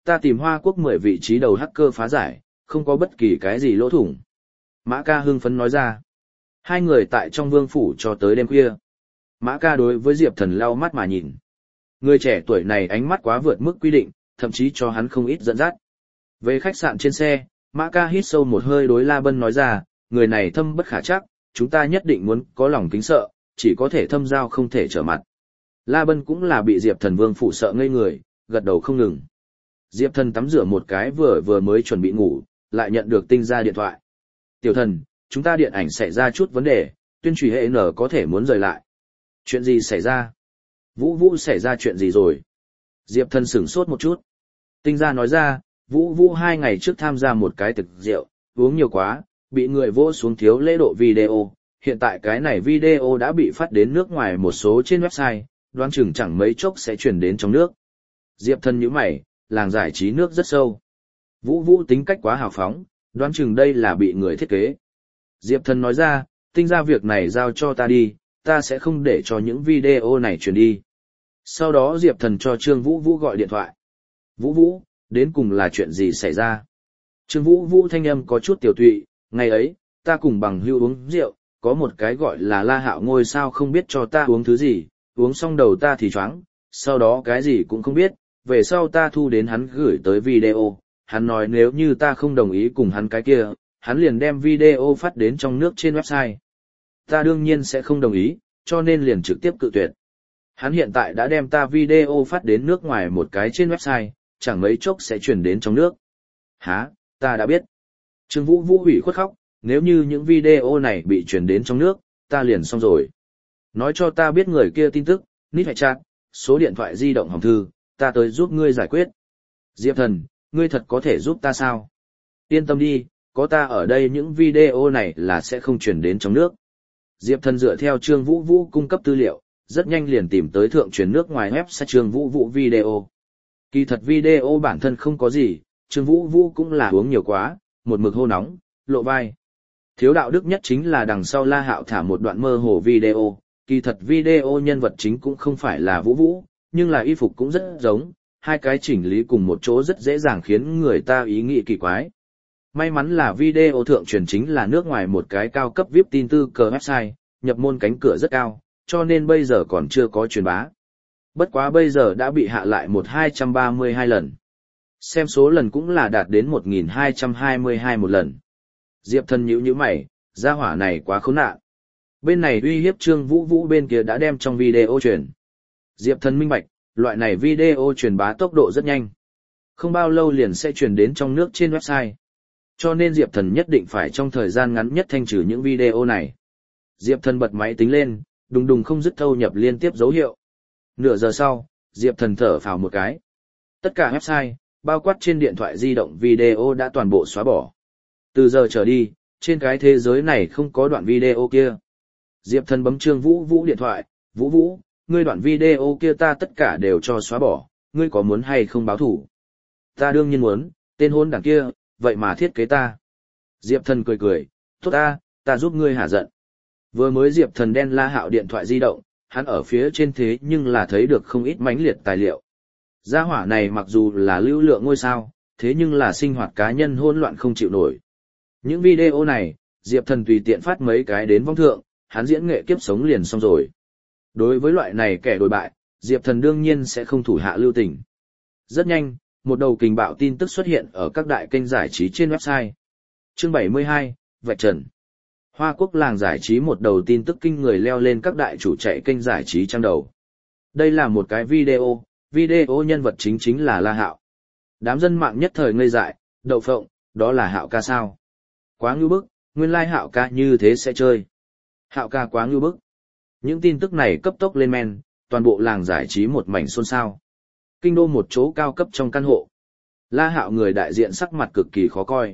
ta tìm Hoa Quốc mười vị trí đầu hacker phá giải, không có bất kỳ cái gì lỗ thủng. Mã ca hưng phấn nói ra. Hai người tại trong vương phủ cho tới đêm khuya. Mã ca đối với Diệp Thần lau mắt mà nhìn. Người trẻ tuổi này ánh mắt quá vượt mức quy định, thậm chí cho hắn không ít dẫn dắt. Về khách sạn trên xe, Mã ca hít sâu một hơi đối La Bân nói ra, người này thâm bất khả trắc, chúng ta nhất định muốn có lòng kính sợ, chỉ có thể thâm giao không thể trở mặt. La Bân cũng là bị Diệp Thần vương phủ sợ ngây người, gật đầu không ngừng. Diệp Thần tắm rửa một cái vừa vừa mới chuẩn bị ngủ, lại nhận được Tinh Gia điện thoại. Tiểu Thần, chúng ta điện ảnh xảy ra chút vấn đề, tuyên truyền hệ N có thể muốn rời lại. Chuyện gì xảy ra? Vũ Vũ xảy ra chuyện gì rồi? Diệp Thần sửng sốt một chút. Tinh Gia nói ra, Vũ Vũ hai ngày trước tham gia một cái tiệc rượu, uống nhiều quá, bị người vỗ xuống thiếu lễ độ video. Hiện tại cái này video đã bị phát đến nước ngoài một số trên website, đoán chừng chẳng mấy chốc sẽ chuyển đến trong nước. Diệp Thần nhíu mày, làng giải trí nước rất sâu. Vũ Vũ tính cách quá hào phóng, đoán chừng đây là bị người thiết kế. Diệp Thần nói ra, Tinh Gia việc này giao cho ta đi, ta sẽ không để cho những video này truyền đi. Sau đó Diệp Thần cho Trương Vũ Vũ gọi điện thoại. Vũ Vũ, đến cùng là chuyện gì xảy ra? Trương Vũ Vũ thanh âm có chút tiểu tụy, ngày ấy, ta cùng bằng hữu uống rượu, có một cái gọi là La Hạo ngôi sao không biết cho ta uống thứ gì, uống xong đầu ta thì choáng, sau đó cái gì cũng không biết, về sau ta thu đến hắn gửi tới video, hắn nói nếu như ta không đồng ý cùng hắn cái kia, hắn liền đem video phát đến trong nước trên website. Ta đương nhiên sẽ không đồng ý, cho nên liền trực tiếp cự tuyệt. Hắn hiện tại đã đem ta video phát đến nước ngoài một cái trên website, chẳng mấy chốc sẽ chuyển đến trong nước. Hả, ta đã biết. Trương Vũ Vũ ủy khuất khóc, nếu như những video này bị chuyển đến trong nước, ta liền xong rồi. Nói cho ta biết người kia tin tức, nít phải chat, số điện thoại di động hòm thư, ta tới giúp ngươi giải quyết. Diệp Thần, ngươi thật có thể giúp ta sao? Yên tâm đi, có ta ở đây những video này là sẽ không chuyển đến trong nước. Diệp Thần dựa theo Trương Vũ Vũ cung cấp tư liệu, rất nhanh liền tìm tới thượng truyền nước ngoài website Trương Vũ Vũ video. Kỳ thật video bản thân không có gì, Trương Vũ Vũ cũng là uống nhiều quá, một mực hô nóng, lộ vai. Thiếu đạo đức nhất chính là đằng sau La Hạo thả một đoạn mơ hồ video, kỳ thật video nhân vật chính cũng không phải là Vũ Vũ, nhưng là y phục cũng rất giống, hai cái chỉnh lý cùng một chỗ rất dễ dàng khiến người ta ý nghĩ kỳ quái. May mắn là video thượng truyền chính là nước ngoài một cái cao cấp vi ai pi tin tư cờ website, nhập môn cánh cửa rất cao, cho nên bây giờ còn chưa có truyền bá. Bất quá bây giờ đã bị hạ lại một nghìn hai trăm ba mươi hai lần. Xem số lần cũng là đạt đến một nghìn hai trăm hai mươi hai một lần. Diệp Thần nhíu nhíu mày, gia hỏa này quá khốn nạn. Bên này uy hiếp Trương Vũ Vũ bên kia đã đem trong video truyền. Diệp Thần minh bạch, loại này video truyền bá tốc độ rất nhanh. Không bao lâu liền sẽ truyền đến trong nước trên website. Cho nên Diệp Thần nhất định phải trong thời gian ngắn nhất thanh trừ những video này. Diệp Thần bật máy tính lên, đùng đùng không dứt thâu nhập liên tiếp dấu hiệu. Nửa giờ sau, Diệp Thần thở phào một cái. Tất cả website, bao quát trên điện thoại di động video đã toàn bộ xóa bỏ. Từ giờ trở đi, trên cái thế giới này không có đoạn video kia. Diệp Thần bấm Trương Vũ Vũ điện thoại, Vũ Vũ, ngươi đoạn video kia ta tất cả đều cho xóa bỏ, ngươi có muốn hay không báo thủ? Ta đương nhiên muốn, tên hôn đảng kia, vậy mà thiết kế ta. Diệp Thần cười cười, tốt ta, ta giúp ngươi hả giận. Vừa mới Diệp Thần đen La Hạo điện thoại di động, hắn ở phía trên thế nhưng là thấy được không ít mãnh liệt tài liệu. Gia hỏa này mặc dù là lưu lượng ngôi sao, thế nhưng là sinh hoạt cá nhân hỗn loạn không chịu nổi. Những video này, Diệp Thần tùy tiện phát mấy cái đến vong thượng, hắn diễn nghệ kiếp sống liền xong rồi. Đối với loại này kẻ đồi bại, Diệp Thần đương nhiên sẽ không thủ hạ lưu tình. Rất nhanh, một đầu kình bạo tin tức xuất hiện ở các đại kênh giải trí trên website. Chương bảy mươi hai, Vạch Trần. Hoa Quốc làng giải trí một đầu tin tức kinh người leo lên các đại chủ chạy kênh giải trí trang đầu. Đây là một cái video, video nhân vật chính chính là La Hạo. Đám dân mạng nhất thời ngây dại, đậu phộng, đó là Hạo ca sao? Quá ngưu bức, nguyên lai Hạo ca như thế sẽ chơi. Hạo ca quá ngưu bức. Những tin tức này cấp tốc lên men, toàn bộ làng giải trí một mảnh xôn xao. Kinh đô một chỗ cao cấp trong căn hộ. La Hạo người đại diện sắc mặt cực kỳ khó coi.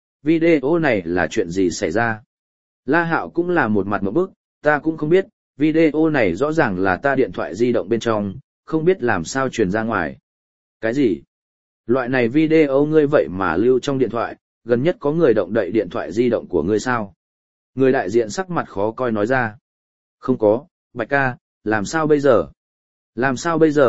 Video này là chuyện gì xảy ra? La Hạo cũng là một mặt ngộp bức, ta cũng không biết, video này rõ ràng là ta điện thoại di động bên trong, không biết làm sao truyền ra ngoài. Cái gì? Loại này video ngươi vậy mà lưu trong điện thoại, gần nhất có người động đậy điện thoại di động của ngươi sao? Người đại diện sắc mặt khó coi nói ra. Không có, Bạch ca, làm sao bây giờ? Làm sao bây giờ?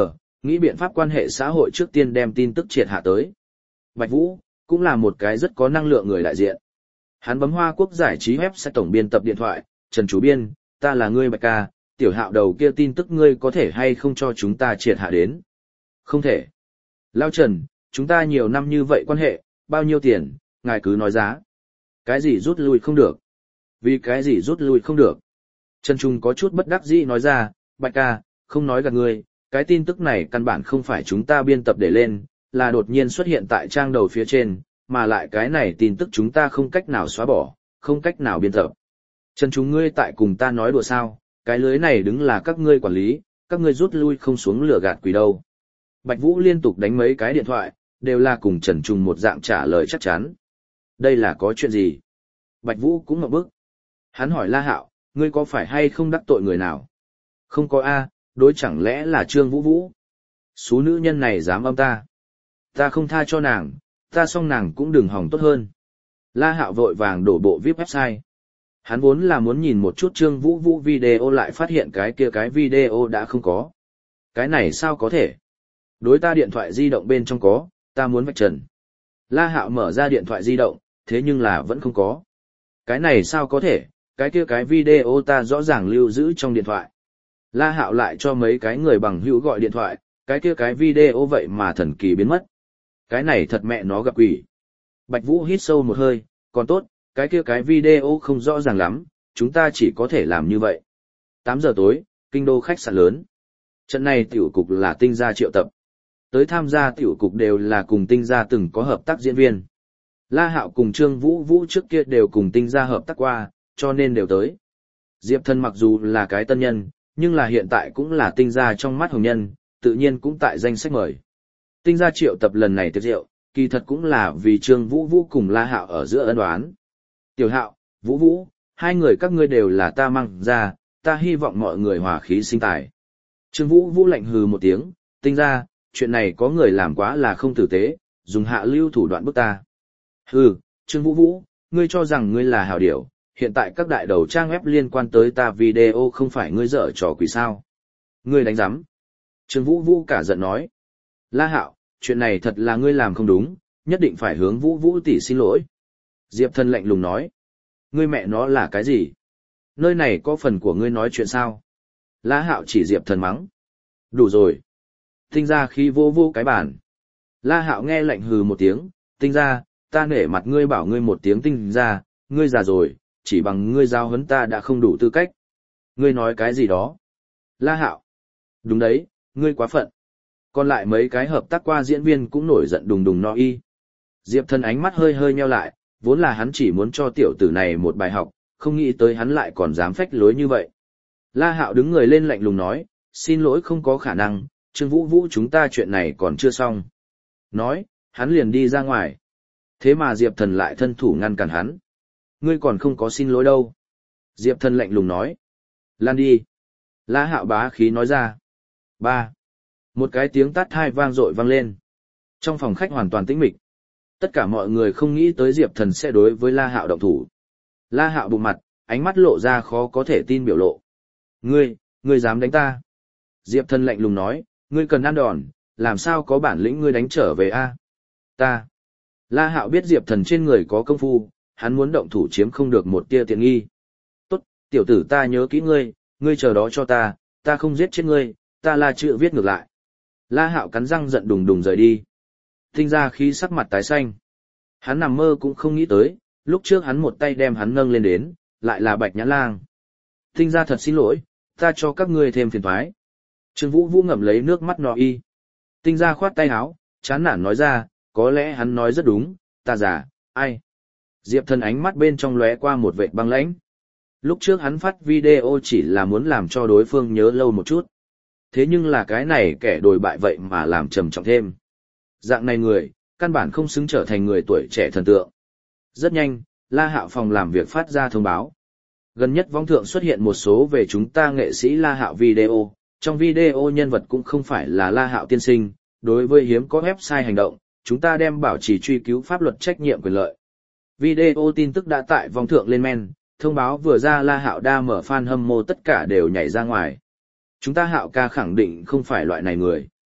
Nghĩ biện pháp quan hệ xã hội trước tiên đem tin tức triệt hạ tới. Bạch Vũ, cũng là một cái rất có năng lượng người đại diện. Hắn bấm Hoa Quốc giải trí web sẽ tổng biên tập điện thoại, Trần Chủ Biên, ta là ngươi Bạch ca, tiểu hạo đầu kia tin tức ngươi có thể hay không cho chúng ta triệt hạ đến? Không thể. Lao Trần, chúng ta nhiều năm như vậy quan hệ, bao nhiêu tiền, ngài cứ nói giá. Cái gì rút lui không được? Vì cái gì rút lui không được? Trần Trung có chút bất đắc dĩ nói ra, Bạch ca, không nói gạt ngươi, cái tin tức này căn bản không phải chúng ta biên tập để lên, là đột nhiên xuất hiện tại trang đầu phía trên, mà lại cái này tin tức chúng ta không cách nào xóa bỏ, không cách nào biên tập. Trần Trung ngươi tại cùng ta nói đùa sao, cái lưới này đứng là các ngươi quản lý, các ngươi rút lui không xuống lửa gạt quỷ đâu. Bạch Vũ liên tục đánh mấy cái điện thoại, đều là cùng Trần Trung một dạng trả lời chắc chắn. Đây là có chuyện gì? Bạch Vũ cũng ngậm bức. Hắn hỏi La Hạo, ngươi có phải hay không đắc tội người nào? Không có a, đối chẳng lẽ là Trương Vũ Vũ? Số nữ nhân này dám âm ta. Ta không tha cho nàng, ta xong nàng cũng đừng hỏng tốt hơn. La Hạo vội vàng đổ bộ vê i pê website. Hắn vốn là muốn nhìn một chút Trương Vũ Vũ video lại phát hiện cái kia cái video đã không có. Cái này sao có thể? Đối ta điện thoại di động bên trong có, ta muốn vạch trần. La Hạo mở ra điện thoại di động, thế nhưng là vẫn không có. Cái này sao có thể, cái kia cái video ta rõ ràng lưu giữ trong điện thoại. La Hạo lại cho mấy cái người bằng hữu gọi điện thoại, cái kia cái video vậy mà thần kỳ biến mất. Cái này thật mẹ nó gặp quỷ. Bạch Vũ hít sâu một hơi, còn tốt, cái kia cái video không rõ ràng lắm, chúng ta chỉ có thể làm như vậy. tám giờ tối, kinh đô khách sạn lớn. Trận này tiểu cục là Tinh gia triệu tập. Tới tham gia tiểu cục đều là cùng Tinh gia từng có hợp tác diễn viên. La Hạo cùng Trương Vũ Vũ trước kia đều cùng Tinh gia hợp tác qua, cho nên đều tới. Diệp Thần mặc dù là cái tân nhân, nhưng là hiện tại cũng là Tinh gia trong mắt hồng nhân, tự nhiên cũng tại danh sách mời. Tinh gia triệu tập lần này tiệc rượu, kỳ thật cũng là vì Trương Vũ Vũ cùng La Hạo ở giữa ân oán. Tiểu Hạo, Vũ Vũ, hai người các ngươi đều là ta mang ra, ta hy vọng mọi người hòa khí sinh tài. Trương Vũ Vũ lạnh hừ một tiếng, Tinh gia, chuyện này có người làm quá là không tử tế, dùng hạ lưu thủ đoạn bức ta. Hừ, Trương Vũ Vũ, ngươi cho rằng ngươi là hảo điểu, hiện tại các đại đầu trang web liên quan tới ta video không phải ngươi dở trò quỷ sao. Ngươi đánh giám. Trương Vũ Vũ cả giận nói. La Hạo, chuyện này thật là ngươi làm không đúng, nhất định phải hướng Vũ Vũ tỷ xin lỗi. Diệp Thần lạnh lùng nói. Ngươi mẹ nó là cái gì? Nơi này có phần của ngươi nói chuyện sao? La Hạo chỉ Diệp Thần mắng. Đủ rồi. Tinh ra khi vô vô cái bản. La Hạo nghe lạnh hừ một tiếng, Tinh ra, ta nể mặt ngươi bảo ngươi một tiếng Tinh ra, ngươi già rồi, chỉ bằng ngươi giao huấn ta đã không đủ tư cách. Ngươi nói cái gì đó? La Hạo. Đúng đấy, ngươi quá phận. Còn lại mấy cái hợp tác qua diễn viên cũng nổi giận đùng đùng no y. Diệp Thần ánh mắt hơi hơi nheo lại, vốn là hắn chỉ muốn cho tiểu tử này một bài học, không nghĩ tới hắn lại còn dám phách lối như vậy. La Hạo đứng người lên lạnh lùng nói, xin lỗi không có khả năng, Trương Vũ Vũ chúng ta chuyện này còn chưa xong. Nói, hắn liền đi ra ngoài. Thế mà Diệp Thần lại thân thủ ngăn cản hắn. Ngươi còn không có xin lỗi đâu. Diệp Thần lạnh lùng nói. Lan đi. La Hạo bá khí nói ra. Ba. Một cái tiếng tát hai vang dội vang lên. Trong phòng khách hoàn toàn tĩnh mịch. Tất cả mọi người không nghĩ tới Diệp Thần sẽ đối với La Hạo động thủ. La Hạo bụng mặt, ánh mắt lộ ra khó có thể tin biểu lộ. Ngươi, ngươi dám đánh ta? Diệp Thần lạnh lùng nói, ngươi cần ăn đòn, làm sao có bản lĩnh ngươi đánh trở về a? Ta. La Hạo biết Diệp Thần trên người có công phu, hắn muốn động thủ chiếm không được một tia tiện nghi. Tốt, tiểu tử ta nhớ kỹ ngươi, ngươi chờ đó cho ta, ta không giết chết ngươi, ta là chữ viết ngược lại. La Hạo cắn răng giận đùng đùng rời đi. Tinh ra khi sắc mặt tái xanh. Hắn nằm mơ cũng không nghĩ tới, lúc trước hắn một tay đem hắn nâng lên đến, lại là Bạch Nhã Lang. Tinh ra thật xin lỗi, ta cho các ngươi thêm phiền toái. Trương Vũ Vũ ngậm lấy nước mắt nọ y. Tinh ra khoát tay áo, chán nản nói ra, có lẽ hắn nói rất đúng, ta giả, ai. Diệp Thần ánh mắt bên trong lóe qua một vệt băng lãnh. Lúc trước hắn phát video chỉ là muốn làm cho đối phương nhớ lâu một chút. Thế nhưng là cái này kẻ đồi bại vậy mà làm trầm trọng thêm. Dạng này người, căn bản không xứng trở thành người tuổi trẻ thần tượng. Rất nhanh, La Hạo phòng làm việc phát ra thông báo. Gần nhất vong thượng xuất hiện một số về chúng ta nghệ sĩ La Hạo video, trong video nhân vật cũng không phải là La Hạo tiên sinh, đối với hiếm có website hành động, chúng ta đem bảo trì truy cứu pháp luật trách nhiệm quyền lợi. Video tin tức đã tại vong thượng lên men, thông báo vừa ra La Hạo đa mở fan hâm mộ tất cả đều nhảy ra ngoài. Chúng ta Hạo ca khẳng định không phải loại này người.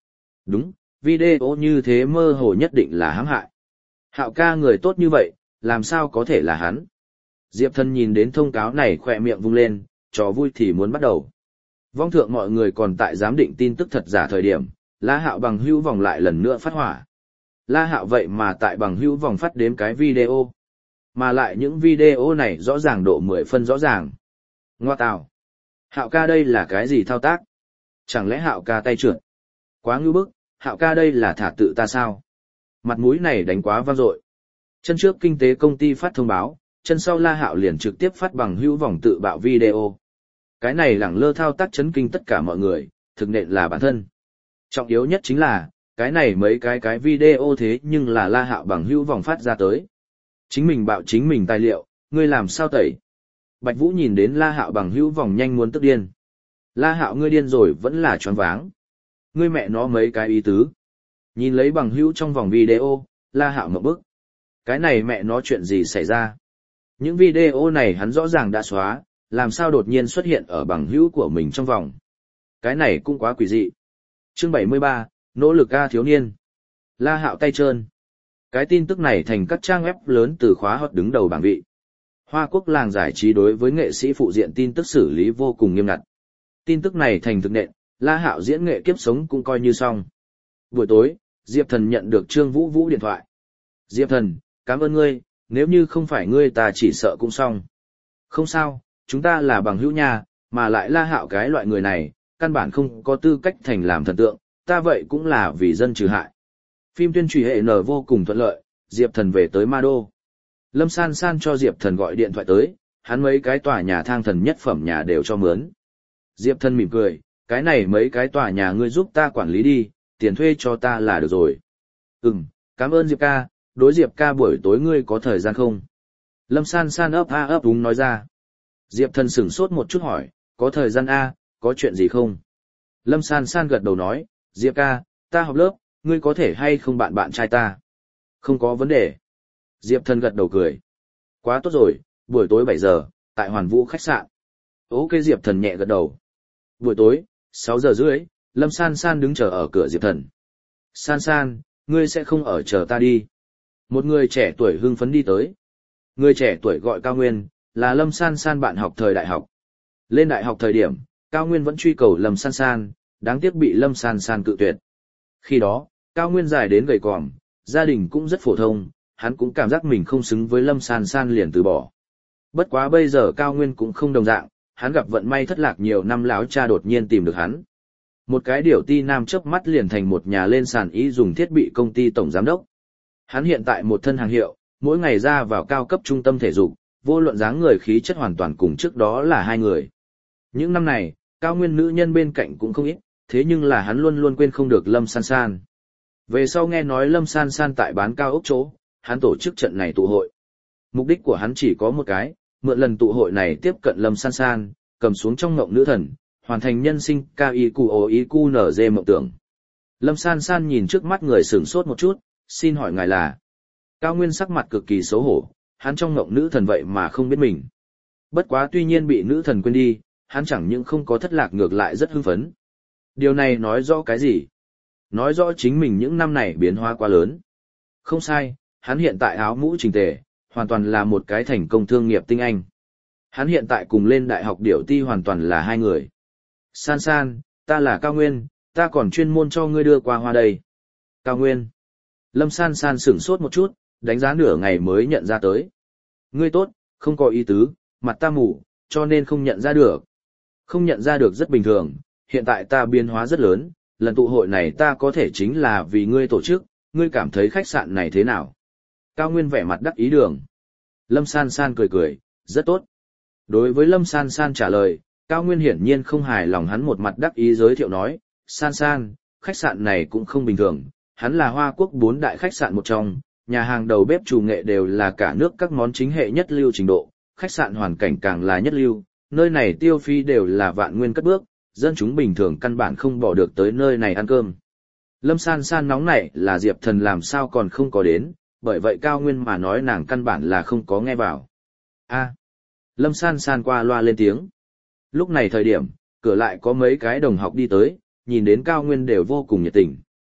Đúng, video như thế mơ hồ nhất định là hãm hại. Hạo ca người tốt như vậy, làm sao có thể là hắn? Diệp Thần nhìn đến thông cáo này khỏe miệng vung lên, trò vui thì muốn bắt đầu. Vong thượng mọi người còn tại giám định tin tức thật giả thời điểm, La Hạo bằng hữu vòng lại lần nữa phát hỏa. La Hạo vậy mà tại bằng hữu vòng phát đếm cái video. Mà lại những video này rõ ràng độ mười phân rõ ràng. Ngoa tào. Hạo ca đây là cái gì thao tác? Chẳng lẽ Hạo ca tay trượt? Quá ngưu bức, Hạo ca đây là thả tự ta sao? Mặt mũi này đánh quá vang dội. Chân trước kinh tế công ty phát thông báo, chân sau La Hạo liền trực tiếp phát bằng hữu vòng tự bạo video. Cái này lẳng lơ thao tác chấn kinh tất cả mọi người, thực nện là bản thân. Trọng yếu nhất chính là, cái này mấy cái cái video thế nhưng là La Hạo bằng hữu vòng phát ra tới. Chính mình bạo chính mình tài liệu, ngươi làm sao tẩy? Bạch Vũ nhìn đến La Hạo bằng hữu vòng nhanh muốn tức điên. La Hạo ngươi điên rồi vẫn là choáng váng. Ngươi mẹ nó mấy cái ý tứ. Nhìn lấy bằng hữu trong vòng video, La Hạo ngậm bức. Cái này mẹ nó chuyện gì xảy ra? Những video này hắn rõ ràng đã xóa, làm sao đột nhiên xuất hiện ở bằng hữu của mình trong vòng. Cái này cũng quá quỷ dị. Chương bảy mươi ba, nỗ lực ca thiếu niên. La Hạo tay trơn. Cái tin tức này thành các trang web lớn từ khóa hot đứng đầu bảng vị. Hoa Quốc làng giải trí đối với nghệ sĩ phụ diện tin tức xử lý vô cùng nghiêm ngặt. Tin tức này thành thực nện, La Hạo diễn nghệ kiếp sống cũng coi như xong. Buổi tối, Diệp Thần nhận được Trương Vũ Vũ điện thoại. Diệp Thần, cảm ơn ngươi, nếu như không phải ngươi ta chỉ sợ cũng xong. Không sao, chúng ta là bằng hữu nha, mà lại La Hạo cái loại người này, căn bản không có tư cách thành làm thần tượng, ta vậy cũng là vì dân trừ hại. Phim tuyên truyền hệ nở vô cùng thuận lợi, Diệp Thần về tới Ma Đô. Lâm San San cho Diệp Thần gọi điện thoại tới, hắn mấy cái tòa nhà thang thần nhất phẩm nhà đều cho mướn. Diệp Thần mỉm cười, cái này mấy cái tòa nhà ngươi giúp ta quản lý đi, tiền thuê cho ta là được rồi. Ừm, cảm ơn Diệp ca, đối Diệp ca buổi tối ngươi có thời gian không? Lâm San San ấp a ấp đúng nói ra. Diệp Thần sửng sốt một chút hỏi, có thời gian a, có chuyện gì không? Lâm San San gật đầu nói, Diệp ca, ta học lớp, ngươi có thể hay không bạn bạn trai ta? Không có vấn đề. Diệp Thần gật đầu cười. Quá tốt rồi, buổi tối bảy giờ, tại Hoàn Vũ khách sạn. Ok Diệp Thần nhẹ gật đầu. Buổi tối, sáu giờ rưỡi, Lâm San San đứng chờ ở cửa Diệp Thần. San San, ngươi sẽ không ở chờ ta đi. Một người trẻ tuổi hưng phấn đi tới. Người trẻ tuổi gọi Cao Nguyên, là Lâm San San bạn học thời đại học. Lên đại học thời điểm, Cao Nguyên vẫn truy cầu Lâm San San, đáng tiếc bị Lâm San San cự tuyệt. Khi đó, Cao Nguyên dài đến gầy còm, gia đình cũng rất phổ thông, hắn cũng cảm giác mình không xứng với Lâm San San liền từ bỏ. Bất quá bây giờ Cao Nguyên cũng không đồng dạng, hắn gặp vận may thất lạc nhiều năm láo cha đột nhiên tìm được hắn. Một cái điều ti nam chớp mắt liền thành một nhà lên sàn ý dùng thiết bị công ty tổng giám đốc. Hắn hiện tại một thân hàng hiệu, mỗi ngày ra vào cao cấp trung tâm thể dục, vô luận dáng người khí chất hoàn toàn cùng trước đó là hai người. Những năm này, Cao Nguyên nữ nhân bên cạnh cũng không ít, thế nhưng là hắn luôn luôn quên không được Lâm San San. Về sau nghe nói Lâm San San tại bán cao ốc chỗ, hắn tổ chức trận này tụ hội. Mục đích của hắn chỉ có một cái, mượn lần tụ hội này tiếp cận Lâm San San, cầm xuống trong ngộng nữ thần, hoàn thành nhân sinh K I Q O I Q N G mộng tưởng. Lâm San San nhìn trước mắt người sửng sốt một chút, xin hỏi ngài là. Cao Nguyên sắc mặt cực kỳ xấu hổ, hắn trong ngộng nữ thần vậy mà không biết mình. Bất quá tuy nhiên bị nữ thần quên đi, hắn chẳng những không có thất lạc ngược lại rất hưng phấn. Điều này nói rõ cái gì? Nói rõ chính mình những năm này biến hóa quá lớn. Không sai, hắn hiện tại áo mũ chỉnh tề, hoàn toàn là một cái thành công thương nghiệp tinh anh. Hắn hiện tại cùng lên đại học điểu ti hoàn toàn là hai người. San San, ta là Cao Nguyên, ta còn chuyên môn cho ngươi đưa qua hoa đây. Cao Nguyên. Lâm San San sửng sốt một chút, đánh giá nửa ngày mới nhận ra tới. Ngươi tốt, không có ý tứ, mặt ta mù, cho nên không nhận ra được. Không nhận ra được rất bình thường, hiện tại ta biến hóa rất lớn, lần tụ hội này ta có thể chính là vì ngươi tổ chức, ngươi cảm thấy khách sạn này thế nào? Cao Nguyên vẻ mặt đắc ý đường. Lâm San San cười cười, rất tốt. Đối với Lâm San San trả lời, Cao Nguyên hiển nhiên không hài lòng hắn một mặt đắc ý giới thiệu nói, San San, khách sạn này cũng không bình thường, hắn là Hoa Quốc bốn đại khách sạn một trong, nhà hàng đầu bếp chủ nghệ đều là cả nước các món chính hệ nhất lưu trình độ, khách sạn hoàn cảnh càng là nhất lưu, nơi này tiêu phí đều là vạn nguyên cất bước, dân chúng bình thường căn bản không bỏ được tới nơi này ăn cơm. Lâm San San nóng nảy là Diệp Thần làm sao còn không có đến, bởi vậy Cao Nguyên mà nói nàng căn bản là không có nghe vào. A. Lâm San San qua loa lên tiếng. Lúc này thời điểm, cửa lại có mấy cái đồng học đi tới, nhìn đến Cao Nguyên đều vô cùng nhiệt tình.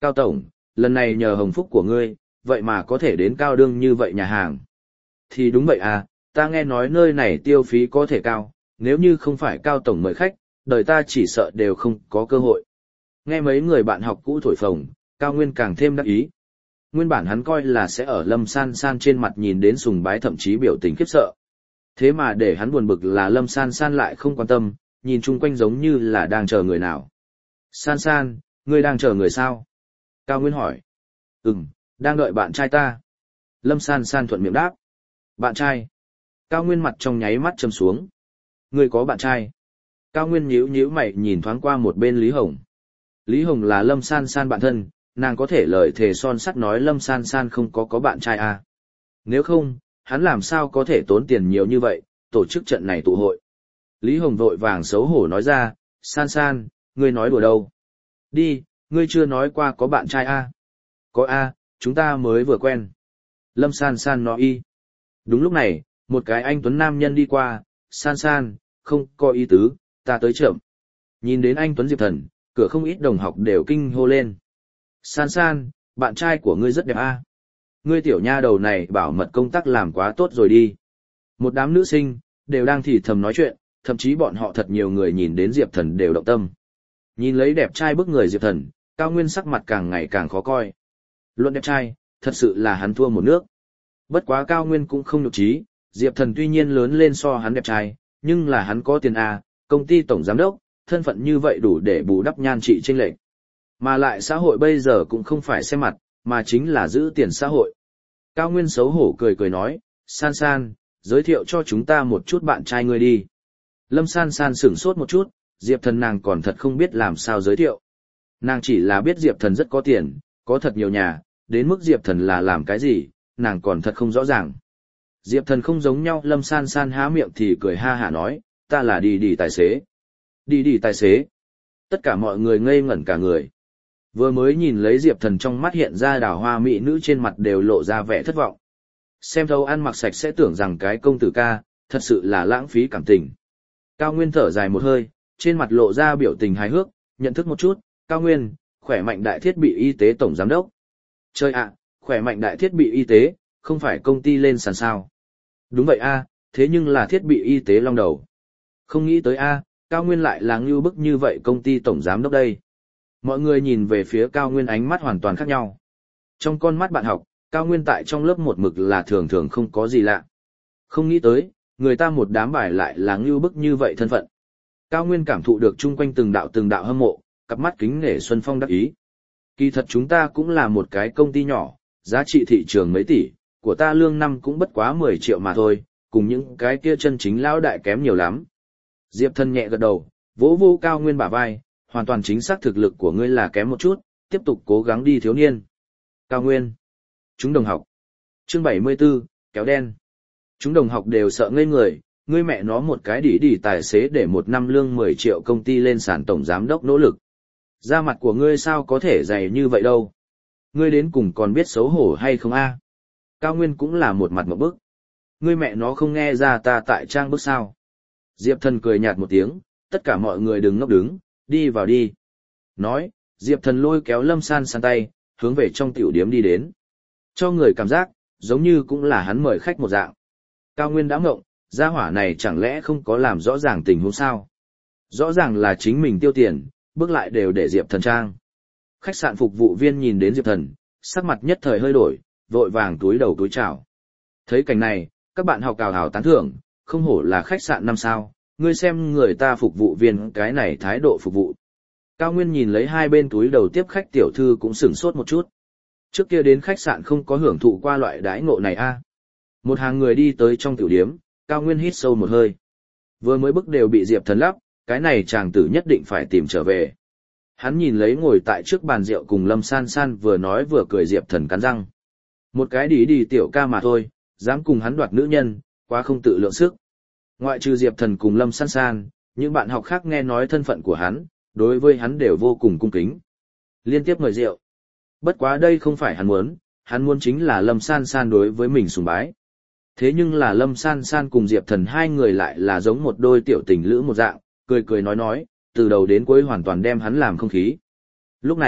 Cao Tổng, lần này nhờ hồng phúc của ngươi, vậy mà có thể đến cao đương như vậy nhà hàng. Thì đúng vậy à, ta nghe nói nơi này tiêu phí có thể cao, nếu như không phải Cao Tổng mời khách, đời ta chỉ sợ đều không có cơ hội. Nghe mấy người bạn học cũ thổi phồng, Cao Nguyên càng thêm đắc ý. Nguyên bản hắn coi là sẽ ở Lâm San San trên mặt nhìn đến sùng bái thậm chí biểu tình khiếp sợ. Thế mà để hắn buồn bực là Lâm San San lại không quan tâm, nhìn chung quanh giống như là đang chờ người nào. San San, ngươi đang chờ người sao? Cao Nguyên hỏi. Ừm, đang đợi bạn trai ta. Lâm San San thuận miệng đáp. Bạn trai? Cao Nguyên mặt trong nháy mắt trầm xuống. Ngươi có bạn trai? Cao Nguyên nhíu nhíu mày nhìn thoáng qua một bên Lý Hồng. Lý Hồng là Lâm San San bạn thân, nàng có thể lời thề son sắt nói Lâm San San không có có bạn trai à. Nếu không, hắn làm sao có thể tốn tiền nhiều như vậy, tổ chức trận này tụ hội. Lý Hồng vội vàng xấu hổ nói ra, San San, ngươi nói đùa đâu? Đi, ngươi chưa nói qua có bạn trai à? Có à, chúng ta mới vừa quen. Lâm San San nói y. Đúng lúc này, một cái anh tuấn nam nhân đi qua, San San, không có ý tứ, ta tới chậm. Nhìn đến anh tuấn Diệp Thần, cửa không ít đồng học đều kinh hô lên. San San, bạn trai của ngươi rất đẹp a. À? Ngươi tiểu nha đầu này bảo mật công tác làm quá tốt rồi đi. Một đám nữ sinh, đều đang thì thầm nói chuyện, thậm chí bọn họ thật nhiều người nhìn đến Diệp Thần đều động tâm. Nhìn lấy đẹp trai bức người Diệp Thần, Cao Nguyên sắc mặt càng ngày càng khó coi. Luận đẹp trai, thật sự là hắn thua một nước. Bất quá Cao Nguyên cũng không nhục trí, Diệp Thần tuy nhiên lớn lên so hắn đẹp trai, nhưng là hắn có tiền à, công ty tổng giám đốc, thân phận như vậy đủ để bù đắp nhan trị chênh lệch. Mà lại xã hội bây giờ cũng không phải xem mặt, mà chính là giữ tiền xã hội. Cao Nguyên xấu hổ cười cười nói, San San, giới thiệu cho chúng ta một chút bạn trai ngươi đi. Lâm San San sửng sốt một chút, Diệp Thần nàng còn thật không biết làm sao giới thiệu. Nàng chỉ là biết Diệp Thần rất có tiền, có thật nhiều nhà, đến mức Diệp Thần là làm cái gì, nàng còn thật không rõ ràng. Diệp Thần không giống nhau, Lâm San San há miệng thì cười ha hả nói, ta là đi đi tài xế. Đi đi tài xế. Tất cả mọi người ngây ngẩn cả người. Vừa mới nhìn lấy Diệp Thần trong mắt hiện ra đào hoa mỹ nữ trên mặt đều lộ ra vẻ thất vọng. Xem thấu ăn mặc sạch sẽ tưởng rằng cái công tử ca, thật sự là lãng phí cảm tình. Cao Nguyên thở dài một hơi, trên mặt lộ ra biểu tình hài hước, nhận thức một chút, Cao Nguyên, khỏe mạnh đại thiết bị y tế tổng giám đốc. Chơi ạ, khỏe mạnh đại thiết bị y tế, không phải công ty lên sàn sao. Đúng vậy a, thế nhưng là thiết bị y tế long đầu. Không nghĩ tới a, Cao Nguyên lại là ngưu bức như vậy công ty tổng giám đốc đây. Mọi người nhìn về phía Cao Nguyên ánh mắt hoàn toàn khác nhau. Trong con mắt bạn học, Cao Nguyên tại trong lớp một mực là thường thường không có gì lạ. Không nghĩ tới, người ta một đám bài lại là ngưu bức như vậy thân phận. Cao Nguyên cảm thụ được chung quanh từng đạo từng đạo hâm mộ, cặp mắt kính nể Xuân Phong đắc ý. Kỳ thật chúng ta cũng là một cái công ty nhỏ, giá trị thị trường mấy tỷ, của ta lương năm cũng bất quá mười triệu mà thôi, cùng những cái kia chân chính lão đại kém nhiều lắm. Diệp Thần nhẹ gật đầu, vỗ vô Cao Nguyên bả vai, hoàn toàn chính xác thực lực của ngươi là kém một chút, tiếp tục cố gắng đi thiếu niên. Cao Nguyên. Chúng đồng học. Chương bảy mươi 74, kéo đen. Chúng đồng học đều sợ ngây người, ngươi mẹ nó một cái đỉ đỉ tài xế để một năm lương mười triệu công ty lên sàn tổng giám đốc nỗ lực. Da mặt của ngươi sao có thể dày như vậy đâu? Ngươi đến cùng còn biết xấu hổ hay không a? Cao Nguyên cũng là một mặt ngộp bức. Ngươi mẹ nó không nghe ra ta tại trang bức sao? Diệp Thần cười nhạt một tiếng, tất cả mọi người đừng ngốc đứng, đi vào đi. Nói, Diệp Thần lôi kéo Lâm San San tay, hướng về trong tiểu điếm đi đến. Cho người cảm giác, giống như cũng là hắn mời khách một dạng. Cao Nguyên đã ngộng, gia hỏa này chẳng lẽ không có làm rõ ràng tình huống sao? Rõ ràng là chính mình tiêu tiền, bước lại đều để Diệp Thần trang. Khách sạn phục vụ viên nhìn đến Diệp Thần, sắc mặt nhất thời hơi đổi, vội vàng túi đầu túi chào. Thấy cảnh này, các bạn học cào hào tán thưởng, không hổ là khách sạn năm sao, ngươi xem người ta phục vụ viên cái này thái độ phục vụ. Cao Nguyên nhìn lấy hai bên túi đầu tiếp khách tiểu thư cũng sửng sốt một chút. Trước kia đến khách sạn không có hưởng thụ qua loại đãi ngộ này a. Một hàng người đi tới trong tiểu điếm, Cao Nguyên hít sâu một hơi. Vừa mới bức đều bị Diệp Thần lắp, cái này chàng tử nhất định phải tìm trở về. Hắn nhìn lấy ngồi tại trước bàn rượu cùng Lâm San San vừa nói vừa cười Diệp Thần cắn răng. Một cái đỉ đỉ tiểu ca mà thôi, dám cùng hắn đoạt nữ nhân, quá không tự lượng sức. Ngoại trừ Diệp Thần cùng Lâm San San, những bạn học khác nghe nói thân phận của hắn, đối với hắn đều vô cùng cung kính. Liên tiếp mời rượu. Bất quá đây không phải hắn muốn, hắn muốn chính là Lâm San San đối với mình sùng bái. Thế nhưng là Lâm San San cùng Diệp Thần hai người lại là giống một đôi tiểu tình lữ một dạng, cười cười nói nói, từ đầu đến cuối hoàn toàn đem hắn làm không khí. Lúc này,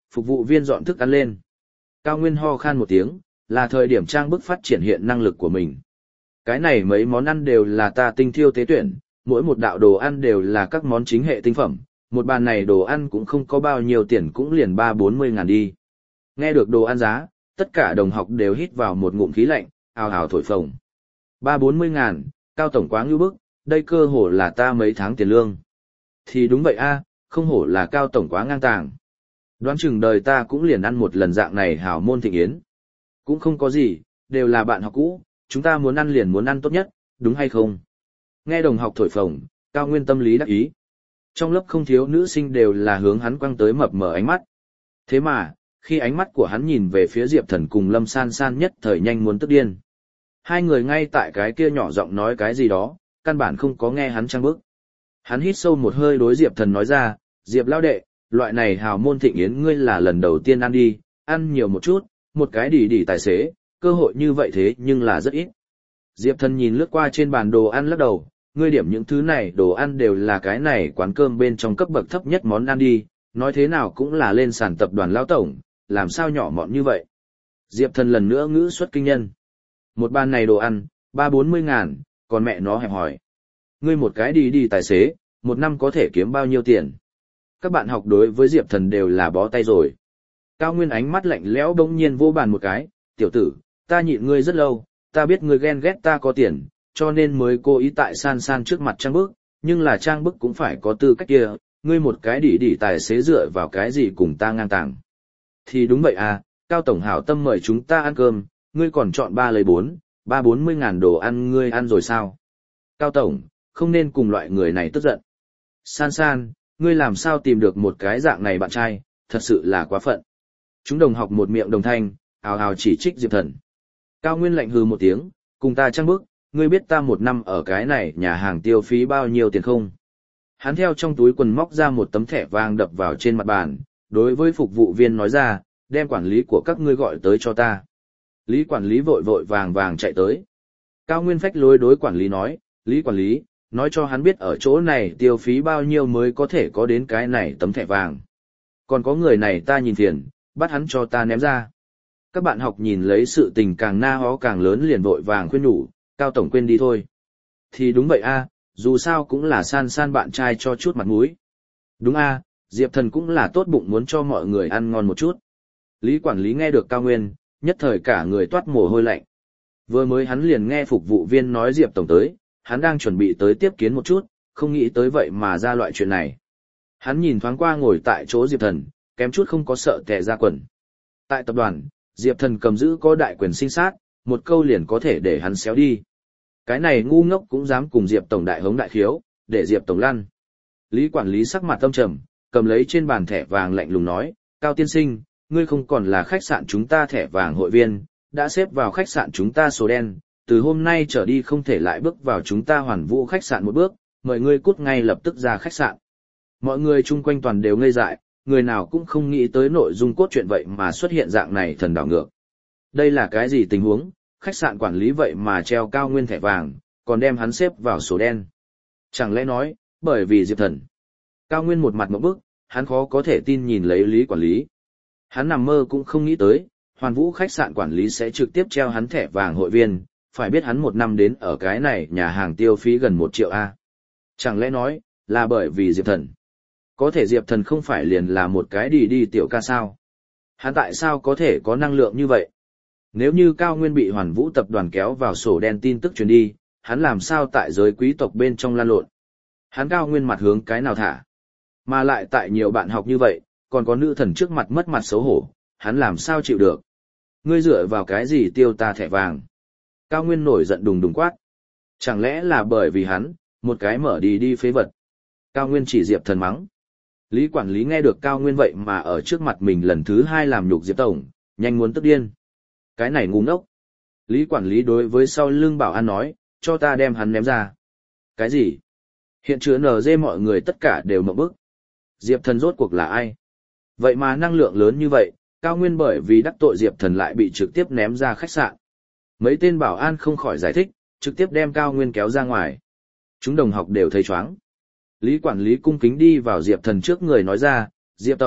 Phục vụ viên dọn thức ăn lên. Cao Nguyên ho khan một tiếng, là thời điểm trang bức phát triển hiện năng lực của mình. Cái này mấy món ăn đều là ta tinh thiêu tế tuyển, mỗi một đạo đồ ăn đều là các món chính hệ tinh phẩm, một bàn này đồ ăn cũng không có bao nhiêu tiền cũng liền ba bốn mươi ngàn đi. Nghe được đồ ăn giá, tất cả đồng học đều hít vào một ngụm khí lạnh, ào ào thổi phồng. Ba bốn mươi ngàn, Cao tổng quá ngưu bức, đây cơ hồ là ta mấy tháng tiền lương. Thì đúng vậy a, không hổ là Cao tổng quá ngang tàng. Đoán chừng đời ta cũng liền ăn một lần dạng này hảo môn thịnh yến. Cũng không có gì, đều là bạn học cũ, chúng ta muốn ăn liền muốn ăn tốt nhất, đúng hay không? Nghe đồng học thổi phồng, Cao Nguyên tâm lý đắc ý. Trong lớp không thiếu nữ sinh đều là hướng hắn quăng tới mập mờ ánh mắt. Thế mà, khi ánh mắt của hắn nhìn về phía Diệp Thần cùng Lâm San San nhất thời nhanh muốn tức điên. Hai người ngay tại cái kia nhỏ giọng nói cái gì đó, căn bản không có nghe hắn trang bức. Hắn hít sâu một hơi đối Diệp Thần nói ra, Diệp lao đệ, loại này hào môn thịnh yến ngươi là lần đầu tiên ăn đi, ăn nhiều một chút, một cái đỉ đỉ tài xế, cơ hội như vậy thế nhưng là rất ít. Diệp Thần nhìn lướt qua trên bàn đồ ăn lắc đầu, ngươi điểm những thứ này đồ ăn đều là cái này quán cơm bên trong cấp bậc thấp nhất món ăn đi, nói thế nào cũng là lên sàn tập đoàn lão tổng, làm sao nhỏ mọn như vậy. Diệp Thần lần nữa ngữ xuất kinh nhân. Một bàn này đồ ăn, ba bốn mươi ngàn, còn mẹ nó hẹp hỏi. Ngươi một cái đi đi tài xế, một năm có thể kiếm bao nhiêu tiền. Các bạn học đối với Diệp Thần đều là bó tay rồi. Cao Nguyên ánh mắt lạnh lẽo bỗng nhiên vô bàn một cái, tiểu tử, ta nhịn ngươi rất lâu, ta biết ngươi ghen ghét ta có tiền, cho nên mới cố ý tại San San trước mặt trang bức, nhưng là trang bức cũng phải có tư cách kia, ngươi một cái đỉ đỉ tài xế dựa vào cái gì cùng ta ngang tàng. Thì đúng vậy à, Cao tổng hảo tâm mời chúng ta ăn cơm, ngươi còn chọn ba lấy bốn, ba bốn mươi ngàn đồ ăn ngươi ăn rồi sao? Cao tổng, không nên cùng loại người này tức giận. San San, ngươi làm sao tìm được một cái dạng này bạn trai, thật sự là quá phận. Chúng đồng học một miệng đồng thanh, ào ào chỉ trích Diệp Thần. Cao Nguyên lạnh hừ một tiếng, cùng ta trang bức, ngươi biết ta một năm ở cái này nhà hàng tiêu phí bao nhiêu tiền không? Hắn theo trong túi quần móc ra một tấm thẻ vàng đập vào trên mặt bàn, đối với phục vụ viên nói ra, đem quản lý của các ngươi gọi tới cho ta. Lý quản lý vội vội vàng vàng chạy tới. Cao Nguyên phách lối đối quản lý nói, Lý quản lý, nói cho hắn biết ở chỗ này tiêu phí bao nhiêu mới có thể có đến cái này tấm thẻ vàng. Còn có người này ta nhìn phiền, bắt hắn cho ta ném ra. Các bạn học nhìn lấy sự tình càng na hó càng lớn liền vội vàng khuyên nhủ, Cao tổng quên đi thôi. Thì đúng vậy a, dù sao cũng là San San bạn trai cho chút mặt mũi. Đúng a, Diệp Thần cũng là tốt bụng muốn cho mọi người ăn ngon một chút. Lý quản lý nghe được Cao Nguyên, nhất thời cả người toát mồ hôi lạnh. Vừa mới hắn liền nghe phục vụ viên nói Diệp tổng tới, hắn đang chuẩn bị tới tiếp kiến một chút, không nghĩ tới vậy mà ra loại chuyện này. Hắn nhìn thoáng qua ngồi tại chỗ Diệp Thần, kém chút không có sợ tè ra quần. Tại tập đoàn, Diệp Thần cầm giữ có đại quyền sinh sát, một câu liền có thể để hắn xéo đi. Cái này ngu ngốc cũng dám cùng Diệp tổng đại hống đại khiếu, để Diệp tổng lăn. Lý quản lý sắc mặt tâm trầm, cầm lấy trên bàn thẻ vàng lạnh lùng nói, Cao tiên sinh, ngươi không còn là khách sạn chúng ta thẻ vàng hội viên, đã xếp vào khách sạn chúng ta số đen, từ hôm nay trở đi không thể lại bước vào chúng ta Hoàn Vũ khách sạn một bước, mời ngươi cút ngay lập tức ra khách sạn. Mọi người chung quanh toàn đều ngây dại, người nào cũng không nghĩ tới nội dung cốt truyện vậy mà xuất hiện dạng này thần đảo ngược. Đây là cái gì tình huống, khách sạn quản lý vậy mà treo Cao Nguyên thẻ vàng, còn đem hắn xếp vào số đen. Chẳng lẽ nói, bởi vì Diệp Thần. Cao Nguyên một mặt ngộp bức, hắn khó có thể tin nhìn lấy Lý quản lý. Hắn nằm mơ cũng không nghĩ tới, Hoàn Vũ khách sạn quản lý sẽ trực tiếp treo hắn thẻ vàng hội viên, phải biết hắn một năm đến ở cái này nhà hàng tiêu phí gần một triệu A. Chẳng lẽ nói, là bởi vì Diệp Thần. Có thể Diệp Thần không phải liền là một cái đi đi tiểu ca sao. Hắn tại sao có thể có năng lượng như vậy? Nếu như Cao Nguyên bị Hoàn Vũ tập đoàn kéo vào sổ đen tin tức truyền đi, hắn làm sao tại giới quý tộc bên trong lan lộn? Hắn Cao Nguyên mặt hướng cái nào thả? Mà lại tại nhiều bạn học như vậy, còn có nữ thần trước mặt mất mặt xấu hổ, hắn làm sao chịu được? Ngươi dựa vào cái gì tiêu ta thẻ vàng? Cao Nguyên nổi giận đùng đùng quát. Chẳng lẽ là bởi vì hắn, một cái mở đi đi phế vật? Cao Nguyên chỉ Diệp Thần mắng. Lý quản lý nghe được Cao Nguyên vậy mà ở trước mặt mình lần thứ hai làm nhục Diệp tổng, nhanh muốn tức điên. Cái này ngu ngốc. Lý quản lý đối với sau lưng bảo an nói, cho ta đem hắn ném ra. Cái gì? Hiện chứa en giê mọi người tất cả đều mộng bức. Diệp Thần rốt cuộc là ai? Vậy mà năng lượng lớn như vậy, Cao Nguyên bởi vì đắc tội Diệp Thần lại bị trực tiếp ném ra khách sạn. Mấy tên bảo an không khỏi giải thích, trực tiếp đem Cao Nguyên kéo ra ngoài. Chúng đồng học đều thấy choáng. Lý quản lý cung kính đi vào Diệp Thần trước người nói ra, Diệp tổng,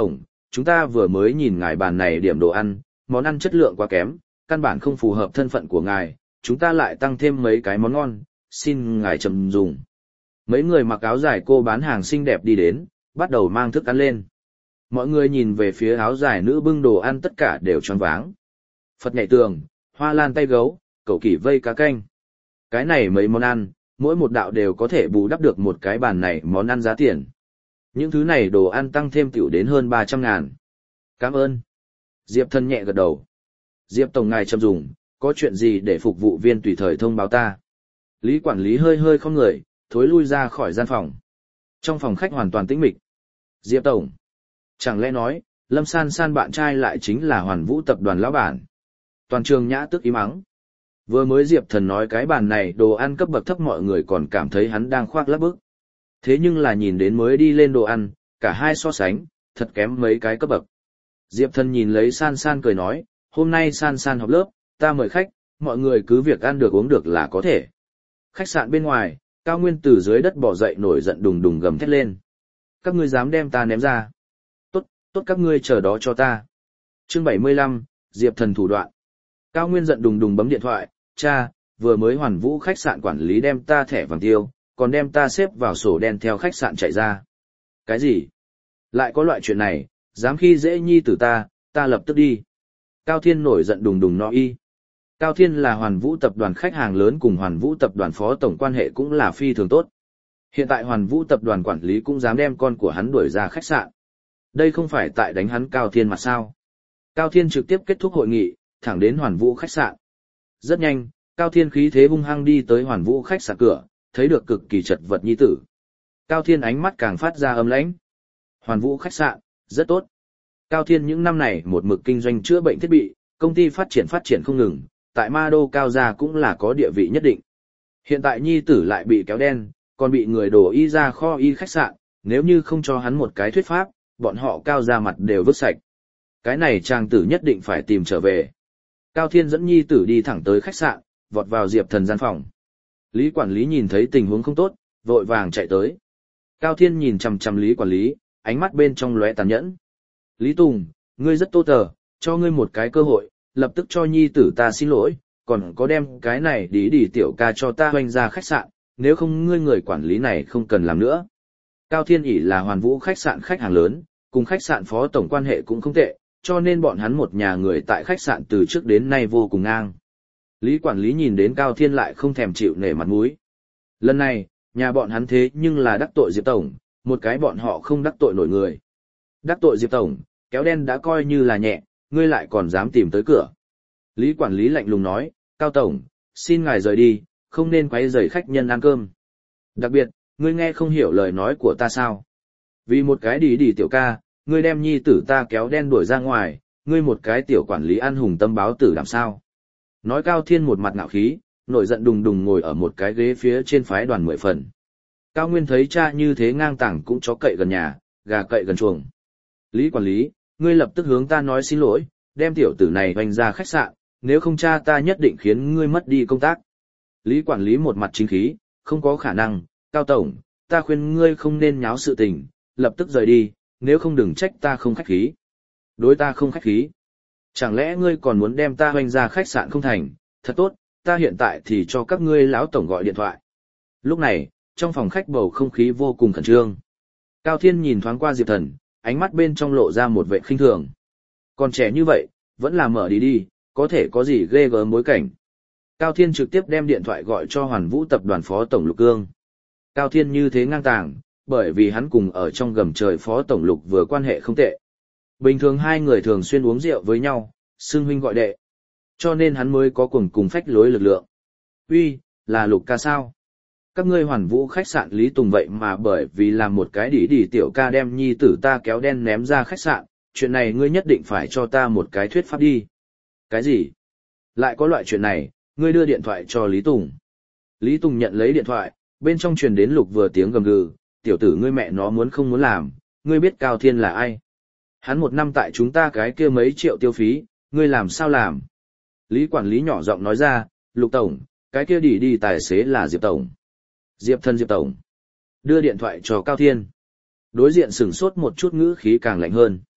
chúng ta vừa mới nhìn ngài bàn này điểm đồ ăn, món ăn chất lượng quá kém, căn bản không phù hợp thân phận của ngài, chúng ta lại tăng thêm mấy cái món ngon, xin ngài trầm dùng. Mấy người mặc áo dài cô bán hàng xinh đẹp đi đến, bắt đầu mang thức ăn lên. Mọi người nhìn về phía áo dài nữ bưng đồ ăn tất cả đều choáng váng. Phật nhảy tường, hoa lan tay gấu, cẩu kỷ vây cá canh. Cái này mấy món ăn, mỗi một đạo đều có thể bù đắp được một cái bàn này món ăn giá tiền. Những thứ này đồ ăn tăng thêm tiểu đến hơn ba trăm ngàn. Cảm ơn. Diệp Thần nhẹ gật đầu. Diệp Tổng ngài trầm dùng, có chuyện gì để phục vụ viên tùy thời thông báo ta. Lý quản lý hơi hơi không người, thối lui ra khỏi gian phòng. Trong phòng khách hoàn toàn tĩnh mịch. Diệp Tổng. Chẳng lẽ nói, Lâm San San bạn trai lại chính là Hoàn Vũ tập đoàn lão bản. Toàn trường nhã tức ý mắng. Vừa mới Diệp Thần nói cái bàn này đồ ăn cấp bậc thấp mọi người còn cảm thấy hắn đang khoác lác bức. Thế nhưng là nhìn đến mới đi lên đồ ăn, cả hai so sánh, thật kém mấy cái cấp bậc. Diệp Thần nhìn lấy San San cười nói, hôm nay San San họp lớp, ta mời khách, mọi người cứ việc ăn được uống được là có thể. Khách sạn bên ngoài, Cao Nguyên từ dưới đất bò dậy nổi giận đùng đùng gầm thét lên. Các ngươi dám đem ta ném ra. Tốt, tốt các ngươi chờ đó cho ta. Chương bảy mươi lăm, Diệp Thần thủ đoạn. Cao Nguyên giận đùng đùng bấm điện thoại, cha, vừa mới Hoàn Vũ khách sạn quản lý đem ta thẻ vàng tiêu, còn đem ta xếp vào sổ đen theo khách sạn chạy ra. Cái gì? Lại có loại chuyện này, dám khi dễ nhi tử ta, ta lập tức đi. Cao Thiên nổi giận đùng đùng nói y. Cao Thiên là Hoàn Vũ tập đoàn khách hàng lớn cùng Hoàn Vũ tập đoàn phó tổng quan hệ cũng là phi thường tốt. Hiện tại Hoàn Vũ tập đoàn quản lý cũng dám đem con của hắn đuổi ra khách sạn. Đây không phải tại đánh hắn Cao Thiên mà sao? Cao Thiên trực tiếp kết thúc hội nghị, thẳng đến Hoàn Vũ khách sạn. Rất nhanh, Cao Thiên khí thế hung hăng đi tới Hoàn Vũ khách sạn cửa, thấy được cực kỳ chật vật nhi tử. Cao Thiên ánh mắt càng phát ra âm lãnh. Hoàn Vũ khách sạn, rất tốt. Cao Thiên những năm này một mực kinh doanh chữa bệnh thiết bị, công ty phát triển phát triển không ngừng, tại Ma Đô Cao gia cũng là có địa vị nhất định. Hiện tại nhi tử lại bị kéo đen, còn bị người đổ y ra kho y khách sạn, nếu như không cho hắn một cái thuyết pháp, bọn họ Cao gia mặt đều vứt sạch. Cái này chàng tử nhất định phải tìm trở về. Cao Thiên dẫn nhi tử đi thẳng tới khách sạn, vọt vào Diệp Thần gian phòng. Lý quản lý nhìn thấy tình huống không tốt, vội vàng chạy tới. Cao Thiên nhìn chằm chằm Lý quản lý, ánh mắt bên trong lóe tàn nhẫn. Lý Tùng, ngươi rất tốt tờ, cho ngươi một cái cơ hội, lập tức cho nhi tử ta xin lỗi, còn có đem cái này đi đi tiểu ca cho ta hoành ra khách sạn, nếu không ngươi người quản lý này không cần làm nữa. Cao Thiên ỷ là Hoàn Vũ khách sạn khách hàng lớn, cùng khách sạn phó tổng quan hệ cũng không tệ, cho nên bọn hắn một nhà người tại khách sạn từ trước đến nay vô cùng ngang. Lý quản lý nhìn đến Cao Thiên lại không thèm chịu nể mặt mũi. Lần này, nhà bọn hắn thế nhưng là đắc tội Diệp Tổng, một cái bọn họ không đắc tội nổi người. Đắc tội Diệp Tổng, kéo đen đã coi như là nhẹ, ngươi lại còn dám tìm tới cửa. Lý quản lý lạnh lùng nói, Cao Tổng, xin ngài rời đi, không nên quấy rầy khách nhân ăn cơm. Đặc biệt, ngươi nghe không hiểu lời nói của ta sao? Vì một cái đi đi tiểu ca, ngươi đem nhi tử ta kéo đen đuổi ra ngoài, ngươi một cái tiểu quản lý ăn hùng tâm báo tử làm sao? Nói Cao Thiên một mặt ngạo khí, nổi giận đùng đùng ngồi ở một cái ghế phía trên phái đoàn mười phần. Cao Nguyên thấy cha như thế ngang tàng cũng chó cậy gần nhà, gà cậy gần chuồng. Lý quản lý, ngươi lập tức hướng ta nói xin lỗi, đem tiểu tử này hoành ra khách sạn, nếu không cha ta nhất định khiến ngươi mất đi công tác. Lý quản lý một mặt chính khí, không có khả năng, Cao Tổng, ta khuyên ngươi không nên nháo sự tình, lập tức rời đi, nếu không đừng trách ta không khách khí. Đối ta không khách khí. Chẳng lẽ ngươi còn muốn đem ta hoành ra khách sạn không thành, thật tốt, ta hiện tại thì cho các ngươi lão tổng gọi điện thoại. Lúc này, trong phòng khách bầu không khí vô cùng khẩn trương. Cao Thiên nhìn thoáng qua Diệp Thần, ánh mắt bên trong lộ ra một vẻ khinh thường. Còn trẻ như vậy, vẫn là mở đi đi, có thể có gì ghê gớm bối cảnh. Cao Thiên trực tiếp đem điện thoại gọi cho Hoàn Vũ tập đoàn phó tổng Lục Cương. Cao Thiên như thế ngang tàng, bởi vì hắn cùng ở trong gầm trời phó tổng Lục vừa quan hệ không tệ. Bình thường hai người thường xuyên uống rượu với nhau, xưng huynh gọi đệ. Cho nên hắn mới có cùng cùng phách lối lực lượng. Uy, là Lục ca sao? Các ngươi Hoàn Vũ khách sạn Lý Tùng vậy mà bởi vì làm một cái đỉ đỉ tiểu ca đem nhi tử ta kéo đen ném ra khách sạn, chuyện này ngươi nhất định phải cho ta một cái thuyết pháp đi. Cái gì? Lại có loại chuyện này, ngươi đưa điện thoại cho Lý Tùng. Lý Tùng nhận lấy điện thoại, bên trong truyền đến Lục vừa tiếng gầm gừ, tiểu tử ngươi mẹ nó muốn không muốn làm, ngươi biết Cao Thiên là ai? Hắn một năm tại chúng ta cái kia mấy triệu tiêu phí, ngươi làm sao làm? Lý quản lý nhỏ giọng nói ra, Lục Tổng, cái kia đi đi tài xế là Diệp Tổng. Diệp Thần Diệp Tổng. Đưa điện thoại cho Cao Thiên. Đối diện sửng sốt một chút ngữ khí càng lạnh hơn.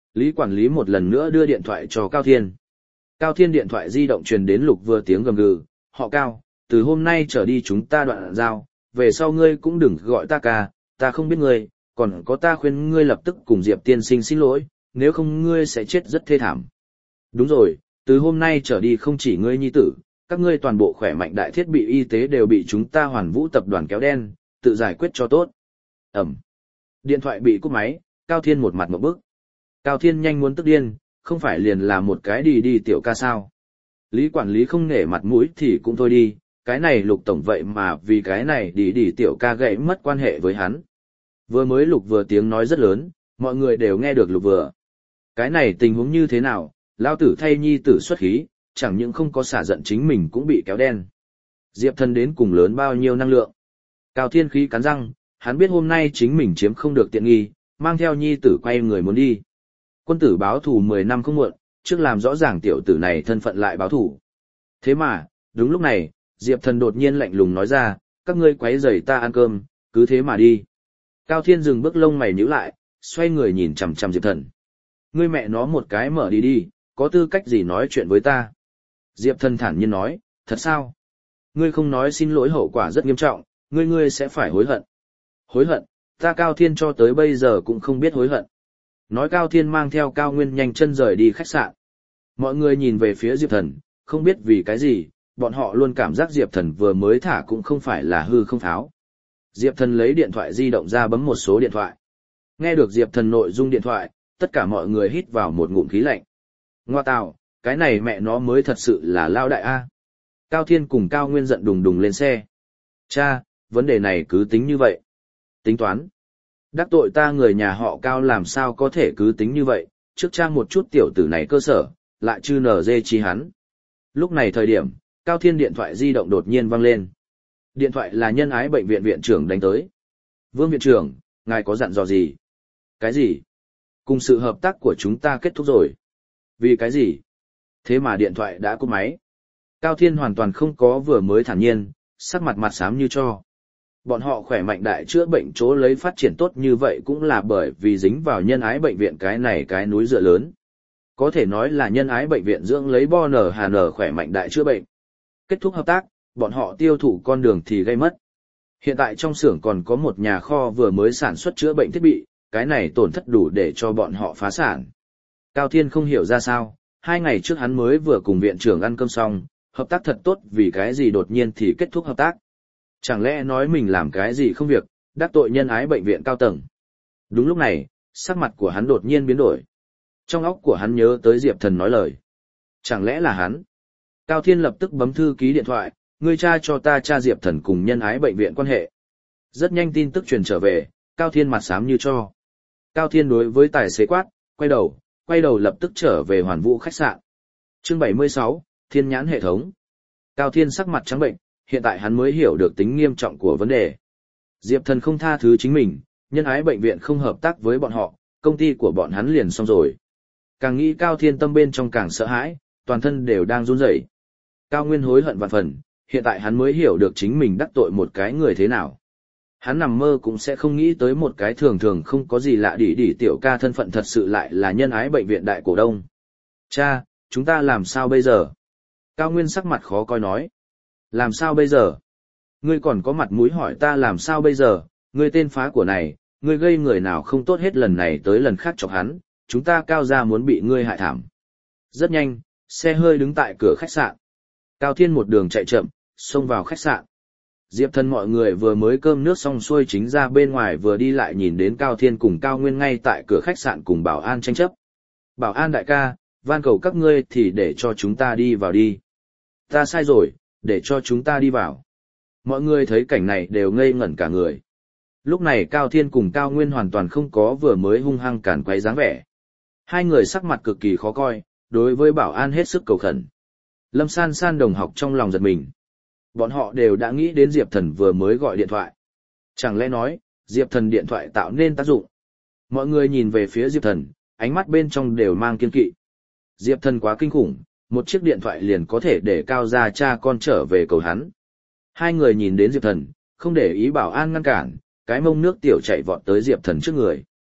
Lý quản lý một lần nữa đưa điện thoại cho Cao Thiên. Cao Thiên điện thoại di động truyền đến Lục Vừa tiếng gầm gừ, họ Cao, từ hôm nay trở đi chúng ta đoạn giao, về sau ngươi cũng đừng gọi ta ca, ta không biết ngươi, còn có ta khuyên ngươi lập tức cùng Diệp tiên sinh xin lỗi, nếu không ngươi sẽ chết rất thê thảm. Đúng rồi, từ hôm nay trở đi không chỉ ngươi nhi tử, các ngươi toàn bộ khỏe mạnh đại thiết bị y tế đều bị chúng ta Hoàn Vũ tập đoàn kéo đen, tự giải quyết cho tốt. Ẩm. Điện thoại bị cúp máy, Cao Thiên một mặt một bức. Cao Thiên nhanh muốn tức điên, không phải liền là một cái đi đi tiểu ca sao. Lý quản lý không nể mặt mũi thì cũng thôi đi, cái này Lục tổng vậy mà vì cái này đi đi tiểu ca gãy mất quan hệ với hắn. Vừa mới Lục Vừa tiếng nói rất lớn, mọi người đều nghe được Lục Vừa. Cái này tình huống như thế nào, lao tử thay nhi tử xuất khí, chẳng những không có xả giận chính mình cũng bị kéo đen. Diệp Thần đến cùng lớn bao nhiêu năng lượng. Cao Thiên khí cắn răng, hắn biết hôm nay chính mình chiếm không được tiện nghi, mang theo nhi tử quay người muốn đi. Quân tử báo thù mười năm không muộn, trước làm rõ ràng tiểu tử này thân phận lại báo thù. Thế mà, đúng lúc này, Diệp Thần đột nhiên lạnh lùng nói ra, các ngươi quấy rầy ta ăn cơm, cứ thế mà đi. Cao Thiên dừng bước lông mày nhíu lại, xoay người nhìn chằm chằm Diệp Thần. Ngươi mẹ nó một cái mở đi đi, có tư cách gì nói chuyện với ta? Diệp Thần thản nhiên nói, thật sao? Ngươi không nói xin lỗi hậu quả rất nghiêm trọng, ngươi ngươi sẽ phải hối hận. Hối hận, ta Cao Thiên cho tới bây giờ cũng không biết hối hận. Nói Cao Thiên mang theo Cao Nguyên nhanh chân rời đi khách sạn. Mọi người nhìn về phía Diệp Thần, không biết vì cái gì, bọn họ luôn cảm giác Diệp Thần vừa mới thả cũng không phải là hư không pháo. Diệp Thần lấy điện thoại di động ra bấm một số điện thoại. Nghe được Diệp Thần nội dung điện thoại, tất cả mọi người hít vào một ngụm khí lạnh. Ngoa tào, cái này mẹ nó mới thật sự là lao đại A. Cao Thiên cùng Cao Nguyên giận đùng đùng lên xe. Cha, vấn đề này cứ tính như vậy. Tính toán. Đắc tội ta người nhà họ Cao làm sao có thể cứ tính như vậy, trước trang một chút tiểu tử này cơ sở, lại chư nở dê chi hắn. Lúc này thời điểm, Cao Thiên điện thoại di động đột nhiên vang lên. Điện thoại là nhân ái bệnh viện viện trưởng đánh tới. Vương viện trưởng, ngài có dặn dò gì? Cái gì? Cùng sự hợp tác của chúng ta kết thúc rồi. Vì cái gì? Thế mà điện thoại đã cúp máy. Cao Thiên hoàn toàn không có vừa mới thản nhiên, sắc mặt mặt xám như cho. Bọn họ khỏe mạnh đại chữa bệnh chỗ lấy phát triển tốt như vậy cũng là bởi vì dính vào nhân ái bệnh viện cái này cái núi dựa lớn. Có thể nói là nhân ái bệnh viện dưỡng lấy bo nở hà nở khỏe mạnh đại chữa bệnh. Kết thúc hợp tác, bọn họ tiêu thụ con đường thì gây mất. Hiện tại trong xưởng còn có một nhà kho vừa mới sản xuất chữa bệnh thiết bị, cái này tổn thất đủ để cho bọn họ phá sản. Cao Thiên không hiểu ra sao, hai ngày trước hắn mới vừa cùng viện trưởng ăn cơm xong, hợp tác thật tốt vì cái gì đột nhiên thì kết thúc hợp tác. Chẳng lẽ nói mình làm cái gì không việc, đắc tội nhân ái bệnh viện cao tầng. Đúng lúc này, sắc mặt của hắn đột nhiên biến đổi. Trong óc của hắn nhớ tới Diệp Thần nói lời. Chẳng lẽ là hắn? Cao Thiên lập tức bấm thư ký điện thoại, ngươi tra cho ta tra Diệp Thần cùng nhân ái bệnh viện quan hệ. Rất nhanh tin tức truyền trở về, Cao Thiên mặt xám như cho. Cao Thiên đối với tài xế quát, quay đầu, quay đầu lập tức trở về Hoàn Vũ khách sạn. Chương bảy mươi sáu, Thiên nhãn hệ thống. Cao Thiên sắc mặt trắng bệnh, hiện tại hắn mới hiểu được tính nghiêm trọng của vấn đề. Diệp Thần không tha thứ chính mình, nhân ái bệnh viện không hợp tác với bọn họ, công ty của bọn hắn liền xong rồi. Càng nghĩ Cao Thiên tâm bên trong càng sợ hãi, toàn thân đều đang run rẩy. Cao Nguyên hối hận vạn phần, hiện tại hắn mới hiểu được chính mình đắc tội một cái người thế nào. Hắn nằm mơ cũng sẽ không nghĩ tới một cái thường thường không có gì lạ đỉ đỉ tiểu ca thân phận thật sự lại là nhân ái bệnh viện đại cổ đông. Cha, chúng ta làm sao bây giờ? Cao Nguyên sắc mặt khó coi nói. Làm sao bây giờ? Ngươi còn có mặt mũi hỏi ta làm sao bây giờ? Ngươi tên phá của này, ngươi gây người nào không tốt hết lần này tới lần khác chọc hắn, chúng ta Cao gia muốn bị ngươi hại thảm. Rất nhanh, xe hơi đứng tại cửa khách sạn. Cao Thiên một đường chạy chậm, xông vào khách sạn. Diệp Thần mọi người vừa mới cơm nước xong xuôi chính ra bên ngoài vừa đi lại nhìn đến Cao Thiên cùng Cao Nguyên ngay tại cửa khách sạn cùng bảo an tranh chấp. Bảo an đại ca, van cầu các ngươi thì để cho chúng ta đi vào đi. Ta sai rồi, để cho chúng ta đi vào. Mọi người thấy cảnh này đều ngây ngẩn cả người. Lúc này Cao Thiên cùng Cao Nguyên hoàn toàn không có vừa mới hung hăng cản quấy dáng vẻ. Hai người sắc mặt cực kỳ khó coi, đối với bảo an hết sức cầu khẩn. Lâm San San đồng học trong lòng giật mình. Bọn họ đều đã nghĩ đến Diệp Thần vừa mới gọi điện thoại. Chẳng lẽ nói, Diệp Thần điện thoại tạo nên tác dụng. Mọi người nhìn về phía Diệp Thần, ánh mắt bên trong đều mang kiên kỵ. Diệp Thần quá kinh khủng, một chiếc điện thoại liền có thể để Cao gia cha con trở về cầu hắn. Hai người nhìn đến Diệp Thần, không để ý bảo an ngăn cản, cái mông nước tiểu chạy vọt tới Diệp Thần trước người.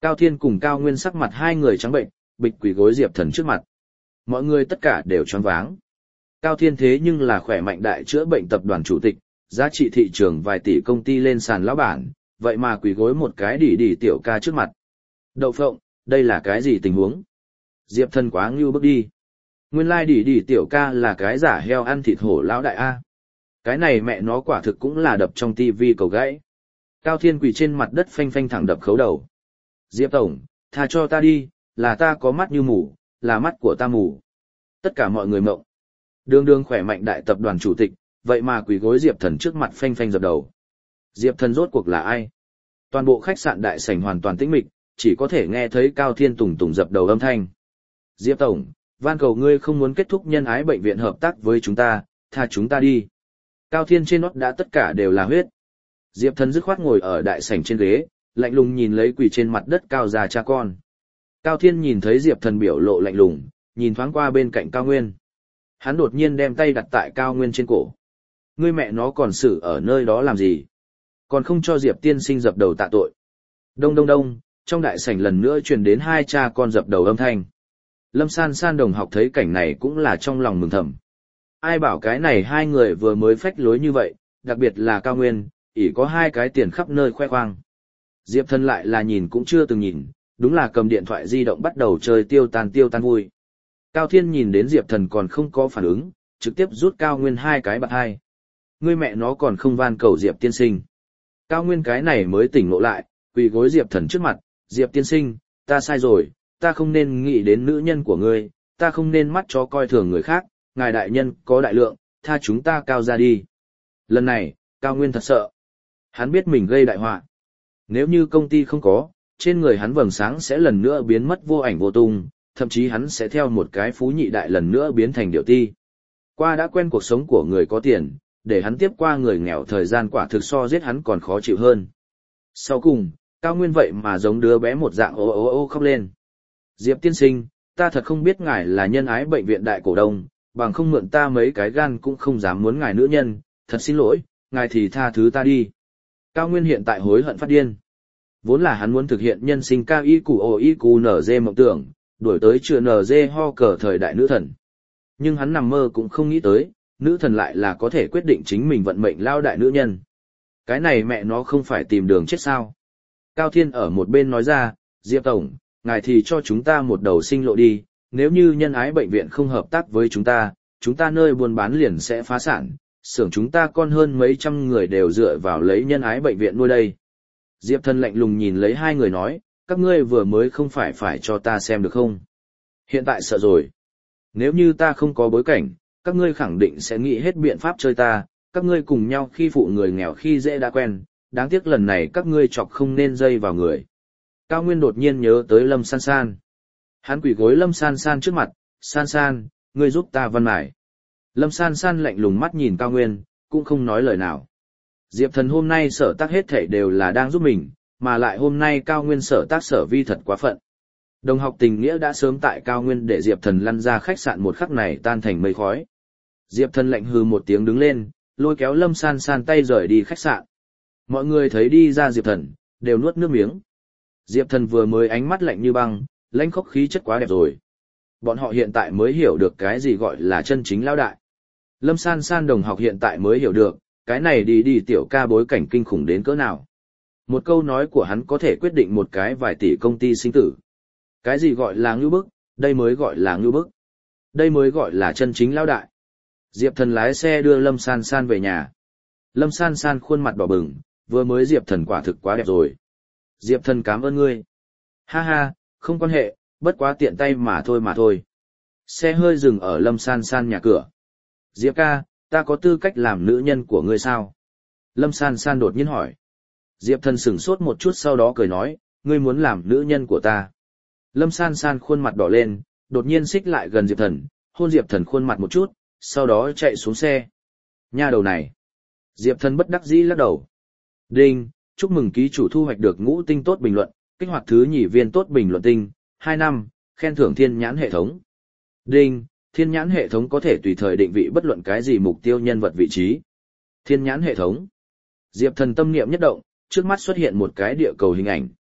Cao Thiên cùng Cao Nguyên sắc mặt hai người trắng bệnh, bịch quỳ gối Diệp Thần trước mặt. Mọi người tất cả đều choáng váng. Cao Thiên thế nhưng là khỏe mạnh đại chữa bệnh tập đoàn chủ tịch, giá trị thị trường vài tỷ công ty lên sàn lão bản, vậy mà quỳ gối một cái đỉ đỉ tiểu ca trước mặt. Đậu phộng, đây là cái gì tình huống? Diệp Thần quá ngưu bước đi. Nguyên lai đỉ đỉ tiểu ca là cái giả heo ăn thịt hổ lão đại A. Cái này mẹ nó quả thực cũng là đập trong tivi cầu gãy. Cao Thiên quỳ trên mặt đất phanh phanh thẳng đập khấu đầu. Diệp Tổng, tha cho ta đi, là ta có mắt như mù, là mắt của ta mù. Tất cả mọi người mộng. Đường đường khỏe mạnh đại tập đoàn chủ tịch, vậy mà quỳ gối Diệp Thần trước mặt phanh phanh dập đầu. Diệp Thần rốt cuộc là ai? Toàn bộ khách sạn đại sảnh hoàn toàn tĩnh mịch, chỉ có thể nghe thấy Cao Thiên tùng tùng dập đầu âm thanh. Diệp Tổng, van cầu ngươi không muốn kết thúc nhân ái bệnh viện hợp tác với chúng ta, tha chúng ta đi. Cao Thiên trên nót đã tất cả đều là huyết. Diệp Thần dứt khoát ngồi ở đại sảnh trên ghế, lạnh lùng nhìn lấy quỳ trên mặt đất Cao già cha con. Cao Thiên nhìn thấy Diệp Thần biểu lộ lạnh lùng, nhìn thoáng qua bên cạnh Cao Nguyên. Hắn đột nhiên đem tay đặt tại Cao Nguyên trên cổ. Ngươi mẹ nó còn xử ở nơi đó làm gì? Còn không cho Diệp tiên sinh dập đầu tạ tội. Đông đông đông, trong đại sảnh lần nữa truyền đến hai cha con dập đầu âm thanh. Lâm San San đồng học thấy cảnh này cũng là trong lòng mừng thầm. Ai bảo cái này hai người vừa mới phách lối như vậy, đặc biệt là Cao Nguyên, ỷ có hai cái tiền khắp nơi khoe khoang. Diệp Thần lại là nhìn cũng chưa từng nhìn, đúng là cầm điện thoại di động bắt đầu chơi tiêu tan tiêu tan vui. Cao Thiên nhìn đến Diệp Thần còn không có phản ứng, trực tiếp rút Cao Nguyên hai cái bạt hai. Ngươi mẹ nó còn không van cầu Diệp tiên sinh. Cao Nguyên cái này mới tỉnh ngộ lại, quỳ gối Diệp Thần trước mặt, Diệp tiên sinh, ta sai rồi, ta không nên nghĩ đến nữ nhân của ngươi, ta không nên mắt chó coi thường người khác, ngài đại nhân có đại lượng, tha chúng ta Cao ra đi. Lần này, Cao Nguyên thật sợ. Hắn biết mình gây đại họa. Nếu như công ty không có, trên người hắn vầng sáng sẽ lần nữa biến mất vô ảnh vô tung, thậm chí hắn sẽ theo một cái phú nhị đại lần nữa biến thành điệu ti. Qua đã quen cuộc sống của người có tiền, để hắn tiếp qua người nghèo thời gian quả thực so giết hắn còn khó chịu hơn. Sau cùng, Cao Nguyên vậy mà giống đứa bé một dạng ô ô ô khóc lên. Diệp tiên sinh, ta thật không biết ngài là nhân ái bệnh viện đại cổ đông, bằng không mượn ta mấy cái gan cũng không dám muốn ngài nữ nhân, thật xin lỗi, ngài thì tha thứ ta đi. Cao Nguyên hiện tại hối hận phát điên. Vốn là hắn muốn thực hiện nhân sinh cao y củ ồ y củ nở dê mộng tưởng, đuổi tới chữa nở dê ho cờ thời đại nữ thần. Nhưng hắn nằm mơ cũng không nghĩ tới, nữ thần lại là có thể quyết định chính mình vận mệnh lao đại nữ nhân. Cái này mẹ nó không phải tìm đường chết sao. Cao Thiên ở một bên nói ra, Diệp Tổng, ngài thì cho chúng ta một đầu sinh lộ đi, nếu như nhân ái bệnh viện không hợp tác với chúng ta, chúng ta nơi buôn bán liền sẽ phá sản, xưởng chúng ta con hơn mấy trăm người đều dựa vào lấy nhân ái bệnh viện nuôi đây. Diệp Thần lạnh lùng nhìn lấy hai người nói, các ngươi vừa mới không phải phải cho ta xem được không? Hiện tại sợ rồi. Nếu như ta không có bối cảnh, các ngươi khẳng định sẽ nghĩ hết biện pháp chơi ta, các ngươi cùng nhau khi phụ người nghèo khi dễ đã quen, đáng tiếc lần này các ngươi chọc không nên dây vào người. Cao Nguyên đột nhiên nhớ tới Lâm San San. Hắn quỳ gối Lâm San San trước mặt, San San, ngươi giúp ta văn mải. Lâm San San lạnh lùng mắt nhìn Cao Nguyên, cũng không nói lời nào. Diệp Thần hôm nay sở tác hết thảy đều là đang giúp mình, mà lại hôm nay Cao Nguyên sở tác sở vi thật quá phận. Đồng học tình nghĩa đã sớm tại Cao Nguyên để Diệp Thần lăn ra khách sạn một khắc này tan thành mây khói. Diệp Thần lạnh hừ một tiếng đứng lên, lôi kéo Lâm San San tay rời đi khách sạn. Mọi người thấy đi ra Diệp Thần, đều nuốt nước miếng. Diệp Thần vừa mới ánh mắt lạnh như băng, lãnh khốc khí chất quá đẹp rồi. Bọn họ hiện tại mới hiểu được cái gì gọi là chân chính lão đại. Lâm San San đồng học hiện tại mới hiểu được, cái này đi đi tiểu ca bối cảnh kinh khủng đến cỡ nào. Một câu nói của hắn có thể quyết định một cái vài tỷ công ty sinh tử. Cái gì gọi là ngưu bức, đây mới gọi là ngưu bức. Đây mới gọi là chân chính lão đại. Diệp Thần lái xe đưa Lâm San San về nhà. Lâm San San khuôn mặt đỏ bừng, vừa mới Diệp Thần quả thực quá đẹp rồi. Diệp Thần cảm ơn ngươi. Ha ha, không quan hệ, bất quá tiện tay mà thôi mà thôi. Xe hơi dừng ở Lâm San San nhà cửa. Diệp ca, ta có tư cách làm nữ nhân của ngươi sao? Lâm San San đột nhiên hỏi. Diệp Thần sửng sốt một chút sau đó cười nói, ngươi muốn làm nữ nhân của ta. Lâm San San khuôn mặt đỏ lên, đột nhiên xích lại gần Diệp Thần, hôn Diệp Thần khuôn mặt một chút, sau đó chạy xuống xe. Nha đầu này. Diệp Thần bất đắc dĩ lắc đầu. Đinh, chúc mừng ký chủ thu hoạch được ngũ tinh tốt bình luận, kích hoạt thứ nhì viên tốt bình luận tinh, hai năm, khen thưởng thiên nhãn hệ thống. Đinh, thiên nhãn hệ thống có thể tùy thời định vị bất luận cái gì mục tiêu nhân vật vị trí. Thiên nhãn hệ thống. Diệp Thần tâm niệm nhất động, trước mắt xuất hiện một cái địa cầu hình ảnh.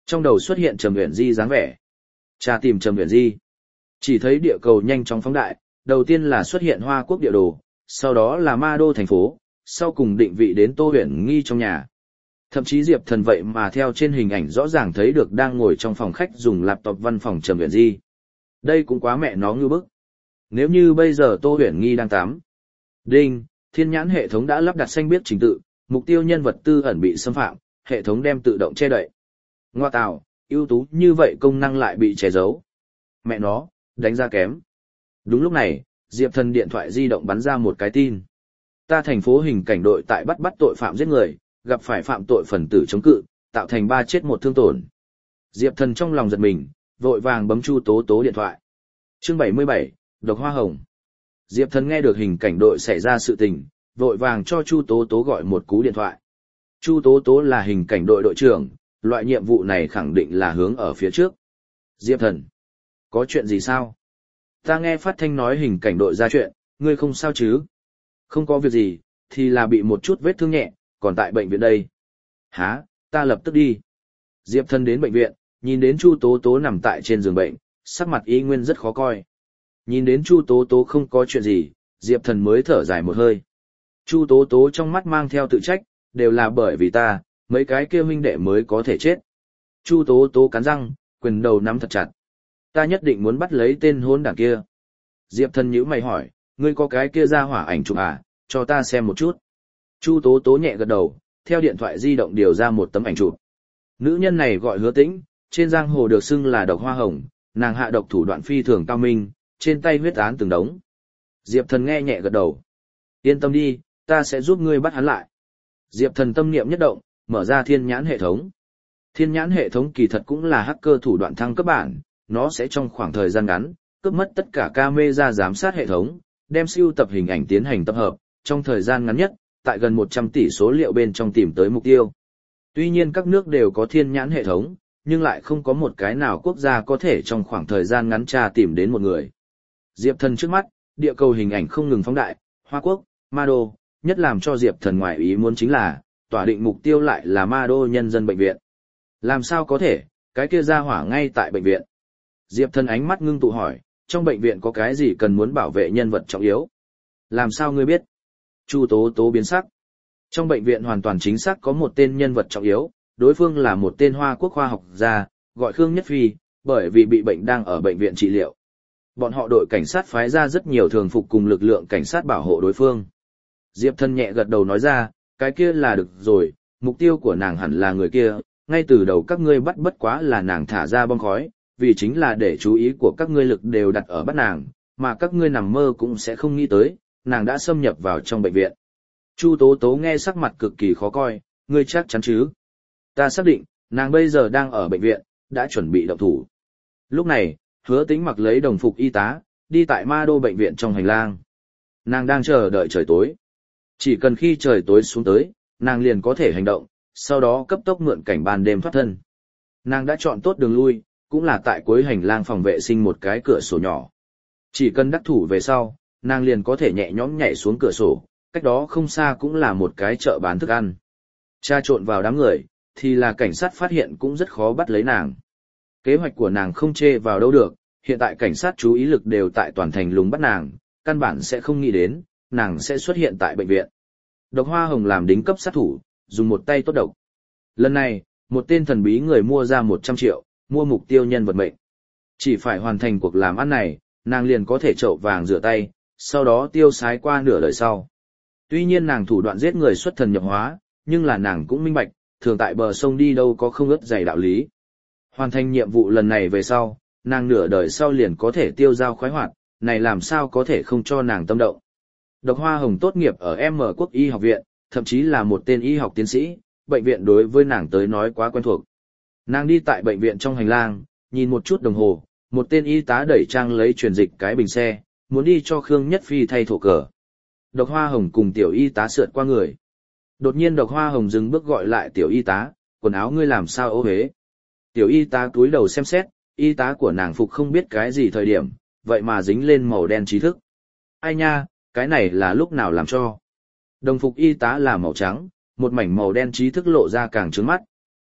Trong đầu xuất hiện Trầm Uyển Di dáng vẻ. Cha tìm Trầm Uyển Di. Chỉ thấy địa cầu nhanh chóng phóng đại, đầu tiên là xuất hiện Hoa Quốc địa đồ, sau đó là Ma Đô thành phố, sau cùng định vị đến Tô Uyển Nghi trong nhà. Thậm chí Diệp Thần vậy mà theo trên hình ảnh rõ ràng thấy được đang ngồi trong phòng khách dùng laptop văn phòng Trầm Uyển Di. Đây cũng quá mẹ nó ngư bức. Nếu như bây giờ Tô Uyển Nghi đang tắm. Đinh, thiên nhãn hệ thống đã lắp đặt xanh biết trình tự, mục tiêu nhân vật tư ẩn bị xâm phạm, hệ thống đem tự động che đậy. Ngoa tạo, ưu tú như vậy công năng lại bị che giấu. Mẹ nó, đánh ra kém. Đúng lúc này, Diệp Thần điện thoại di động bắn ra một cái tin. Ta thành phố hình cảnh đội tại bắt bắt tội phạm giết người, gặp phải phạm tội phần tử chống cự, tạo thành ba chết một thương tổn. Diệp Thần trong lòng giật mình, vội vàng bấm Chu Tố Tố điện thoại. Chương bảy mươi bảy, Độc Hoa Hồng. Diệp Thần nghe được hình cảnh đội xảy ra sự tình, vội vàng cho Chu Tố Tố gọi một cú điện thoại. Chu Tố Tố là hình cảnh đội đội trưởng, loại nhiệm vụ này khẳng định là hướng ở phía trước. Diệp Thần, có chuyện gì sao? Ta nghe phát thanh nói hình cảnh đội ra chuyện, ngươi không sao chứ? Không có việc gì, thì là bị một chút vết thương nhẹ, còn tại bệnh viện đây. Hả, ta lập tức đi. Diệp Thần đến bệnh viện, nhìn đến Chu Tố Tố nằm tại trên giường bệnh, sắc mặt y nguyên rất khó coi. Nhìn đến Chu Tố Tố không có chuyện gì, Diệp Thần mới thở dài một hơi. Chu Tố Tố trong mắt mang theo tự trách, đều là bởi vì ta, mấy cái kia huynh đệ mới có thể chết. Chu Tố Tố cắn răng, quyền đầu nắm thật chặt. Ta nhất định muốn bắt lấy tên hôn đảng kia. Diệp Thần nhíu mày hỏi, ngươi có cái kia ra hỏa ảnh chụp à, cho ta xem một chút. Chu Tố Tố nhẹ gật đầu, theo điện thoại di động điều ra một tấm ảnh chụp. Nữ nhân này gọi Hứa Tĩnh, trên giang hồ được xưng là Độc Hoa Hồng, nàng hạ độc thủ đoạn phi thường cao minh, trên tay huyết án từng đống. Diệp Thần nghe nhẹ gật đầu. Yên tâm đi, ta sẽ giúp ngươi bắt hắn lại. Diệp Thần tâm niệm nhất động, mở ra thiên nhãn hệ thống. Thiên nhãn hệ thống kỳ thật cũng là hacker thủ đoạn thăng cấp bản, nó sẽ trong khoảng thời gian ngắn, cướp mất tất cả camera giám sát hệ thống, đem siêu tập hình ảnh tiến hành tập hợp, trong thời gian ngắn nhất, tại gần một trăm tỷ số liệu bên trong tìm tới mục tiêu. Tuy nhiên các nước đều có thiên nhãn hệ thống, nhưng lại không có một cái nào quốc gia có thể trong khoảng thời gian ngắn tra tìm đến một người. Diệp Thần trước mắt, địa cầu hình ảnh không ngừng phóng đại, Hoa Quốc, Ma Đô, nhất làm cho Diệp Thần ngoại ý muốn chính là, tỏa định mục tiêu lại là Ma Đô nhân dân bệnh viện. Làm sao có thể, cái kia ra hỏa ngay tại bệnh viện. Diệp Thần ánh mắt ngưng tụ hỏi, trong bệnh viện có cái gì cần muốn bảo vệ nhân vật trọng yếu? Làm sao ngươi biết? Chu Tố Tố biến sắc. Trong bệnh viện hoàn toàn chính xác có một tên nhân vật trọng yếu, đối phương là một tên Hoa Quốc khoa học gia, gọi Khương Nhất Phi, bởi vì bị bệnh đang ở bệnh viện trị liệu. Bọn họ đội cảnh sát phái ra rất nhiều thường phục cùng lực lượng cảnh sát bảo hộ đối phương. Diệp Thần nhẹ gật đầu nói ra, cái kia là được rồi, mục tiêu của nàng hẳn là người kia, ngay từ đầu các ngươi bắt bất quá là nàng thả ra bom khói, vì chính là để chú ý của các ngươi lực đều đặt ở bắt nàng, mà các ngươi nằm mơ cũng sẽ không nghĩ tới, nàng đã xâm nhập vào trong bệnh viện. Chu Tố Tố nghe sắc mặt cực kỳ khó coi, ngươi chắc chắn chứ? Ta xác định, nàng bây giờ đang ở bệnh viện, đã chuẩn bị động thủ. Lúc này, Hứa Tĩnh mặc lấy đồng phục y tá, đi tại Ma Đô bệnh viện trong hành lang. Nàng đang chờ đợi trời tối. Chỉ cần khi trời tối xuống tới, nàng liền có thể hành động, sau đó cấp tốc mượn cảnh ban đêm thoát thân. Nàng đã chọn tốt đường lui, cũng là tại cuối hành lang phòng vệ sinh một cái cửa sổ nhỏ. Chỉ cần đắc thủ về sau, nàng liền có thể nhẹ nhõm nhảy xuống cửa sổ, cách đó không xa cũng là một cái chợ bán thức ăn. Tra trộn vào đám người, thì là cảnh sát phát hiện cũng rất khó bắt lấy nàng. Kế hoạch của nàng không chê vào đâu được, hiện tại cảnh sát chú ý lực đều tại toàn thành lùng bắt nàng, căn bản sẽ không nghĩ đến, nàng sẽ xuất hiện tại bệnh viện. Độc Hoa Hồng làm đính cấp sát thủ, dùng một tay tốt độc. Lần này, một tên thần bí người mua ra một trăm triệu, mua mục tiêu nhân vật mệnh. Chỉ phải hoàn thành cuộc làm ăn này, nàng liền có thể trậu vàng rửa tay, sau đó tiêu sái qua nửa đời sau. Tuy nhiên nàng thủ đoạn giết người xuất thần nhập hóa, nhưng là nàng cũng minh bạch, thường tại bờ sông đi đâu có không ướt dày đạo lý. Hoàn thành nhiệm vụ lần này về sau, nàng nửa đời sau liền có thể tiêu dao khoái hoạt, này làm sao có thể không cho nàng tâm động. Độc Hoa Hồng tốt nghiệp ở M Quốc Y học viện, thậm chí là một tên y học tiến sĩ, bệnh viện đối với nàng tới nói quá quen thuộc. Nàng đi tại bệnh viện trong hành lang, nhìn một chút đồng hồ, một tên y tá đẩy trang lấy truyền dịch cái bình xe, muốn đi cho Khương Nhất Phi thay thổ cờ. Độc Hoa Hồng cùng tiểu y tá sượt qua người. Đột nhiên Độc Hoa Hồng dừng bước gọi lại tiểu y tá, quần áo ngươi làm sao ố hế. Tiểu y tá cúi đầu xem xét, y tá của nàng phục không biết cái gì thời điểm, vậy mà dính lên màu đen trí thức. Ai nha, cái này là lúc nào làm cho. Đồng phục y tá là màu trắng, một mảnh màu đen trí thức lộ ra càng trướng mắt.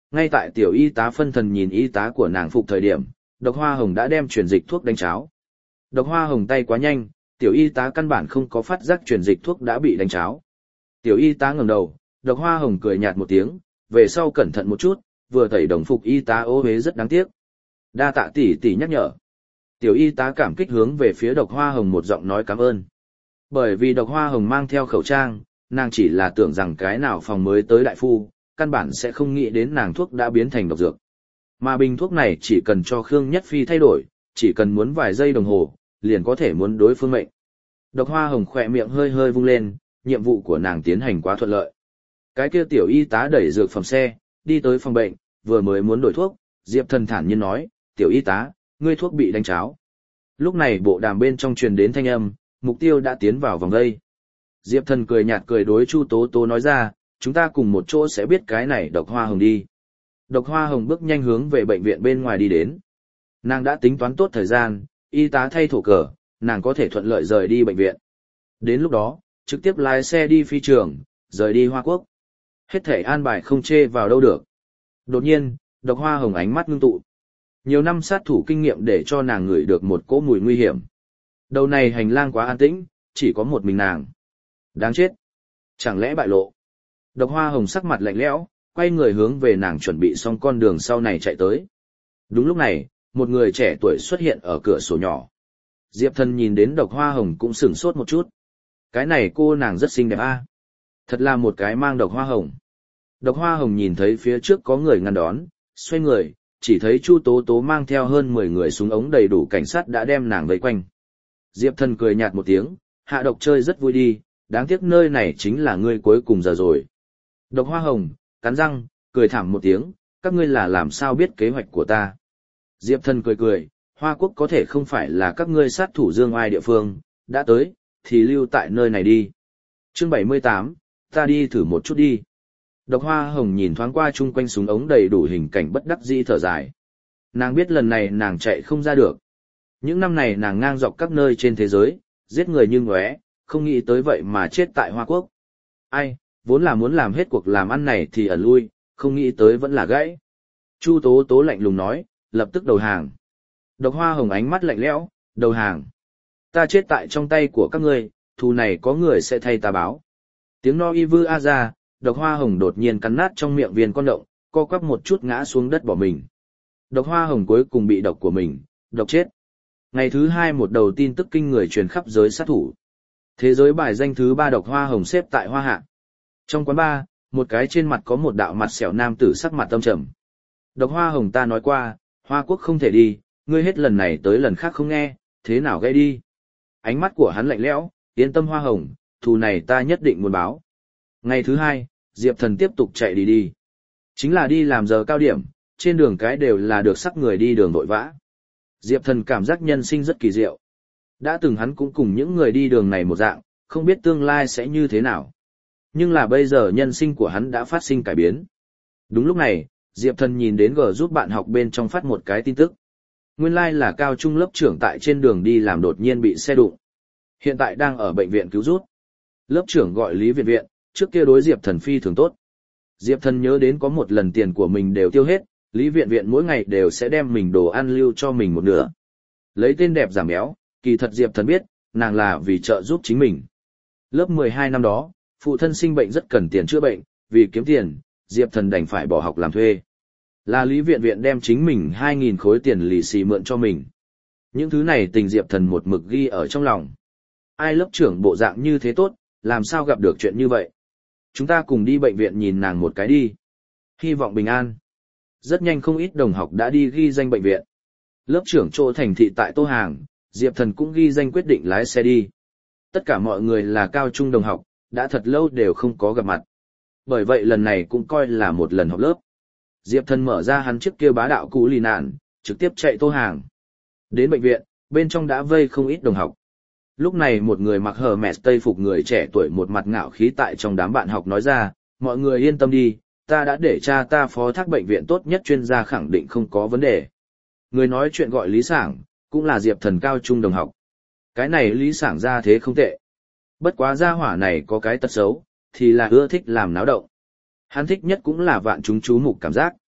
Ngay tại tiểu y tá phân thần nhìn y tá của nàng phục thời điểm, Độc Hoa Hồng đã đem truyền dịch thuốc đánh cháo. Độc Hoa Hồng tay quá nhanh, tiểu y tá căn bản không có phát giác truyền dịch thuốc đã bị đánh cháo. Tiểu y tá ngẩng đầu, Độc Hoa Hồng cười nhạt một tiếng, về sau cẩn thận một chút, vừa tẩy đồng phục y tá ô uế rất đáng tiếc. Đa tạ tỷ tỷ nhắc nhở. Tiểu y tá cảm kích hướng về phía Độc Hoa Hồng một giọng nói cảm ơn. Bởi vì Độc Hoa Hồng mang theo khẩu trang, nàng chỉ là tưởng rằng cái nào phòng mới tới đại phu, căn bản sẽ không nghĩ đến nàng thuốc đã biến thành độc dược. Mà bình thuốc này chỉ cần cho Khương Nhất Phi thay đổi, chỉ cần muốn vài giây đồng hồ, liền có thể muốn đối phương mệnh. Độc Hoa Hồng khỏe miệng hơi hơi vung lên, nhiệm vụ của nàng tiến hành quá thuận lợi. Cái kia tiểu y tá đẩy dược phẩm xe, đi tới phòng bệnh, vừa mới muốn đổi thuốc, Diệp Thần thản nhiên nói, tiểu y tá, ngươi thuốc bị đánh cháo. Lúc này bộ đàm bên trong truyền đến thanh âm, mục tiêu đã tiến vào vòng đây. Diệp Thần cười nhạt cười đối Chu Tố Tố nói ra, chúng ta cùng một chỗ sẽ biết cái này Độc Hoa Hồng đi. Độc Hoa Hồng bước nhanh hướng về bệnh viện bên ngoài đi đến. Nàng đã tính toán tốt thời gian, y tá thay thổ cờ, nàng có thể thuận lợi rời đi bệnh viện. Đến lúc đó, trực tiếp lái xe đi phi trường, rời đi Hoa Quốc. Hết thể an bài không chê vào đâu được. Đột nhiên, Độc Hoa Hồng ánh mắt ngưng tụ. Nhiều năm sát thủ kinh nghiệm để cho nàng ngửi được một cỗ mùi nguy hiểm. Đầu này hành lang quá an tĩnh, chỉ có một mình nàng. Đáng chết. Chẳng lẽ bại lộ? Độc Hoa Hồng sắc mặt lạnh lẽo, quay người hướng về nàng chuẩn bị xong con đường sau này chạy tới. Đúng lúc này, một người trẻ tuổi xuất hiện ở cửa sổ nhỏ. Diệp Thần nhìn đến Độc Hoa Hồng cũng sửng sốt một chút. Cái này cô nàng rất xinh đẹp a. Thật là một cái mang Độc Hoa Hồng. Độc Hoa Hồng nhìn thấy phía trước có người ngăn đón, xoay người, chỉ thấy Chu Tố Tố mang theo hơn mười người súng ống đầy đủ cảnh sát đã đem nàng vây quanh. Diệp Thần cười nhạt một tiếng, hạ độc chơi rất vui đi, đáng tiếc nơi này chính là ngươi cuối cùng giờ rồi. Độc Hoa Hồng, cắn răng, cười thảm một tiếng, các ngươi là làm sao biết kế hoạch của ta. Diệp Thần cười cười, Hoa Quốc có thể không phải là các ngươi sát thủ dương ai địa phương, đã tới, thì lưu tại nơi này đi. Chương bảy mươi tám, ta đi thử một chút đi. Độc Hoa Hồng nhìn thoáng qua chung quanh súng ống đầy đủ hình cảnh bất đắc dĩ thở dài. Nàng biết lần này nàng chạy không ra được. Những năm này nàng ngang dọc các nơi trên thế giới, giết người như ngóe, không nghĩ tới vậy mà chết tại Hoa Quốc. Ai, vốn là muốn làm hết cuộc làm ăn này thì ẩn lui, không nghĩ tới vẫn là gãy. Chu Tố Tố lạnh lùng nói, lập tức đầu hàng. Độc Hoa Hồng ánh mắt lạnh lẽo, đầu hàng. Ta chết tại trong tay của các ngươi, thù này có người sẽ thay ta báo. Tiếng no y vư a ra, Độc Hoa Hồng đột nhiên cắn nát trong miệng viên con động, co quắp một chút ngã xuống đất bỏ mình. Độc Hoa Hồng cuối cùng bị độc của mình, độc chết. Ngày thứ hai một đầu tin tức kinh người truyền khắp giới sát thủ. Thế giới bài danh thứ ba Độc Hoa Hồng xếp tại Hoa Hạ. Trong quán bar, một cái trên mặt có một đạo mặt sẹo nam tử sắc mặt tâm trầm. Độc Hoa Hồng ta nói qua, Hoa Quốc không thể đi, ngươi hết lần này tới lần khác không nghe, thế nào gây đi. Ánh mắt của hắn lạnh lẽo, yên tâm Hoa Hồng, thù này ta nhất định muốn báo. Ngày thứ hai, Diệp Thần tiếp tục chạy đi đi. Chính là đi làm giờ cao điểm, trên đường cái đều là được sắc người đi đường vội vã. Diệp Thần cảm giác nhân sinh rất kỳ diệu. Đã từng hắn cũng cùng những người đi đường này một dạng, không biết tương lai sẽ như thế nào. Nhưng là bây giờ nhân sinh của hắn đã phát sinh cải biến. Đúng lúc này, Diệp Thần nhìn đến G giúp bạn học bên trong phát một cái tin tức. Nguyên lai like là cao trung lớp trưởng tại trên đường đi làm đột nhiên bị xe đụng. Hiện tại đang ở bệnh viện cứu rút. Lớp trưởng gọi Lý Viện Viện, trước kia đối Diệp Thần phi thường tốt. Diệp Thần nhớ đến có một lần tiền của mình đều tiêu hết, Lý Viện Viện mỗi ngày đều sẽ đem mình đồ ăn lưu cho mình một nửa. Lấy tên đẹp giảm béo, kỳ thật Diệp Thần biết, nàng là vì trợ giúp chính mình. Lớp mười hai năm đó, phụ thân sinh bệnh rất cần tiền chữa bệnh, vì kiếm tiền, Diệp Thần đành phải bỏ học làm thuê. Là Lý Viện Viện đem chính mình hai nghìn khối tiền lì xì mượn cho mình. Những thứ này tình Diệp Thần một mực ghi ở trong lòng. Ai lớp trưởng bộ dạng như thế tốt, làm sao gặp được chuyện như vậy? Chúng ta cùng đi bệnh viện nhìn nàng một cái đi. Hy vọng bình an. Rất nhanh không ít đồng học đã đi ghi danh bệnh viện. Lớp trưởng chỗ thành thị tại Tô Hàng, Diệp Thần cũng ghi danh quyết định lái xe đi. Tất cả mọi người là cao trung đồng học, đã thật lâu đều không có gặp mặt. Bởi vậy lần này cũng coi là một lần học lớp. Diệp Thần mở ra hắn chiếc kia bá đạo cũ lì nạn, trực tiếp chạy Tô Hàng. Đến bệnh viện, bên trong đã vây không ít đồng học. Lúc này một người mặc hờ mẹ tây phục người trẻ tuổi một mặt ngạo khí tại trong đám bạn học nói ra, mọi người yên tâm đi, ta đã để cha ta phó thác bệnh viện tốt nhất chuyên gia khẳng định không có vấn đề. Người nói chuyện gọi Lý Sảng, cũng là Diệp Thần cao trung đồng học. Cái này Lý Sảng ra thế không tệ. Bất quá gia hỏa này có cái tật xấu, thì là ưa thích làm náo động. Hắn thích nhất cũng là vạn chúng chú mục cảm giác.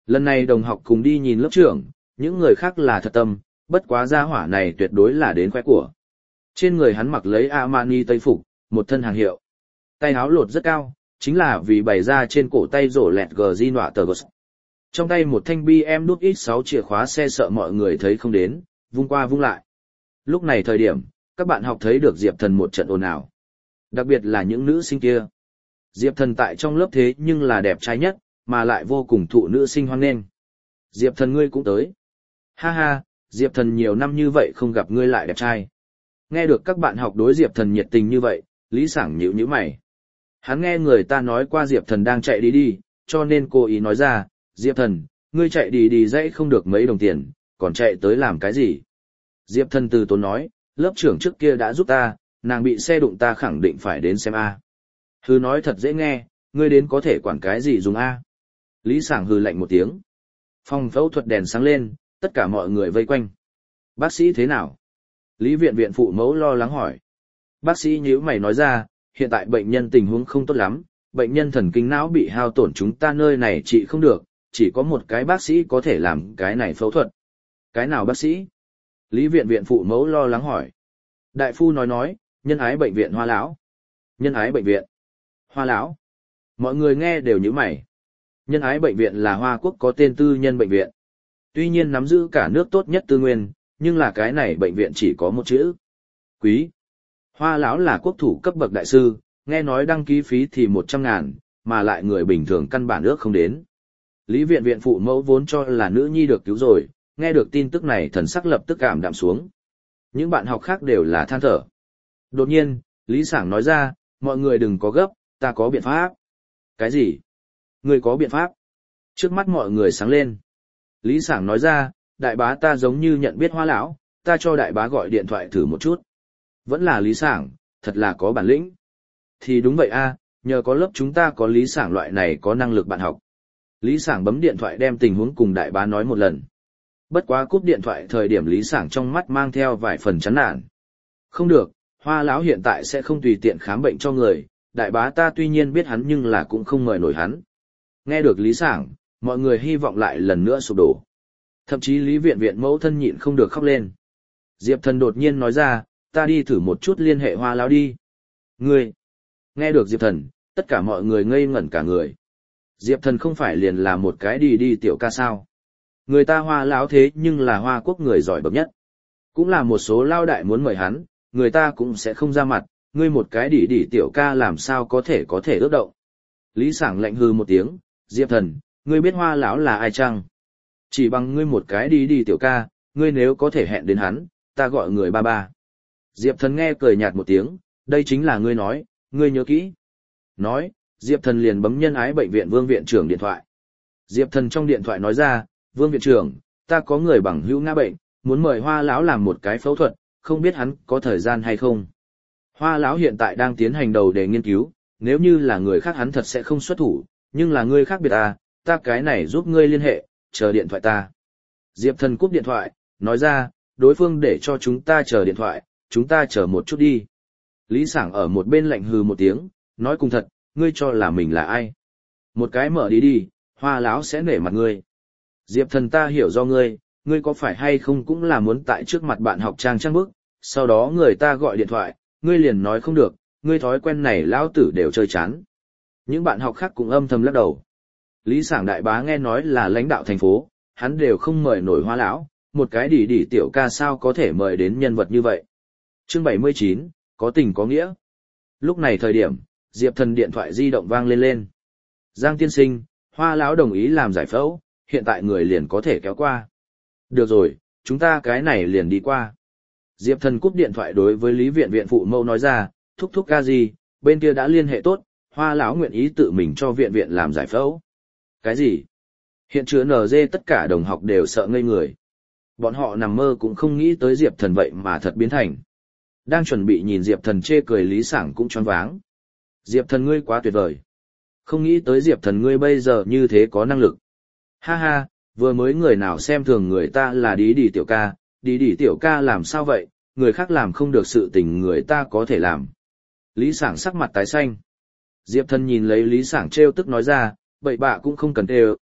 Lần này đồng học cùng đi nhìn lớp trưởng, những người khác là thật tâm, bất quá gia hỏa này tuyệt đối là đến khoe của. Trên người hắn mặc lấy Armani tây phục, một thân hàng hiệu. Tay áo lột rất cao, chính là vì bày ra trên cổ tay rổ lẹt gờ di nọa tờ gờ. Trong tay một thanh bê em đút ích sáu chìa khóa xe sợ mọi người thấy không đến, vung qua vung lại. Lúc này thời điểm, các bạn học thấy được Diệp Thần một trận ồn ào. Đặc biệt là những nữ sinh kia. Diệp Thần tại trong lớp thế nhưng là đẹp trai nhất, mà lại vô cùng thụ nữ sinh hoan nghênh. Diệp Thần ngươi cũng tới. Ha ha, Diệp Thần nhiều năm như vậy không gặp ngươi lại đẹp trai. Nghe được các bạn học đối Diệp Thần nhiệt tình như vậy, Lý Sảng nhíu nhíu mày. Hắn nghe người ta nói qua Diệp Thần đang chạy đi đi, cho nên cố ý nói ra, Diệp Thần, ngươi chạy đi đi dãy không được mấy đồng tiền, còn chạy tới làm cái gì? Diệp Thần từ tốn nói, lớp trưởng trước kia đã giúp ta, nàng bị xe đụng ta khẳng định phải đến xem A. Hừ nói thật dễ nghe, ngươi đến có thể quản cái gì dùng A. Lý Sảng hừ lạnh một tiếng. Phòng phẫu thuật đèn sáng lên, tất cả mọi người vây quanh. Bác sĩ thế nào? Lý viện viện phụ mẫu lo lắng hỏi. Bác sĩ nhíu mày nói ra, hiện tại bệnh nhân tình huống không tốt lắm, bệnh nhân thần kinh não bị hao tổn chúng ta nơi này trị không được, chỉ có một cái bác sĩ có thể làm cái này phẫu thuật. Cái nào bác sĩ? Lý viện viện phụ mẫu lo lắng hỏi. Đại phu nói nói, nhân ái bệnh viện Hoa Lão. Nhân ái bệnh viện Hoa Lão. Mọi người nghe đều nhíu mày. Nhân ái bệnh viện là Hoa Quốc có tên tư nhân bệnh viện. Tuy nhiên nắm giữ cả nước tốt nhất tư nguyên, nhưng là cái này bệnh viện chỉ có một chữ. Quý. Hoa Lão là quốc thủ cấp bậc đại sư, nghe nói đăng ký phí thì một trăm ngàn, mà lại người bình thường căn bản ước không đến. Lý viện viện phụ mẫu vốn cho là nữ nhi được cứu rồi, nghe được tin tức này thần sắc lập tức cảm đạm xuống. Những bạn học khác đều là than thở. Đột nhiên, Lý Sảng nói ra, mọi người đừng có gấp, ta có biện pháp. Cái gì? Ngươi có biện pháp? Trước mắt mọi người sáng lên. Lý Sảng nói ra, đại bá ta giống như nhận biết Hoa Lão, ta cho đại bá gọi điện thoại thử một chút. Vẫn là Lý Sảng, thật là có bản lĩnh. Thì đúng vậy a, nhờ có lớp chúng ta có Lý Sảng loại này có năng lực bạn học. Lý Sảng bấm điện thoại đem tình huống cùng đại bá nói một lần. Bất quá cúp điện thoại thời điểm Lý Sảng trong mắt mang theo vài phần chán nản. Không được, Hoa Lão hiện tại sẽ không tùy tiện khám bệnh cho người, đại bá ta tuy nhiên biết hắn nhưng là cũng không mời nổi hắn. Nghe được Lý Sảng, mọi người hy vọng lại lần nữa sụp đổ. Thậm chí Lý viện viện mẫu thân nhịn không được khóc lên. Diệp Thần đột nhiên nói ra, ta đi thử một chút liên hệ Hoa Lão đi. Ngươi! Nghe được Diệp Thần, tất cả mọi người ngây ngẩn cả người. Diệp Thần không phải liền là một cái đi đi tiểu ca sao. Người ta Hoa Lão thế nhưng là Hoa Quốc người giỏi bậc nhất. Cũng là một số lao đại muốn mời hắn, người ta cũng sẽ không ra mặt, ngươi một cái đi đi tiểu ca làm sao có thể có thể ước động. Lý Sảng lạnh hư một tiếng, Diệp Thần, ngươi biết Hoa Lão là ai chăng? Chỉ bằng ngươi một cái đi đi tiểu ca, ngươi nếu có thể hẹn đến hắn, ta gọi người ba ba. Diệp Thần nghe cười nhạt một tiếng, đây chính là ngươi nói, ngươi nhớ kỹ. Nói, Diệp Thần liền bấm nhân ái bệnh viện Vương viện trưởng điện thoại. Diệp Thần trong điện thoại nói ra, Vương viện trưởng, ta có người bằng hữu ngã bệnh, muốn mời Hoa Lão làm một cái phẫu thuật, không biết hắn có thời gian hay không. Hoa Lão hiện tại đang tiến hành đầu đề nghiên cứu, nếu như là người khác hắn thật sẽ không xuất thủ, nhưng là ngươi khác biệt à, ta cái này giúp ngươi liên hệ, chờ điện thoại ta. Diệp Thần cúp điện thoại, nói ra, đối phương để cho chúng ta chờ điện thoại, chúng ta chờ một chút đi. Lý Sảng ở một bên lạnh hừ một tiếng, nói cùng thật, ngươi cho là mình là ai? Một cái mở đi đi, Hoa Lão sẽ nể mặt ngươi. Diệp Thần ta hiểu do ngươi, ngươi có phải hay không cũng là muốn tại trước mặt bạn học trang trang bức, sau đó người ta gọi điện thoại, ngươi liền nói không được, ngươi thói quen này lão tử đều chơi chán. Những bạn học khác cũng âm thầm lắc đầu. Lý Sảng đại bá nghe nói là lãnh đạo thành phố, hắn đều không mời nổi Hoa Lão, một cái đỉ đỉ tiểu ca sao có thể mời đến nhân vật như vậy. Chương bảy mươi chín, có tình có nghĩa. Lúc này thời điểm, Diệp Thần điện thoại di động vang lên lên. Giang tiên sinh, Hoa Lão đồng ý làm giải phẫu, hiện tại người liền có thể kéo qua. Được rồi, chúng ta cái này liền đi qua. Diệp Thần cúp điện thoại đối với Lý viện viện phụ mẫu nói ra, thúc thúc ca gì, bên kia đã liên hệ tốt, Hoa Lão nguyện ý tự mình cho viện viện làm giải phẫu. Cái gì? Hiện chứa en giê tất cả đồng học đều sợ ngây người. Bọn họ nằm mơ cũng không nghĩ tới Diệp Thần vậy mà thật biến thành. Đang chuẩn bị nhìn Diệp Thần chê cười Lý Sảng cũng choáng váng. Diệp Thần ngươi quá tuyệt vời. Không nghĩ tới Diệp Thần ngươi bây giờ như thế có năng lực. Ha ha, vừa mới người nào xem thường người ta là đi đi tiểu ca, đi đi tiểu ca làm sao vậy, người khác làm không được sự tình người ta có thể làm. Lý Sảng sắc mặt tái xanh. Diệp Thần nhìn lấy Lý Sảng trêu tức nói ra, bậy bạ cũng không cần trêu,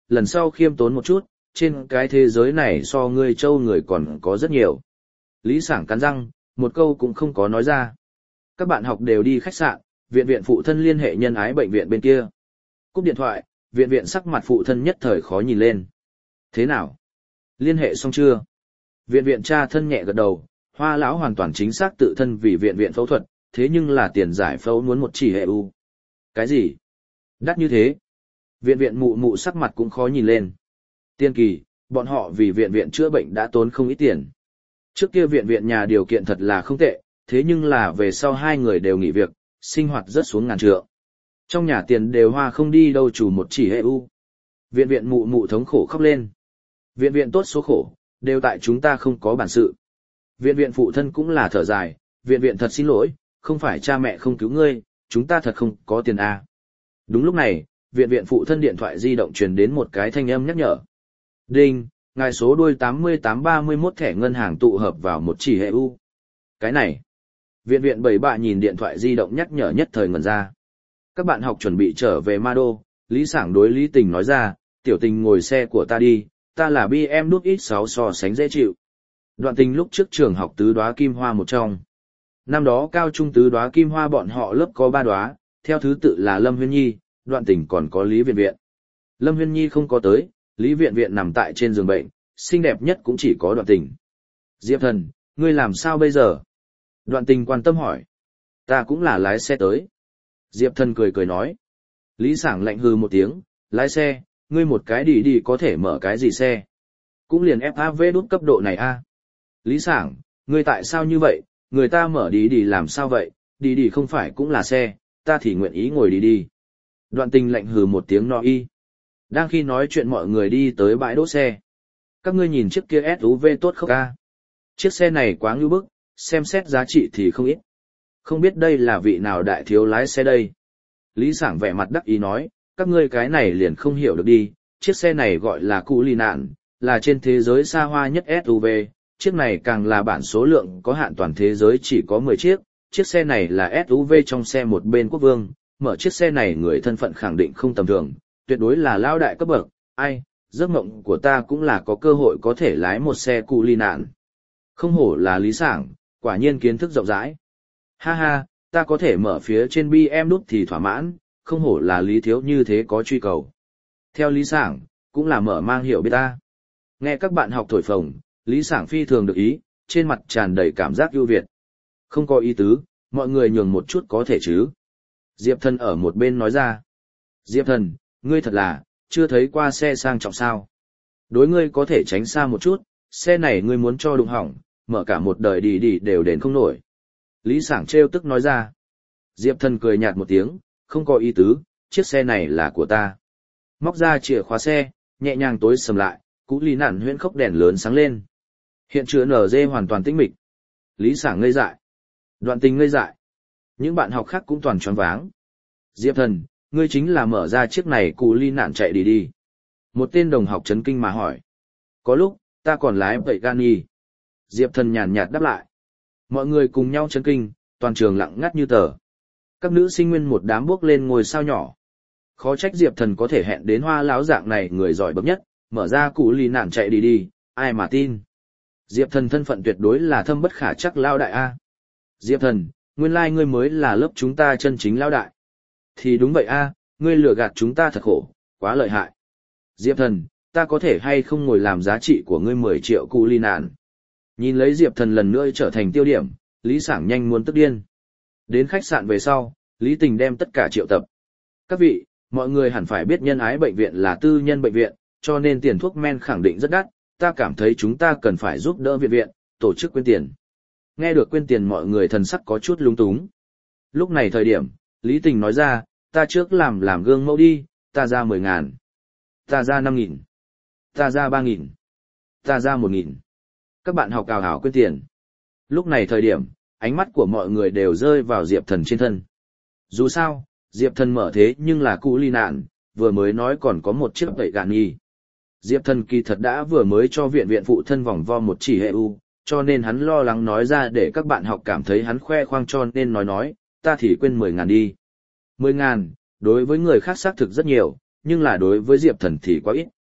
lần sau khiêm tốn một chút, trên cái thế giới này so ngươi châu người còn có rất nhiều. Lý Sảng cắn răng, một câu cũng không có nói ra. Các bạn học đều đi khách sạn, viện viện phụ thân liên hệ nhân ái bệnh viện bên kia. Cúp điện thoại, viện viện sắc mặt phụ thân nhất thời khó nhìn lên. Thế nào? Liên hệ xong chưa? Viện viện cha thân nhẹ gật đầu, Hoa lão hoàn toàn chính xác tự thân vì viện viện phẫu thuật, thế nhưng là tiền giải phẫu muốn một chỉ hệ u. Cái gì? Đắt như thế? Viện viện mụ mụ sắc mặt cũng khó nhìn lên. Tiên kỳ, bọn họ vì viện viện chữa bệnh đã tốn không ít tiền. Trước kia viện viện nhà điều kiện thật là không tệ, thế nhưng là về sau hai người đều nghỉ việc, sinh hoạt rất xuống ngàn trượng. Trong nhà tiền đều hoa không đi đâu chủ một chỉ hệ u. Viện viện mụ mụ thống khổ khóc lên. Viện viện tốt số khổ, đều tại chúng ta không có bản sự. Viện viện phụ thân cũng là thở dài, viện viện thật xin lỗi, không phải cha mẹ không cứu ngươi, chúng ta thật không có tiền a. Đúng lúc này, viện viện phụ thân điện thoại di động truyền đến một cái thanh âm nhắc nhở. Đinh, ngài số đuôi tám mươi tám ba mươi mốt thẻ ngân hàng tụ hợp vào một chỉ hệ u. Cái này, viện viện bảy bạ nhìn điện thoại di động nhắc nhở nhất thời ngẩn ra. Các bạn học chuẩn bị trở về Ma Đô, Lý Sảng đối Lý Tình nói ra, tiểu tình ngồi xe của ta đi, ta là bê em W X sáu so sánh dễ chịu. Đoạn Tình lúc trước trường học tứ đóa kim hoa một trong. Năm đó cao trung tứ đóa kim hoa bọn họ lớp có ba đóa, theo thứ tự là Lâm Huyên Nhi, Đoạn Tình còn có Lý Viện Viện. Lâm Huyên Nhi không có tới, Lý Viện Viện nằm tại trên giường bệnh, xinh đẹp nhất cũng chỉ có Đoạn Tình. Diệp Thần, ngươi làm sao bây giờ? Đoạn Tình quan tâm hỏi. Ta cũng là lái xe tới. Diệp Thần cười cười nói. Lý Sảng lạnh hừ một tiếng, lái xe, ngươi một cái đi đi có thể mở cái gì xe? Cũng liền ép a vê đút cấp độ này a. Lý Sảng, ngươi tại sao như vậy, người ta mở đi đi làm sao vậy, đi đi không phải cũng là xe, ta thì nguyện ý ngồi đi đi. Đoạn Tình lạnh hừ một tiếng no y. Đang khi nói chuyện mọi người đi tới bãi đỗ xe. Các ngươi nhìn chiếc kia ét u vê tốt không ca? Chiếc xe này quá ngưu bức, xem xét giá trị thì không ít. Không biết đây là vị nào đại thiếu lái xe đây? Lý Sảng vẻ mặt đắc ý nói, các ngươi cái này liền không hiểu được đi, chiếc xe này gọi là cụ lì nạn, là trên thế giới xa hoa nhất ét u vê, chiếc này càng là bản số lượng có hạn toàn thế giới chỉ có mười chiếc, chiếc xe này là ét u vê trong xe một bên quốc vương, mở chiếc xe này người thân phận khẳng định không tầm thường, tuyệt đối là lao đại cấp bậc, ai, giấc mộng của ta cũng là có cơ hội có thể lái một xe cụ lì nạn. Không hổ là Lý Sảng, quả nhiên kiến thức rộng rãi. Ha ha, ta có thể mở phía trên bê em W thì thỏa mãn, không hổ là Lý Thiếu như thế có truy cầu. Theo Lý Sảng, cũng là mở mang hiểu biết ta. Nghe các bạn học thổi phồng, Lý Sảng phi thường được ý, trên mặt tràn đầy cảm giác ưu việt. Không có ý tứ, mọi người nhường một chút có thể chứ. Diệp Thần ở một bên nói ra. Diệp Thần, ngươi thật là, chưa thấy qua xe sang trọng sao. Đối ngươi có thể tránh xa một chút, xe này ngươi muốn cho đụng hỏng, mở cả một đời đi đi đều đến không nổi. Lý Sảng trêu tức nói ra. Diệp Thần cười nhạt một tiếng, không có ý tứ, chiếc xe này là của ta. Móc ra chìa khóa xe, nhẹ nhàng tối sầm lại, cú Lý Nản huyễn khốc đèn lớn sáng lên. Hiện trường en giê hoàn toàn tĩnh mịch. Lý Sảng ngây dại. Đoạn Tình ngây dại. Những bạn học khác cũng toàn choáng váng. Diệp Thần, ngươi chính là mở ra chiếc này cú Lý Nản chạy đi đi. Một tên đồng học chấn kinh mà hỏi. Có lúc, ta còn lái vậy gan nghi. Diệp Thần nhàn nhạt đáp lại. Mọi người cùng nhau chấn kinh, toàn trường lặng ngắt như tờ. Các nữ sinh nguyên một đám bước lên ngồi sao nhỏ. Khó trách Diệp Thần có thể hẹn đến Hoa lão dạng này người giỏi bậc nhất, mở ra cú Lý Nản chạy đi đi, ai mà tin. Diệp Thần thân phận tuyệt đối là thâm bất khả chắc lao đại a. Diệp Thần, nguyên lai like ngươi mới là lớp chúng ta chân chính lao đại. Thì đúng vậy a, ngươi lừa gạt chúng ta thật khổ, quá lợi hại. Diệp Thần, ta có thể hay không ngồi làm giá trị của ngươi mười triệu cú Lý Nản. Nhìn lấy Diệp Thần lần nữa trở thành tiêu điểm, Lý Sảng nhanh muốn tức điên. Đến khách sạn về sau, Lý Tình đem tất cả triệu tập. Các vị, mọi người hẳn phải biết nhân ái bệnh viện là tư nhân bệnh viện, cho nên tiền thuốc men khẳng định rất đắt, ta cảm thấy chúng ta cần phải giúp đỡ viện viện, tổ chức quyên tiền. Nghe được quyên tiền mọi người thần sắc có chút lung túng. Lúc này thời điểm, Lý Tình nói ra, ta trước làm làm gương mẫu đi, ta ra mười ngàn, ta ra năm nghìn, ta ra ba nghìn, ta ra một nghìn. Các bạn học cào hào quyên tiền. Lúc này thời điểm, ánh mắt của mọi người đều rơi vào Diệp Thần trên thân. Dù sao, Diệp Thần mở thế nhưng là cú Lý Nạn, vừa mới nói còn có một chiếc vậy gạn nghi. Diệp Thần kỳ thật đã vừa mới cho viện viện phụ thân vòng vo một chỉ hệ u, cho nên hắn lo lắng nói ra để các bạn học cảm thấy hắn khoe khoang cho nên nói nói, ta thì quên mười ngàn đi. Mười ngàn, đối với người khác xác thực rất nhiều, nhưng là đối với Diệp Thần thì quá ít.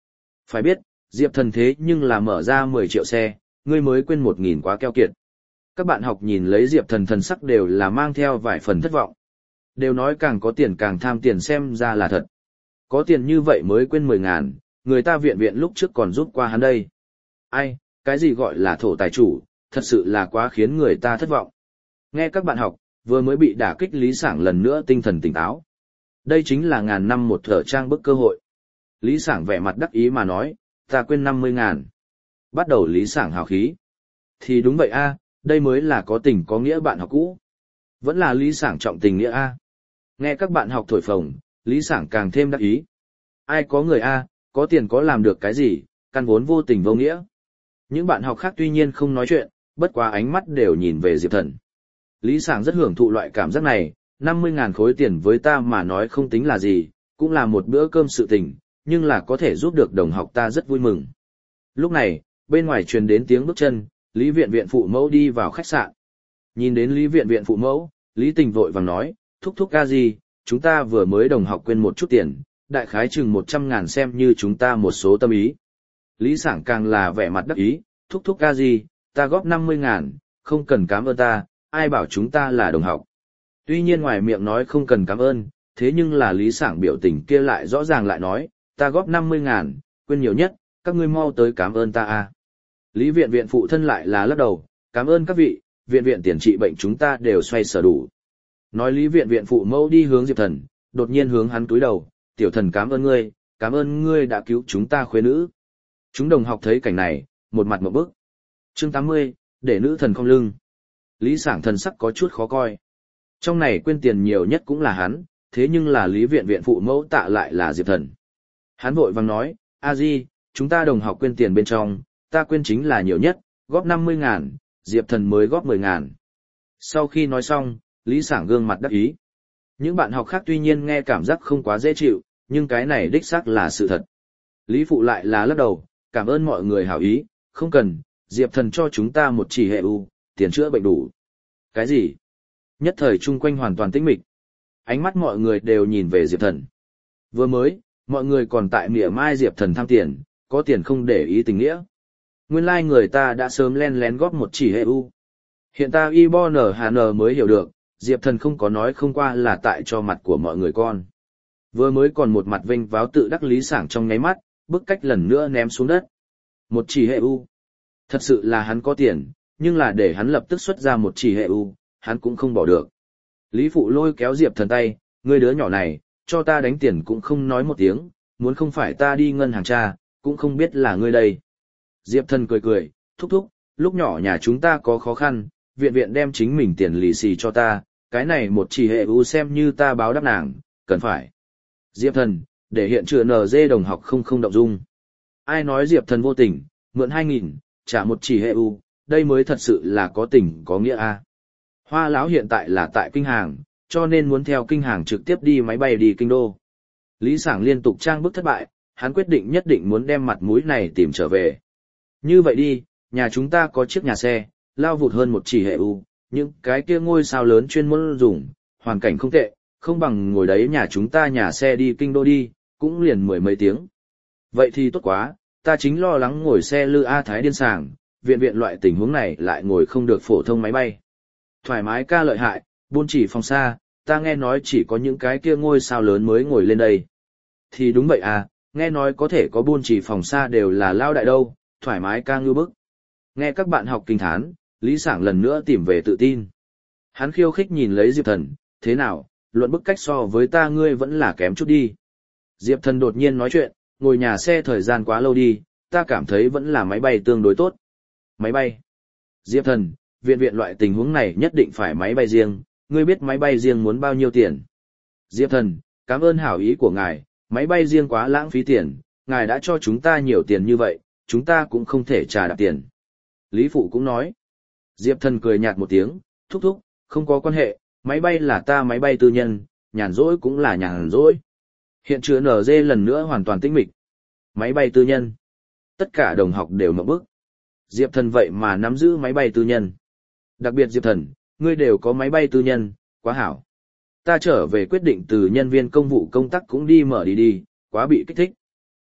Phải biết, Diệp Thần thế nhưng là mở ra mười triệu xe, ngươi mới quên một nghìn quá keo kiệt. Các bạn học nhìn lấy Diệp Thần thần sắc đều là mang theo vài phần thất vọng. Đều nói càng có tiền càng tham tiền xem ra là thật. Có tiền như vậy mới quên mười ngàn, người ta viện viện lúc trước còn giúp qua hắn đây. Ai, cái gì gọi là thổ tài chủ, thật sự là quá khiến người ta thất vọng. Nghe các bạn học, vừa mới bị đả kích Lý Sảng lần nữa tinh thần tỉnh táo. Đây chính là ngàn năm một thở trang bức cơ hội. Lý Sảng vẻ mặt đắc ý mà nói, ta quên năm mươi ngàn. Bắt đầu Lý Sảng hào khí. Thì đúng vậy a, đây mới là có tình có nghĩa bạn học cũ. Vẫn là Lý Sảng trọng tình nghĩa a. Nghe các bạn học thổi phồng, Lý Sảng càng thêm đắc ý. Ai có người a, có tiền có làm được cái gì, căn vốn vô tình vô nghĩa. Những bạn học khác tuy nhiên không nói chuyện, bất quá ánh mắt đều nhìn về Diệp Thần. Lý Sảng rất hưởng thụ loại cảm giác này, năm mươi ngàn khối tiền với ta mà nói không tính là gì, cũng là một bữa cơm sự tình, nhưng là có thể giúp được đồng học ta rất vui mừng. Lúc này, bên ngoài truyền đến tiếng bước chân, Lý Viện Viện phụ mẫu đi vào khách sạn. Nhìn đến Lý Viện Viện phụ mẫu, Lý Tình vội vàng nói, thúc thúc ca gì, chúng ta vừa mới đồng học quên một chút tiền, đại khái chừng một trăm ngàn xem như chúng ta một số tâm ý. Lý Sảng càng là vẻ mặt đắc ý, thúc thúc ca gì, ta góp năm mươi ngàn, không cần cảm ơn ta, ai bảo chúng ta là đồng học. Tuy nhiên ngoài miệng nói không cần cảm ơn, thế nhưng là Lý Sảng biểu tình kia lại rõ ràng lại nói, ta góp năm mươi ngàn, quên nhiều nhất, các ngươi mau tới cảm ơn ta à. Lý Viện Viện phụ thân lại là lắc đầu, cảm ơn các vị, viện viện tiền trị bệnh chúng ta đều xoay sở đủ. Nói Lý Viện Viện phụ mẫu đi hướng Diệp Thần, đột nhiên hướng hắn cúi đầu, tiểu thần cảm ơn ngươi, cảm ơn ngươi đã cứu chúng ta khuê nữ. Chúng đồng học thấy cảnh này, một mặt ngộp bức. Chương tám mươi, để nữ thần không lưng. Lý Sảng thần sắc có chút khó coi. Trong này quên tiền nhiều nhất cũng là hắn, thế nhưng là Lý Viện Viện phụ mẫu tạ lại là Diệp Thần. Hắn vội vàng nói, a di, chúng ta đồng học quên tiền bên trong, ta quên chính là nhiều nhất, góp năm mươi ngàn, Diệp Thần mới góp mười ngàn. Sau khi nói xong, Lý Sảng gương mặt đắc ý. Những bạn học khác tuy nhiên nghe cảm giác không quá dễ chịu, nhưng cái này đích xác là sự thật. Lý Phụ lại là lắc đầu, cảm ơn mọi người hảo ý, không cần, Diệp Thần cho chúng ta một chỉ hệ u, tiền chữa bệnh đủ. Cái gì? Nhất thời chung quanh hoàn toàn tĩnh mịch. Ánh mắt mọi người đều nhìn về Diệp Thần. Vừa mới, mọi người còn tại mỉa mai Diệp Thần tham tiền, có tiền không để ý tình nghĩa. Nguyên lai like người ta đã sớm len lén góp một chỉ hệ u. Hiện ta y bo nở hà nở mới hiểu được, Diệp Thần không có nói không qua là tại cho mặt của mọi người con. Vừa mới còn một mặt vênh váo tự đắc Lý Sảng trong nháy mắt, bức cách lần nữa ném xuống đất. Một chỉ hệ u. Thật sự là hắn có tiền, nhưng là để hắn lập tức xuất ra một chỉ hệ u, hắn cũng không bỏ được. Lý Phụ lôi kéo Diệp Thần tay, ngươi đứa nhỏ này, cho ta đánh tiền cũng không nói một tiếng, muốn không phải ta đi ngân hàng tra, cũng không biết là ngươi đây. Diệp Thần cười cười, thúc thúc, lúc nhỏ nhà chúng ta có khó khăn, viện viện đem chính mình tiền lì xì cho ta, cái này một chỉ hệ u xem như ta báo đáp nàng, cần phải. Diệp Thần, để hiện trường en giê đồng học không không động dung. Ai nói Diệp Thần vô tình, mượn hai nghìn, trả một chỉ hệ u, đây mới thật sự là có tình có nghĩa a. Hoa lão hiện tại là tại kinh hàng, cho nên muốn theo kinh hàng trực tiếp đi máy bay đi kinh đô. Lý Sảng liên tục trang bức thất bại, hắn quyết định nhất định muốn đem mặt mũi này tìm trở về. Như vậy đi, nhà chúng ta có chiếc nhà xe, lao vụt hơn một chỉ hệ u, những cái kia ngôi sao lớn chuyên môn dùng, hoàn cảnh không tệ, không bằng ngồi đấy nhà chúng ta nhà xe đi kinh đô đi, cũng liền mười mấy tiếng. Vậy thì tốt quá, ta chính lo lắng ngồi xe lư A Thái điên sàng, viện viện loại tình huống này lại ngồi không được phổ thông máy bay. Thoải mái ca lợi hại, buôn chỉ phòng xa, ta nghe nói chỉ có những cái kia ngôi sao lớn mới ngồi lên đây. Thì đúng vậy à, nghe nói có thể có buôn chỉ phòng xa đều là lao đại đâu, thoải mái ca ngư bức. Nghe các bạn học kinh thán, Lý Sảng lần nữa tìm về tự tin. Hắn khiêu khích nhìn lấy Diệp Thần, thế nào, luận bức cách so với ta ngươi vẫn là kém chút đi. Diệp Thần đột nhiên nói chuyện, ngồi nhà xe thời gian quá lâu đi, ta cảm thấy vẫn là máy bay tương đối tốt. Máy bay. Diệp Thần, viện viện loại tình huống này nhất định phải máy bay riêng, ngươi biết máy bay riêng muốn bao nhiêu tiền. Diệp Thần, cảm ơn hảo ý của ngài, máy bay riêng quá lãng phí tiền, ngài đã cho chúng ta nhiều tiền như vậy, chúng ta cũng không thể trả đạp tiền. Lý Phụ cũng nói. Diệp Thần cười nhạt một tiếng, thúc thúc, không có quan hệ, máy bay là ta máy bay tư nhân, nhàn rỗi cũng là nhàn rỗi. Hiện trường en giê lần nữa hoàn toàn tĩnh mịch. Máy bay tư nhân. Tất cả đồng học đều ngậm bức. Diệp Thần vậy mà nắm giữ máy bay tư nhân. Đặc biệt Diệp Thần, ngươi đều có máy bay tư nhân, quá hảo. Ta trở về quyết định từ nhân viên công vụ công tác cũng đi mở đi đi, quá bị kích thích.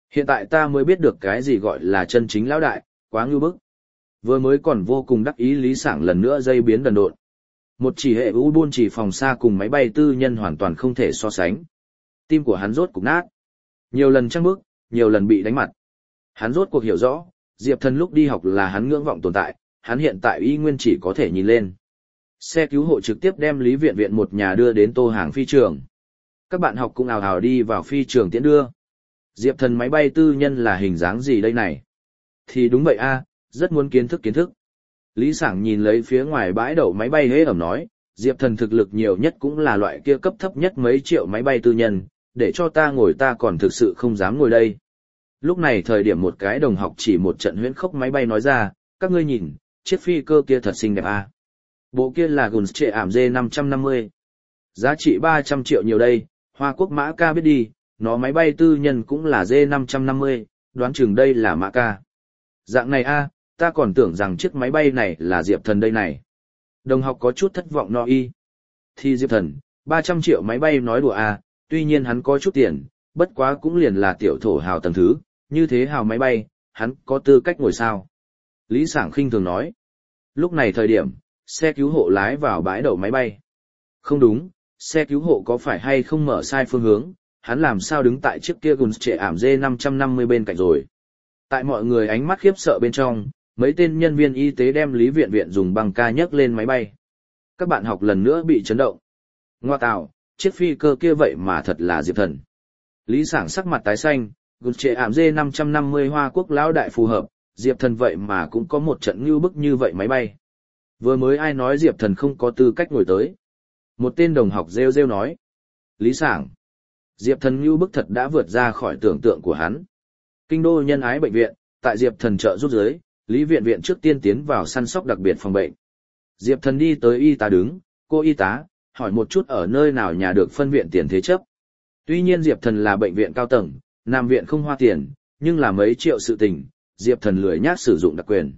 Hiện tại ta mới biết được cái gì gọi là chân chính lão đại, quá ngưu bức. Vừa mới còn vô cùng đắc ý Lý Sảng lần nữa dây biến đần độn. Một chỉ hệ u buôn chỉ phòng xa cùng máy bay tư nhân hoàn toàn không thể so sánh. Tim của hắn rốt cục nát. Nhiều lần trăng bước, nhiều lần bị đánh mặt. Hắn rốt cuộc hiểu rõ, Diệp Thần lúc đi học là hắn ngưỡng vọng tồn tại, hắn hiện tại y nguyên chỉ có thể nhìn lên. Xe cứu hộ trực tiếp đem Lý Viện Viện một nhà đưa đến Tô Hàng phi trường. Các bạn học cũng ào ào đi vào phi trường tiễn đưa. Diệp Thần máy bay tư nhân là hình dáng gì đây này? Thì đúng vậy a, rất muốn kiến thức kiến thức. Lý Sảng nhìn lấy phía ngoài bãi đậu máy bay hế ẩm nói, Diệp Thần thực lực nhiều nhất cũng là loại kia cấp thấp nhất mấy triệu máy bay tư nhân, để cho ta ngồi ta còn thực sự không dám ngồi đây. Lúc này thời điểm một cái đồng học chỉ một trận huyễn khốc máy bay nói ra, các ngươi nhìn, chiếc phi cơ kia thật xinh đẹp a. Bộ kia là Gunstrệ ảm D năm trăm năm mươi. Giá trị ba trăm triệu nhiều đây, Hoa Quốc mã ca biết đi, nó máy bay tư nhân cũng là D năm trăm năm mươi, đoán chừng đây là mã ca. Dạng này a, ta còn tưởng rằng chiếc máy bay này là Diệp Thần đây này. Đồng học có chút thất vọng no y. Thì Diệp Thần, ba trăm triệu máy bay nói đùa a, tuy nhiên hắn có chút tiền, bất quá cũng liền là tiểu thổ hào tầng thứ, như thế hào máy bay, hắn có tư cách ngồi sao. Lý Sảng khinh thường nói. Lúc này thời điểm, xe cứu hộ lái vào bãi đậu máy bay. Không đúng, xe cứu hộ có phải hay không mở sai phương hướng, hắn làm sao đứng tại chiếc kia Gunstrệ ảm D năm trăm năm mươi bên cạnh rồi. Tại mọi người ánh mắt khiếp sợ bên trong, mấy tên nhân viên y tế đem Lý Viện Viện dùng băng ca nhấc lên máy bay. Các bạn học lần nữa bị chấn động. Ngoa tạo, chiếc phi cơ kia vậy mà thật là Diệp Thần. Lý Sảng sắc mặt tái xanh, Gunstrệ ảm D năm trăm năm mươi Hoa Quốc lão đại phù hợp, Diệp Thần vậy mà cũng có một trận ngưu bức như vậy máy bay. Vừa mới ai nói Diệp Thần không có tư cách ngồi tới. Một tên đồng học rêu rêu nói. Lý Sảng. Diệp Thần ngưu bức thật đã vượt ra khỏi tưởng tượng của hắn. Kinh đô nhân ái bệnh viện, tại Diệp Thần trợ giúp dưới, Lý Viện Viện trước tiên tiến vào săn sóc đặc biệt phòng bệnh. Diệp Thần đi tới y tá đứng, cô y tá, hỏi một chút ở nơi nào nhà được phân viện tiền thế chấp. Tuy nhiên Diệp Thần là bệnh viện cao tầng, nam viện không hoa tiền, nhưng là mấy triệu sự tình, Diệp Thần lười nhác sử dụng đặc quyền.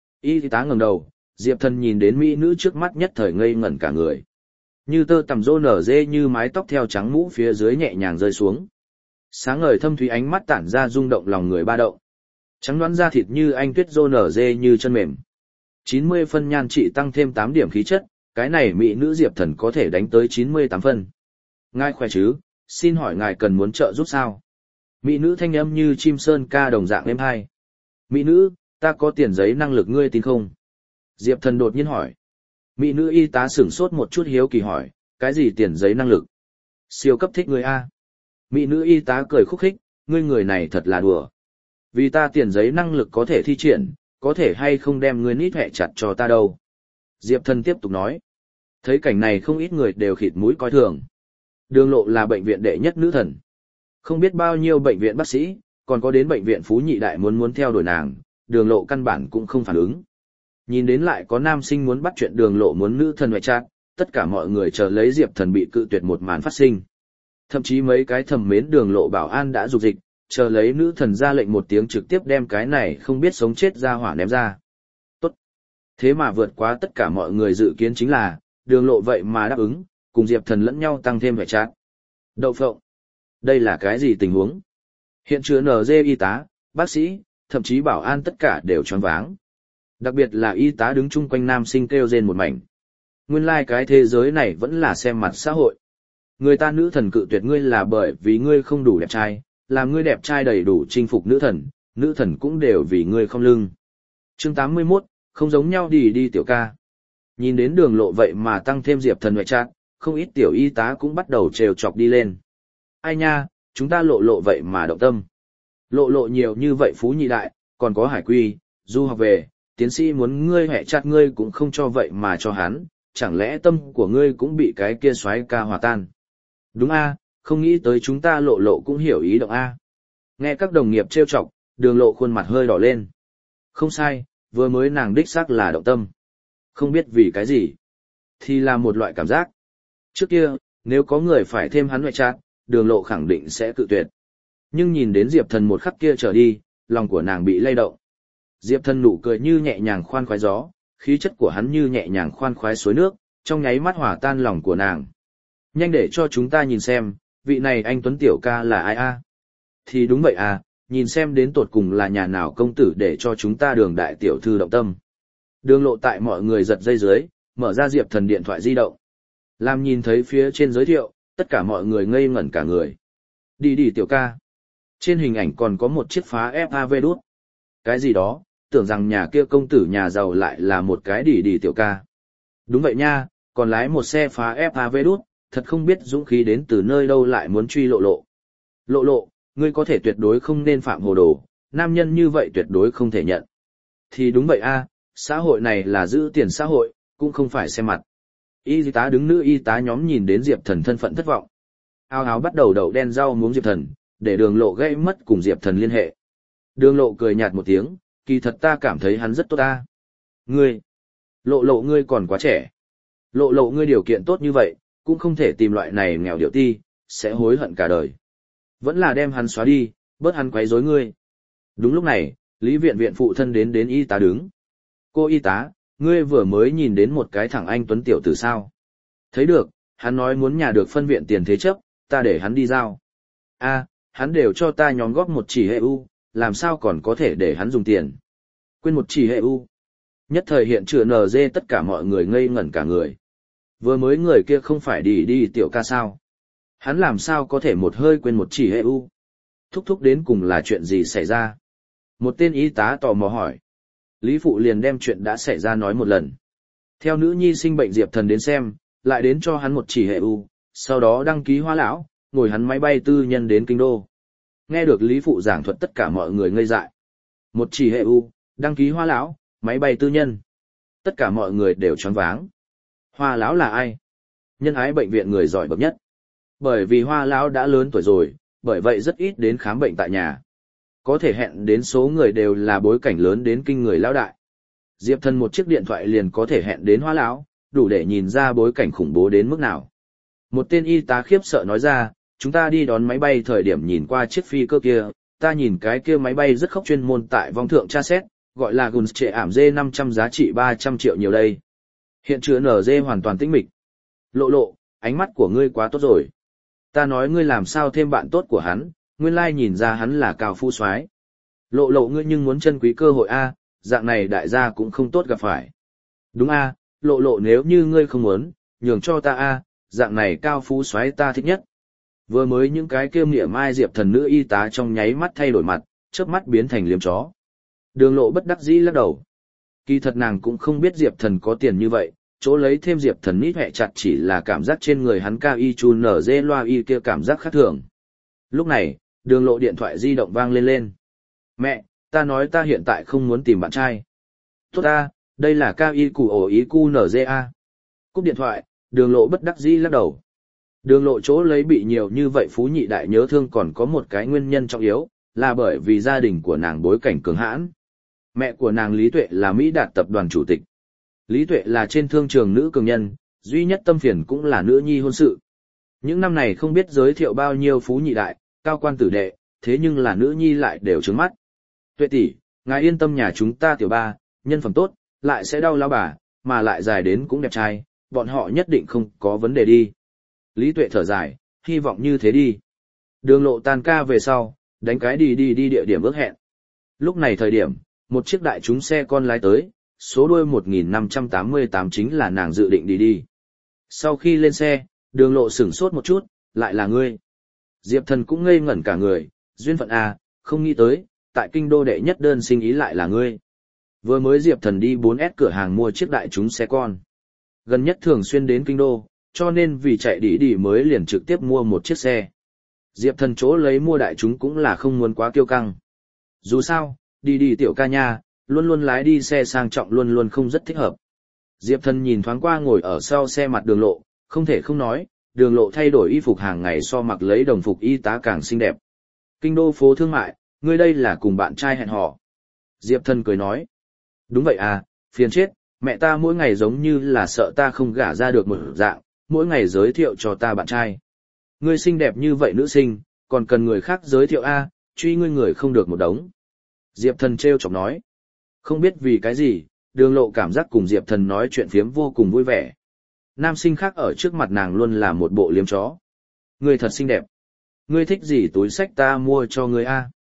Y tá ngẩng đầu, Diệp Thần nhìn đến mỹ nữ trước mắt nhất thời ngây ngẩn cả người. Như tơ tằm rô nở dê như mái tóc theo trắng mũ phía dưới nhẹ nhàng rơi xuống. Sáng ngời thâm thúy ánh mắt tản ra rung động lòng người ba động. Trắng đoán da thịt như anh tuyết rô nở dê như chân mềm. chín mươi phân nhan trị tăng thêm tám điểm khí chất, cái này mỹ nữ Diệp Thần có thể đánh tới chín mươi tám phân. Ngài khỏe chứ, xin hỏi ngài cần muốn trợ giúp sao? Mỹ nữ thanh âm như chim sơn ca đồng dạng êm hai. Mỹ nữ, ta có tiền giấy năng lực ngươi tin không? Diệp Thần đột nhiên hỏi. Mỹ nữ y tá sửng sốt một chút hiếu kỳ hỏi, cái gì tiền giấy năng lực? Siêu cấp thích ngươi a. Mỹ nữ y tá cười khúc khích, ngươi người này thật là đùa. Vì ta tiền giấy năng lực có thể thi triển, có thể hay không đem ngươi nít hẹ chặt cho ta đâu. Diệp Thần tiếp tục nói. Thấy cảnh này không ít người đều khịt mũi coi thường. Đường Lộ là bệnh viện đệ nhất nữ thần. Không biết bao nhiêu bệnh viện bác sĩ, còn có đến bệnh viện Phú Nhị Đại muốn muốn theo đuổi nàng, Đường Lộ căn bản cũng không phản ứng. Nhìn đến lại có nam sinh muốn bắt chuyện Đường Lộ muốn nữ thần ngoại trát, tất cả mọi người chờ lấy Diệp Thần bị cự tuyệt một màn phát sinh. Thậm chí mấy cái thầm mến Đường Lộ bảo an đã dục dịch, chờ lấy nữ thần ra lệnh một tiếng trực tiếp đem cái này không biết sống chết ra hỏa ném ra. Tốt. Thế mà vượt quá tất cả mọi người dự kiến chính là, Đường Lộ vậy mà đáp ứng, cùng Diệp Thần lẫn nhau tăng thêm vẻ trát. Đậu phộng. Đây là cái gì tình huống? Hiện trường en giê y tá, bác sĩ, thậm chí bảo an tất cả đều choáng váng. Đặc biệt là y tá đứng chung quanh nam sinh kêu rên một mảnh. Nguyên lai like cái thế giới này vẫn là xem mặt xã hội. Người ta nữ thần cự tuyệt ngươi là bởi vì ngươi không đủ đẹp trai, làm ngươi đẹp trai đầy đủ chinh phục nữ thần, nữ thần cũng đều vì ngươi không lưng. Chương tám mươi mốt, không giống nhau đi đi tiểu ca. Nhìn đến Đường Lộ vậy mà tăng thêm Diệp Thần ngoại trát, không ít tiểu y tá cũng bắt đầu trêu chọc đi lên. Ai nha, chúng ta Lộ Lộ vậy mà động tâm. Lộ Lộ nhiều như vậy Phú Nhị Đại, còn có Hải Quy, du học về, tiến sĩ muốn ngươi hẹ chặt ngươi cũng không cho vậy mà cho hắn, chẳng lẽ tâm của ngươi cũng bị cái kia soái ca hòa tan. Đúng a, không nghĩ tới chúng ta Lộ Lộ cũng hiểu ý động a. Nghe các đồng nghiệp trêu chọc, Đường Lộ khuôn mặt hơi đỏ lên. Không sai, vừa mới nàng đích xác là động tâm. Không biết vì cái gì, thì là một loại cảm giác. Trước kia, nếu có người phải thêm hắn ngoại trát, Đường Lộ khẳng định sẽ cự tuyệt. Nhưng nhìn đến Diệp Thần một khắc kia trở đi, lòng của nàng bị lay động. Diệp Thần nụ cười như nhẹ nhàng khoan khoái gió, khí chất của hắn như nhẹ nhàng khoan khoái suối nước, trong nháy mắt hòa tan lòng của nàng. Nhanh để cho chúng ta nhìn xem, vị này anh Tuấn Tiểu ca là ai a? Thì đúng vậy à, nhìn xem đến tột cùng là nhà nào công tử để cho chúng ta đường đại tiểu thư động tâm. Đường lộ tại mọi người giật dây dưới, mở ra Diệp Thần điện thoại di động. Làm nhìn thấy phía trên giới thiệu, tất cả mọi người ngây ngẩn cả người. Đi đi tiểu ca. Trên hình ảnh còn có một chiếc phá ép a vê đút. Cái gì đó, tưởng rằng nhà kia công tử nhà giàu lại là một cái đi đi tiểu ca. Đúng vậy nha, còn lái một xe phá ép a vê đút, thật không biết dũng khí đến từ nơi đâu lại muốn truy lộ lộ. Lộ lộ, ngươi có thể tuyệt đối không nên phạm hồ đồ, nam nhân như vậy tuyệt đối không thể nhận. Thì đúng vậy a, xã hội này là giữ tiền xã hội, cũng không phải xem mặt. Y tá đứng nữ y tá nhóm nhìn đến Diệp Thần thân phận thất vọng. Ao áo bắt đầu đậu đen rau muống Diệp Thần, để đường lộ gây mất cùng Diệp Thần liên hệ. Đường lộ cười nhạt một tiếng, kỳ thật ta cảm thấy hắn rất tốt ta. Ngươi, lộ lộ ngươi còn quá trẻ. Lộ lộ ngươi điều kiện tốt như vậy, cũng không thể tìm loại này nghèo điệu ti, sẽ hối hận cả đời. Vẫn là đem hắn xóa đi, bớt hắn quấy rối ngươi. Đúng lúc này, Lý viện viện phụ thân đến đến y tá đứng. Cô y tá, ngươi vừa mới nhìn đến một cái thằng anh tuấn tiểu tử sao. Thấy được, hắn nói muốn nhà được phân viện tiền thế chấp, ta để hắn đi giao. A, hắn đều cho ta nhóm góp một chỉ hệ u, làm sao còn có thể để hắn dùng tiền. Quên một chỉ hệ u. Nhất thời hiện chữa en giê tất cả mọi người ngây ngẩn cả người. Vừa mới người kia không phải đi đi tiểu ca sao. Hắn làm sao có thể một hơi quên một chỉ hệ u. Thúc thúc đến cùng là chuyện gì xảy ra. Một tên y tá tò mò hỏi. Lý Phụ liền đem chuyện đã xảy ra nói một lần. Theo nữ nhi sinh bệnh Diệp Thần đến xem, lại đến cho hắn một chỉ hệ u, sau đó đăng ký Hoa lão, ngồi hắn máy bay tư nhân đến kinh đô. Nghe được Lý Phụ giảng thuật tất cả mọi người ngây dại. Một chỉ hệ u, đăng ký Hoa lão, máy bay tư nhân. Tất cả mọi người đều choáng váng. Hoa lão là ai? Nhân ái bệnh viện người giỏi bậc nhất. Bởi vì Hoa lão đã lớn tuổi rồi, bởi vậy rất ít đến khám bệnh tại nhà. Có thể hẹn đến số người đều là bối cảnh lớn đến kinh người lão đại. Diệp Thần một chiếc điện thoại liền có thể hẹn đến Hoa lão, đủ để nhìn ra bối cảnh khủng bố đến mức nào. Một tên y tá khiếp sợ nói ra, chúng ta đi đón máy bay thời điểm nhìn qua chiếc phi cơ kia, ta nhìn cái kia máy bay rất khốc chuyên môn tại vong thượng tra xét, gọi là Guns trệ ảm D năm trăm giá trị ba trăm triệu nhiều đây. Hiện chữa en giê hoàn toàn tĩnh mịch. Lộ lộ, ánh mắt của ngươi quá tốt rồi. Ta nói ngươi làm sao thêm bạn tốt của hắn, nguyên lai nhìn ra hắn là cao phu soái. Lộ lộ ngươi nhưng muốn trân quý cơ hội a, dạng này đại gia cũng không tốt gặp phải. Đúng a, lộ lộ nếu như ngươi không muốn, nhường cho ta a, dạng này cao phú soái ta thích nhất. Vừa mới những cái kêu mỉa mai Diệp Thần nữ y tá trong nháy mắt thay đổi mặt, chớp mắt biến thành liếm chó. Đường lộ bất đắc dĩ lắc đầu. Kỳ thật nàng cũng không biết Diệp Thần có tiền như vậy, chỗ lấy thêm Diệp Thần nít hẹ chặt chỉ là cảm giác trên người hắn cao y chun nở dê loa y kia cảm giác khác thường. Lúc này, đường lộ điện thoại di động vang lên lên. Mẹ, ta nói ta hiện tại không muốn tìm bạn trai. Tốt ta, đây là cao y củ ổ ý cu nở dê a. Cúp điện thoại, đường lộ bất đắc dĩ lắc đầu. Đường lộ chỗ lấy bị nhiều như vậy phú nhị đại nhớ thương còn có một cái nguyên nhân trọng yếu, là bởi vì gia đình của nàng bối cảnh cường hãn. Mẹ của nàng Lý Tuệ là Mỹ Đạt tập đoàn chủ tịch. Lý Tuệ là trên thương trường nữ cường nhân, duy nhất tâm phiền cũng là nữ nhi hôn sự. Những năm này không biết giới thiệu bao nhiêu phú nhị đại, cao quan tử đệ, thế nhưng là nữ nhi lại đều trướng mắt. Tuệ tỷ, ngài yên tâm nhà chúng ta tiểu ba, nhân phẩm tốt, lại sẽ đau lao bà, mà lại dài đến cũng đẹp trai, bọn họ nhất định không có vấn đề đi. Lý Tuệ thở dài, hy vọng như thế đi. Đường lộ tan ca về sau, đánh cái đi đi đi địa điểm ước hẹn. Lúc này thời điểm, một chiếc đại chúng xe con lái tới, số đuôi một nghìn năm trăm tám mươi tám chính là nàng dự định đi đi. Sau khi lên xe, đường lộ sửng sốt một chút, lại là ngươi. Diệp Thần cũng ngây ngẩn cả người, duyên phận à, không nghĩ tới, tại kinh đô đệ nhất đơn sinh ý lại là ngươi. Vừa mới Diệp Thần đi bốn S cửa hàng mua chiếc đại chúng xe con. Gần nhất thường xuyên đến kinh đô, cho nên vì chạy đi đi mới liền trực tiếp mua một chiếc xe. Diệp Thần chỗ lấy mua đại chúng cũng là không muốn quá kiêu căng. Dù sao, đi đi tiểu ca nha, luôn luôn lái đi xe sang trọng luôn luôn không rất thích hợp. Diệp Thần nhìn thoáng qua ngồi ở sau xe mặt đường lộ, không thể không nói, đường lộ thay đổi y phục hàng ngày so mặc lấy đồng phục y tá càng xinh đẹp. Kinh đô phố thương mại, ngươi đây là cùng bạn trai hẹn hò. Diệp Thần cười nói. Đúng vậy à, phiền chết, mẹ ta mỗi ngày giống như là sợ ta không gả ra được một dạng, mỗi ngày giới thiệu cho ta bạn trai. Ngươi xinh đẹp như vậy nữ sinh, còn cần người khác giới thiệu a, truy ngươi người không được một đống. Diệp Thần trêu chọc nói. Không biết vì cái gì, đường lộ cảm giác cùng Diệp Thần nói chuyện phiếm vô cùng vui vẻ. Nam sinh khác ở trước mặt nàng luôn là một bộ liếm chó. Ngươi thật xinh đẹp. Ngươi thích gì túi xách ta mua cho ngươi a?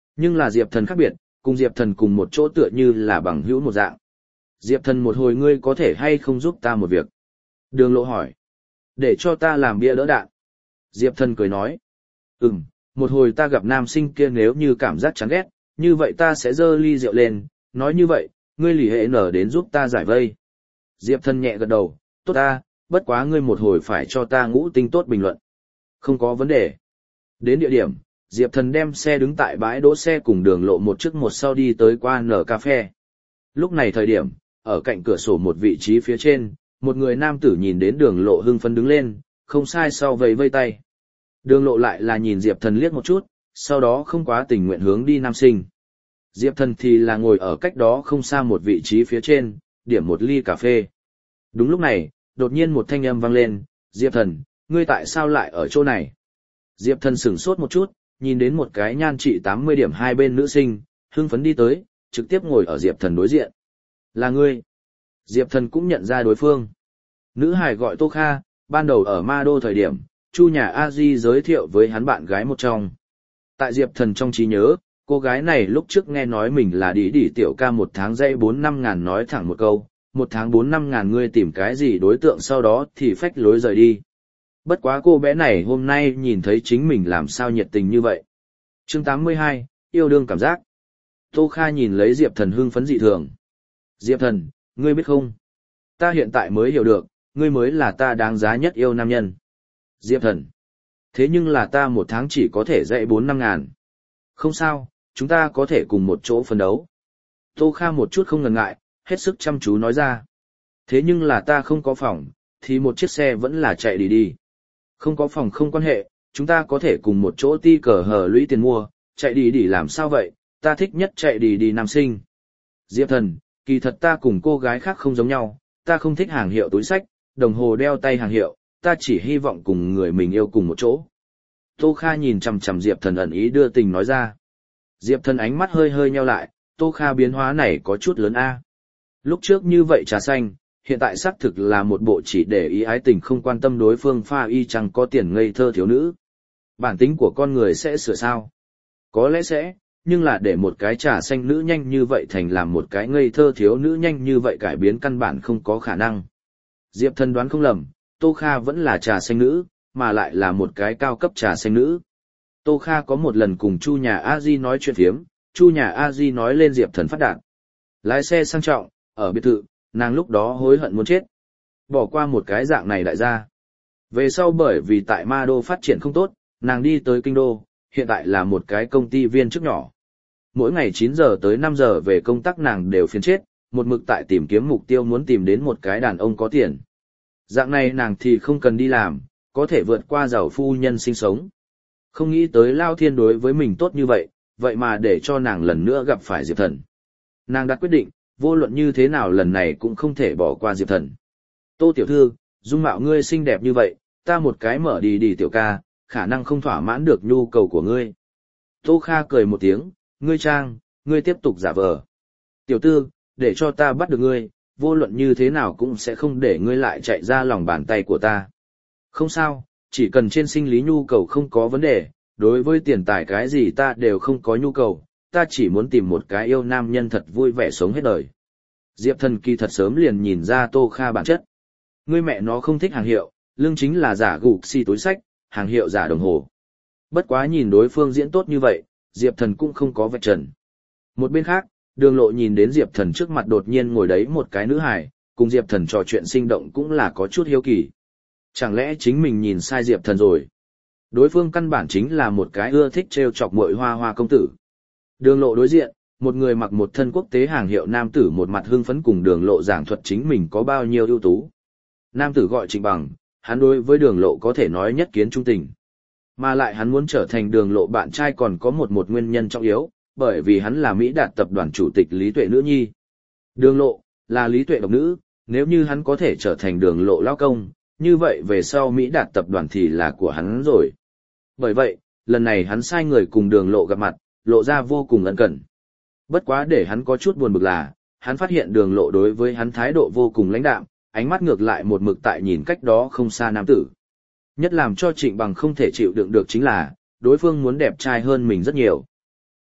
Nhưng là Diệp Thần khác biệt, cùng Diệp Thần cùng một chỗ tựa như là bằng hữu một dạng. Diệp Thần một hồi ngươi có thể hay không giúp ta một việc? Đường Lộ hỏi. Để cho ta làm bia đỡ đạn. Diệp Thần cười nói. Ừm, một hồi ta gặp nam sinh kia nếu như cảm giác chán ghét, như vậy ta sẽ dơ ly rượu lên, nói như vậy, ngươi lì hệ nở đến giúp ta giải vây. Diệp Thần nhẹ gật đầu, tốt ta, bất quá ngươi một hồi phải cho ta ngũ tinh tốt bình luận. Không có vấn đề. Đến địa điểm, Diệp Thần đem xe đứng tại bãi đỗ xe cùng Đường Lộ một trước một sau đi tới qua nở cà phê. Lúc này thời điểm, ở cạnh cửa sổ một vị trí phía trên, một người nam tử nhìn đến Đường Lộ hưng phấn đứng lên, không sai sau vẫy vây tay. Đường Lộ lại là nhìn Diệp Thần liếc một chút, sau đó không quá tình nguyện hướng đi nam sinh. Diệp Thần thì là ngồi ở cách đó không xa một vị trí phía trên, điểm một ly cà phê. Đúng lúc này, đột nhiên một thanh âm vang lên, Diệp Thần, ngươi tại sao lại ở chỗ này? Diệp Thần sửng sốt một chút, nhìn đến một cái nhan trị tám mươi điểm hai bên nữ sinh, hưng phấn đi tới, trực tiếp ngồi ở Diệp Thần đối diện. Là ngươi. Diệp Thần cũng nhận ra đối phương. Nữ hài gọi Tô Kha, ban đầu ở Ma Đô thời điểm, Chu nhà A Di giới thiệu với hắn bạn gái một trong. Tại Diệp Thần trong trí nhớ, cô gái này lúc trước nghe nói mình là đĩ đĩ tiểu ca một tháng dây bốn năm ngàn nói thẳng một câu, một tháng bốn năm ngàn ngươi tìm cái gì đối tượng sau đó thì phách lối rời đi. Bất quá cô bé này hôm nay nhìn thấy chính mình làm sao nhiệt tình như vậy. Chương tám mươi hai, yêu đương cảm giác. Tô Kha nhìn lấy Diệp Thần hưng phấn dị thường. Diệp Thần, ngươi biết không? Ta hiện tại mới hiểu được, ngươi mới là ta đáng giá nhất yêu nam nhân. Diệp Thần. Thế nhưng là ta một tháng chỉ có thể dạy bốn năm ngàn. Không sao, chúng ta có thể cùng một chỗ phân đấu. Tô Kha một chút không ngần ngại, hết sức chăm chú nói ra. Thế nhưng là ta không có phòng, thì một chiếc xe vẫn là chạy đi đi. Không có phòng không quan hệ, chúng ta có thể cùng một chỗ ti cờ hờ lũy tiền mua, chạy đi đi làm sao vậy, ta thích nhất chạy đi đi nam sinh. Diệp Thần, kỳ thật ta cùng cô gái khác không giống nhau, ta không thích hàng hiệu túi xách, đồng hồ đeo tay hàng hiệu, ta chỉ hy vọng cùng người mình yêu cùng một chỗ. Tô Kha nhìn chằm chằm Diệp Thần ẩn ý đưa tình nói ra. Diệp Thần ánh mắt hơi hơi nheo lại, Tô Kha biến hóa này có chút lớn a. Lúc trước như vậy trà xanh, hiện tại xác thực là một bộ chỉ để ý ái tình không quan tâm đối phương pha y chẳng có tiền ngây thơ thiếu nữ. Bản tính của con người sẽ sửa sao? Có lẽ sẽ, nhưng là để một cái trà xanh nữ nhanh như vậy thành làm một cái ngây thơ thiếu nữ nhanh như vậy cải biến căn bản không có khả năng. Diệp Thần đoán không lầm, Tô Kha vẫn là trà xanh nữ, mà lại là một cái cao cấp trà xanh nữ. Tô Kha có một lần cùng Chu nhà A Di nói chuyện phiếm, Chu nhà A Di nói lên Diệp Thần phát đạt. Lái xe sang trọng, ở biệt thự, nàng lúc đó hối hận muốn chết. Bỏ qua một cái dạng này đại gia. Về sau bởi vì tại Ma Đô phát triển không tốt, nàng đi tới Kinh Đô, hiện tại là một cái công ty viên chức nhỏ. Mỗi ngày chín giờ tới năm giờ về công tác nàng đều phiền chết, một mực tại tìm kiếm mục tiêu muốn tìm đến một cái đàn ông có tiền. Dạng này nàng thì không cần đi làm, có thể vượt qua giàu phu nhân sinh sống. Không nghĩ tới Lao Thiên đối với mình tốt như vậy, vậy mà để cho nàng lần nữa gặp phải Diệp Thần. Nàng đã quyết định, vô luận như thế nào lần này cũng không thể bỏ qua Diệp Thần. Tô tiểu thư, dung mạo ngươi xinh đẹp như vậy, ta một cái mở đi đi tiểu ca, khả năng không thỏa mãn được nhu cầu của ngươi. Tô Kha cười một tiếng, ngươi trang, ngươi tiếp tục giả vờ. Tiểu tư, để cho ta bắt được ngươi, vô luận như thế nào cũng sẽ không để ngươi lại chạy ra lòng bàn tay của ta. Không sao, chỉ cần trên sinh lý nhu cầu không có vấn đề, đối với tiền tài cái gì ta đều không có nhu cầu, ta chỉ muốn tìm một cái yêu nam nhân thật vui vẻ sống hết đời. Diệp Thần kỳ thật sớm liền nhìn ra Tô Kha bản chất. Ngươi mẹ nó không thích hàng hiệu, lương chính là giả gục xi túi sách, hàng hiệu giả đồng hồ. Bất quá nhìn đối phương diễn tốt như vậy, Diệp Thần cũng không có vạch trần. Một bên khác, Đường Lộ nhìn đến Diệp Thần trước mặt đột nhiên ngồi đấy một cái nữ hài, cùng Diệp Thần trò chuyện sinh động cũng là có chút hiếu kỳ. Chẳng lẽ chính mình nhìn sai Diệp Thần rồi? Đối phương căn bản chính là một cái ưa thích trêu chọc muội hoa hoa công tử. Đường Lộ đối diện, một người mặc một thân quốc tế hàng hiệu nam tử một mặt hưng phấn cùng Đường Lộ giảng thuật chính mình có bao nhiêu ưu tú. Nam tử gọi Trịnh Bằng, hắn đối với Đường Lộ có thể nói nhất kiến trung tình. Mà lại hắn muốn trở thành Đường Lộ bạn trai còn có một một nguyên nhân trọng yếu, bởi vì hắn là Mỹ Đạt tập đoàn chủ tịch Lý Tuệ nữ nhi. Đường Lộ là Lý Tuệ độc nữ, nếu như hắn có thể trở thành Đường Lộ lao công, như vậy về sau Mỹ Đạt tập đoàn thì là của hắn rồi. Bởi vậy, lần này hắn sai người cùng Đường Lộ gặp mặt, lộ ra vô cùng ân cần. Bất quá để hắn có chút buồn bực là, hắn phát hiện Đường Lộ đối với hắn thái độ vô cùng lãnh đạm, ánh mắt ngược lại một mực tại nhìn cách đó không xa nam tử. Nhất làm cho Trịnh Bằng không thể chịu đựng được chính là, đối phương muốn đẹp trai hơn mình rất nhiều.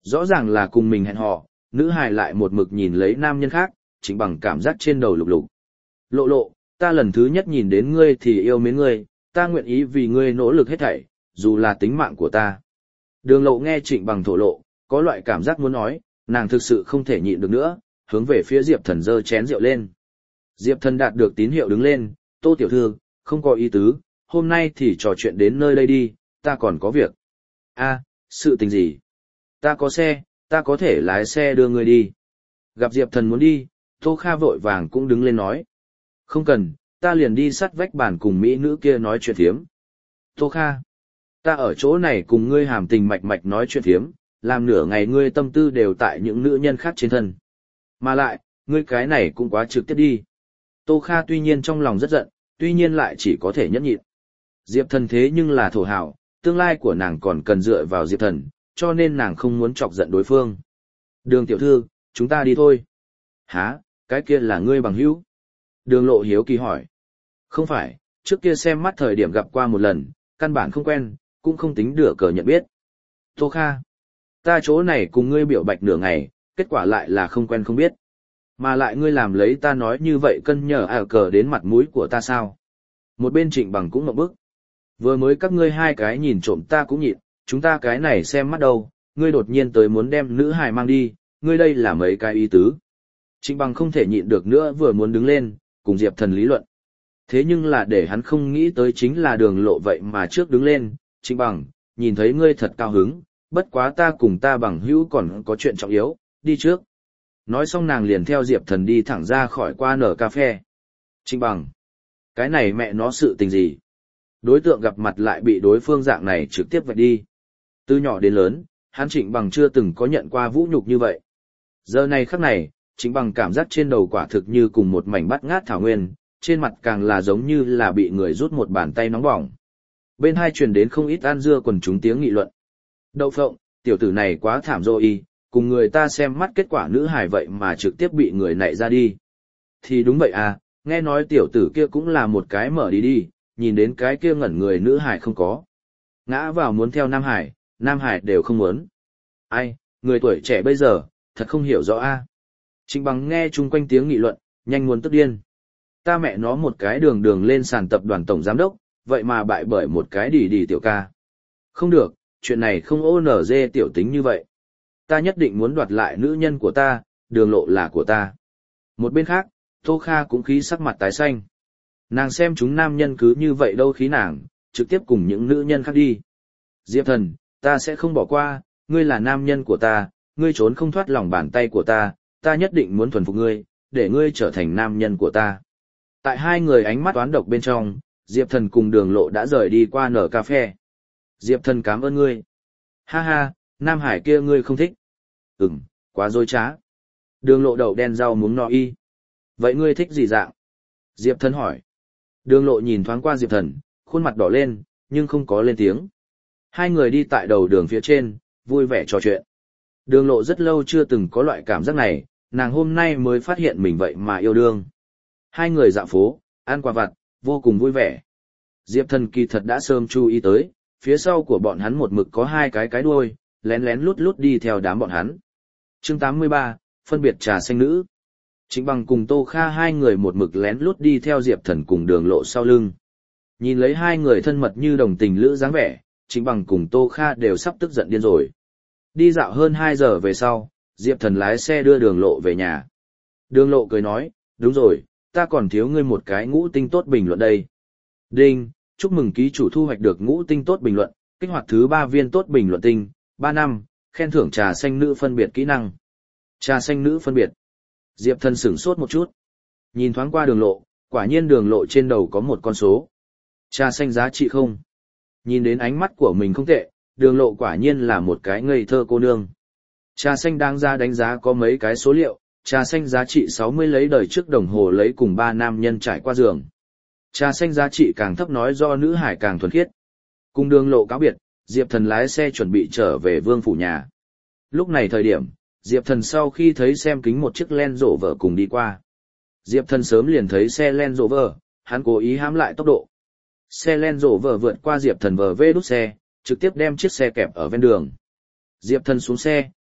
Rõ ràng là cùng mình hẹn hò, nữ hài lại một mực nhìn lấy nam nhân khác, Trịnh Bằng cảm giác trên đầu lục lục. Lộ lộ, ta lần thứ nhất nhìn đến ngươi thì yêu mến ngươi, ta nguyện ý vì ngươi nỗ lực hết thảy, dù là tính mạng của ta. Đường Lộ nghe Trịnh Bằng thổ lộ, có loại cảm giác muốn nói, nàng thực sự không thể nhịn được nữa, hướng về phía Diệp Thần giơ chén rượu lên. Diệp Thần đạt được tín hiệu đứng lên, Tô tiểu thư, không có ý tứ, hôm nay thì trò chuyện đến nơi đây đi, ta còn có việc. A, sự tình gì? Ta có xe, ta có thể lái xe đưa ngươi đi. Gặp Diệp Thần muốn đi, Tô Kha vội vàng cũng đứng lên nói. Không cần, ta liền đi sát vách bàn cùng mỹ nữ kia nói chuyện thiếm. Tô Kha, ta ở chỗ này cùng ngươi hàm tình mạch mạch nói chuyện thiếm, làm nửa ngày ngươi tâm tư đều tại những nữ nhân khác trên thân. Mà lại, ngươi cái này cũng quá trực tiếp đi. Tô Kha tuy nhiên trong lòng rất giận, tuy nhiên lại chỉ có thể nhẫn nhịn. Diệp Thần thế nhưng là thổ hảo, tương lai của nàng còn cần dựa vào Diệp Thần, cho nên nàng không muốn chọc giận đối phương. Đường tiểu thư, chúng ta đi thôi. Hả, cái kia là ngươi bằng hữu? Đường Lộ hiếu kỳ hỏi. Không phải, trước kia xem mắt thời điểm gặp qua một lần, căn bản không quen, cũng không tính đửa cờ nhận biết. Tô Kha, ta chỗ này cùng ngươi biểu bạch nửa ngày, kết quả lại là không quen không biết. Mà lại ngươi làm lấy ta nói như vậy cân nhờ à cờ đến mặt mũi của ta sao? Một bên Trịnh Bằng cũng ngậm bức. Vừa mới các ngươi hai cái nhìn trộm ta cũng nhịn, chúng ta cái này xem mắt đâu, ngươi đột nhiên tới muốn đem nữ hài mang đi, ngươi đây là mấy cái ý tứ. Trịnh Bằng không thể nhịn được nữa vừa muốn đứng lên, cùng Diệp Thần lý luận. Thế nhưng là để hắn không nghĩ tới chính là Đường Lộ vậy mà trước đứng lên, Trịnh Bằng, nhìn thấy ngươi thật cao hứng, bất quá ta cùng ta bằng hữu còn có chuyện trọng yếu, đi trước. Nói xong nàng liền theo Diệp Thần đi thẳng ra khỏi qua nở cà phê. Trịnh Bằng, cái này mẹ nó sự tình gì? Đối tượng gặp mặt lại bị đối phương dạng này trực tiếp vạch đi. Từ nhỏ đến lớn, hắn Trịnh Bằng chưa từng có nhận qua vũ nhục như vậy. Giờ này khắc này, Trịnh Bằng cảm giác trên đầu quả thực như cùng một mảnh bát ngát thảo nguyên, trên mặt càng là giống như là bị người rút một bàn tay nóng bỏng. Bên hai truyền đến không ít an dưa quần chúng tiếng nghị luận. Đậu phộng, tiểu tử này quá thảm rồi y, cùng người ta xem mắt kết quả nữ hài vậy mà trực tiếp bị người nạy ra đi. Thì đúng vậy à, nghe nói tiểu tử kia cũng là một cái mở đi đi, nhìn đến cái kia ngẩn người nữ hài không có. Ngã vào muốn theo Nam Hải, Nam Hải đều không muốn. Ai, người tuổi trẻ bây giờ, thật không hiểu rõ a. Trịnh Bằng nghe chung quanh tiếng nghị luận, nhanh muốn tức điên. Ta mẹ nó một cái đường đường lên sàn tập đoàn tổng giám đốc, vậy mà bại bởi một cái đỉ đỉ tiểu ca. Không được, chuyện này không ô nở dê tiểu tính như vậy. Ta nhất định muốn đoạt lại nữ nhân của ta, Đường Lộ là của ta. Một bên khác, Tô Kha cũng khí sắc mặt tái xanh. Nàng xem chúng nam nhân cứ như vậy đâu khí nàng, trực tiếp cùng những nữ nhân khác đi. Diệp Thần, ta sẽ không bỏ qua, ngươi là nam nhân của ta, ngươi trốn không thoát lòng bàn tay của ta, ta nhất định muốn thuần phục ngươi, để ngươi trở thành nam nhân của ta. Tại hai người ánh mắt toán độc bên trong, Diệp Thần cùng Đường Lộ đã rời đi qua nở cà phê. Diệp Thần cảm ơn ngươi. Ha ha, Nam Hải kia ngươi không thích. Ừm, quá dối trá. Đường Lộ đậu đen rau muống no y. Vậy ngươi thích gì dạng? Diệp Thần hỏi. Đường Lộ nhìn thoáng qua Diệp Thần, khuôn mặt đỏ lên, nhưng không có lên tiếng. Hai người đi tại đầu đường phía trên, vui vẻ trò chuyện. Đường Lộ rất lâu chưa từng có loại cảm giác này, nàng hôm nay mới phát hiện mình vậy mà yêu đương. Hai người dạo phố, ăn quà vặt, vô cùng vui vẻ. Diệp Thần kỳ thật đã sớm chú ý tới, phía sau của bọn hắn một mực có hai cái cái đuôi, lén lén lút lút đi theo đám bọn hắn. Chương tám mươi ba, phân biệt trà xanh nữ. Trịnh Bằng cùng Tô Kha hai người một mực lén lút đi theo Diệp Thần cùng Đường Lộ sau lưng. Nhìn lấy hai người thân mật như đồng tình lữ dáng vẻ, Trịnh Bằng cùng Tô Kha đều sắp tức giận điên rồi. Đi dạo hơn hai giờ về sau, Diệp Thần lái xe đưa Đường Lộ về nhà. Đường Lộ cười nói, đúng rồi, ta còn thiếu ngươi một cái ngũ tinh tốt bình luận đây. Đinh, chúc mừng ký chủ thu hoạch được ngũ tinh tốt bình luận, kích hoạt thứ ba viên tốt bình luận tinh, ba năm, khen thưởng trà xanh nữ phân biệt kỹ năng. Trà xanh nữ phân biệt. Diệp Thần sửng sốt một chút. Nhìn thoáng qua Đường Lộ, quả nhiên Đường Lộ trên đầu có một con số. Trà xanh giá trị không? Nhìn đến ánh mắt của mình không tệ, Đường Lộ quả nhiên là một cái ngây thơ cô nương. Trà xanh đang ra đánh giá có mấy cái số liệu, trà xanh giá trị sáu mươi lấy đời trước đồng hồ lấy cùng ba nam nhân trải qua giường. Trà xanh giá trị càng thấp nói do nữ hải càng thuần khiết. Cùng Đường Lộ cáo biệt, Diệp Thần lái xe chuẩn bị trở về vương phủ nhà. Lúc này thời điểm, Diệp Thần sau khi thấy xem kính một chiếc Land Rover cùng đi qua. Diệp Thần sớm liền thấy xe Land Rover, hắn cố ý hãm lại tốc độ. Xe Land Rover vượt qua Diệp Thần vờ vê đút xe, trực tiếp đem chiếc xe kẹp ở ven đường. Diệp Thần xuống xe,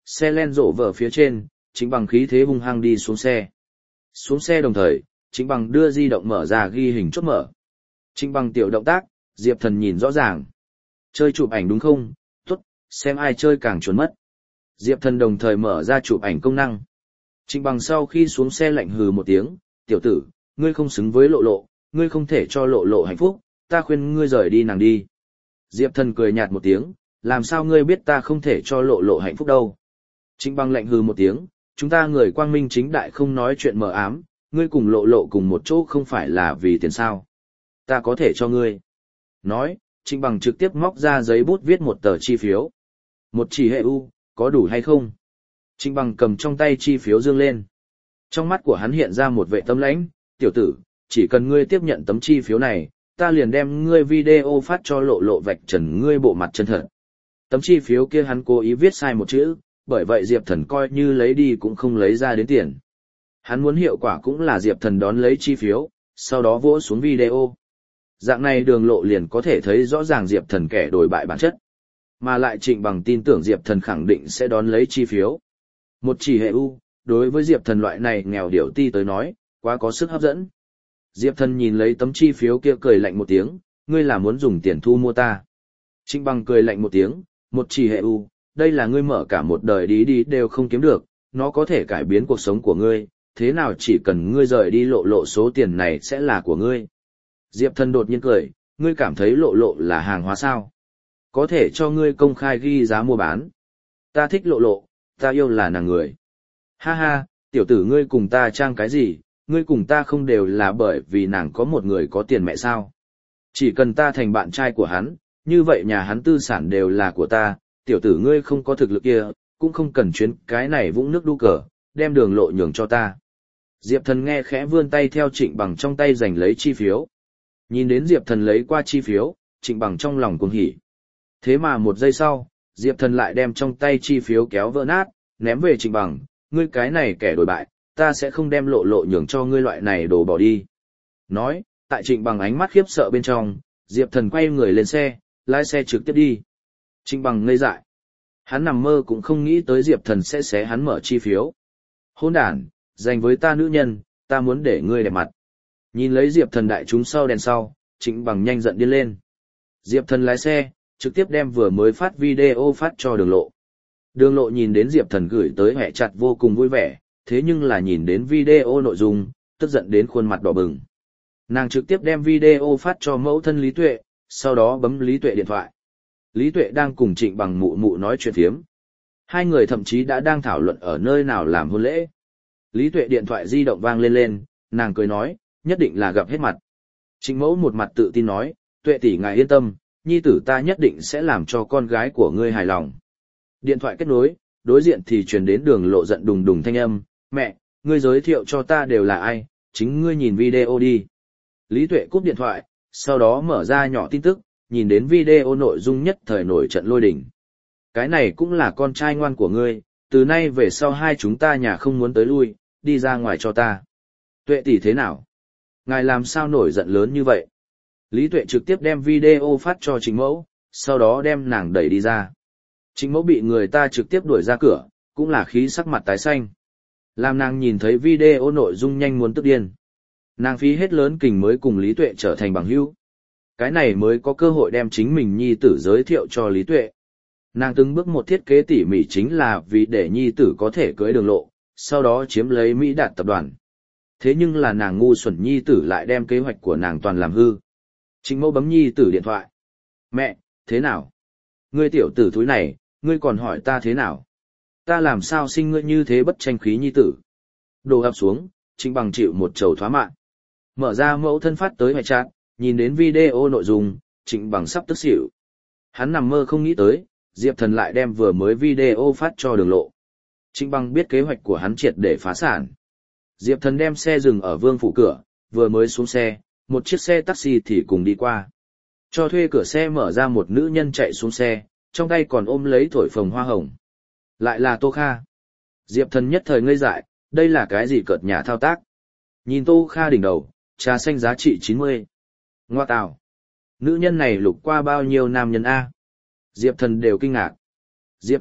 xe len rộ vở phía trên, Trịnh Bằng khí thế hung hăng đi xuống xe. Xuống xe đồng thời, Trịnh Bằng đưa di động mở ra ghi hình chốt mở. Trịnh Bằng tiểu động tác, Diệp Thần nhìn rõ ràng. Chơi chụp ảnh đúng không? Tốt, xem ai chơi càng chuẩn mất. Diệp Thần đồng thời mở ra chụp ảnh công năng. Trịnh Bằng sau khi xuống xe lạnh hừ một tiếng, tiểu tử, ngươi không xứng với lộ lộ, ngươi không thể cho lộ lộ hạnh phúc, ta khuyên ngươi rời đi nàng đi. Diệp Thần cười nhạt một tiếng, làm sao ngươi biết ta không thể cho lộ lộ hạnh phúc đâu. Trịnh Bằng lạnh hừ một tiếng, chúng ta người quang minh chính đại không nói chuyện mờ ám, ngươi cùng lộ lộ cùng một chỗ không phải là vì tiền sao. Ta có thể cho ngươi. Nói, Trịnh Bằng trực tiếp móc ra giấy bút viết một tờ chi phiếu. Một chỉ hệ u, có đủ hay không? Trịnh Bằng cầm trong tay chi phiếu dương lên. Trong mắt của hắn hiện ra một vệ tâm lãnh, tiểu tử, chỉ cần ngươi tiếp nhận tấm chi phiếu này, ta liền đem ngươi video phát cho lộ lộ vạch trần ngươi bộ mặt chân thật. Tấm chi phiếu kia hắn cố ý viết sai một chữ, bởi vậy Diệp Thần coi như lấy đi cũng không lấy ra đến tiền. Hắn muốn hiệu quả cũng là Diệp Thần đón lấy chi phiếu, sau đó vỗ xuống video. Dạng này Đường Lộ liền có thể thấy rõ ràng Diệp Thần kẻ đổi bại bản chất. Mà lại Trịnh Bằng tin tưởng Diệp Thần khẳng định sẽ đón lấy chi phiếu. Một chỉ hệ u, đối với Diệp Thần loại này nghèo điểu ti tới nói, quá có sức hấp dẫn. Diệp Thần nhìn lấy tấm chi phiếu kia cười lạnh một tiếng, ngươi là muốn dùng tiền thu mua ta. Trịnh Bằng cười lạnh một tiếng, một chỉ hệ u, đây là ngươi mở cả một đời đi đi đều không kiếm được, nó có thể cải biến cuộc sống của ngươi, thế nào chỉ cần ngươi rời đi lộ lộ số tiền này sẽ là của ngươi. Diệp Thần đột nhiên cười, ngươi cảm thấy lộ lộ là hàng hóa sao? Có thể cho ngươi công khai ghi giá mua bán. Ta thích lộ lộ, ta yêu là nàng người. Ha ha, tiểu tử ngươi cùng ta trang cái gì, ngươi cùng ta không đều là bởi vì nàng có một người có tiền mẹ sao. Chỉ cần ta thành bạn trai của hắn, như vậy nhà hắn tư sản đều là của ta, tiểu tử ngươi không có thực lực kia, cũng không cần chuyến cái này vũng nước đu cờ, đem Đường Lộ nhường cho ta. Diệp Thần nghe khẽ vươn tay theo Trịnh Bằng trong tay giành lấy chi phiếu. Nhìn đến Diệp Thần lấy qua chi phiếu, Trịnh Bằng trong lòng cuồng hỉ. Thế mà một giây sau, Diệp Thần lại đem trong tay chi phiếu kéo vỡ nát, ném về Trịnh Bằng, ngươi cái này kẻ đổi bại, ta sẽ không đem lộ lộ nhường cho ngươi loại này đồ bỏ đi. Nói, tại Trịnh Bằng ánh mắt khiếp sợ bên trong, Diệp Thần quay người lên xe, lái xe trực tiếp đi. Trịnh Bằng ngây dại. Hắn nằm mơ cũng không nghĩ tới Diệp Thần sẽ xé hắn mở chi phiếu. Hỗn đản, dành với ta nữ nhân, ta muốn để ngươi đẹp mặt. Nhìn lấy Diệp Thần đại trúng sau đèn sau, Trịnh Bằng nhanh giận điên lên. Diệp Thần lái xe, trực tiếp đem vừa mới phát video phát cho Đường Lộ. Đường Lộ nhìn đến Diệp Thần gửi tới hẹ chặt vô cùng vui vẻ, thế nhưng là nhìn đến video nội dung, tức giận đến khuôn mặt đỏ bừng. Nàng trực tiếp đem video phát cho mẫu thân Lý Tuệ, sau đó bấm Lý Tuệ điện thoại. Lý Tuệ đang cùng Trịnh Bằng mụ mụ nói chuyện phiếm. Hai người thậm chí đã đang thảo luận ở nơi nào làm hôn lễ. Lý Tuệ điện thoại di động vang lên lên, nàng cười nói, nhất định là gặp hết mặt. Trịnh Mẫu một mặt tự tin nói, Tuệ tỷ ngài yên tâm, nhi tử ta nhất định sẽ làm cho con gái của ngươi hài lòng. Điện thoại kết nối, đối diện thì truyền đến Đường Lộ giận đùng đùng thanh âm, mẹ, ngươi giới thiệu cho ta đều là ai, chính ngươi nhìn video đi. Lý Tuệ cúp điện thoại, sau đó mở ra nhỏ tin tức, nhìn đến video nội dung nhất thời nổi trận lôi đình. Cái này cũng là con trai ngoan của ngươi, từ nay về sau hai chúng ta nhà không muốn tới lui, đi ra ngoài cho ta. Tuệ tỷ thế nào? Ngài làm sao nổi giận lớn như vậy? Lý Tuệ trực tiếp đem video phát cho Trịnh Mẫu, sau đó đem nàng đẩy đi ra. Trịnh Mẫu bị người ta trực tiếp đuổi ra cửa, cũng là khí sắc mặt tái xanh. Làm nàng nhìn thấy video nội dung nhanh muốn tức điên. Nàng phí hết lớn kình mới cùng Lý Tuệ trở thành bằng hữu. Cái này mới có cơ hội đem chính mình nhi tử giới thiệu cho Lý Tuệ. Nàng từng bước một thiết kế tỉ mỉ chính là vì để nhi tử có thể cưới Đường Lộ, sau đó chiếm lấy Mỹ Đạt tập đoàn. Thế nhưng là nàng ngu xuẩn nhi tử lại đem kế hoạch của nàng toàn làm hư. Trịnh Mẫu bấm nhi tử điện thoại. Mẹ, thế nào? Ngươi tiểu tử thúi này, ngươi còn hỏi ta thế nào? Ta làm sao sinh ngươi như thế bất tranh khí nhi tử? Đồ ập xuống, Trịnh Bằng chịu một trầu thoá mạng. Mở ra mẫu thân phát tới hoài chat, nhìn đến video nội dung, Trịnh Bằng sắp tức xỉu. Hắn nằm mơ không nghĩ tới, Diệp Thần lại đem vừa mới video phát cho Đường Lộ. Trịnh Bằng biết kế hoạch của hắn triệt để phá sản. Diệp Thần đem xe dừng ở Vương phủ cửa, vừa mới xuống xe, một chiếc xe taxi thì cùng đi qua. Cho thuê cửa xe mở ra một nữ nhân chạy xuống xe, trong tay còn ôm lấy thổi phồng hoa hồng. Lại là Tô Kha. Diệp Thần nhất thời ngây dại, đây là cái gì cợt nhà thao tác. Nhìn Tô Kha đỉnh đầu, trà xanh giá trị chín mươi. Ngoa tào. Nữ nhân này lục qua bao nhiêu nam nhân A. Diệp Thần đều kinh ngạc. Diệp Thần,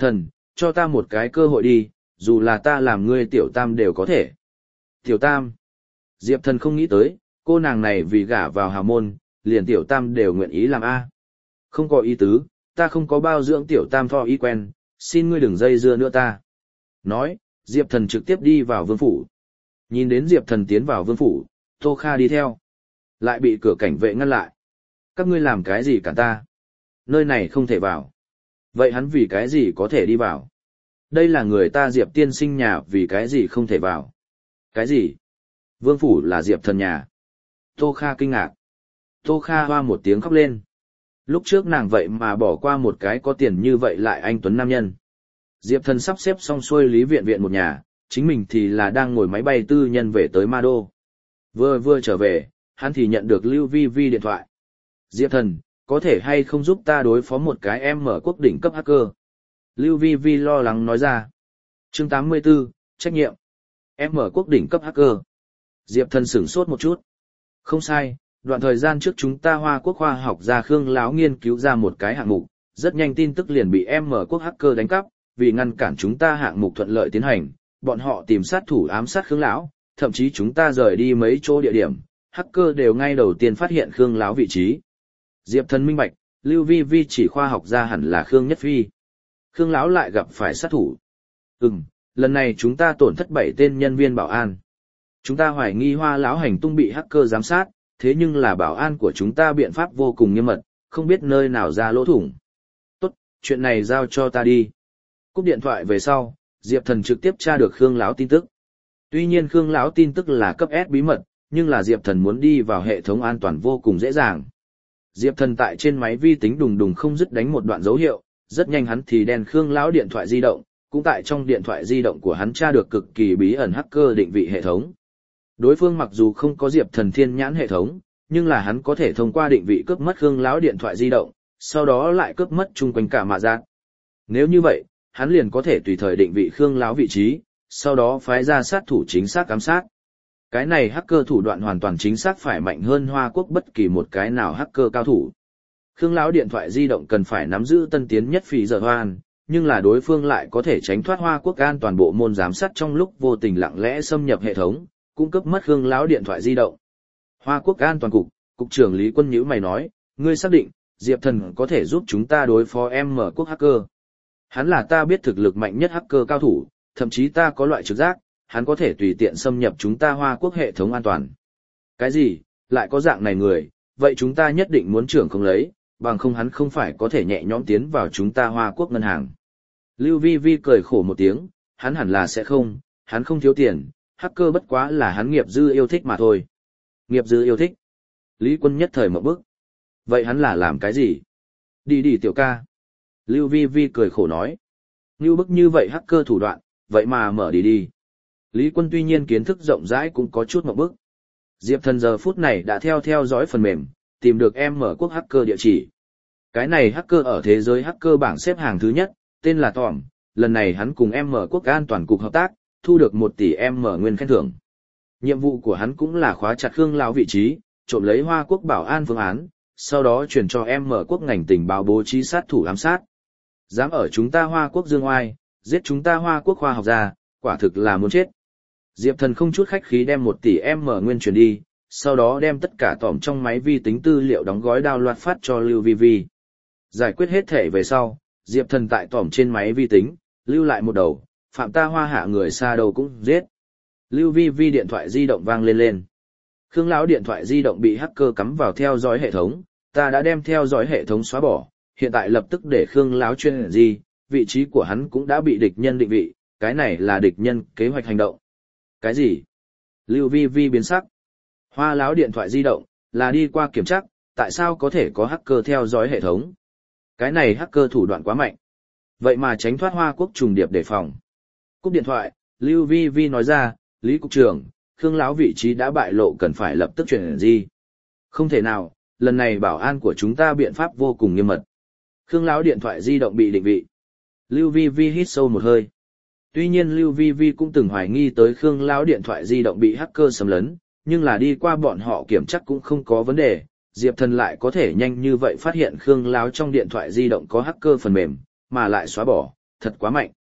cho ta một cái cơ hội đi, dù là ta làm ngươi tiểu tam đều có thể. Tiểu tam. Diệp Thần không nghĩ tới, cô nàng này vì gả vào hào môn, liền tiểu tam đều nguyện ý làm A. Không có ý tứ, ta không có bao dưỡng tiểu tam tho ý quen, xin ngươi đừng dây dưa nữa ta. Nói, Diệp Thần trực tiếp đi vào vương phủ. Nhìn đến Diệp Thần tiến vào vương phủ, Tô Kha đi theo. Lại bị cửa cảnh vệ ngăn lại. Các ngươi làm cái gì cả ta? Nơi này không thể vào. Vậy hắn vì cái gì có thể đi vào? Đây là người ta Diệp tiên sinh nhà, vì cái gì không thể vào? Cái gì? Vương phủ là Diệp Thần nhà. Tô Kha kinh ngạc. Tô Kha hoa một tiếng khóc lên. Lúc trước nàng vậy mà bỏ qua một cái có tiền như vậy lại anh tuấn nam nhân. Diệp Thần sắp xếp xong xuôi Lý Viện Viện một nhà, chính mình thì là đang ngồi máy bay tư nhân về tới Ma Đô. Vừa vừa trở về, hắn thì nhận được Lưu Vi Vi điện thoại. Diệp Thần, có thể hay không giúp ta đối phó một cái em mở quốc đỉnh cấp hacker? Lưu Vi Vi lo lắng nói ra. Chương tám mươi tư, trách nhiệm. Em mở quốc đỉnh cấp hacker. Diệp Thần sửng sốt một chút. Không sai, đoạn thời gian trước chúng ta Hoa Quốc khoa học gia Khương Láo nghiên cứu ra một cái hạng mục, rất nhanh tin tức liền bị em mở quốc hacker đánh cắp, vì ngăn cản chúng ta hạng mục thuận lợi tiến hành, bọn họ tìm sát thủ ám sát Khương Lão, thậm chí chúng ta rời đi mấy chỗ địa điểm, hacker đều ngay đầu tiên phát hiện Khương Lão vị trí. Diệp Thần minh bạch, Lưu Vi Vi chỉ khoa học gia hẳn là Khương Nhất Phi. Khương Lão lại gặp phải sát thủ. Ừm, lần này chúng ta tổn thất bảy tên nhân viên bảo an. Chúng ta hoài nghi Hoa Lão hành tung bị hacker giám sát, thế nhưng là bảo an của chúng ta biện pháp vô cùng nghiêm mật, không biết nơi nào ra lỗ thủng. Tốt, chuyện này giao cho ta đi. Cúp điện thoại về sau, Diệp Thần trực tiếp tra được Khương Lão tin tức. Tuy nhiên Khương Lão tin tức là cấp S bí mật, nhưng là Diệp Thần muốn đi vào hệ thống an toàn vô cùng dễ dàng. Diệp Thần tại trên máy vi tính đùng đùng không dứt đánh một đoạn dấu hiệu, rất nhanh hắn thì đèn Khương Lão điện thoại di động, cũng tại trong điện thoại di động của hắn tra được cực kỳ bí ẩn hacker định vị hệ thống. Đối phương mặc dù không có Diệp Thần thiên nhãn hệ thống, nhưng là hắn có thể thông qua định vị cướp mất Khương Lão điện thoại di động, sau đó lại cướp mất chung quanh cả mạ giác. Nếu như vậy, hắn liền có thể tùy thời định vị Khương Lão vị trí, sau đó phái ra sát thủ chính xác ám sát. Cái này hacker thủ đoạn hoàn toàn chính xác phải mạnh hơn Hoa Quốc bất kỳ một cái nào hacker cao thủ. Khương Lão điện thoại di động cần phải nắm giữ tân tiến nhất phì giờ hoan, nhưng là đối phương lại có thể tránh thoát Hoa Quốc an toàn bộ môn giám sát trong lúc vô tình lặng lẽ xâm nhập hệ thống, cung cấp mất Khương Lão điện thoại di động. Hoa Quốc an toàn cục, cục trưởng Lý Quân nhíu mày nói, ngươi xác định, Diệp Thần có thể giúp chúng ta đối phó em mở quốc hacker. Hắn là ta biết thực lực mạnh nhất hacker cao thủ, thậm chí ta có loại trực giác, hắn có thể tùy tiện xâm nhập chúng ta Hoa Quốc hệ thống an toàn. Cái gì, lại có dạng này người, vậy chúng ta nhất định muốn trưởng không lấy, bằng không hắn không phải có thể nhẹ nhõm tiến vào chúng ta Hoa Quốc ngân hàng. Lưu Vi Vi cười khổ một tiếng, hắn hẳn là sẽ không, hắn không thiếu tiền, hacker bất quá là hắn nghiệp dư yêu thích mà thôi. Nghiệp dư yêu thích. Lý Quân nhất thời mở bức. Vậy hắn là làm cái gì? Đi đi tiểu ca. Lưu Vi Vi cười khổ nói. Như bức như vậy hacker thủ đoạn, vậy mà mở đi đi. Lý Quân tuy nhiên kiến thức rộng rãi cũng có chút một bức. Diệp Thần giờ phút này đã theo theo dõi phần mềm, tìm được em mở quốc hacker địa chỉ. Cái này hacker ở thế giới hacker bảng xếp hàng thứ nhất, tên là Tòm, lần này hắn cùng em mở quốc an toàn cục hợp tác, thu được một tỷ em mở nguyên khen thưởng. Nhiệm vụ của hắn cũng là khóa chặt Khương Lão vị trí, trộm lấy Hoa Quốc bảo an phương án, sau đó chuyển cho em mở quốc ngành tình báo bố trí sát thủ ám sát. Dám ở chúng ta Hoa Quốc dương oai, giết chúng ta Hoa Quốc khoa học gia, quả thực là muốn chết. Diệp Thần không chút khách khí đem một tỷ em mở nguyên chuyển đi, sau đó đem tất cả tỏm trong máy vi tính tư liệu đóng gói đao loạt phát cho Lưu Vi Vi. Giải quyết hết thể về sau, Diệp Thần tại tỏm trên máy vi tính, lưu lại một đầu, phạm ta Hoa hạ người xa đầu cũng giết. Lưu Vi Vi điện thoại di động vang lên lên. Khương Lão điện thoại di động bị hacker cắm vào theo dõi hệ thống, ta đã đem theo dõi hệ thống xóa bỏ, hiện tại lập tức để Khương Lão chuyên gì, vị trí của hắn cũng đã bị địch nhân định vị, cái này là địch nhân kế hoạch hành động. Cái gì? Lưu Vi Vi biến sắc. Hoa Lão điện thoại di động, là đi qua kiểm tra, tại sao có thể có hacker theo dõi hệ thống? Cái này hacker thủ đoạn quá mạnh. Vậy mà tránh thoát Hoa Quốc trùng điệp đề phòng. Cúp điện thoại, Lưu Vi Vi nói ra, Lý Cục trưởng, Khương Lão vị trí đã bại lộ cần phải lập tức chuyển gì? Không thể nào, lần này bảo an của chúng ta biện pháp vô cùng nghiêm mật. Khương Lão điện thoại di động bị định vị. Lưu Vi Vi hít sâu một hơi. Tuy nhiên Lưu Vi Vi cũng từng hoài nghi tới Khương Lão điện thoại di động bị hacker xâm lấn, nhưng là đi qua bọn họ kiểm chắc cũng không có vấn đề, Diệp Thần lại có thể nhanh như vậy phát hiện Khương Lão trong điện thoại di động có hacker phần mềm, mà lại xóa bỏ, thật quá mạnh.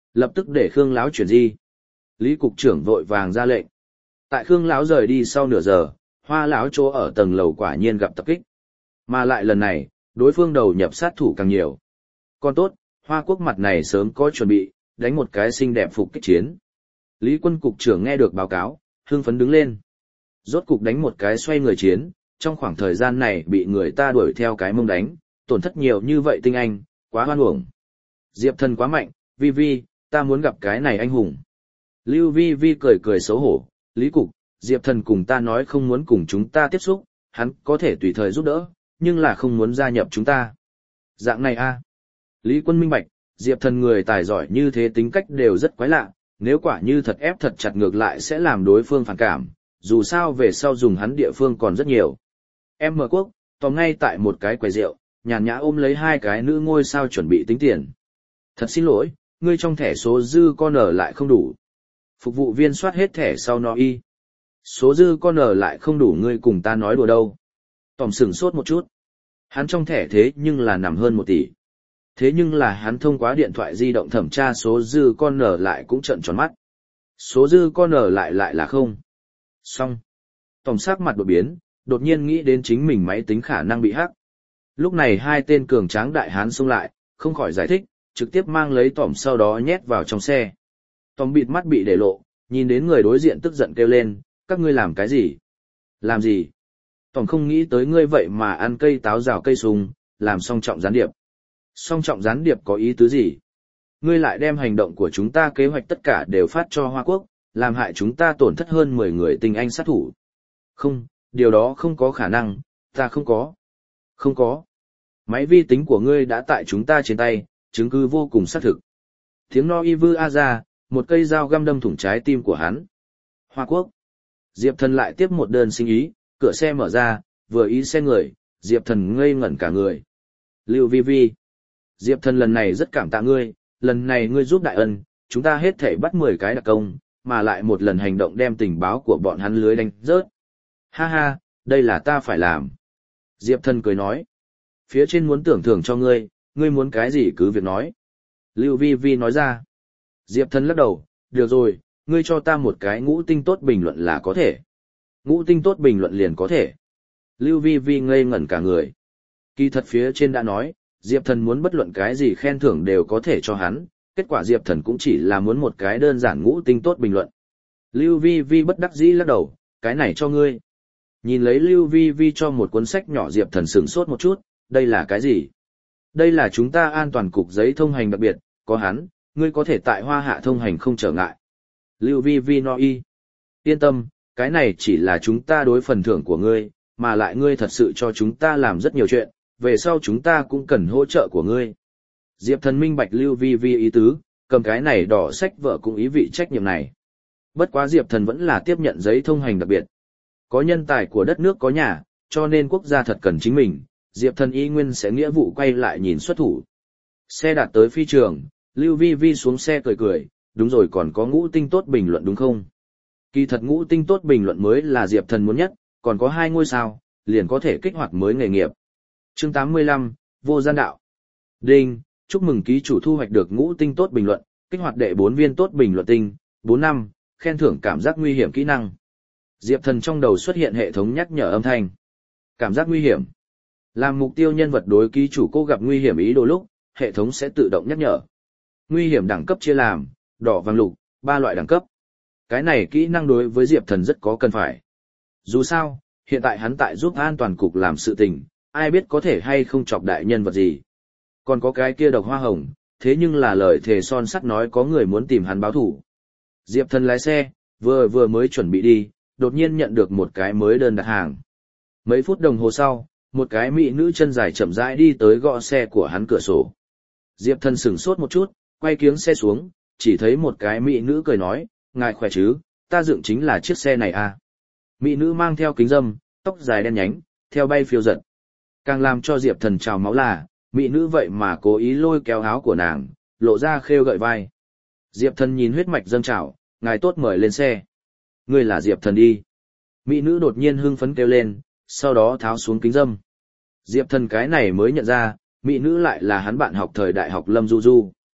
Lập tức để Khương lão chuyển di. Lý cục trưởng vội vàng ra lệnh. Tại Khương lão rời đi sau nửa giờ, Hoa lão chỗ ở tầng lầu quả nhiên gặp tập kích. Mà lại lần này, đối phương đầu nhập sát thủ càng nhiều. Còn tốt, Hoa quốc mặt này sớm có chuẩn bị, đánh một cái xinh đẹp phục kích chiến. Lý quân cục trưởng nghe được báo cáo, hưng phấn đứng lên. Rốt cục đánh một cái xoay người chiến, trong khoảng thời gian này bị người ta đuổi theo cái mông đánh, tổn thất nhiều như vậy tinh anh, quá hoan uổng. Diệp Thần quá mạnh, Vi Vi, ta muốn gặp cái này anh hùng. Lưu Vi Vi cười cười xấu hổ, Lý cục, Diệp Thần cùng ta nói không muốn cùng chúng ta tiếp xúc, hắn có thể tùy thời giúp đỡ, nhưng là không muốn gia nhập chúng ta. Dạng này a. Lý quân minh bạch, Diệp Thần người tài giỏi như thế tính cách đều rất quái lạ, nếu quả như thật ép thật chặt ngược lại sẽ làm đối phương phản cảm, dù sao về sau dùng hắn địa phương còn rất nhiều. Em mở quốc, tóm ngay tại một cái quầy rượu, nhàn nhã ôm lấy hai cái nữ ngôi sao chuẩn bị tính tiền. Thật xin lỗi, ngươi trong thẻ số dư con ở lại không đủ. Phục vụ viên soát hết thẻ sau nó y. Số dư con ở lại không đủ ngươi cùng ta nói đùa đâu. Tòm sửng sốt một chút. Hắn trong thẻ thế nhưng là nằm hơn một tỷ. Thế nhưng là hắn thông qua điện thoại di động thẩm tra số dư con ở lại cũng trợn tròn mắt. Số dư con ở lại lại là không. Xong. Tòm sắc mặt đột biến, đột nhiên nghĩ đến chính mình máy tính khả năng bị hack. Lúc này hai tên cường tráng đại hán xông lại, không khỏi giải thích, trực tiếp mang lấy tòm sau đó nhét vào trong xe. Tòm bịt mắt bị để lộ, nhìn đến người đối diện tức giận kêu lên, các ngươi làm cái gì? Làm gì? Tòm không nghĩ tới ngươi vậy mà ăn cây táo rào cây sung, làm song trọng gián điệp. Song trọng gián điệp có ý tứ gì? Ngươi lại đem hành động của chúng ta kế hoạch tất cả đều phát cho Hoa Quốc, làm hại chúng ta tổn thất hơn mười người tinh anh sát thủ. Không, điều đó không có khả năng, ta không có. Không có. Máy vi tính của ngươi đã tại chúng ta trên tay, chứng cứ vô cùng xác thực. Tiếng no y vư a ra, một cây dao găm đâm thủng trái tim của hắn. Hoa Quốc. Diệp Thần lại tiếp một đơn sinh ý, cửa xe mở ra, vừa ý xe người, Diệp Thần ngây ngẩn cả người. Lưu Vi Vi. Diệp Thần lần này rất cảm tạ ngươi, lần này ngươi giúp đại ân, chúng ta hết thể bắt mười cái đặc công, mà lại một lần hành động đem tình báo của bọn hắn lưới đánh rớt. Ha ha, đây là ta phải làm. Diệp Thần cười nói. Phía trên muốn tưởng thưởng cho ngươi, ngươi muốn cái gì cứ việc nói. Lưu Vi Vi nói ra. Diệp Thần lắc đầu, được rồi, ngươi cho ta một cái ngũ tinh tốt bình luận là có thể. Ngũ tinh tốt bình luận liền có thể. Lưu Vi Vi ngây ngẩn cả người. Kỳ thật phía trên đã nói, Diệp Thần muốn bất luận cái gì khen thưởng đều có thể cho hắn, kết quả Diệp Thần cũng chỉ là muốn một cái đơn giản ngũ tinh tốt bình luận. Lưu Vi Vi bất đắc dĩ lắc đầu, cái này cho ngươi. Nhìn lấy Lưu Vi Vi cho một cuốn sách nhỏ, Diệp Thần sửng sốt một chút, đây là cái gì? Đây là chúng ta an toàn cục giấy thông hành đặc biệt, có hắn, ngươi có thể tại Hoa Hạ thông hành không trở ngại. Lưu Vi Vi nói, yên tâm, cái này chỉ là chúng ta đối phần thưởng của ngươi, mà lại ngươi thật sự cho chúng ta làm rất nhiều chuyện, về sau chúng ta cũng cần hỗ trợ của ngươi. Diệp Thần minh bạch Lưu Vi Vi ý tứ, cầm cái này đỏ sách vợ cũng ý vị trách nhiệm này. Bất quá Diệp Thần vẫn là tiếp nhận giấy thông hành đặc biệt. Có nhân tài của đất nước có nhà, cho nên quốc gia thật cần chính mình, Diệp Thần y nguyên sẽ nghĩa vụ quay lại nhìn xuất thủ. Xe đạt tới phi trường, Lưu Vi Vi xuống xe cười cười, đúng rồi, còn có ngũ tinh tốt bình luận đúng không? Kỳ thật ngũ tinh tốt bình luận mới là Diệp Thần muốn nhất, còn có hai ngôi sao, liền có thể kích hoạt mới nghề nghiệp. Chương tám mươi lăm, Vô Gian Đạo. Đinh, chúc mừng ký chủ thu hoạch được ngũ tinh tốt bình luận, kích hoạt đệ bốn viên tốt bình luận tinh, bốn năm, khen thưởng cảm giác nguy hiểm kỹ năng. Diệp Thần trong đầu xuất hiện hệ thống nhắc nhở âm thanh. Cảm giác nguy hiểm. Làm mục tiêu nhân vật đối ký chủ cô gặp nguy hiểm ý đồ lúc, hệ thống sẽ tự động nhắc nhở. Nguy hiểm đẳng cấp chia làm, đỏ vàng lục, ba loại đẳng cấp. Cái này kỹ năng đối với Diệp Thần rất có cần phải. Dù sao, hiện tại hắn tại giúp an toàn cục làm sự tình, ai biết có thể hay không chọc đại nhân vật gì. Còn có cái kia độc hoa hồng, thế nhưng là lời thề son sắt nói có người muốn tìm hắn báo thủ. Diệp Thần lái xe, vừa vừa mới chuẩn bị đi, đột nhiên nhận được một cái mới đơn đặt hàng. Mấy phút đồng hồ sau, một cái mỹ nữ chân dài chậm rãi đi tới gõ xe của hắn cửa sổ. Diệp Thần sửng sốt một chút, quay kiếng xe xuống, chỉ thấy một cái mỹ nữ cười nói, ngài khỏe chứ, ta dựng chính là chiếc xe này à. Mỹ nữ mang theo kính râm, tóc dài đen nhánh, theo bay phiêu giật. Càng làm cho Diệp Thần trào máu là, mỹ nữ vậy mà cố ý lôi kéo áo của nàng, lộ ra khêu gợi vai. Diệp Thần nhìn huyết mạch dâng trào, ngài tốt mời lên xe. Ngươi là Diệp Thần đi. Mỹ nữ đột nhiên hưng phấn kêu lên, sau đó tháo xuống kính râm. Diệp Thần cái này mới nhận ra, mỹ nữ lại là hắn bạn học thời đại học Lâm Du Du.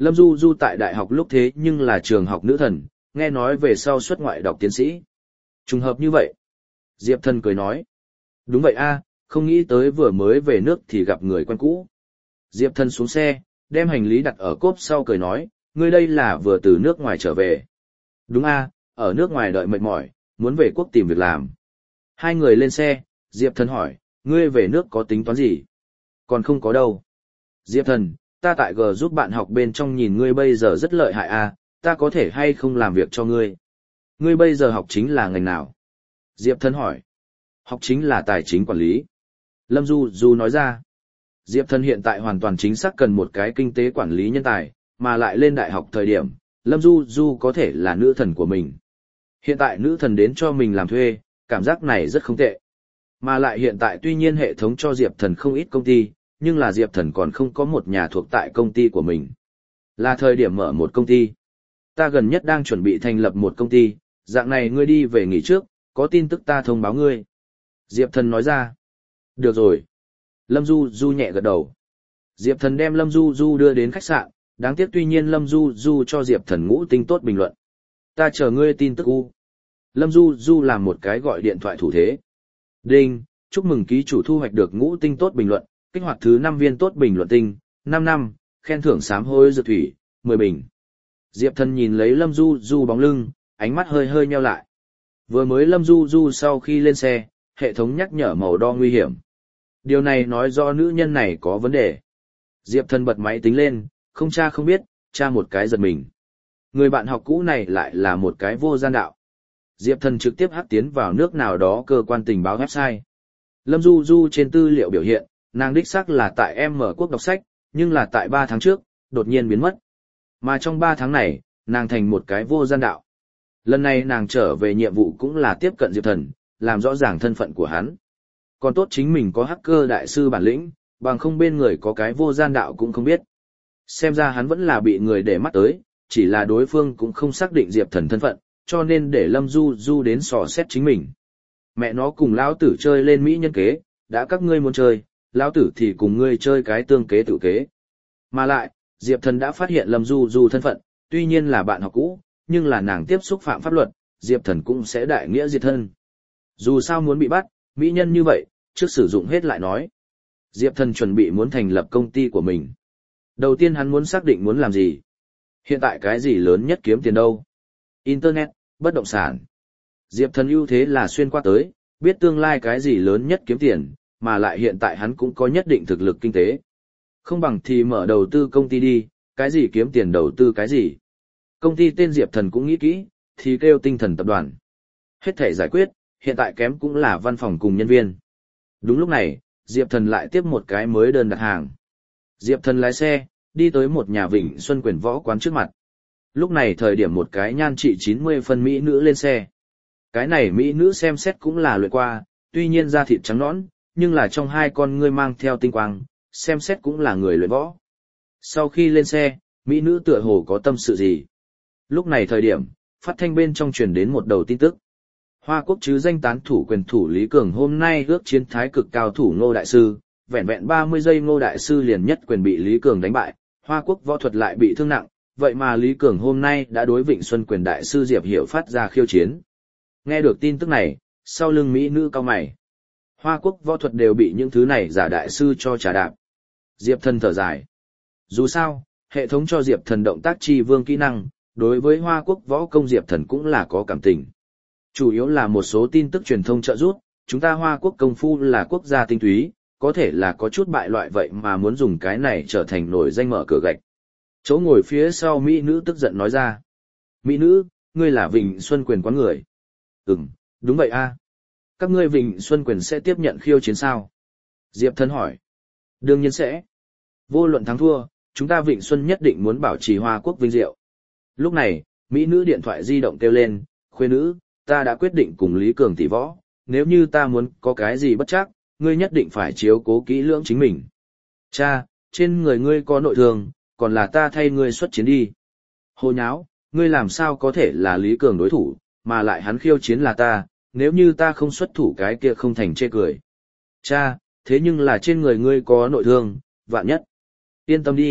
Lâm Du Du tại đại học lúc thế nhưng là trường học nữ thần, nghe nói về sau xuất ngoại đọc tiến sĩ. Trùng hợp như vậy. Diệp Thần cười nói. Đúng vậy a, không nghĩ tới vừa mới về nước thì gặp người quen cũ. Diệp Thần xuống xe, đem hành lý đặt ở cốp sau cười nói, ngươi đây là vừa từ nước ngoài trở về. Đúng a, ở nước ngoài đợi mệt mỏi, muốn về quốc tìm việc làm. Hai người lên xe, Diệp Thần hỏi, ngươi về nước có tính toán gì? Còn không có đâu. Diệp Thần, ta tại G giúp bạn học bên trong nhìn ngươi bây giờ rất lợi hại a, ta có thể hay không làm việc cho ngươi? Ngươi bây giờ học chính là ngành nào? Diệp Thần hỏi. Học chính là tài chính quản lý. Lâm Du Du nói ra. Diệp Thần hiện tại hoàn toàn chính xác cần một cái kinh tế quản lý nhân tài, mà lại lên đại học thời điểm, Lâm Du Du có thể là nữ thần của mình. Hiện tại nữ thần đến cho mình làm thuê, cảm giác này rất không tệ. Mà lại hiện tại tuy nhiên hệ thống cho Diệp Thần không ít công ty, nhưng là Diệp Thần còn không có một nhà thuộc tại công ty của mình. Là thời điểm mở một công ty. Ta gần nhất đang chuẩn bị thành lập một công ty, dạng này ngươi đi về nghỉ trước, có tin tức ta thông báo ngươi. Diệp Thần nói ra. Được rồi. Lâm Du Du nhẹ gật đầu. Diệp Thần đem Lâm Du Du đưa đến khách sạn, đáng tiếc tuy nhiên Lâm Du Du cho Diệp Thần ngũ tinh tốt bình luận. Ta chờ ngươi tin tức u. Lâm Du Du làm một cái gọi điện thoại thủ thế. Đinh, chúc mừng ký chủ thu hoạch được ngũ tinh tốt bình luận, kích hoạt thứ năm viên tốt bình luận tinh, năm năm, khen thưởng sám hôi dược thủy, mười bình. Diệp Thần nhìn lấy Lâm Du Du bóng lưng, ánh mắt hơi hơi nheo lại. Vừa mới Lâm Du Du sau khi lên xe, hệ thống nhắc nhở màu đo nguy hiểm. Điều này nói do nữ nhân này có vấn đề. Diệp Thần bật máy tính lên, không tra không biết, tra một cái giật mình. Người bạn học cũ này lại là một cái vô gian đạo. Diệp Thần trực tiếp hắc tiến vào nước nào đó cơ quan tình báo website. Lâm Du Du trên tư liệu biểu hiện, nàng đích xác là tại M quốc đọc sách, nhưng là tại ba tháng trước, đột nhiên biến mất. Mà trong ba tháng này, nàng thành một cái vô gian đạo. Lần này nàng trở về nhiệm vụ cũng là tiếp cận Diệp Thần, làm rõ ràng thân phận của hắn. Còn tốt chính mình có hacker đại sư bản lĩnh, bằng không bên người có cái vô gian đạo cũng không biết. Xem ra hắn vẫn là bị người để mắt tới, chỉ là đối phương cũng không xác định Diệp Thần thân phận, cho nên để Lâm Du Du đến sò xét chính mình. Mẹ nó cùng lão tử chơi lên mỹ nhân kế, đã các ngươi muốn chơi, lão tử thì cùng ngươi chơi cái tương kế tự kế. Mà lại, Diệp Thần đã phát hiện Lâm Du Du thân phận, tuy nhiên là bạn học cũ, nhưng là nàng tiếp xúc phạm pháp luật, Diệp Thần cũng sẽ đại nghĩa diệt thân. Dù sao muốn bị bắt, mỹ nhân như vậy, trước sử dụng hết lại nói. Diệp Thần chuẩn bị muốn thành lập công ty của mình. Đầu tiên hắn muốn xác định muốn làm gì. Hiện tại cái gì lớn nhất kiếm tiền đâu? Internet, bất động sản. Diệp Thần ưu thế là xuyên qua tới, biết tương lai cái gì lớn nhất kiếm tiền, mà lại hiện tại hắn cũng có nhất định thực lực kinh tế. Không bằng thì mở đầu tư công ty đi, cái gì kiếm tiền đầu tư cái gì. Công ty tên Diệp Thần cũng nghĩ kỹ, thì kêu Tinh Thần Tập đoàn. Hết thể giải quyết, hiện tại kém cũng là văn phòng cùng nhân viên. Đúng lúc này, Diệp Thần lại tiếp một cái mới đơn đặt hàng. Diệp Thần lái xe, đi tới một nhà Vịnh Xuân Quyền võ quán trước mặt. Lúc này thời điểm một cái nhan trị chín mươi phân mỹ nữ lên xe. Cái này mỹ nữ xem xét cũng là luyện qua, tuy nhiên da thịt trắng nõn, nhưng là trong hai con ngươi mang theo tinh quang, xem xét cũng là người luyện võ. Sau khi lên xe, mỹ nữ tựa hồ có tâm sự gì. Lúc này thời điểm, phát thanh bên trong truyền đến một đầu tin tức. Hoa Quốc chứ danh tán thủ quyền thủ Lý Cường hôm nay ước chiến thái cực cao thủ Ngô Đại Sư, vẹn vẹn ba mươi giây Ngô Đại Sư liền nhất quyền bị Lý Cường đánh bại, Hoa Quốc võ thuật lại bị thương nặng, vậy mà Lý Cường hôm nay đã đối Vịnh Xuân Quyền Đại Sư Diệp Hiểu phát ra khiêu chiến. Nghe được tin tức này, sau lưng mỹ nữ cao mày. Hoa Quốc võ thuật đều bị những thứ này giả đại sư cho trà đạp. Diệp Thần thở dài. Dù sao, hệ thống cho Diệp Thần động tác chi vương kỹ năng, đối với Hoa Quốc võ công Diệp Thần cũng là có cảm tình. Chủ yếu là một số tin tức truyền thông trợ giúp, chúng ta Hoa Quốc công phu là quốc gia tinh túy, có thể là có chút bại loại vậy mà muốn dùng cái này trở thành nổi danh mở cửa gạch. Chỗ ngồi phía sau mỹ nữ tức giận nói ra. Mỹ nữ, ngươi là Vịnh Xuân Quyền quán người. Ừm, đúng vậy a. Các ngươi Vịnh Xuân Quyền sẽ tiếp nhận khiêu chiến sao? Diệp Thần hỏi. Đương nhiên sẽ. Vô luận thắng thua, chúng ta Vịnh Xuân nhất định muốn bảo trì Hoa Quốc vinh diệu. Lúc này, mỹ nữ điện thoại di động kêu lên, khuê nữ, ta đã quyết định cùng Lý Cường tỷ võ, nếu như ta muốn có cái gì bất chắc, ngươi nhất định phải chiếu cố kỹ lưỡng chính mình. Cha, trên người ngươi có nội thương, còn là ta thay ngươi xuất chiến đi. Hồ nháo, ngươi làm sao có thể là Lý Cường đối thủ, mà lại hắn khiêu chiến là ta, nếu như ta không xuất thủ cái kia không thành chê cười. Cha, thế nhưng là trên người ngươi có nội thương, vạn nhất. Yên tâm đi,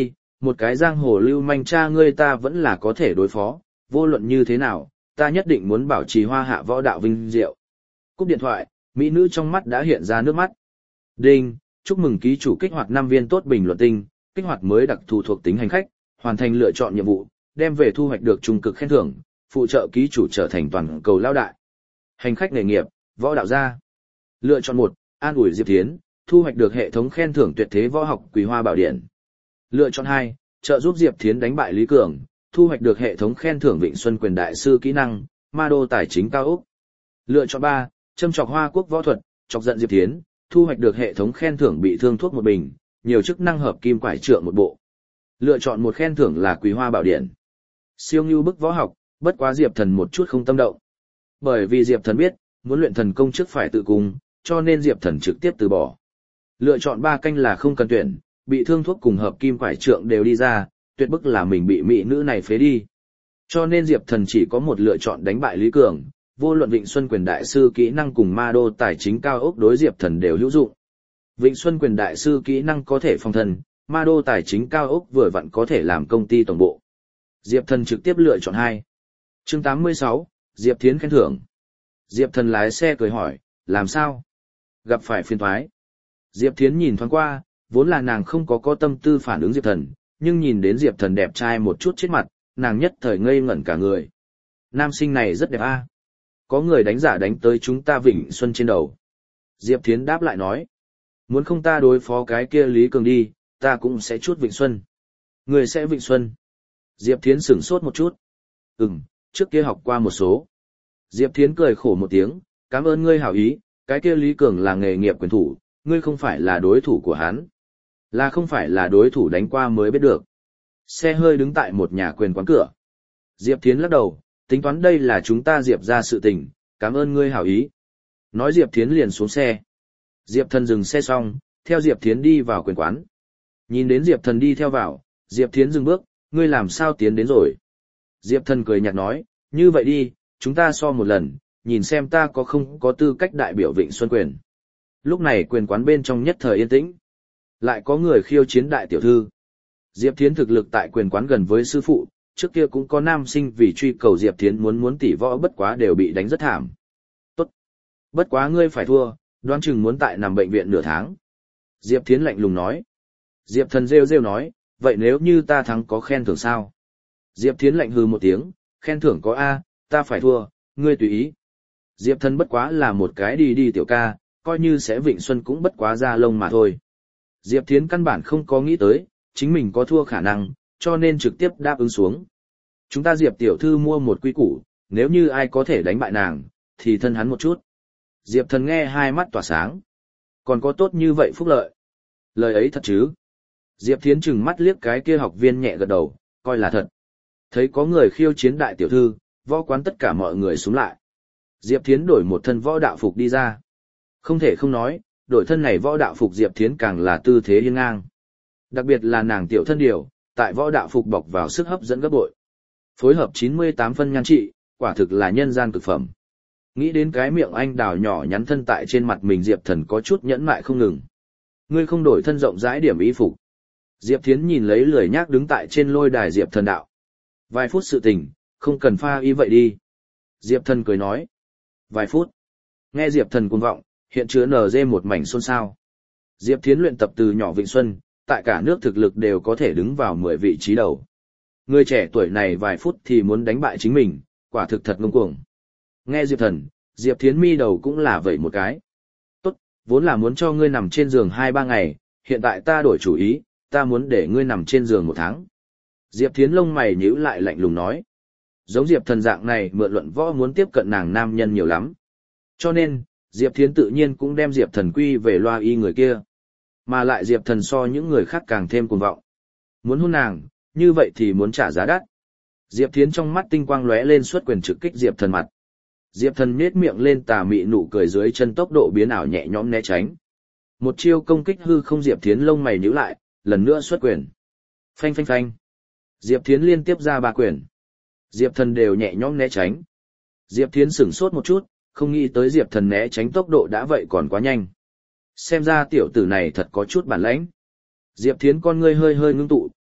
một cái giang hồ lưu manh cha ngươi ta vẫn là có thể đối phó, vô luận như thế nào, ta nhất định muốn bảo trì hoa hạ võ đạo vinh diệu. Cúp điện thoại, mỹ nữ trong mắt đã hiện ra nước mắt. Đinh, chúc mừng ký chủ kích hoạt năm viên tốt bình luận tinh, kích hoạt mới đặc thù thuộc tính hành khách, hoàn thành lựa chọn nhiệm vụ, đem về thu hoạch được trung cực khen thưởng, phụ trợ ký chủ trở thành toàn cầu lao đại. Hành khách nghề nghiệp, võ đạo gia. Lựa chọn một, an ủi Diệp Thiến, thu hoạch được hệ thống khen thưởng tuyệt thế võ học Quý Hoa Bảo Điển. Lựa chọn hai, trợ giúp Diệp Thiến đánh bại Lý Cường, thu hoạch được hệ thống khen thưởng Vịnh Xuân Quyền Đại Sư kỹ năng, Ma Đô Tài Chính Cao Úc. Lựa chọn ba, châm chọc Hoa Quốc võ thuật, chọc giận Diệp Thiến, thu hoạch được hệ thống khen thưởng bị thương thuốc một bình, nhiều chức năng hợp kim quải trượng một bộ. Lựa chọn một khen thưởng là Quý Hoa Bảo Điển. Siêu Ngưu bức võ học, bất quá Diệp Thần một chút không tâm động. Bởi vì Diệp Thần biết, muốn luyện thần công trước phải tự cung, cho nên Diệp Thần trực tiếp từ bỏ. Lựa chọn ba canh là không cần tuyển, bị thương thuốc cùng hợp kim quải trượng đều đi ra, tuyệt bức là mình bị mỹ nữ này phế đi. Cho nên Diệp Thần chỉ có một lựa chọn đánh bại Lý Cường, vô luận Vịnh Xuân Quyền Đại Sư kỹ năng cùng Ma Đô Tài Chính Cao Ốc đối Diệp Thần đều hữu dụng. Vịnh Xuân Quyền Đại Sư kỹ năng có thể phòng thần, Ma Đô Tài Chính Cao Ốc vừa vặn có thể làm công ty tổng bộ. Diệp Thần trực tiếp lựa chọn hai. Chương tám mươi sáu, Diệp Thiến khen thưởng. Diệp Thần lái xe cười hỏi, làm sao? Gặp phải phiền toái. Diệp Thiến nhìn thoáng qua, vốn là nàng không có có tâm tư phản ứng Diệp Thần, nhưng nhìn đến Diệp Thần đẹp trai một chút trên mặt, nàng nhất thời ngây ngẩn cả người. Nam sinh này rất đẹp a. À? Có người đánh giả đánh tới chúng ta Vịnh Xuân trên đầu. Diệp Thiến đáp lại nói, muốn không ta đối phó cái kia Lý Cường đi, ta cũng sẽ chút Vịnh Xuân. Người sẽ Vịnh Xuân. Diệp Thiến sửng sốt một chút. Ừm, trước kia học qua một số. Diệp Thiến cười khổ một tiếng, cảm ơn ngươi hảo ý, cái kia Lý Cường là nghề nghiệp quyền thủ, ngươi không phải là đối thủ của hắn. Là không phải là đối thủ đánh qua mới biết được. Xe hơi đứng tại một nhà quyền quán cửa. Diệp Thiến lắc đầu, tính toán đây là chúng ta Diệp ra sự tình, cảm ơn ngươi hảo ý. Nói Diệp Thiến liền xuống xe. Diệp Thần dừng xe xong, theo Diệp Thiến đi vào quyền quán. Nhìn đến Diệp Thần đi theo vào, Diệp Thiến dừng bước, ngươi làm sao tiến đến rồi. Diệp Thần cười nhạt nói, như vậy đi, chúng ta so một lần, nhìn xem ta có không có tư cách đại biểu Vịnh Xuân Quyền. Lúc này quyền quán bên trong nhất thời yên tĩnh. Lại có người khiêu chiến đại tiểu thư. Diệp Thiến thực lực tại quyền quán gần với sư phụ, trước kia cũng có nam sinh vì truy cầu Diệp Thiến muốn muốn tỉ võ bất quá đều bị đánh rất thảm. Tốt. Bất quá ngươi phải thua, đoán chừng muốn tại nằm bệnh viện nửa tháng. Diệp Thiến lạnh lùng nói. Diệp Thần rêu rêu nói, vậy nếu như ta thắng có khen thưởng sao? Diệp Thiến lạnh hừ một tiếng, khen thưởng có A, ta phải thua, ngươi tùy ý. Diệp Thần bất quá là một cái đi đi tiểu ca, coi như sẽ Vịnh Xuân cũng bất quá ra lông mà thôi. Diệp Thiến căn bản không có nghĩ tới, chính mình có thua khả năng, cho nên trực tiếp đáp ứng xuống. Chúng ta Diệp tiểu thư mua một quy củ, nếu như ai có thể đánh bại nàng, thì thân hắn một chút. Diệp Thần nghe hai mắt tỏa sáng. Còn có tốt như vậy phúc lợi. Lời ấy thật chứ? Diệp Thiến trừng mắt liếc cái kia học viên nhẹ gật đầu, coi là thật. Thấy có người khiêu chiến đại tiểu thư, võ quán tất cả mọi người xuống lại. Diệp Thiến đổi một thân võ đạo phục đi ra. Không thể không nói, đổi thân này võ đạo phục Diệp Thiến càng là tư thế hiên ngang. Đặc biệt là nàng tiểu thân điều, tại võ đạo phục bọc vào sức hấp dẫn gấp bội. Phối hợp chín mươi tám phân nhan trị, quả thực là nhân gian cực phẩm. Nghĩ đến cái miệng anh đào nhỏ nhắn thân tại trên mặt mình Diệp Thần có chút nhẫn mại không ngừng. Ngươi không đổi thân rộng rãi điểm y phục. Diệp Thiến nhìn lấy lười nhác đứng tại trên lôi đài Diệp Thần đạo. Vài phút sự tình, không cần pha y vậy đi. Diệp Thần cười nói. Vài phút. Nghe Diệp Thần cuồng vọng, hiện chứa nờ dê một mảnh xôn xao. Diệp Thiến luyện tập từ nhỏ Vịnh Xuân, tại cả nước thực lực đều có thể đứng vào mười vị trí đầu. Người trẻ tuổi này vài phút thì muốn đánh bại chính mình, quả thực thật ngông cuồng. Nghe Diệp Thần, Diệp Thiến mi đầu cũng là vậy một cái. Tốt, vốn là muốn cho ngươi nằm trên giường hai ba ngày, hiện tại ta đổi chủ ý, ta muốn để ngươi nằm trên giường một tháng. Diệp Thiến lông mày nhíu lại lạnh lùng nói. Giống Diệp Thần dạng này mượn luận võ muốn tiếp cận nàng nam nhân nhiều lắm. Cho nên, Diệp Thiến tự nhiên cũng đem Diệp Thần quy về loa y người kia. Mà lại Diệp Thần so những người khác càng thêm cuồng vọng. Muốn hôn nàng, như vậy thì muốn trả giá đắt. Diệp Thiến trong mắt tinh quang lóe lên xuất quyền trực kích Diệp Thần mặt. Diệp Thần nhếch miệng lên tà mị nụ cười dưới chân tốc độ biến ảo nhẹ nhõm né tránh. Một chiêu công kích hư không Diệp Thiến lông mày nhíu lại, lần nữa xuất quyền. Phanh phanh phanh. Diệp Thiến liên tiếp ra ba quyền. Diệp Thần đều nhẹ nhõm né tránh. Diệp Thiến sửng sốt một chút, không nghĩ tới Diệp Thần né tránh tốc độ đã vậy còn quá nhanh. Xem ra tiểu tử này thật có chút bản lãnh. Diệp Thiến con ngươi hơi hơi ngưng tụ,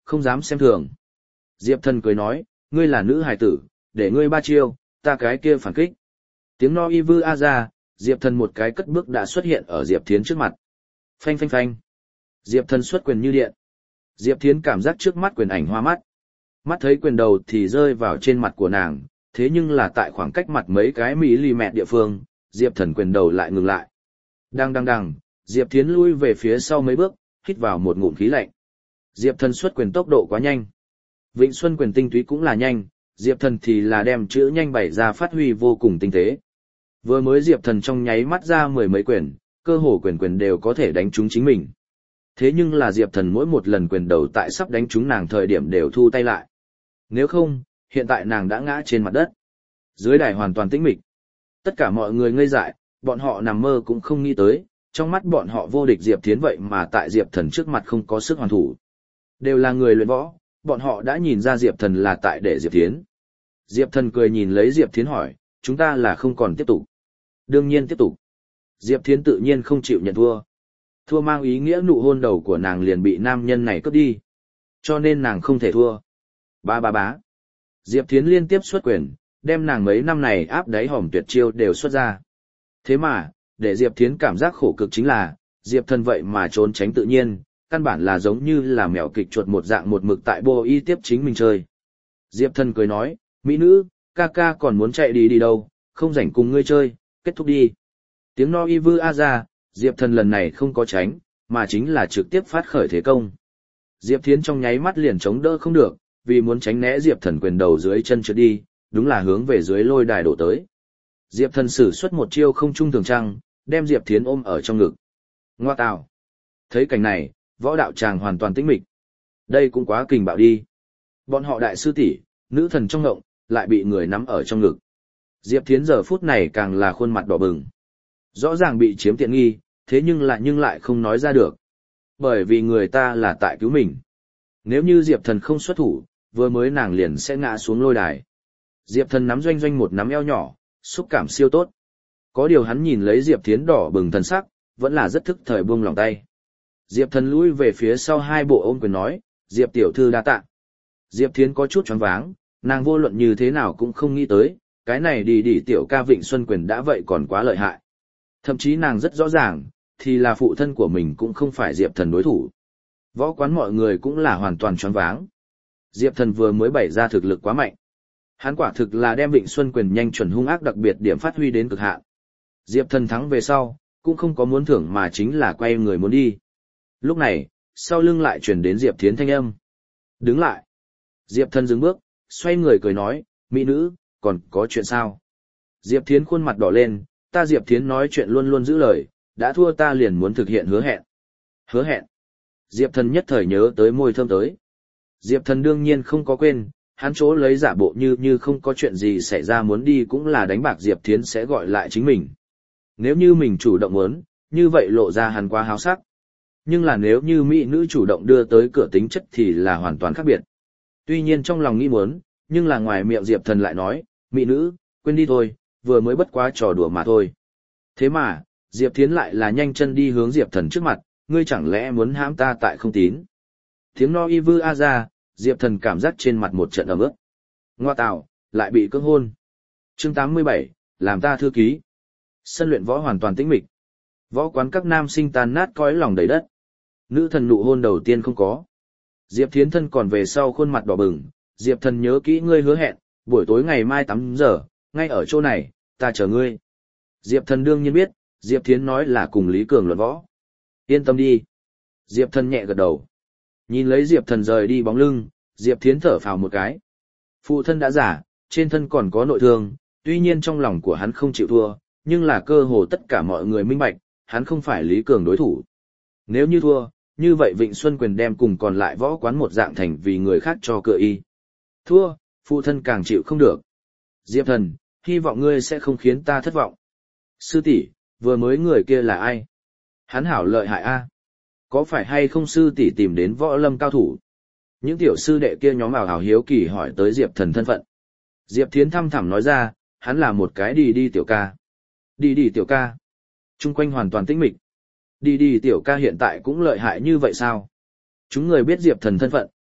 Không dám xem thường. Diệp Thần cười nói, ngươi là nữ hài tử, để ngươi ba chiêu, ta cái kia phản kích. Tiếng no y vư a ra, Diệp Thần một cái cất bước đã xuất hiện ở Diệp Thiến trước mặt. Phanh phanh phanh. Diệp Thần xuất quyền như điện. Diệp Thiến cảm giác trước mắt quyền ảnh hoa mắt. Mắt thấy quyền đầu thì rơi vào trên mặt của nàng, thế nhưng là tại khoảng cách mặt mấy cái mm địa phương, Diệp Thần quyền đầu lại ngừng lại. Đang đang đang, Diệp Thiến lui về phía sau mấy bước, hít vào một ngụm khí lạnh. Diệp Thần xuất quyền tốc độ quá nhanh. Vịnh Xuân quyền tinh túy cũng là nhanh, Diệp Thần thì là đem chữ nhanh bày ra phát huy vô cùng tinh tế. Vừa mới Diệp Thần trong nháy mắt ra mười mấy quyền, cơ hồ quyền quyền đều có thể đánh trúng chính mình. Thế nhưng là Diệp Thần mỗi một lần quyền đầu tại sắp đánh trúng nàng thời điểm đều thu tay lại. Nếu không, hiện tại nàng đã ngã trên mặt đất. Dưới đài hoàn toàn tĩnh mịch. Tất cả mọi người ngây dại, bọn họ nằm mơ cũng không nghĩ tới, trong mắt bọn họ vô địch Diệp Thiến vậy mà tại Diệp Thần trước mặt không có sức hoàn thủ. Đều là người luyện võ, bọn họ đã nhìn ra Diệp Thần là tại để Diệp Thiến. Diệp Thần cười nhìn lấy Diệp Thiến hỏi, chúng ta là không còn tiếp tục. Đương nhiên tiếp tục. Diệp Thiến tự nhiên không chịu nhận thua. Thua mang ý nghĩa nụ hôn đầu của nàng liền bị nam nhân này cướp đi. Cho nên nàng không thể thua. Ba ba bá. Diệp Thiến liên tiếp xuất quyền, đem nàng mấy năm này áp đáy hòm tuyệt chiêu đều xuất ra. Thế mà, để Diệp Thiến cảm giác khổ cực chính là, Diệp Thần vậy mà trốn tránh tự nhiên, căn bản là giống như là mèo kịch chuột một dạng một mực tại bô y tiếp chính mình chơi. Diệp Thần cười nói, mỹ nữ, ca ca còn muốn chạy đi đi đâu, không rảnh cùng ngươi chơi, kết thúc đi. Tiếng no y vư a ra, Diệp Thần lần này không có tránh, mà chính là trực tiếp phát khởi thế công. Diệp Thiến trong nháy mắt liền chống đỡ không được, vì muốn tránh né Diệp Thần quyền đầu dưới chân trượt đi, đúng là hướng về dưới lôi đài đổ tới. Diệp Thần sử xuất một chiêu không trung thường trăng, đem Diệp Thiến ôm ở trong ngực. Ngoa tạo. Thấy cảnh này, võ đạo tràng hoàn toàn tĩnh mịch. Đây cũng quá kình bạo đi. Bọn họ đại sư tỷ, nữ thần trong ngộng, lại bị người nắm ở trong ngực. Diệp Thiến giờ phút này càng là khuôn mặt đỏ bừng. Rõ ràng bị chiếm tiện nghi, thế nhưng lại nhưng lại không nói ra được. Bởi vì người ta là tại cứu mình. Nếu như Diệp Thần không xuất thủ, vừa mới nàng liền sẽ ngã xuống lôi đài. Diệp Thần nắm doanh doanh một nắm eo nhỏ, xúc cảm siêu tốt. Có điều hắn nhìn lấy Diệp Thiến đỏ bừng thần sắc, vẫn là rất thức thời buông lòng tay. Diệp Thần lùi về phía sau hai bộ ôm quyền nói, Diệp tiểu thư đa tạ. Diệp Thiến có chút choáng váng, nàng vô luận như thế nào cũng không nghĩ tới, cái này đi đi tiểu ca Vịnh Xuân quyền đã vậy còn quá lợi hại. Thậm chí nàng rất rõ ràng, thì là phụ thân của mình cũng không phải Diệp Thần đối thủ. Võ quán mọi người cũng là hoàn toàn choáng váng. Diệp Thần vừa mới bày ra thực lực quá mạnh. Hắn quả thực là đem Vịnh Xuân quyền nhanh chuẩn hung ác đặc biệt điểm phát huy đến cực hạn. Diệp Thần thắng về sau, cũng không có muốn thưởng mà chính là quay người muốn đi. Lúc này, sau lưng lại truyền đến Diệp Thiến thanh âm. Đứng lại. Diệp Thần dừng bước, xoay người cười nói, mỹ nữ, còn có chuyện sao? Diệp Thiến khuôn mặt đỏ lên, ta Diệp Thiến nói chuyện luôn luôn giữ lời, đã thua ta liền muốn thực hiện hứa hẹn. Hứa hẹn. Diệp Thần nhất thời nhớ tới môi thơm tới. Diệp Thần đương nhiên không có quên, hắn chỗ lấy giả bộ như như không có chuyện gì xảy ra muốn đi cũng là đánh bạc Diệp Thiến sẽ gọi lại chính mình. Nếu như mình chủ động muốn, như vậy lộ ra hắn quá háo sắc. Nhưng là nếu như mỹ nữ chủ động đưa tới cửa tính chất thì là hoàn toàn khác biệt. Tuy nhiên trong lòng nghĩ muốn, nhưng là ngoài miệng Diệp Thần lại nói, mỹ nữ, quên đi thôi, vừa mới bất quá trò đùa mà thôi. Thế mà, Diệp Thiến lại là nhanh chân đi hướng Diệp Thần trước mặt, ngươi chẳng lẽ muốn hãm ta tại không tín. Tiếng no y vư a ra, Diệp Thần cảm giác trên mặt một trận ẩm ướt. Ngoa tạo, lại bị cưỡng hôn. Chương tám mươi bảy, làm ta thư ký. Sân luyện võ hoàn toàn tĩnh mịch. Võ quán các nam sinh tan nát cõi lòng đầy đất. Nữ thần nụ hôn đầu tiên không có. Diệp Thiến thân còn về sau khuôn mặt đỏ bừng, Diệp Thần nhớ kỹ ngươi hứa hẹn, buổi tối ngày mai tám giờ, ngay ở chỗ này, ta chờ ngươi. Diệp Thần đương nhiên biết, Diệp Thiến nói là cùng Lý Cường luận võ. Yên tâm đi. Diệp Thần nhẹ gật đầu. Nhìn lấy Diệp Thần rời đi bóng lưng, Diệp Thiến thở phào một cái. Phụ thân đã giả, trên thân còn có nội thương, tuy nhiên trong lòng của hắn không chịu thua, nhưng là cơ hồ tất cả mọi người minh bạch, hắn không phải Lý Cường đối thủ. Nếu như thua, như vậy Vịnh Xuân quyền đem cùng còn lại võ quán một dạng thành vì người khác cho cựa y. Thua, phụ thân càng chịu không được. Diệp Thần, hy vọng ngươi sẽ không khiến ta thất vọng. Sư tỷ, vừa mới người kia là ai? Hắn hảo lợi hại a. Có phải hay không sư tỷ tìm đến võ lâm cao thủ? Những tiểu sư đệ kia nhóm ảo hào hiếu kỳ hỏi tới Diệp Thần thân phận. Diệp Thiến thăm thẳm nói ra, hắn là một cái đi đi tiểu ca. Đi đi tiểu ca. Trung quanh hoàn toàn tĩnh mịch. Đi đi tiểu ca hiện tại cũng lợi hại như vậy sao? Chúng người biết Diệp Thần thân phận,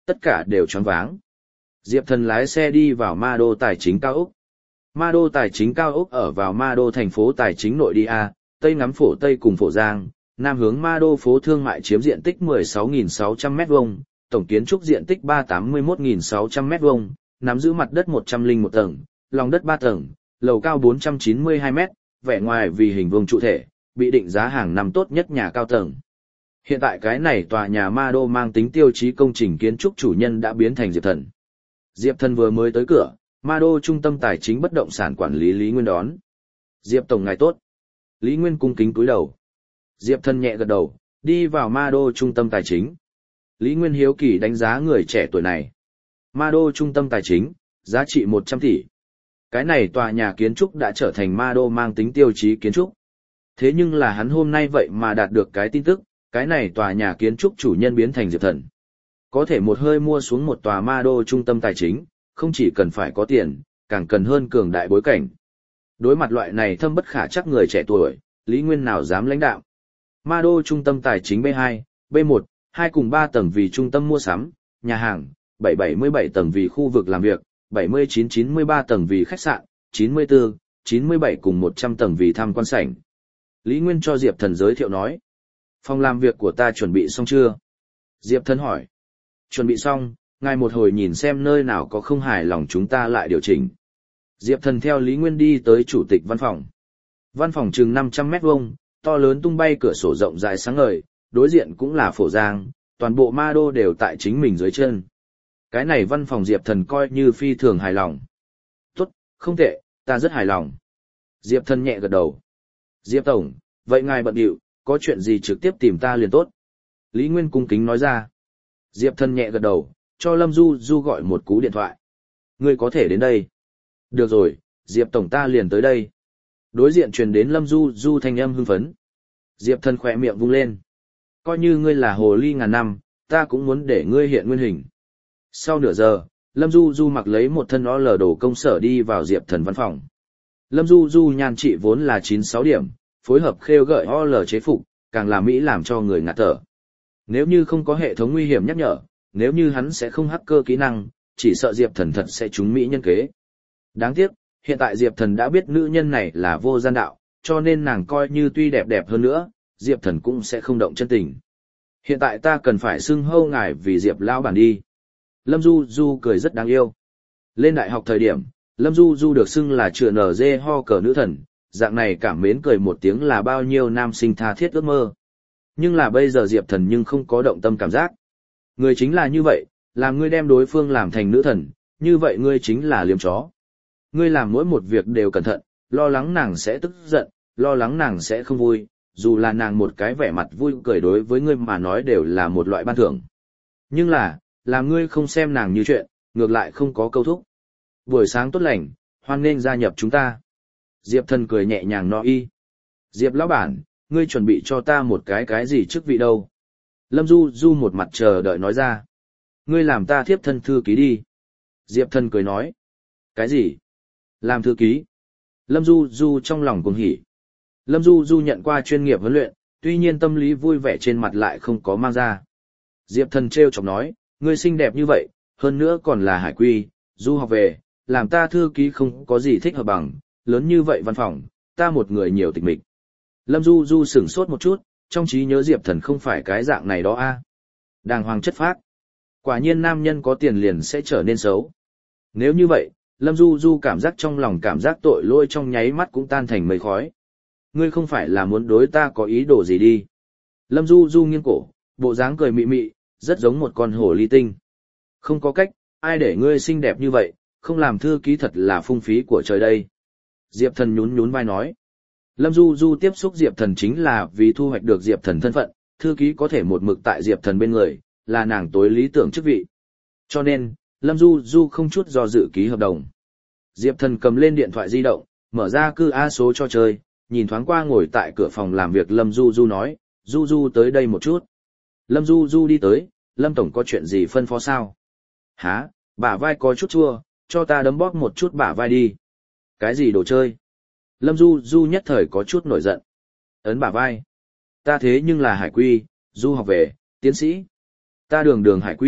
Tất cả đều choáng váng. Diệp Thần lái xe đi vào ma đô tài chính cao ốc. Ma đô tài chính cao ốc ở vào ma đô thành phố tài chính nội địa A, tây ngắm phổ Tây cùng phổ Giang, nam hướng ma đô phố thương mại chiếm diện tích mười sáu nghìn sáu trăm mét vuông, tổng kiến trúc diện tích ba trăm tám mươi mốt nghìn sáu trăm mét vuông, nắm giữ mặt đất một trăm lẻ một tầng, lòng đất ba tầng, lầu cao bốn trăm chín mươi hai mét, vẻ ngoài vì hình vuông trụ thể, bị định giá hàng năm tốt nhất nhà cao tầng. Hiện tại cái này tòa nhà ma đô mang tính tiêu chí công trình kiến trúc chủ nhân đã biến thành Diệp Thần. Diệp Thần vừa mới tới cửa, ma đô trung tâm tài chính bất động sản quản lý Lý Nguyên đón. Diệp Tổng ngài tốt. Lý Nguyên cung kính cúi đầu. Diệp Thần nhẹ gật đầu, đi vào ma đô trung tâm tài chính. Lý Nguyên hiếu kỳ đánh giá người trẻ tuổi này. Ma đô trung tâm tài chính, giá trị một trăm tỷ. Cái này tòa nhà kiến trúc đã trở thành ma đô mang tính tiêu chí kiến trúc. Thế nhưng là hắn hôm nay vậy mà đạt được cái tin tức, cái này tòa nhà kiến trúc chủ nhân biến thành Diệp Thần. Có thể một hơi mua xuống một tòa ma đô trung tâm tài chính, không chỉ cần phải có tiền, càng cần hơn cường đại bối cảnh. Đối mặt loại này thâm bất khả chắc người trẻ tuổi, Lý Nguyên nào dám lãnh đạo. Ma đô trung tâm tài chính B hai, B một, hai cùng ba tầng vì trung tâm mua sắm, nhà hàng, bảy trăm bảy mươi bảy tầng vì khu vực làm việc, bảy mươi chín chín mươi ba tầng vì khách sạn, chín mươi tư, chín mươi bảy cùng một trăm tầng vì tham quan sảnh. Lý Nguyên cho Diệp Thần giới thiệu nói. Phòng làm việc của ta chuẩn bị xong chưa? Diệp Thần hỏi. Chuẩn bị xong, ngài một hồi nhìn xem nơi nào có không hài lòng chúng ta lại điều chỉnh. Diệp Thần theo Lý Nguyên đi tới chủ tịch văn phòng. Văn phòng chừng năm trăm mét vuông, to lớn tung bay cửa sổ rộng rãi sáng ngời, đối diện cũng là phổ Giang, toàn bộ ma đô đều tại chính mình dưới chân. Cái này văn phòng Diệp Thần coi như phi thường hài lòng. Tốt, không tệ, ta rất hài lòng. Diệp Thần nhẹ gật đầu. Diệp Tổng, vậy ngài bận điệu, có chuyện gì trực tiếp tìm ta liền tốt. Lý Nguyên cung kính nói ra. Diệp Thần nhẹ gật đầu, cho Lâm Du Du gọi một cú điện thoại. Ngươi có thể đến đây. Được rồi, Diệp Tổng ta liền tới đây. Đối diện truyền đến Lâm Du Du thanh âm hưng phấn. Diệp Thần khỏe miệng vung lên. Coi như ngươi là hồ ly ngàn năm, ta cũng muốn để ngươi hiện nguyên hình. Sau nửa giờ, Lâm Du Du mặc lấy một thân ó lờ đồ công sở đi vào Diệp Thần văn phòng. Lâm Du Du nhan trị vốn là chín mươi sáu điểm, phối hợp khêu gợi ó lờ chế phục, càng là mỹ làm cho người ngạt thở. Nếu như không có hệ thống nguy hiểm nhắc nhở, nếu như hắn sẽ không hacker kỹ năng, chỉ sợ Diệp Thần thật sẽ trúng mỹ nhân kế. Đáng tiếc, hiện tại Diệp Thần đã biết nữ nhân này là vô gian đạo, cho nên nàng coi như tuy đẹp đẹp hơn nữa, Diệp Thần cũng sẽ không động chân tình. Hiện tại ta cần phải xưng hô ngài vì Diệp lão bản đi. Lâm Du Du cười rất đáng yêu. Lên đại học thời điểm, Lâm Du Du được xưng là chữa nở dê ho cờ nữ thần, dạng này cảm mến cười một tiếng là bao nhiêu nam sinh tha thiết ước mơ. Nhưng là bây giờ Diệp Thần nhưng không có động tâm cảm giác. Người chính là như vậy, làm ngươi đem đối phương làm thành nữ thần, như vậy ngươi chính là liếm chó. Ngươi làm mỗi một việc đều cẩn thận, lo lắng nàng sẽ tức giận, lo lắng nàng sẽ không vui, dù là nàng một cái vẻ mặt vui cười đối với ngươi mà nói đều là một loại ban thưởng. Nhưng là, làm ngươi không xem nàng như chuyện, ngược lại không có câu thúc. Buổi sáng tốt lành, hoan nghênh gia nhập chúng ta. Diệp Thần cười nhẹ nhàng nói y. Diệp lão bản, ngươi chuẩn bị cho ta một cái cái gì chức vị đâu? Lâm Du Du một mặt chờ đợi nói ra. Ngươi làm ta thiếp thân thư ký đi. Diệp Thần cười nói. Cái gì? Làm thư ký? Lâm Du Du trong lòng cuồng hỉ. Lâm Du Du nhận qua chuyên nghiệp huấn luyện, tuy nhiên tâm lý vui vẻ trên mặt lại không có mang ra. Diệp Thần trêu chọc nói, ngươi xinh đẹp như vậy, hơn nữa còn là hải quy, du học về, làm ta thư ký không có gì thích hợp bằng, lớn như vậy văn phòng, ta một người nhiều tịch mịch. Lâm Du Du sửng sốt một chút, trong trí nhớ Diệp Thần không phải cái dạng này đó a. Đàng hoàng chất phác. Quả nhiên nam nhân có tiền liền sẽ trở nên xấu. Nếu như vậy, Lâm Du Du cảm giác trong lòng cảm giác tội lỗi trong nháy mắt cũng tan thành mây khói. Ngươi không phải là muốn đối ta có ý đồ gì đi. Lâm Du Du nghiêng cổ, bộ dáng cười mị mị, rất giống một con hổ ly tinh. Không có cách, ai để ngươi xinh đẹp như vậy, không làm thư ký thật là phung phí của trời đây. Diệp Thần nhún nhún vai nói. Lâm Du Du tiếp xúc Diệp Thần chính là vì thu hoạch được Diệp Thần thân phận, thư ký có thể một mực tại Diệp Thần bên người, là nàng tối lý tưởng chức vị. Cho nên, Lâm Du Du không chút do dự ký hợp đồng. Diệp Thần cầm lên điện thoại di động, mở ra cư A số cho chơi, nhìn thoáng qua ngồi tại cửa phòng làm việc Lâm Du Du nói, Du Du tới đây một chút. Lâm Du Du đi tới, Lâm Tổng có chuyện gì phân phó sao? Hả, bả vai có chút chua, cho ta đấm bóp một chút bả vai đi. Cái gì đồ chơi? Lâm Du Du nhất thời có chút nổi giận. Ấn bả vai. Ta thế nhưng là hải quy, du học về, tiến sĩ. Ta đường đường hải quy,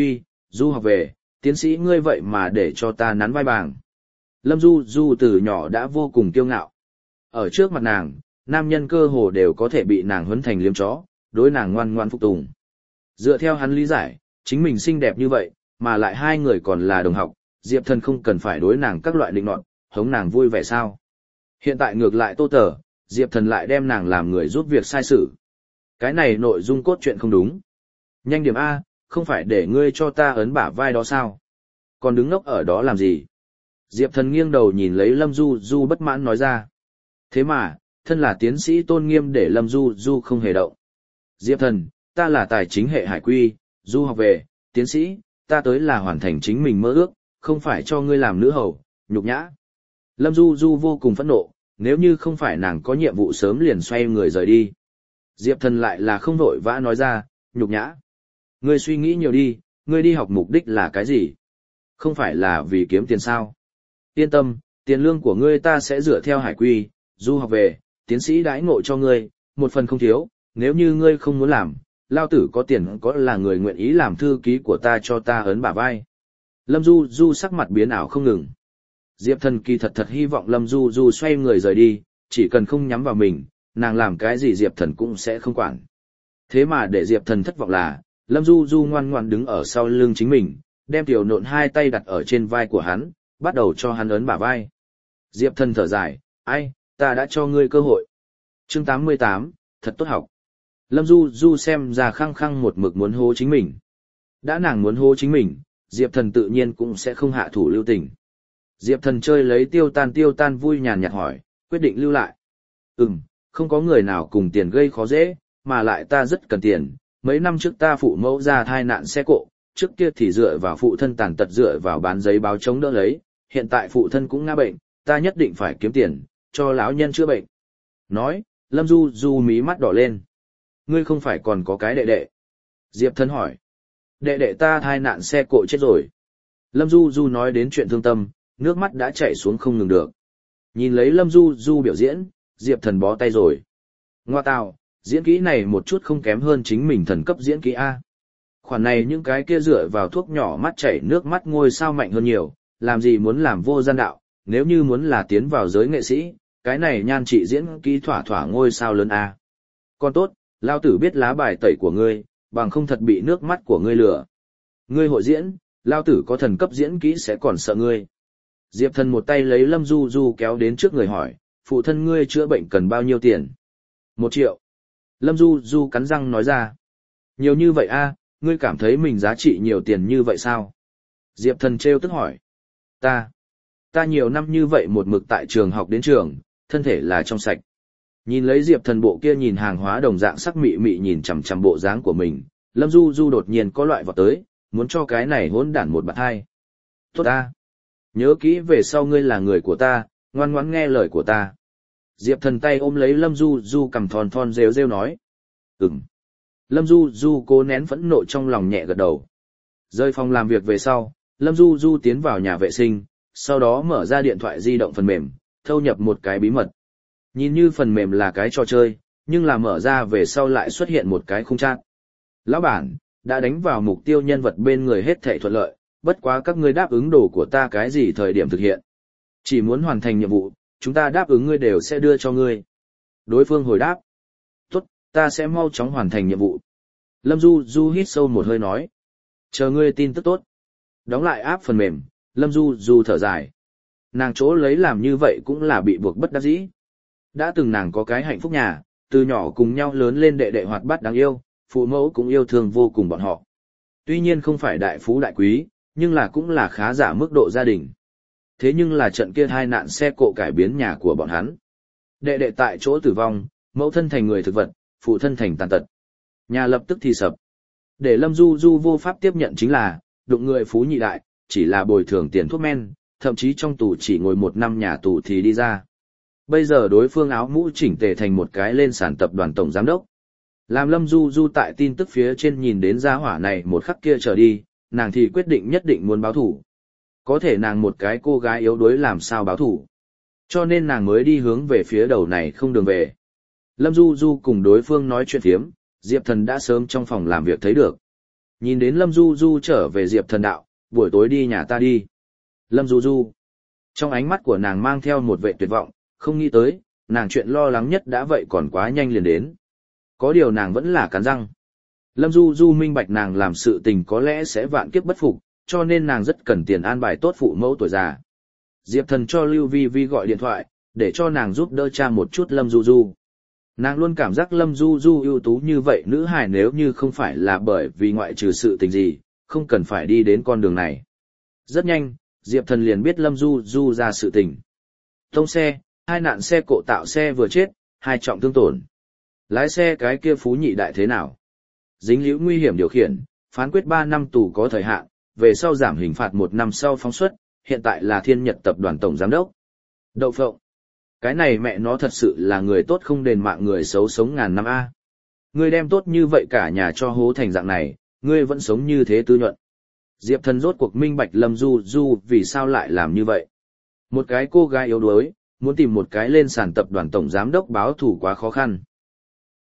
Du học về, tiến sĩ ngươi vậy mà để cho ta nắn vai bàng. Lâm Du Du từ nhỏ đã vô cùng kiêu ngạo. Ở trước mặt nàng, nam nhân cơ hồ đều có thể bị nàng huấn thành liếm chó, đối nàng ngoan ngoan phục tùng. Dựa theo hắn lý giải, chính mình xinh đẹp như vậy, mà lại hai người còn là đồng học, Diệp Thần không cần phải đối nàng các loại định nọt, hống nàng vui vẻ sao. Hiện tại ngược lại Tô Tở, Diệp Thần lại đem nàng làm người giúp việc sai sự. Cái này nội dung cốt truyện không đúng. Nhanh điểm A, không phải để ngươi cho ta ấn bả vai đó sao? Còn đứng ngốc ở đó làm gì? Diệp Thần nghiêng đầu nhìn lấy Lâm Du Du bất mãn nói ra. Thế mà, thân là tiến sĩ tôn nghiêm để Lâm Du Du không hề động. Diệp Thần, ta là tài chính hệ hải quy, du học về, tiến sĩ, ta tới là hoàn thành chính mình mơ ước, không phải cho ngươi làm nữ hầu, nhục nhã. Lâm Du Du vô cùng phẫn nộ, nếu như không phải nàng có nhiệm vụ sớm liền xoay người rời đi. Diệp Thần lại là không vội vã nói ra, nhục nhã. Ngươi suy nghĩ nhiều đi, ngươi đi học mục đích là cái gì? Không phải là vì kiếm tiền sao? Yên tâm, tiền lương của ngươi ta sẽ dựa theo hải quy, du học về, tiến sĩ đãi ngộ cho ngươi, một phần không thiếu, nếu như ngươi không muốn làm, lao tử có tiền có là người nguyện ý làm thư ký của ta cho ta ấn bả vai. Lâm Du Du sắc mặt biến ảo không ngừng. Diệp Thần kỳ thật thật hy vọng Lâm Du Du xoay người rời đi, chỉ cần không nhắm vào mình, nàng làm cái gì Diệp Thần cũng sẽ không quản. Thế mà để Diệp Thần thất vọng là, Lâm Du Du ngoan ngoan đứng ở sau lưng chính mình, đem tiểu nộn hai tay đặt ở trên vai của hắn, bắt đầu cho hắn ấn bả vai. Diệp Thần thở dài, ai, ta đã cho ngươi cơ hội. Chương tám mươi tám, thật tốt học. Lâm Du Du xem ra khăng khăng một mực muốn hô chính mình. Đã nàng muốn hô chính mình, Diệp Thần tự nhiên cũng sẽ không hạ thủ lưu tình. Diệp Thần chơi lấy tiêu tan tiêu tan vui nhàn nhạt hỏi, quyết định lưu lại. Ừm, không có người nào cùng tiền gây khó dễ, mà lại ta rất cần tiền. Mấy năm trước ta phụ mẫu ra thai nạn xe cộ, trước kia thì dựa vào phụ thân tàn tật dựa vào bán giấy báo chống đỡ lấy, hiện tại phụ thân cũng ngã bệnh, ta nhất định phải kiếm tiền, cho lão nhân chữa bệnh. Nói, Lâm Du Du mí mắt đỏ lên. Ngươi không phải còn có cái đệ đệ? Diệp Thần hỏi. Đệ đệ ta thai nạn xe cộ chết rồi. Lâm Du Du nói đến chuyện thương tâm, nước mắt đã chảy xuống không ngừng được. Nhìn lấy Lâm Du Du biểu diễn, Diệp Thần bó tay rồi. Ngoa tào, diễn kỹ này một chút không kém hơn chính mình thần cấp diễn kỹ A. Khoản này những cái kia dựa vào thuốc nhỏ mắt chảy nước mắt ngôi sao mạnh hơn nhiều, làm gì muốn làm vô gian đạo, nếu như muốn là tiến vào giới nghệ sĩ, cái này nhan trị diễn kỹ thỏa thỏa ngôi sao lớn A. Còn tốt, lao tử biết lá bài tẩy của ngươi, bằng không thật bị nước mắt của ngươi lừa. Ngươi hội diễn, lao tử có thần cấp diễn kỹ sẽ còn sợ ngươi. Diệp Thần một tay lấy Lâm Du Du kéo đến trước người hỏi, phụ thân ngươi chữa bệnh cần bao nhiêu tiền? Một triệu. Lâm Du Du cắn răng nói ra. Nhiều như vậy a, ngươi cảm thấy mình giá trị nhiều tiền như vậy sao? Diệp Thần trêu tức hỏi. Ta, ta nhiều năm như vậy một mực tại trường học đến trường, thân thể là trong sạch. Nhìn lấy Diệp Thần bộ kia nhìn hàng hóa đồng dạng sắc mị mị nhìn chằm chằm bộ dáng của mình, Lâm Du Du đột nhiên có loại vọt tới, muốn cho cái này hỗn đản một bạt hai. Tốt ta, nhớ kỹ về sau ngươi là người của ta, ngoan ngoãn nghe lời của ta. Diệp Thần tay ôm lấy Lâm Du Du cầm thon thon rêu rêu nói. Ừm. Lâm Du Du cố nén phẫn nộ trong lòng nhẹ gật đầu. Rời phòng làm việc về sau, Lâm Du Du tiến vào nhà vệ sinh, sau đó mở ra điện thoại di động phần mềm, thâu nhập một cái bí mật. Nhìn như phần mềm là cái trò chơi, nhưng là mở ra về sau lại xuất hiện một cái khung chat. Lão bản, đã đánh vào mục tiêu nhân vật bên người hết thảy thuận lợi, bất quá các ngươi đáp ứng đồ của ta cái gì thời điểm thực hiện. Chỉ muốn hoàn thành nhiệm vụ, chúng ta đáp ứng ngươi đều sẽ đưa cho ngươi. Đối phương hồi đáp. Tốt, ta sẽ mau chóng hoàn thành nhiệm vụ. Lâm Du Du hít sâu một hơi nói. Chờ ngươi tin tức tốt. Đóng lại áp phần mềm, Lâm Du Du thở dài. Nàng chỗ lấy làm như vậy cũng là bị buộc bất đắc dĩ. Đã từng nàng có cái hạnh phúc nhà, từ nhỏ cùng nhau lớn lên đệ đệ hoạt bát đáng yêu, phụ mẫu cũng yêu thương vô cùng bọn họ. Tuy nhiên không phải đại phú đại quý, nhưng là cũng là khá giả mức độ gia đình. Thế nhưng là trận kia hai nạn xe cộ cải biến nhà của bọn hắn. Đệ đệ tại chỗ tử vong, mẫu thân thành người thực vật, phụ thân thành tàn tật. Nhà lập tức thì sập. Để Lâm Du Du vô pháp tiếp nhận chính là, đụng người phú nhị đại, chỉ là bồi thường tiền thuốc men, thậm chí trong tù chỉ ngồi một năm nhà tù thì đi ra. Bây giờ đối phương áo mũ chỉnh tề thành một cái lên sàn tập đoàn tổng giám đốc. Làm Lâm Du Du tại tin tức phía trên nhìn đến gia hỏa này một khắc kia trở đi, nàng thì quyết định nhất định muốn báo thủ. Có thể nàng một cái cô gái yếu đuối làm sao báo thủ. Cho nên nàng mới đi hướng về phía đầu này không đường về. Lâm Du Du cùng đối phương nói chuyện phiếm, Diệp Thần đã sớm trong phòng làm việc thấy được. Nhìn đến Lâm Du Du trở về Diệp Thần đạo, buổi tối đi nhà ta đi. Lâm Du Du. Trong ánh mắt của nàng mang theo một vẻ tuyệt vọng, không nghĩ tới, nàng chuyện lo lắng nhất đã vậy còn quá nhanh liền đến. Có điều nàng vẫn là cắn răng. Lâm Du Du minh bạch nàng làm sự tình có lẽ sẽ vạn kiếp bất phục, cho nên nàng rất cần tiền an bài tốt phụ mẫu tuổi già. Diệp Thần cho Lưu Vi Vi gọi điện thoại, để cho nàng giúp đỡ cha một chút Lâm Du Du. Nàng luôn cảm giác Lâm Du Du ưu tú như vậy nữ hài nếu như không phải là bởi vì ngoại trừ sự tình gì, không cần phải đi đến con đường này. Rất nhanh, Diệp Thần liền biết Lâm Du Du ra sự tình. Tông xe, hai nạn xe cộ tạo xe vừa chết, hai trọng thương tổn. Lái xe cái kia phú nhị đại thế nào? Dính líu nguy hiểm điều khiển, phán quyết ba năm tù có thời hạn, về sau giảm hình phạt một năm sau phóng xuất, hiện tại là Thiên Nhật tập đoàn tổng giám đốc. Đậu phộng. Cái này mẹ nó thật sự là người tốt không đền mạng người xấu sống ngàn năm a. Ngươi đem tốt như vậy cả nhà cho hố thành dạng này, ngươi vẫn sống như thế tư nhuận. Diệp Thần rốt cuộc minh bạch Lâm Du Du vì sao lại làm như vậy. Một cái cô gái yếu đuối, muốn tìm một cái lên sàn tập đoàn tổng giám đốc báo thủ quá khó khăn.